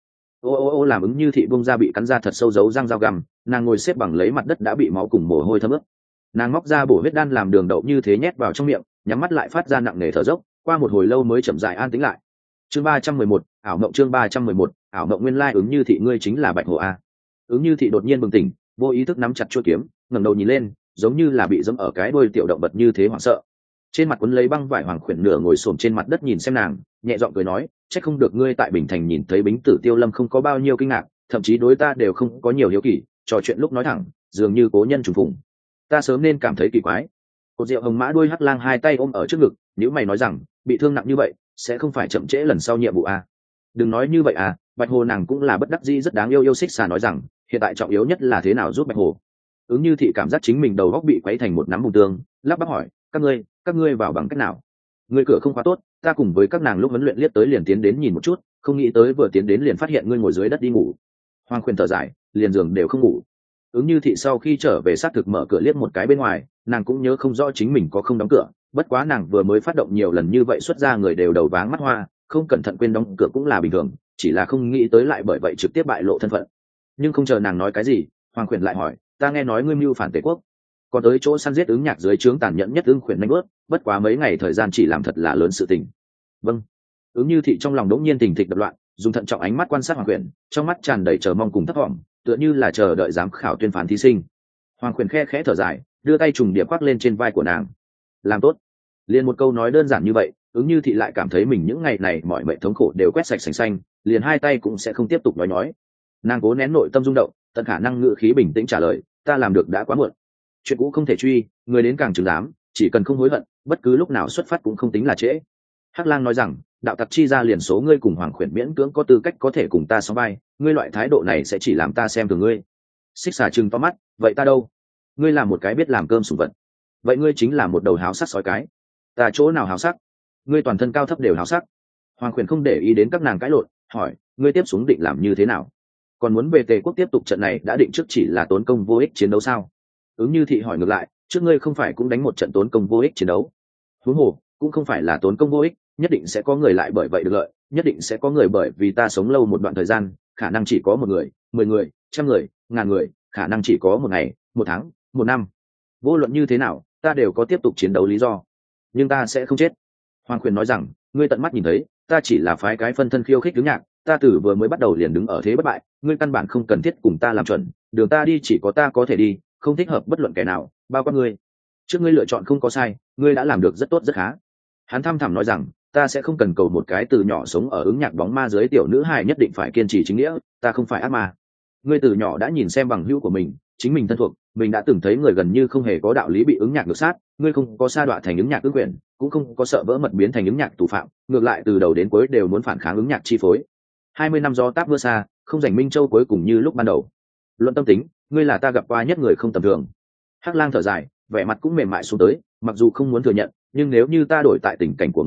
ô làm ứng như thị bung ra bị cắn ra thật sâu dấu răng dao găm, nàng ngồi xếp bằng lấy mặt đất đã bị máu cùng mồ hôi thấm ướt. Nàng móc ra bổ huyết đan làm đường đậu như thế nhét vào trong miệng, nhắm mắt lại phát ra nặng nề thở dốc, qua một hồi lâu mới chậm rãi an tĩnh lại. Chương 311, ảo mộng. Chương 311, ảo mộng. Nguyên lai ứng như thị ngươi chính là Bạch Hổ a. Ứng như thị đột nhiên bừng tỉnh, vô ý thức nắm chặt chuôi kiếm, ngẩng đầu nhìn lên, giống như là bị giẫm ở cái đuôi tiểu động vật như thế hoảng sợ. Trên mặt quấn lấy băng vải Hoàng Khuyển nửa ngồi xổm trên mặt đất nhìn xem nàng, nhẹ giọng cười nói, chắc không được ngươi tại Bình Thành nhìn thấy Bính Tử Tiêu Lâm không có bao nhiêu kinh ngạc, thậm chí đối ta đều không có nhiều hiếu kỳ, trò chuyện lúc nói thẳng, dường như cố nhân trùng phùng. Ta sớm nên cảm thấy kỳ quái. Cột rượu hồng mã đuôi hắc lang hai tay ôm ở trước ngực, nếu mày nói rằng, bị thương nặng như vậy, sẽ không phải chậm trễ lần sau nhiệm vụ à? Đừng nói như vậy à, Bạch Hồ nàng cũng là bất đắc dĩ rất đáng yêu xích xà nói rằng, hiện tại trọng yếu nhất là thế nào giúp Bạch Hồ. Ứng như thị cảm giác chính mình đầu góc bị quấy thành một nắm bùn tương, lắp bắp hỏi, các ngươi vào bằng cách nào? Ngươi cửa không khóa tốt, ta cùng với các nàng lúc huấn luyện liếc tới liền tiến đến nhìn một chút, không nghĩ tới vừa tiến đến liền phát hiện ngươi ngồi dưới đất đi ngủ. Hoàng Khuyển thở dài, liền giường đều không ngủ. Ứng như thị sau khi trở về xác thực mở cửa liếc một cái bên ngoài, nàng cũng nhớ không rõ chính mình có không đóng cửa, bất quá nàng vừa mới phát động nhiều lần như vậy xuất ra người đều đầu váng mắt hoa, không cẩn thận quên đóng cửa cũng là bình thường, chỉ là không nghĩ tới lại bởi vậy trực tiếp bại lộ thân phận. Nhưng không chờ nàng nói cái gì, Hoàng Khuyển lại hỏi, ta nghe nói ngươi mưu phản Tề quốc, còn tới chỗ săn giết ứng nhạc dưới trướng tàn nhẫn nhất ứng Khuyển nanh bước, bất quá mấy ngày thời gian chỉ làm thật là lớn sự tình. Vâng. Ứng như thị trong lòng đống nhiên thình thịch đập loạn, dùng thận trọng ánh mắt quan sát Hoàng Khuyển, trong mắt tràn đầy chờ mong cùng thất vọng, tựa như là chờ đợi giám khảo tuyên phán thí sinh. Hoàng Khuyển khe khẽ thở dài, đưa tay trùng điệp khoác lên trên vai của nàng. Làm tốt. Liền một câu nói đơn giản như vậy, ứng như thị lại cảm thấy mình những ngày này mọi mệnh thống khổ đều quét sạch sành xanh, liền hai tay cũng sẽ không tiếp tục nói. Nàng cố nén nội tâm rung động, tận khả năng ngự khí bình tĩnh trả lời, ta làm được đã quá muộn. Chuyện cũ không thể truy, người đến càng chứng giám, chỉ cần không hối hận, bất cứ lúc nào xuất phát cũng không tính là trễ. Hắc Lang nói rằng, đạo tặc chi ra liền số ngươi cùng Hoàng Khuyển miễn cưỡng có tư cách có thể cùng ta sóng vai, ngươi loại thái độ này sẽ chỉ làm ta xem thường ngươi. Xích xà trừng to mắt, vậy ta đâu? Ngươi là một cái biết làm cơm sủng vật, vậy ngươi chính là một đầu háo sắc sói cái. Ta chỗ nào háo sắc? Ngươi toàn thân cao thấp đều háo sắc. Hoàng Khuyển không để ý đến các nàng cãi lộn, hỏi, ngươi tiếp xuống định làm như thế nào? Còn muốn về Tề quốc tiếp tục trận này đã định trước chỉ là tốn công vô ích chiến đấu sao? Ứng như thị hỏi ngược lại, trước ngươi không phải cũng đánh một trận tốn công vô ích chiến đấu? Huống hồ, cũng không phải là tốn công vô ích, nhất định sẽ có người lại bởi vậy được lợi, nhất định sẽ có người bởi vì ta sống lâu một đoạn thời gian, khả năng chỉ có một người, 10 người, 100 người, 1000 người, khả năng chỉ có một ngày, một tháng, một năm. Vô luận như thế nào, ta đều có tiếp tục chiến đấu lý do. Nhưng ta sẽ không chết. Hoàng Khuyển nói rằng, ngươi tận mắt nhìn thấy, ta chỉ là phái cái phân thân khiêu khích đứng nhạc, ta từ vừa mới bắt đầu liền đứng ở thế bất bại, ngươi căn bản không cần thiết cùng ta làm chuẩn, đường ta đi chỉ có ta có thể đi, không thích hợp bất luận kẻ nào, bao quát ngươi. Trước ngươi lựa chọn không có sai, ngươi đã làm được rất tốt rất khá. Hắn thăm thẳm nói rằng, ta sẽ không cần cầu một cái từ nhỏ sống ở ứng nhạc bóng ma dưới tiểu nữ hài nhất định phải kiên trì chính nghĩa, ta không phải ác ma. Ngươi từ nhỏ đã nhìn xem bằng hữu của mình, chính mình thân thuộc, mình đã từng thấy người gần như không hề có đạo lý bị ứng nhạc ngược sát, ngươi không có sa đọa thành ứng nhạc ứng quyền, cũng không có sợ vỡ mật biến thành ứng nhạc tù phạm, ngược lại từ đầu đến cuối đều muốn phản kháng ứng nhạc chi phối. 20 năm gió táp mưa xa, không giành Minh Châu cuối cùng như lúc ban đầu. Luận tâm tính, ngươi là ta gặp qua nhất người không tầm thường. Hắc Lang thở dài, vẻ mặt cũng mềm mại xuống tới, mặc dù không muốn thừa nhận, nhưng nếu như ta đổi tại tình cảnh của ngươi,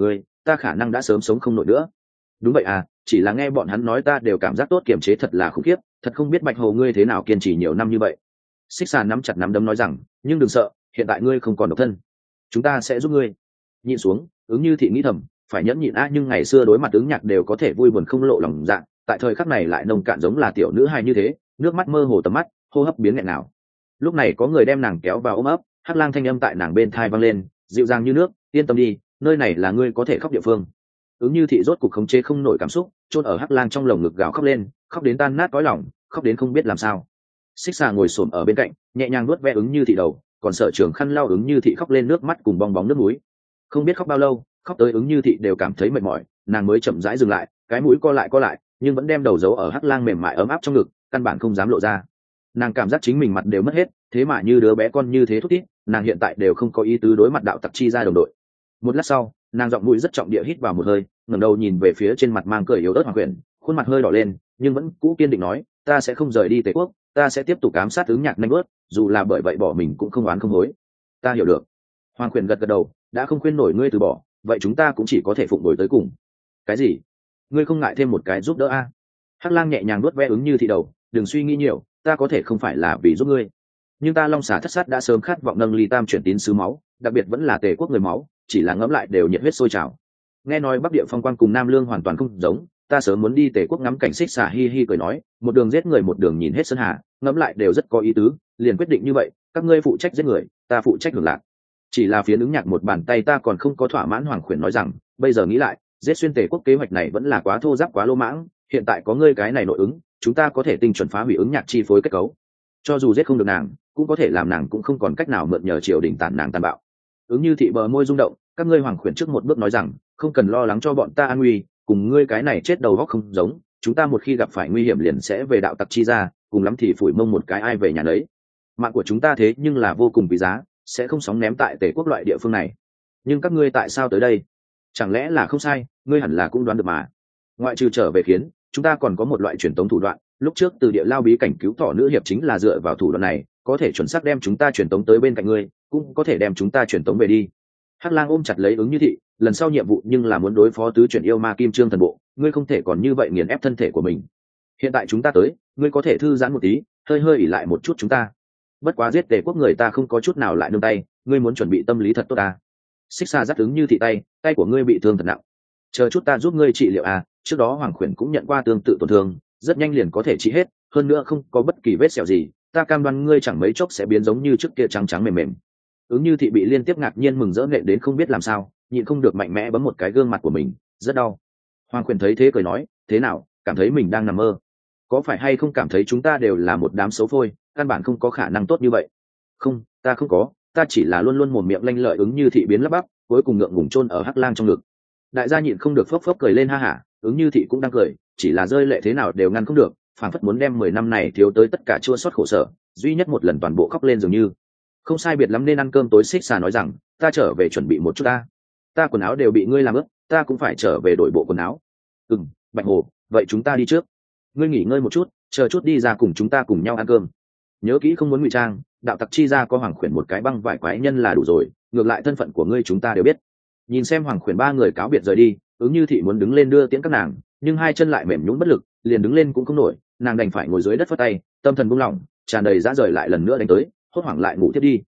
ta khả năng đã sớm sống không nổi nữa. Đúng vậy à, chỉ là nghe bọn hắn nói ta đều cảm giác tốt, kiềm chế thật là khủng khiếp, thật không biết Bạch Hồ ngươi thế nào kiên trì nhiều năm như vậy. Xích Xà nắm chặt nắm đấm nói rằng, nhưng đừng sợ, hiện tại ngươi không còn độc thân, chúng ta sẽ giúp ngươi. Nhịn xuống, Ứng Như Thị nghĩ thầm, phải nhẫn nhịn nhưng ngày xưa đối mặt Ứng Nhạc đều có thể vui buồn không lộ lòng dạ, tại thời khắc này lại nông cạn giống là tiểu nữ hài như thế, nước mắt mơ hồ tầm mắt, hô hấp biến nghẹn nào. Lúc này có người đem nàng kéo vào ôm ấp, Hắc Lang thanh âm tại nàng bên thai vang lên, dịu dàng như nước, yên tâm đi, nơi này là ngươi có thể khóc địa phương. Ứng Như Thị rốt cục khống chế không nổi cảm xúc, chôn ở Hắc Lang trong lồng ngực gào khóc lên, khóc đến tan nát cõi lòng, khóc đến không biết làm sao. Xích Xà ngồi xổm ở bên cạnh, nhẹ nhàng nuốt ve Ứng Như Thị đầu, còn Sở Trường khăn lau Ứng Như Thị khóc lên nước mắt cùng bong bóng nước mũi. Không biết khóc bao lâu, khóc tới Ứng Như Thị đều cảm thấy mệt mỏi, nàng mới chậm rãi dừng lại, cái mũi co lại, nhưng vẫn đem đầu giấu ở Hắc Lang mềm mại ấm áp trong ngực, căn bản không dám lộ ra. Nàng cảm giác chính mình mặt đều mất hết, thế mà như đứa bé con như thế thút thít, nàng hiện tại đều không có ý tứ đối mặt đạo tặc chi ra đồng đội. Một lát sau, nàng giọng mũi rất trọng địa hít vào một hơi, ngẩng đầu nhìn về phía trên mặt mang cười yếu ớt Hoàng Quyền, khuôn mặt hơi đỏ lên, nhưng vẫn cũ kiên định nói, ta sẽ không rời đi Tề quốc, ta sẽ tiếp tục ám sát Ứng Nhạc nanh bớt, dù là bởi vậy bỏ mình cũng không oán không hối. Ta hiểu được. Hoàng Quyền gật gật đầu, đã không khuyên nổi ngươi từ bỏ, vậy chúng ta cũng chỉ có thể phụng đổi tới cùng. Cái gì? Ngươi không ngại thêm một cái giúp đỡ a? Hắc Lang nhẹ nhàng nuốt ve Ứng Như Thị đầu, đừng suy nghĩ nhiều, ta có thể không phải là vì giúp ngươi, nhưng ta Long Xà Thất Sát đã sớm khát vọng nâng ly tam chuyển tín sứ máu, đặc biệt vẫn là Tề quốc người máu, chỉ là ngẫm lại đều nhiệt huyết sôi trào. Nghe nói Bắc Địa phong quang cùng Nam Lương hoàn toàn không giống, ta sớm muốn đi Tề quốc ngắm cảnh. Xích Xà hi hi cười nói, một đường giết người một đường nhìn hết sơn hà, ngẫm lại đều rất có ý tứ, liền quyết định như vậy, các ngươi phụ trách giết người, ta phụ trách hưởng lạc. Chỉ là Phiến Ứng Nhạc một bàn tay ta còn không có thỏa mãn. Hoàng Khuyển nói rằng, bây giờ nghĩ lại, giết xuyên Tề quốc kế hoạch này vẫn là quá thô ráp quá lô mãng, hiện tại có ngươi cái này nội ứng, chúng ta có thể tinh chuẩn phá hủy Ứng Nhạc chi phối kết cấu, cho dù giết không được nàng cũng có thể làm nàng cũng không còn cách nào mượn nhờ triều đình tàn nàng tàn bạo. Ứng Như Thị bờ môi rung động, các ngươi Hoàng Khuyển trước một bước nói rằng, không cần lo lắng cho bọn ta an nguy, cùng ngươi cái này chết đầu góc không giống, chúng ta một khi gặp phải nguy hiểm liền sẽ về đạo tặc chi ra, cùng lắm thì phủi mông một cái ai về nhà đấy. Mạng của chúng ta thế nhưng là vô cùng quý giá, sẽ không sóng ném tại Tề quốc loại địa phương này. Nhưng các ngươi tại sao tới đây? Chẳng lẽ là không sai, ngươi hẳn là cũng đoán được mà. Ngoại trừ trở về khiến, chúng ta còn có một loại truyền tống thủ đoạn, lúc trước từ Địa Lao bí cảnh cứu Thỏ nữ hiệp chính là dựa vào thủ đoạn này, có thể chuẩn xác đem chúng ta truyền tống tới bên cạnh ngươi, cũng có thể đem chúng ta truyền tống về đi. Hắc Lang ôm chặt lấy Ứng Như Thị, lần sau nhiệm vụ nhưng là muốn đối phó tứ chuyển yêu ma Kim Trương thần bộ, ngươi không thể còn như vậy nghiền ép thân thể của mình. Hiện tại chúng ta tới, ngươi có thể thư giãn một tí, hơi ỉ lại một chút chúng ta. Bất quá giết Tề quốc người ta không có chút nào lại nương tay, ngươi muốn chuẩn bị tâm lý thật tốt ta. Xích Xà dắt Ứng Như Thị tay của ngươi bị thương thật nặng, chờ chút ta giúp ngươi trị liệu à. Trước đó Hoàng Khuyển cũng nhận qua tương tự tổn thương, rất nhanh liền có thể trị hết, hơn nữa không có bất kỳ vết sẹo gì, ta cam đoan ngươi chẳng mấy chốc sẽ biến giống như trước kia trắng trắng mềm mềm. Ứng Như Thị bị liên tiếp ngạc nhiên mừng rỡ nện đến không biết làm sao, nhịn không được mạnh mẽ bấm một cái gương mặt của mình, rất đau. Hoàng Khuyển thấy thế cười nói, thế nào, cảm thấy mình đang nằm mơ? Có phải hay không cảm thấy chúng ta đều là một đám xấu phôi, căn bản không có khả năng tốt như vậy? Không, ta không có, ta chỉ là luôn luôn mồm miệng lanh lợi. Ứng Như Thị biến lắp bắp, cuối cùng ngượng ngùng chôn ở Hắc Lang trong ngực. Đại gia nhịn không được phốc phốc cười lên ha hả, Ứng Như Thị cũng đang cười, chỉ là rơi lệ thế nào đều ngăn không được, phảng phất muốn đem 10 năm này thiếu tới tất cả chua xót khổ sở, duy nhất một lần toàn bộ khóc lên dường như. Không sai biệt lắm nên ăn cơm tối. Xích Xà nói rằng, ta trở về chuẩn bị một chút ta quần áo đều bị ngươi làm ướt, ta cũng phải trở về đổi bộ quần áo. Bạch Hồ, vậy chúng ta đi trước, ngươi nghỉ ngơi một chút, chờ chút đi ra cùng chúng ta cùng nhau ăn cơm. Nhớ kỹ không muốn ngụy trang, đạo tặc chi ra có Hoàng Khuyển một cái băng vải quái nhân là đủ rồi, ngược lại thân phận của ngươi chúng ta đều biết. Nhìn xem Hoàng Khuyển ba người cáo biệt rời đi, Ứng Như Thị muốn đứng lên đưa tiễn các nàng, nhưng hai chân lại mềm nhũn bất lực, liền đứng lên cũng không nổi, nàng đành phải ngồi dưới đất phất tay, tâm thần buông lỏng, tràn đầy dã rời lại lần nữa đánh tới, hốt hoảng lại ngủ tiếp đi.